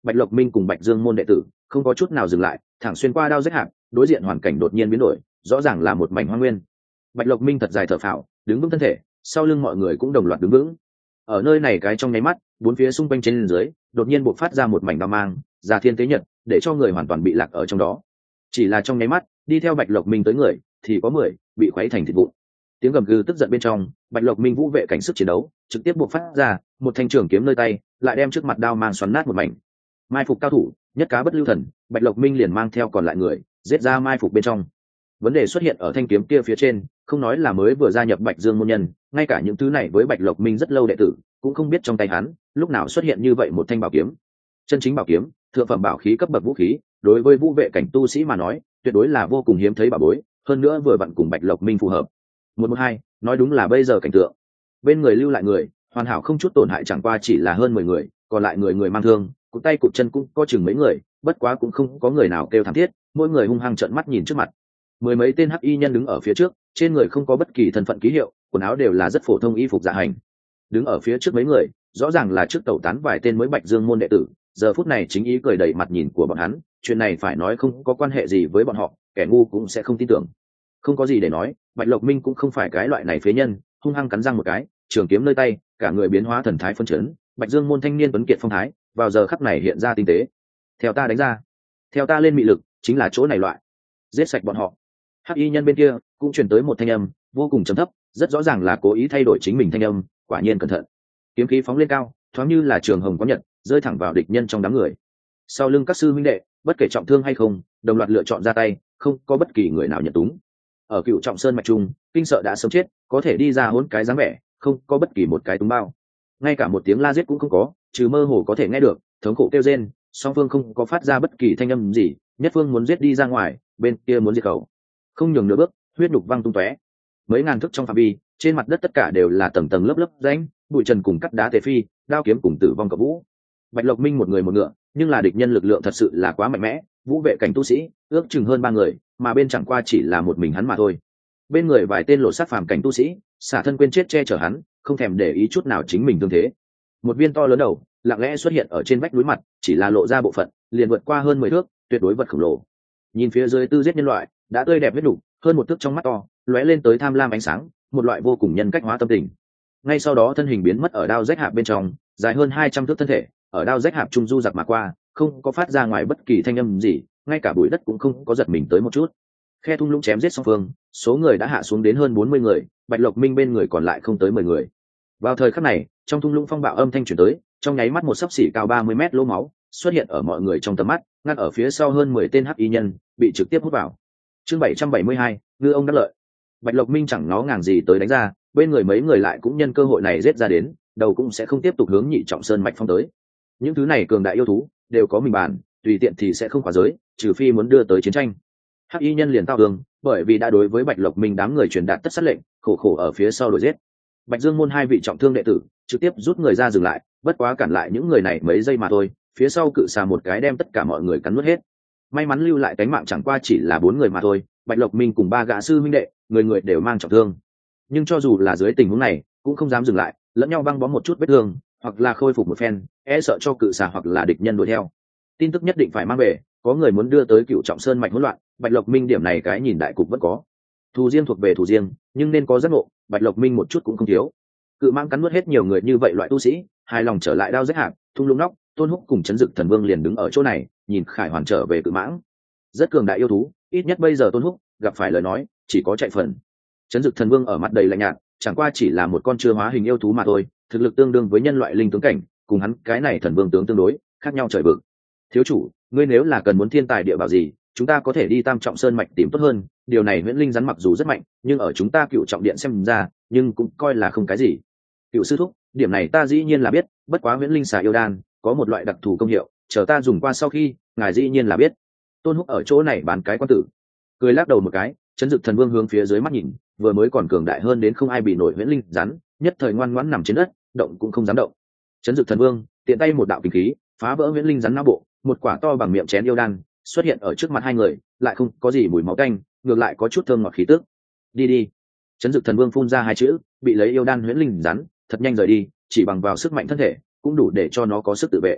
Bạch Lộc Minh cùng Bạch Dương môn đệ tử không có chút nào dừng lại, thẳng xuyên qua đao rách hạp, đối diện hoàn cảnh đột nhiên biến đổi, rõ ràng là một mảnh hoang nguyên. Bạch Lộc Minh thật dài thở phào, đứng vững thân thể, sau lưng mọi người cũng đồng loạt đứng vững. Ở nơi này cái trong nháy mắt, bốn phía xung quanh trên dưới đột nhiên bộc phát ra một mảnh đao mang, già thiên tế nhật, để cho người hoàn toàn bị lạc ở trong đó. Chỉ là trong nháy mắt, đi theo Bạch Lộc Minh tới người thì có 10 bị khuấy thành thịt vụn. Tiếng gầm gừ tức giận bên trong, Bạch Lộc Minh vũ vệ cảnh sức chiến đấu trực tiếp bộc phát ra, một thanh trường kiếm nơi tay lại đem trước mặt đao mang xoắn nát một mảnh. Mai phục cao thủ, nhất cá bất lưu thần, Bạch Lộc Minh liền mang theo còn lại người giết ra mai phục bên trong. Vấn đề xuất hiện ở thanh kiếm kia phía trên, không nói là mới vừa gia nhập Bạch Dương môn nhân, ngay cả những thứ này với Bạch Lộc Minh rất lâu đệ tử cũng không biết trong tay hắn lúc nào xuất hiện như vậy một thanh bảo kiếm. Chân chính bảo kiếm, thượng phẩm bảo khí cấp bậc vũ khí, đối với vũ vệ cảnh tu sĩ mà nói tuyệt đối là vô cùng hiếm thấy bảo bối, hơn nữa vừa vặn cùng Bạch Lộc Minh phù hợp. 112, nói đúng là bây giờ cảnh tượng. Bên người lưu lại người hoàn hảo không chút tổn hại, chẳng qua chỉ là hơn 10 người, còn lại người người mang thương, cụt tay cụt chân cũng có chừng mấy người, bất quá cũng không có người nào kêu thảm thiết, mỗi người hung hăng trợn mắt nhìn trước mặt. Mười mấy tên hắc y nhân đứng ở phía trước, trên người không có bất kỳ thân phận ký hiệu, quần áo đều là rất phổ thông y phục dạ hành. Đứng ở phía trước mấy người, rõ ràng là trước tẩu tán vài tên mới Bạch Dương môn đệ tử, giờ phút này chính ý cười đầy mặt nhìn của bọn hắn, chuyện này phải nói không có quan hệ gì với bọn họ, kẻ ngu cũng sẽ không tin tưởng. Không có gì để nói, Bạch Lộc Minh cũng không phải cái loại này phế nhân, hung hăng cắn răng một cái, trường kiếm nơi tay, cả người biến hóa thần thái phân chấn, Bạch Dương môn thanh niên tuấn kiệt phong thái, vào giờ khắc này hiện ra tinh tế. Theo ta đánh ra, theo ta lên mị lực, chính là chỗ này loại. Giết sạch bọn họ. Hắc y nhân bên kia cũng truyền tới một thanh âm vô cùng trầm thấp, rất rõ ràng là cố ý thay đổi chính mình thanh âm, quả nhiên cẩn thận. Kiếm khí phóng lên cao, thoáng như là trường hồng có nhật, rơi thẳng vào địch nhân trong đám người. Sau lưng các sư huynh đệ, bất kể trọng thương hay không, đồng loạt lựa chọn ra tay, không có bất kỳ người nào nhận túng. Ở Cựu Trọng Sơn mạch trung, kinh sợ đã sớm chết, có thể đi ra hỗn cái dáng vẻ, không có bất kỳ một cái túng bao, ngay cả một tiếng la giết cũng không có, trừ mơ hồ có thể nghe được thống khổ kêu rên, song phương không có phát ra bất kỳ thanh âm gì, nhất phương muốn giết đi ra ngoài, bên kia muốn diệt khẩu, không nhường nửa bước, huyết đục văng tung tóe. Mấy ngàn thước trong phạm vi, trên mặt đất tất cả đều là tầng tầng lớp lớp rãnh, bụi trần cùng cắt đá tề phi, đao kiếm cùng tử vong cập vũ. Bạch Lộc Minh một người một ngựa, nhưng là địch nhân lực lượng thật sự là quá mạnh mẽ, vũ vệ cảnh tu sĩ ước chừng hơn 3 người, mà bên chẳng qua chỉ là một mình hắn mà thôi. Bên người vài tên lộ sát phàm cảnh tu sĩ, xả thân quên chết che chở hắn, không thèm để ý chút nào chính mình thương thế. Một viên to lớn đầu lặng lẽ xuất hiện ở trên vách núi mặt, chỉ là lộ ra bộ phận, liền vượt qua hơn 10 thước, tuyệt đối vật khổng lồ. Nhìn phía dưới tư giết nhân loại, đã tươi đẹp huyết đủ, hơn một thước trong mắt to, lóe lên tới tham lam ánh sáng, một loại vô cùng nhân cách hóa tâm tình. Ngay sau đó thân hình biến mất ở đao rách hạp bên trong, dài hơn 200 thước thân thể, ở đao rách hạp trung du giặc mà qua, không có phát ra ngoài bất kỳ thanh âm gì, ngay cả bụi đất cũng không có giật mình tới một chút. Khe thung lũng chém giết song phương, số người đã hạ xuống đến hơn 40 người, Bạch Lộc Minh bên người còn lại không tới 10 người. Vào thời khắc này, trong thung lũng phong bạo âm thanh truyền tới, trong nháy mắt một sấp xỉ cao 30 mét lỗ máu xuất hiện ở mọi người trong tầm mắt, ngăn ở phía sau hơn 10 tên hắc y nhân bị trực tiếp hút vào. Chương 772, ngư ông đắc lợi. Bạch Lộc Minh chẳng ngó ngàng gì tới đánh ra, bên người mấy người lại cũng nhân cơ hội này giết ra đến, đầu cũng sẽ không tiếp tục hướng Nhị Trọng Sơn mạch phong tới. Những thứ này cường đại yêu thú đều có mình bàn, tùy tiện thì sẽ không khóa giới, trừ phi muốn đưa tới chiến tranh. Hắc y nhân liền tao tường, bởi vì đã đối với Bạch Lộc Minh đám người truyền đạt tất sát lệnh, khổ khổ ở phía sau đuổi giết. Bạch Dương môn 2 vị trọng thương đệ tử trực tiếp rút người ra dừng lại, bất quá cản lại những người này mấy giây mà thôi, phía sau cự xà một cái đem tất cả mọi người cắn nuốt hết. May mắn lưu lại cánh mạng chẳng qua chỉ là 4 người mà thôi, Bạch Lộc Minh cùng 3 gã sư huynh đệ, người người đều mang trọng thương. Nhưng cho dù là dưới tình huống này, cũng không dám dừng lại, lẫn nhau băng bó một chút vết thương, hoặc là khôi phục một phen, e sợ cho cự xà hoặc là địch nhân đuổi theo. Tin tức nhất định phải mang về, có người muốn đưa tới Cựu Trọng Sơn mạch hỗn loạn, Bạch Lộc Minh điểm này cái nhìn đại cục vẫn có. Thù riêng thuộc về thù riêng, nhưng nên có giác ngộ, Bạch Lộc Minh một chút cũng không thiếu. Cự mang cắn nuốt hết nhiều người như vậy loại tu sĩ, hài lòng trở lại đao rách hạp, thung lũng nóc, Tôn Húc cùng Chấn Dực Thần Vương liền đứng ở chỗ này, nhìn Khải Hoàn trở về cự mãng. Rất cường đại yêu thú, ít nhất bây giờ Tôn Húc gặp phải lời nói, chỉ có chạy phần. Chấn Dực Thần Vương ở mặt đầy lạnh nhạt, chẳng qua chỉ là một con chưa hóa hình yêu thú mà thôi, thực lực tương đương với nhân loại linh tướng cảnh, cùng hắn cái này thần vương tướng tương đối, khác nhau trời vực. Thiếu chủ, ngươi nếu là cần muốn thiên tài địa bảo gì, chúng ta có thể đi Tam Trọng Sơn mạch tìm tốt hơn, điều này Huyễn Linh rắn mặc dù rất mạnh, nhưng ở chúng ta Cựu Trọng điện xem ra, nhưng cũng coi là không cái gì. Cựu sư thúc, điểm này ta dĩ nhiên là biết, bất quá Huyễn Linh xà yêu đan có một loại đặc thù công hiệu, chờ ta dùng qua sau khi, ngài dĩ nhiên là biết. Tôn Húc ở chỗ này bán cái quan tử, cười lắc đầu một cái. Chấn Dực Thần Vương hướng phía dưới mắt nhìn, vừa mới còn cường đại hơn đến không ai bị nổi Huyễn Linh rắn, nhất thời ngoan ngoãn nằm trên đất, động cũng không dám động. Chấn Dực Thần Vương tiện tay một đạo kinh khí, phá vỡ Huyễn Linh rắn não bộ, một quả to bằng miệng chén yêu đan xuất hiện ở trước mặt hai người, lại không có gì mùi máu tanh, ngược lại có chút thơm ngọt khí tức. Đi đi. Chấn Dực Thần Vương phun ra 2 chữ, bị lấy yêu đan Huyễn Linh rắn, thật nhanh rời đi, chỉ bằng vào sức mạnh thân thể, cũng đủ để cho nó có sức tự vệ.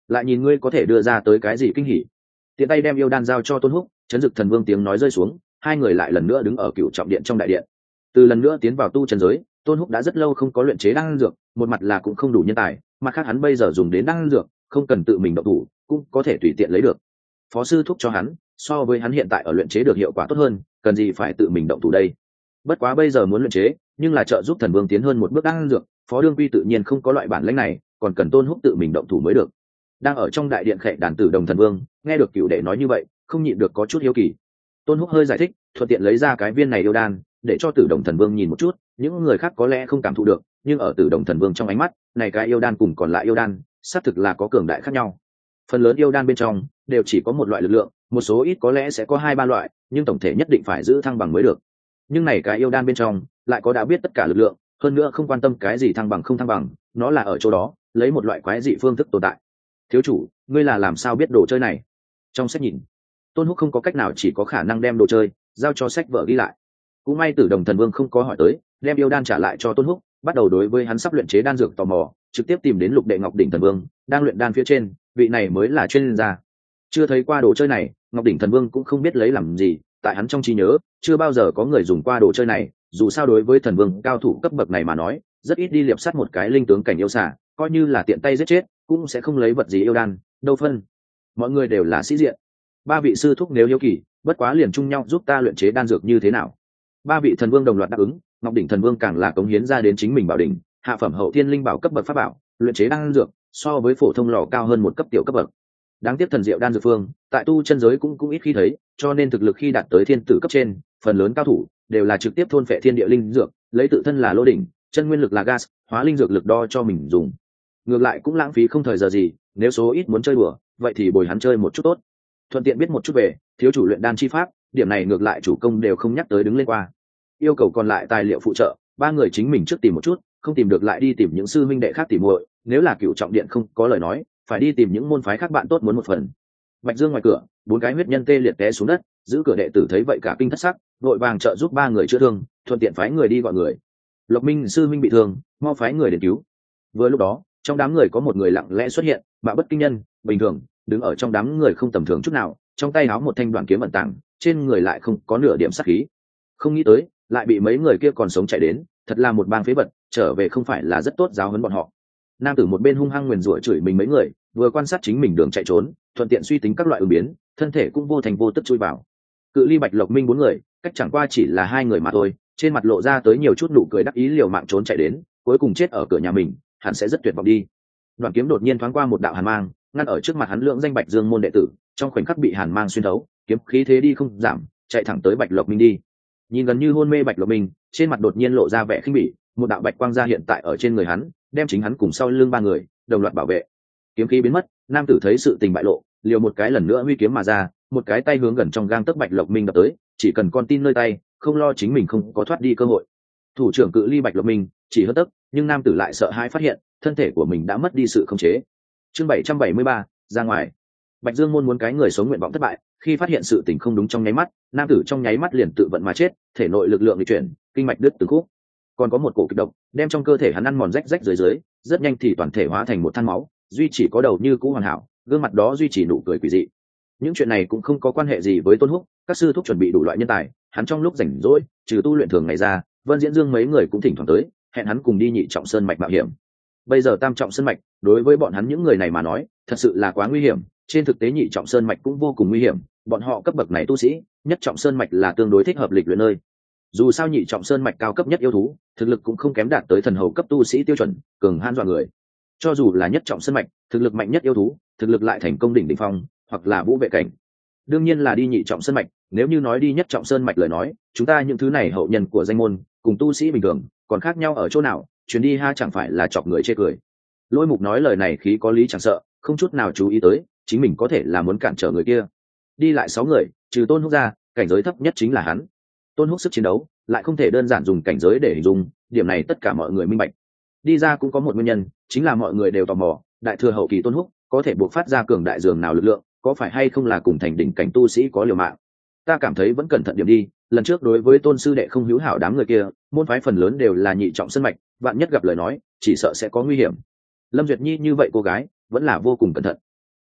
lại nhìn ngươi có thể đưa ra tới cái gì kinh hỉ. Tiện tay đem yêu đan giao cho Tôn Húc, Chấn Dực Thần Vương tiếng nói rơi xuống, hai người lại lần nữa đứng ở cựu trọng điện trong đại điện. Từ lần nữa tiến vào tu chân giới, Tôn Húc đã rất lâu không có luyện chế đan dược, một mặt là cũng không đủ nhân tài, mặt khác hắn bây giờ dùng đến đan dược, không cần tự mình động thủ, cũng có thể tùy tiện lấy được. Phó sư thúc cho hắn, so với hắn hiện tại ở luyện chế được hiệu quả tốt hơn, cần gì phải tự mình động thủ đây. Bất quá bây giờ muốn luyện chế, nhưng là trợ giúp Thần Vương tiến hơn một bước đan dược, Phó Đương Quy tự nhiên không có loại bản lĩnh này, còn cần Tôn Húc tự mình động thủ mới được. Đang ở trong đại điện khệ đàn tử Đồng Thần Vương, nghe được cựu đệ nói như vậy, không nhịn được có chút hiếu kỳ. Tôn Húc hơi giải thích, thuận tiện lấy ra cái viên này yêu đan, để cho Tử Đồng Thần Vương nhìn một chút, những người khác có lẽ không cảm thụ được, nhưng ở Tử Đồng Thần Vương trong ánh mắt, này cái yêu đan cùng còn lại yêu đan, xác thực là có cường đại khác nhau. Phần lớn yêu đan bên trong đều chỉ có một loại lực lượng, một số ít có lẽ sẽ có 2-3 loại, nhưng tổng thể nhất định phải giữ thăng bằng mới được. Nhưng này cái yêu đan bên trong lại có đã biết tất cả lực lượng, hơn nữa không quan tâm cái gì thăng bằng không thăng bằng, nó là ở chỗ đó, lấy một loại quái dị phương thức tồn tại. Thiếu chủ, ngươi là làm sao biết đồ chơi này? Trong sách nhìn, Tôn Húc không có cách nào, chỉ có khả năng đem đồ chơi giao cho sách vở ghi lại. Cũng may Tử Đồng Thần Vương không có hỏi tới, đem yêu đan trả lại cho Tôn Húc, bắt đầu đối với hắn sắp luyện chế đan dược tò mò, trực tiếp tìm đến Lục Đệ Ngọc Đỉnh Thần Vương, đang luyện đan phía trên, vị này mới là chuyên gia. Chưa thấy qua đồ chơi này, Ngọc Đỉnh Thần Vương cũng không biết lấy làm gì, tại hắn trong trí nhớ, chưa bao giờ có người dùng qua đồ chơi này, dù sao đối với thần vương cao thủ cấp bậc này mà nói, rất ít đi liệp sát một cái linh tướng cảnh yêu xà, coi như là tiện tay giết chết, cũng sẽ không lấy vật gì yêu đan, đâu phân. Mọi người đều là sĩ diện. Ba vị sư thúc nếu hiếu kỳ, bất quá liền chung nhau giúp ta luyện chế đan dược như thế nào. Ba vị thần vương đồng loạt đáp ứng, Ngọc Đỉnh Thần Vương càng là cống hiến ra đến chính mình bảo đỉnh, hạ phẩm hậu thiên linh bảo cấp bậc pháp bảo, luyện chế đan dược so với phổ thông lò cao hơn một cấp tiểu cấp bậc. Đáng tiếc thần diệu đan dược phương, tại tu chân giới cũng ít khi thấy, cho nên thực lực khi đạt tới thiên tử cấp trên, phần lớn cao thủ đều là trực tiếp thôn phệ thiên địa linh dược, lấy tự thân là lô đỉnh, chân nguyên lực là gas, hóa linh dược lực đo cho mình dùng. Ngược lại cũng lãng phí không thời giờ gì, nếu số ít muốn chơi đùa, vậy thì bồi hắn chơi một chút tốt. Thuận tiện biết một chút về thiếu chủ luyện đan chi pháp, điểm này ngược lại chủ công đều không nhắc tới đứng lên qua. Yêu cầu còn lại tài liệu phụ trợ, ba người chính mình trước tìm một chút, không tìm được lại đi tìm những sư minh đệ khác tìm muội, nếu là cựu trọng điện không có lời nói, phải đi tìm những môn phái khác bạn tốt muốn một phần. Bạch Dương ngoài cửa, 4 cái huyết nhân tê liệt té xuống đất, giữ cửa đệ tử thấy vậy cả kinh thất sắc, đội vàng trợ giúp ba người chữa thương, thuận tiện phái người đi gọi người. Lộc Minh sư minh bị thương, mau phái người đến cứu. Vừa lúc đó, trong đám người có một người lặng lẽ xuất hiện, bạo bất kinh nhân, bình thường, đứng ở trong đám người không tầm thường chút nào, trong tay áo một thanh đoạn kiếm ẩn tàng, trên người lại không có nửa điểm sát khí. Không nghĩ tới, lại bị mấy người kia còn sống chạy đến, thật là một bang phế vật, trở về không phải là rất tốt giáo huấn bọn họ. Nam tử một bên hung hăng nguyền rủa chửi mình mấy người, vừa quan sát chính mình đường chạy trốn, thuận tiện suy tính các loại ứng biến, thân thể cũng vô thành vô tức chui vào. Cự ly Bạch Lộc Minh 4 người, cách chẳng qua chỉ là 2 người mà thôi, trên mặt lộ ra tới nhiều chút nụ cười đắc ý, liều mạng trốn chạy đến, cuối cùng chết ở cửa nhà mình, hắn sẽ rất tuyệt vọng đi. Đoạn kiếm đột nhiên thoáng qua một đạo hàn mang, ngăn ở trước mặt hắn lượng danh Bạch Dương môn đệ tử, trong khoảnh khắc bị hàn mang xuyên thấu, kiếm khí thế đi không giảm, chạy thẳng tới Bạch Lộc Minh đi. Nhìn gần như hôn mê Bạch Lộc Minh, trên mặt đột nhiên lộ ra vẻ khinh bỉ, một đạo bạch quang ra hiện tại ở trên người hắn, đem chính hắn cùng sau lưng 3 người đồng loạt bảo vệ. Kiếm khí biến mất, nam tử thấy sự tình bại lộ, liều một cái lần nữa huy kiếm mà ra, một cái tay hướng gần trong gang tấc Bạch Lộc Minh đập tới, chỉ cần con tin nơi tay, không lo chính mình không có thoát đi cơ hội. Thủ trưởng cự ly Bạch Lộc Minh chỉ hơn tấc, nhưng nam tử lại sợ hãi phát hiện, thân thể của mình đã mất đi sự khống chế. Chương 773, ra ngoài. Bạch Dương môn muốn cái người sống nguyện vọng thất bại, khi phát hiện sự tình không đúng trong nháy mắt, nam tử trong nháy mắt liền tự vận mà chết, thể nội lực lượng di chuyển, kinh mạch đứt từng khúc. Còn có một cổ kịch độc, đem trong cơ thể hắn ăn mòn rách rách dưới, rất nhanh thì toàn thể hóa thành một than máu, duy chỉ có đầu như cũ hoàn hảo, gương mặt đó duy trì nụ cười quỷ dị. Những chuyện này cũng không có quan hệ gì với Tôn Húc, các sư thúc chuẩn bị đủ loại nhân tài, hắn trong lúc rảnh rỗi, trừ tu luyện thường ngày ra, Vân Diễn Dương mấy người cũng thỉnh thoảng tới, hẹn hắn cùng đi nhị trọng sơn mạch mạo hiểm. Bây giờ tam trọng sơn mạch, đối với bọn hắn những người này mà nói, thật sự là quá nguy hiểm, trên thực tế nhị trọng sơn mạch cũng vô cùng nguy hiểm, bọn họ cấp bậc này tu sĩ, nhất trọng sơn mạch là tương đối thích hợp lịch luyện nơi. Dù sao nhị trọng sơn mạch cao cấp nhất yêu thú, thực lực cũng không kém đạt tới thần hầu cấp tu sĩ tiêu chuẩn, cường hãn dọa người. Cho dù là nhất trọng sơn mạch, thực lực mạnh nhất yêu thú, thực lực lại thành công đỉnh phong, hoặc là vũ vệ cảnh. Đương nhiên là đi nhị trọng sơn mạch, nếu như nói đi nhất trọng sơn mạch lời nói, chúng ta những thứ này hậu nhân của danh môn, cùng tu sĩ bình thường, còn khác nhau ở chỗ nào, chuyến đi ha chẳng phải là chọc người chê cười. Lôi Mục nói lời này khí có lý chẳng sợ, không chút nào chú ý tới, chính mình có thể là muốn cản trở người kia. Đi lại 6 người, trừ Tôn Húc ra, cảnh giới thấp nhất chính là hắn. Tôn Húc sức chiến đấu lại không thể đơn giản dùng cảnh giới để hình dung, điểm này tất cả mọi người minh bạch. Đi ra cũng có một nguyên nhân, chính là mọi người đều tò mò, đại thừa hậu kỳ Tôn Húc có thể buộc phát ra cường đại dường nào lực lượng, có phải hay không là cùng thành đỉnh cảnh tu sĩ có liều mạng. Ta cảm thấy vẫn cẩn thận điểm đi, lần trước đối với Tôn sư đệ không hữu hảo đám người kia, môn phái phần lớn đều là nhị trọng sơn mạch, vạn nhất gặp lời nói, chỉ sợ sẽ có nguy hiểm. Lâm Duyệt Nhi như vậy cô gái, vẫn là vô cùng cẩn thận,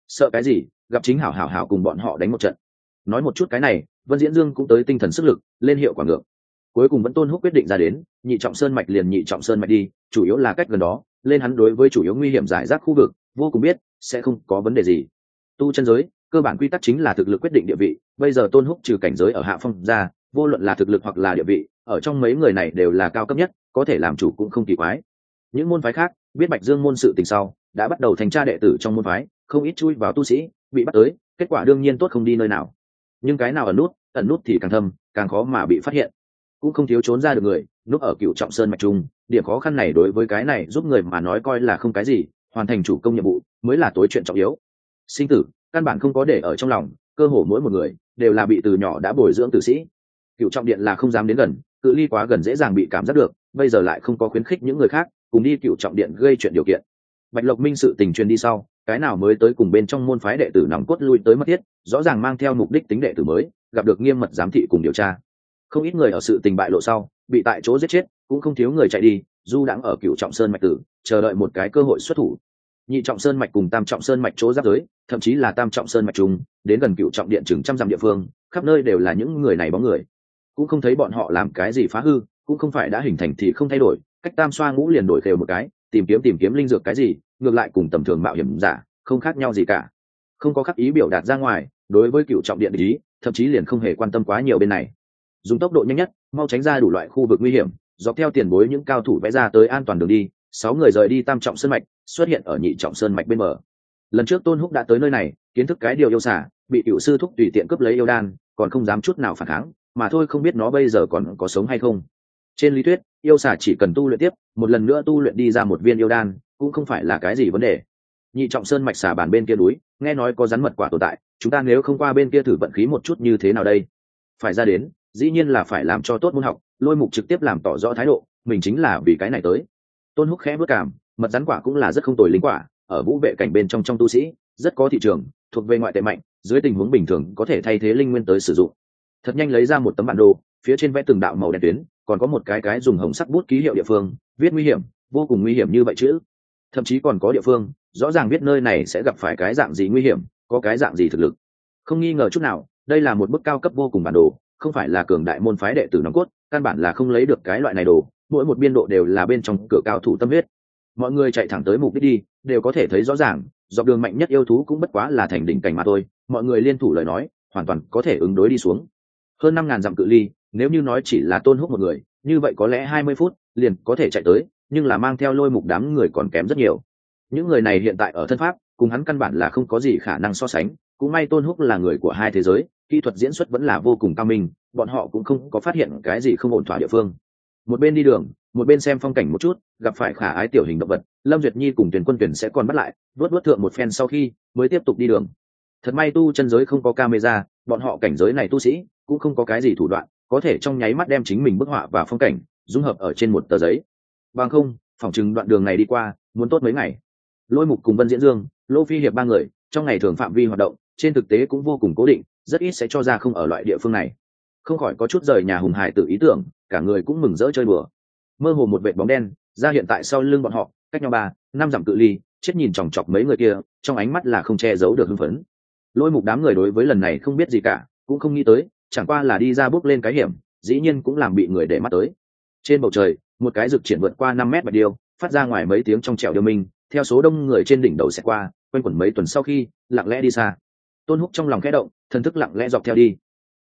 Sợ cái gì, gặp chính hảo hảo hảo cùng bọn họ đánh một trận. Nói một chút cái này, Vân Diễn Dương cũng tới tinh thần sức lực lên hiệu quả ngược. Cuối cùng vẫn Tôn Húc quyết định ra đến, nhị trọng sơn mạch liền nhị trọng sơn mạch đi, chủ yếu là cách gần đó, lên hắn đối với chủ yếu nguy hiểm giải rác khu vực vô cùng biết, sẽ không có vấn đề gì. Tu chân giới cơ bản quy tắc chính là thực lực quyết định địa vị, bây giờ Tôn Húc trừ cảnh giới ở hạ phong ra, vô luận là thực lực hoặc là địa vị, ở trong mấy người này đều là cao cấp nhất, có thể làm chủ cũng không kỳ quái. Những môn phái khác biết Bạch Dương môn sự tình sau, đã bắt đầu thành tra đệ tử trong môn phái, không ít chui vào tu sĩ bị bắt tới, kết quả đương nhiên tốt không đi nơi nào. Nhưng cái nào ẩn nút thì càng thâm, càng khó mà bị phát hiện, cũng không thiếu trốn ra được người núp ở Cửu Trọng Sơn mạch trung. Điểm khó khăn này đối với cái này giúp người mà nói coi là không cái gì, hoàn thành chủ công nhiệm vụ mới là tối chuyện trọng yếu. Sinh tử căn bản không có để ở trong lòng, cơ hồ mỗi một người đều là bị từ nhỏ đã bồi dưỡng tử sĩ. Cửu Trọng Điện là không dám đến gần, cự ly quá gần dễ dàng bị cảm giác được, bây giờ lại không có khuyến khích những người khác cùng đi Cửu Trọng Điện gây chuyện điều kiện. Bạch Lộc Minh sự tình truyền đi sau, cái nào mới tới cùng bên trong môn phái đệ tử nòng cốt lui tới mất thiết, rõ ràng mang theo mục đích tính đệ tử mới, gặp được nghiêm mật giám thị cùng điều tra. Không ít người ở sự tình bại lộ sau bị tại chỗ giết chết, cũng không thiếu người chạy đi du đãng ở Cửu Trọng Sơn mạch tử, chờ đợi một cái cơ hội xuất thủ. Nhị Trọng Sơn mạch cùng Tam Trọng Sơn mạch chỗ giáp giới, thậm chí là Tam Trọng Sơn mạch trùng đến gần Cửu Trọng Điện chừng trăm dặm địa phương, khắp nơi đều là những người này bóng người, cũng không thấy bọn họ làm cái gì phá hư, cũng không phải đã hình thành thì không thay đổi, cách Tam Xoa Ngũ liền đổi khều một cái, tìm kiếm linh dược cái gì, ngược lại cùng tầm thường mạo hiểm giả không khác nhau gì cả, không có khắc ý biểu đạt ra ngoài. Đối với Cửu Trọng Điện ý, thậm chí liền không hề quan tâm quá nhiều bên này, dùng tốc độ nhanh nhất mau tránh ra đủ loại khu vực nguy hiểm, dọc theo tiền bối những cao thủ vẽ ra tới an toàn đường đi. 6 người rời đi Tam Trọng Sơn mạch, xuất hiện ở Nhị Trọng Sơn mạch bên bờ. Lần trước Tôn Húc đã tới nơi này, kiến thức cái điều yêu xả bị cựu sư thúc tùy tiện cướp lấy yêu đan, còn không dám chút nào phản kháng, mà thôi không biết nó bây giờ còn có sống hay không. Trên lý thuyết yêu xả chỉ cần tu luyện tiếp, một lần nữa tu luyện đi ra một viên yêu đan cũng không phải là cái gì vấn đề. Nhị Trọng Sơn mạch xả bàn bên kia núi, nghe nói có rắn mật quả tồn tại, chúng ta nếu không qua bên kia thử vận khí một chút như thế nào đây? Phải ra đến, dĩ nhiên là phải làm cho tốt môn học. Lôi Mục trực tiếp làm tỏ rõ thái độ, mình chính là vì cái này tới. Tôn Húc khẽ bước cảm, mật rắn quả cũng là rất không tồi linh quả, ở vũ vệ cảnh bên trong tu sĩ rất có thị trường, thuộc về ngoại tệ mạnh, dưới tình huống bình thường có thể thay thế linh nguyên tới sử dụng. Thật nhanh lấy ra một tấm bản đồ, phía trên vẽ từng đạo màu đen tuyến, còn có một cái dùng hồng sắc bút ký hiệu địa phương, viết nguy hiểm, vô cùng nguy hiểm như vậy chứ. Thậm chí còn có địa phương rõ ràng biết nơi này sẽ gặp phải cái dạng gì nguy hiểm, có cái dạng gì thực lực. Không nghi ngờ chút nào, đây là một bức cao cấp vô cùng bản đồ, không phải là cường đại môn phái đệ tử nòng cốt, căn bản là không lấy được cái loại này đồ, mỗi một biên độ đều là bên trong cửa cao thủ tâm huyết. Mọi người chạy thẳng tới mục đích đi, đều có thể thấy rõ ràng, dọc đường mạnh nhất yêu thú cũng bất quá là thành đỉnh cảnh mà thôi, mọi người liên thủ lời nói, hoàn toàn có thể ứng đối đi xuống. Hơn 5.000 dặm cự ly, nếu như nói chỉ là Tôn Húc một người, như vậy có lẽ 20 phút liền có thể chạy tới, nhưng là mang theo Lôi Mục đám người còn kém rất nhiều. Những người này hiện tại ở thân pháp, cùng hắn căn bản là không có gì khả năng so sánh, cũng may Tôn Húc là người của hai thế giới, kỹ thuật diễn xuất vẫn là vô cùng cao minh, bọn họ cũng không có phát hiện cái gì không ổn thỏa địa phương. Một bên đi đường, một bên xem phong cảnh một chút, gặp phải khả ái tiểu hình động vật, Lâm Duyệt Nhi cùng Tuyền Quân Tuyền sẽ còn bắt lại, vớt thượng một phen sau khi mới tiếp tục đi đường. Thật may tu chân giới không có camera, bọn họ cảnh giới này tu sĩ cũng không có cái gì thủ đoạn, có thể trong nháy mắt đem chính mình bức họa và phong cảnh dung hợp ở trên một tờ giấy. Bằng không, phỏng chừng đoạn đường này đi qua muốn tốt mấy ngày. Lôi Mục cùng Vân Diễn Dương, Lô Phi Hiệp ba người trong ngày thường phạm vi hoạt động trên thực tế cũng vô cùng cố định, rất ít sẽ cho ra không ở loại địa phương này. Không khỏi có chút rời nhà hùng hải tự ý tưởng, cả người cũng mừng rỡ chơi bừa. Mơ hồ một vệt bóng đen ra hiện tại sau lưng bọn họ, cách nhau 3-5 dặm cự ly, chết nhìn chòng chọc mấy người kia, trong ánh mắt là không che giấu được hưng phấn. Lôi Mục đám người đối với lần này không biết gì cả, cũng không nghĩ tới, chẳng qua là đi ra bước lên cái hiểm, dĩ nhiên cũng làm bị người để mắt tới. Trên bầu trời, một cái rực triển vượt qua 5 mét bạch điêu, phát ra ngoài mấy tiếng trong trẻo điêu minh, theo số đông người trên đỉnh đầu sẽ qua, quanh quẩn mấy tuần sau khi lặng lẽ đi xa. Tôn Húc trong lòng khẽ động, thần thức lặng lẽ dọc theo đi,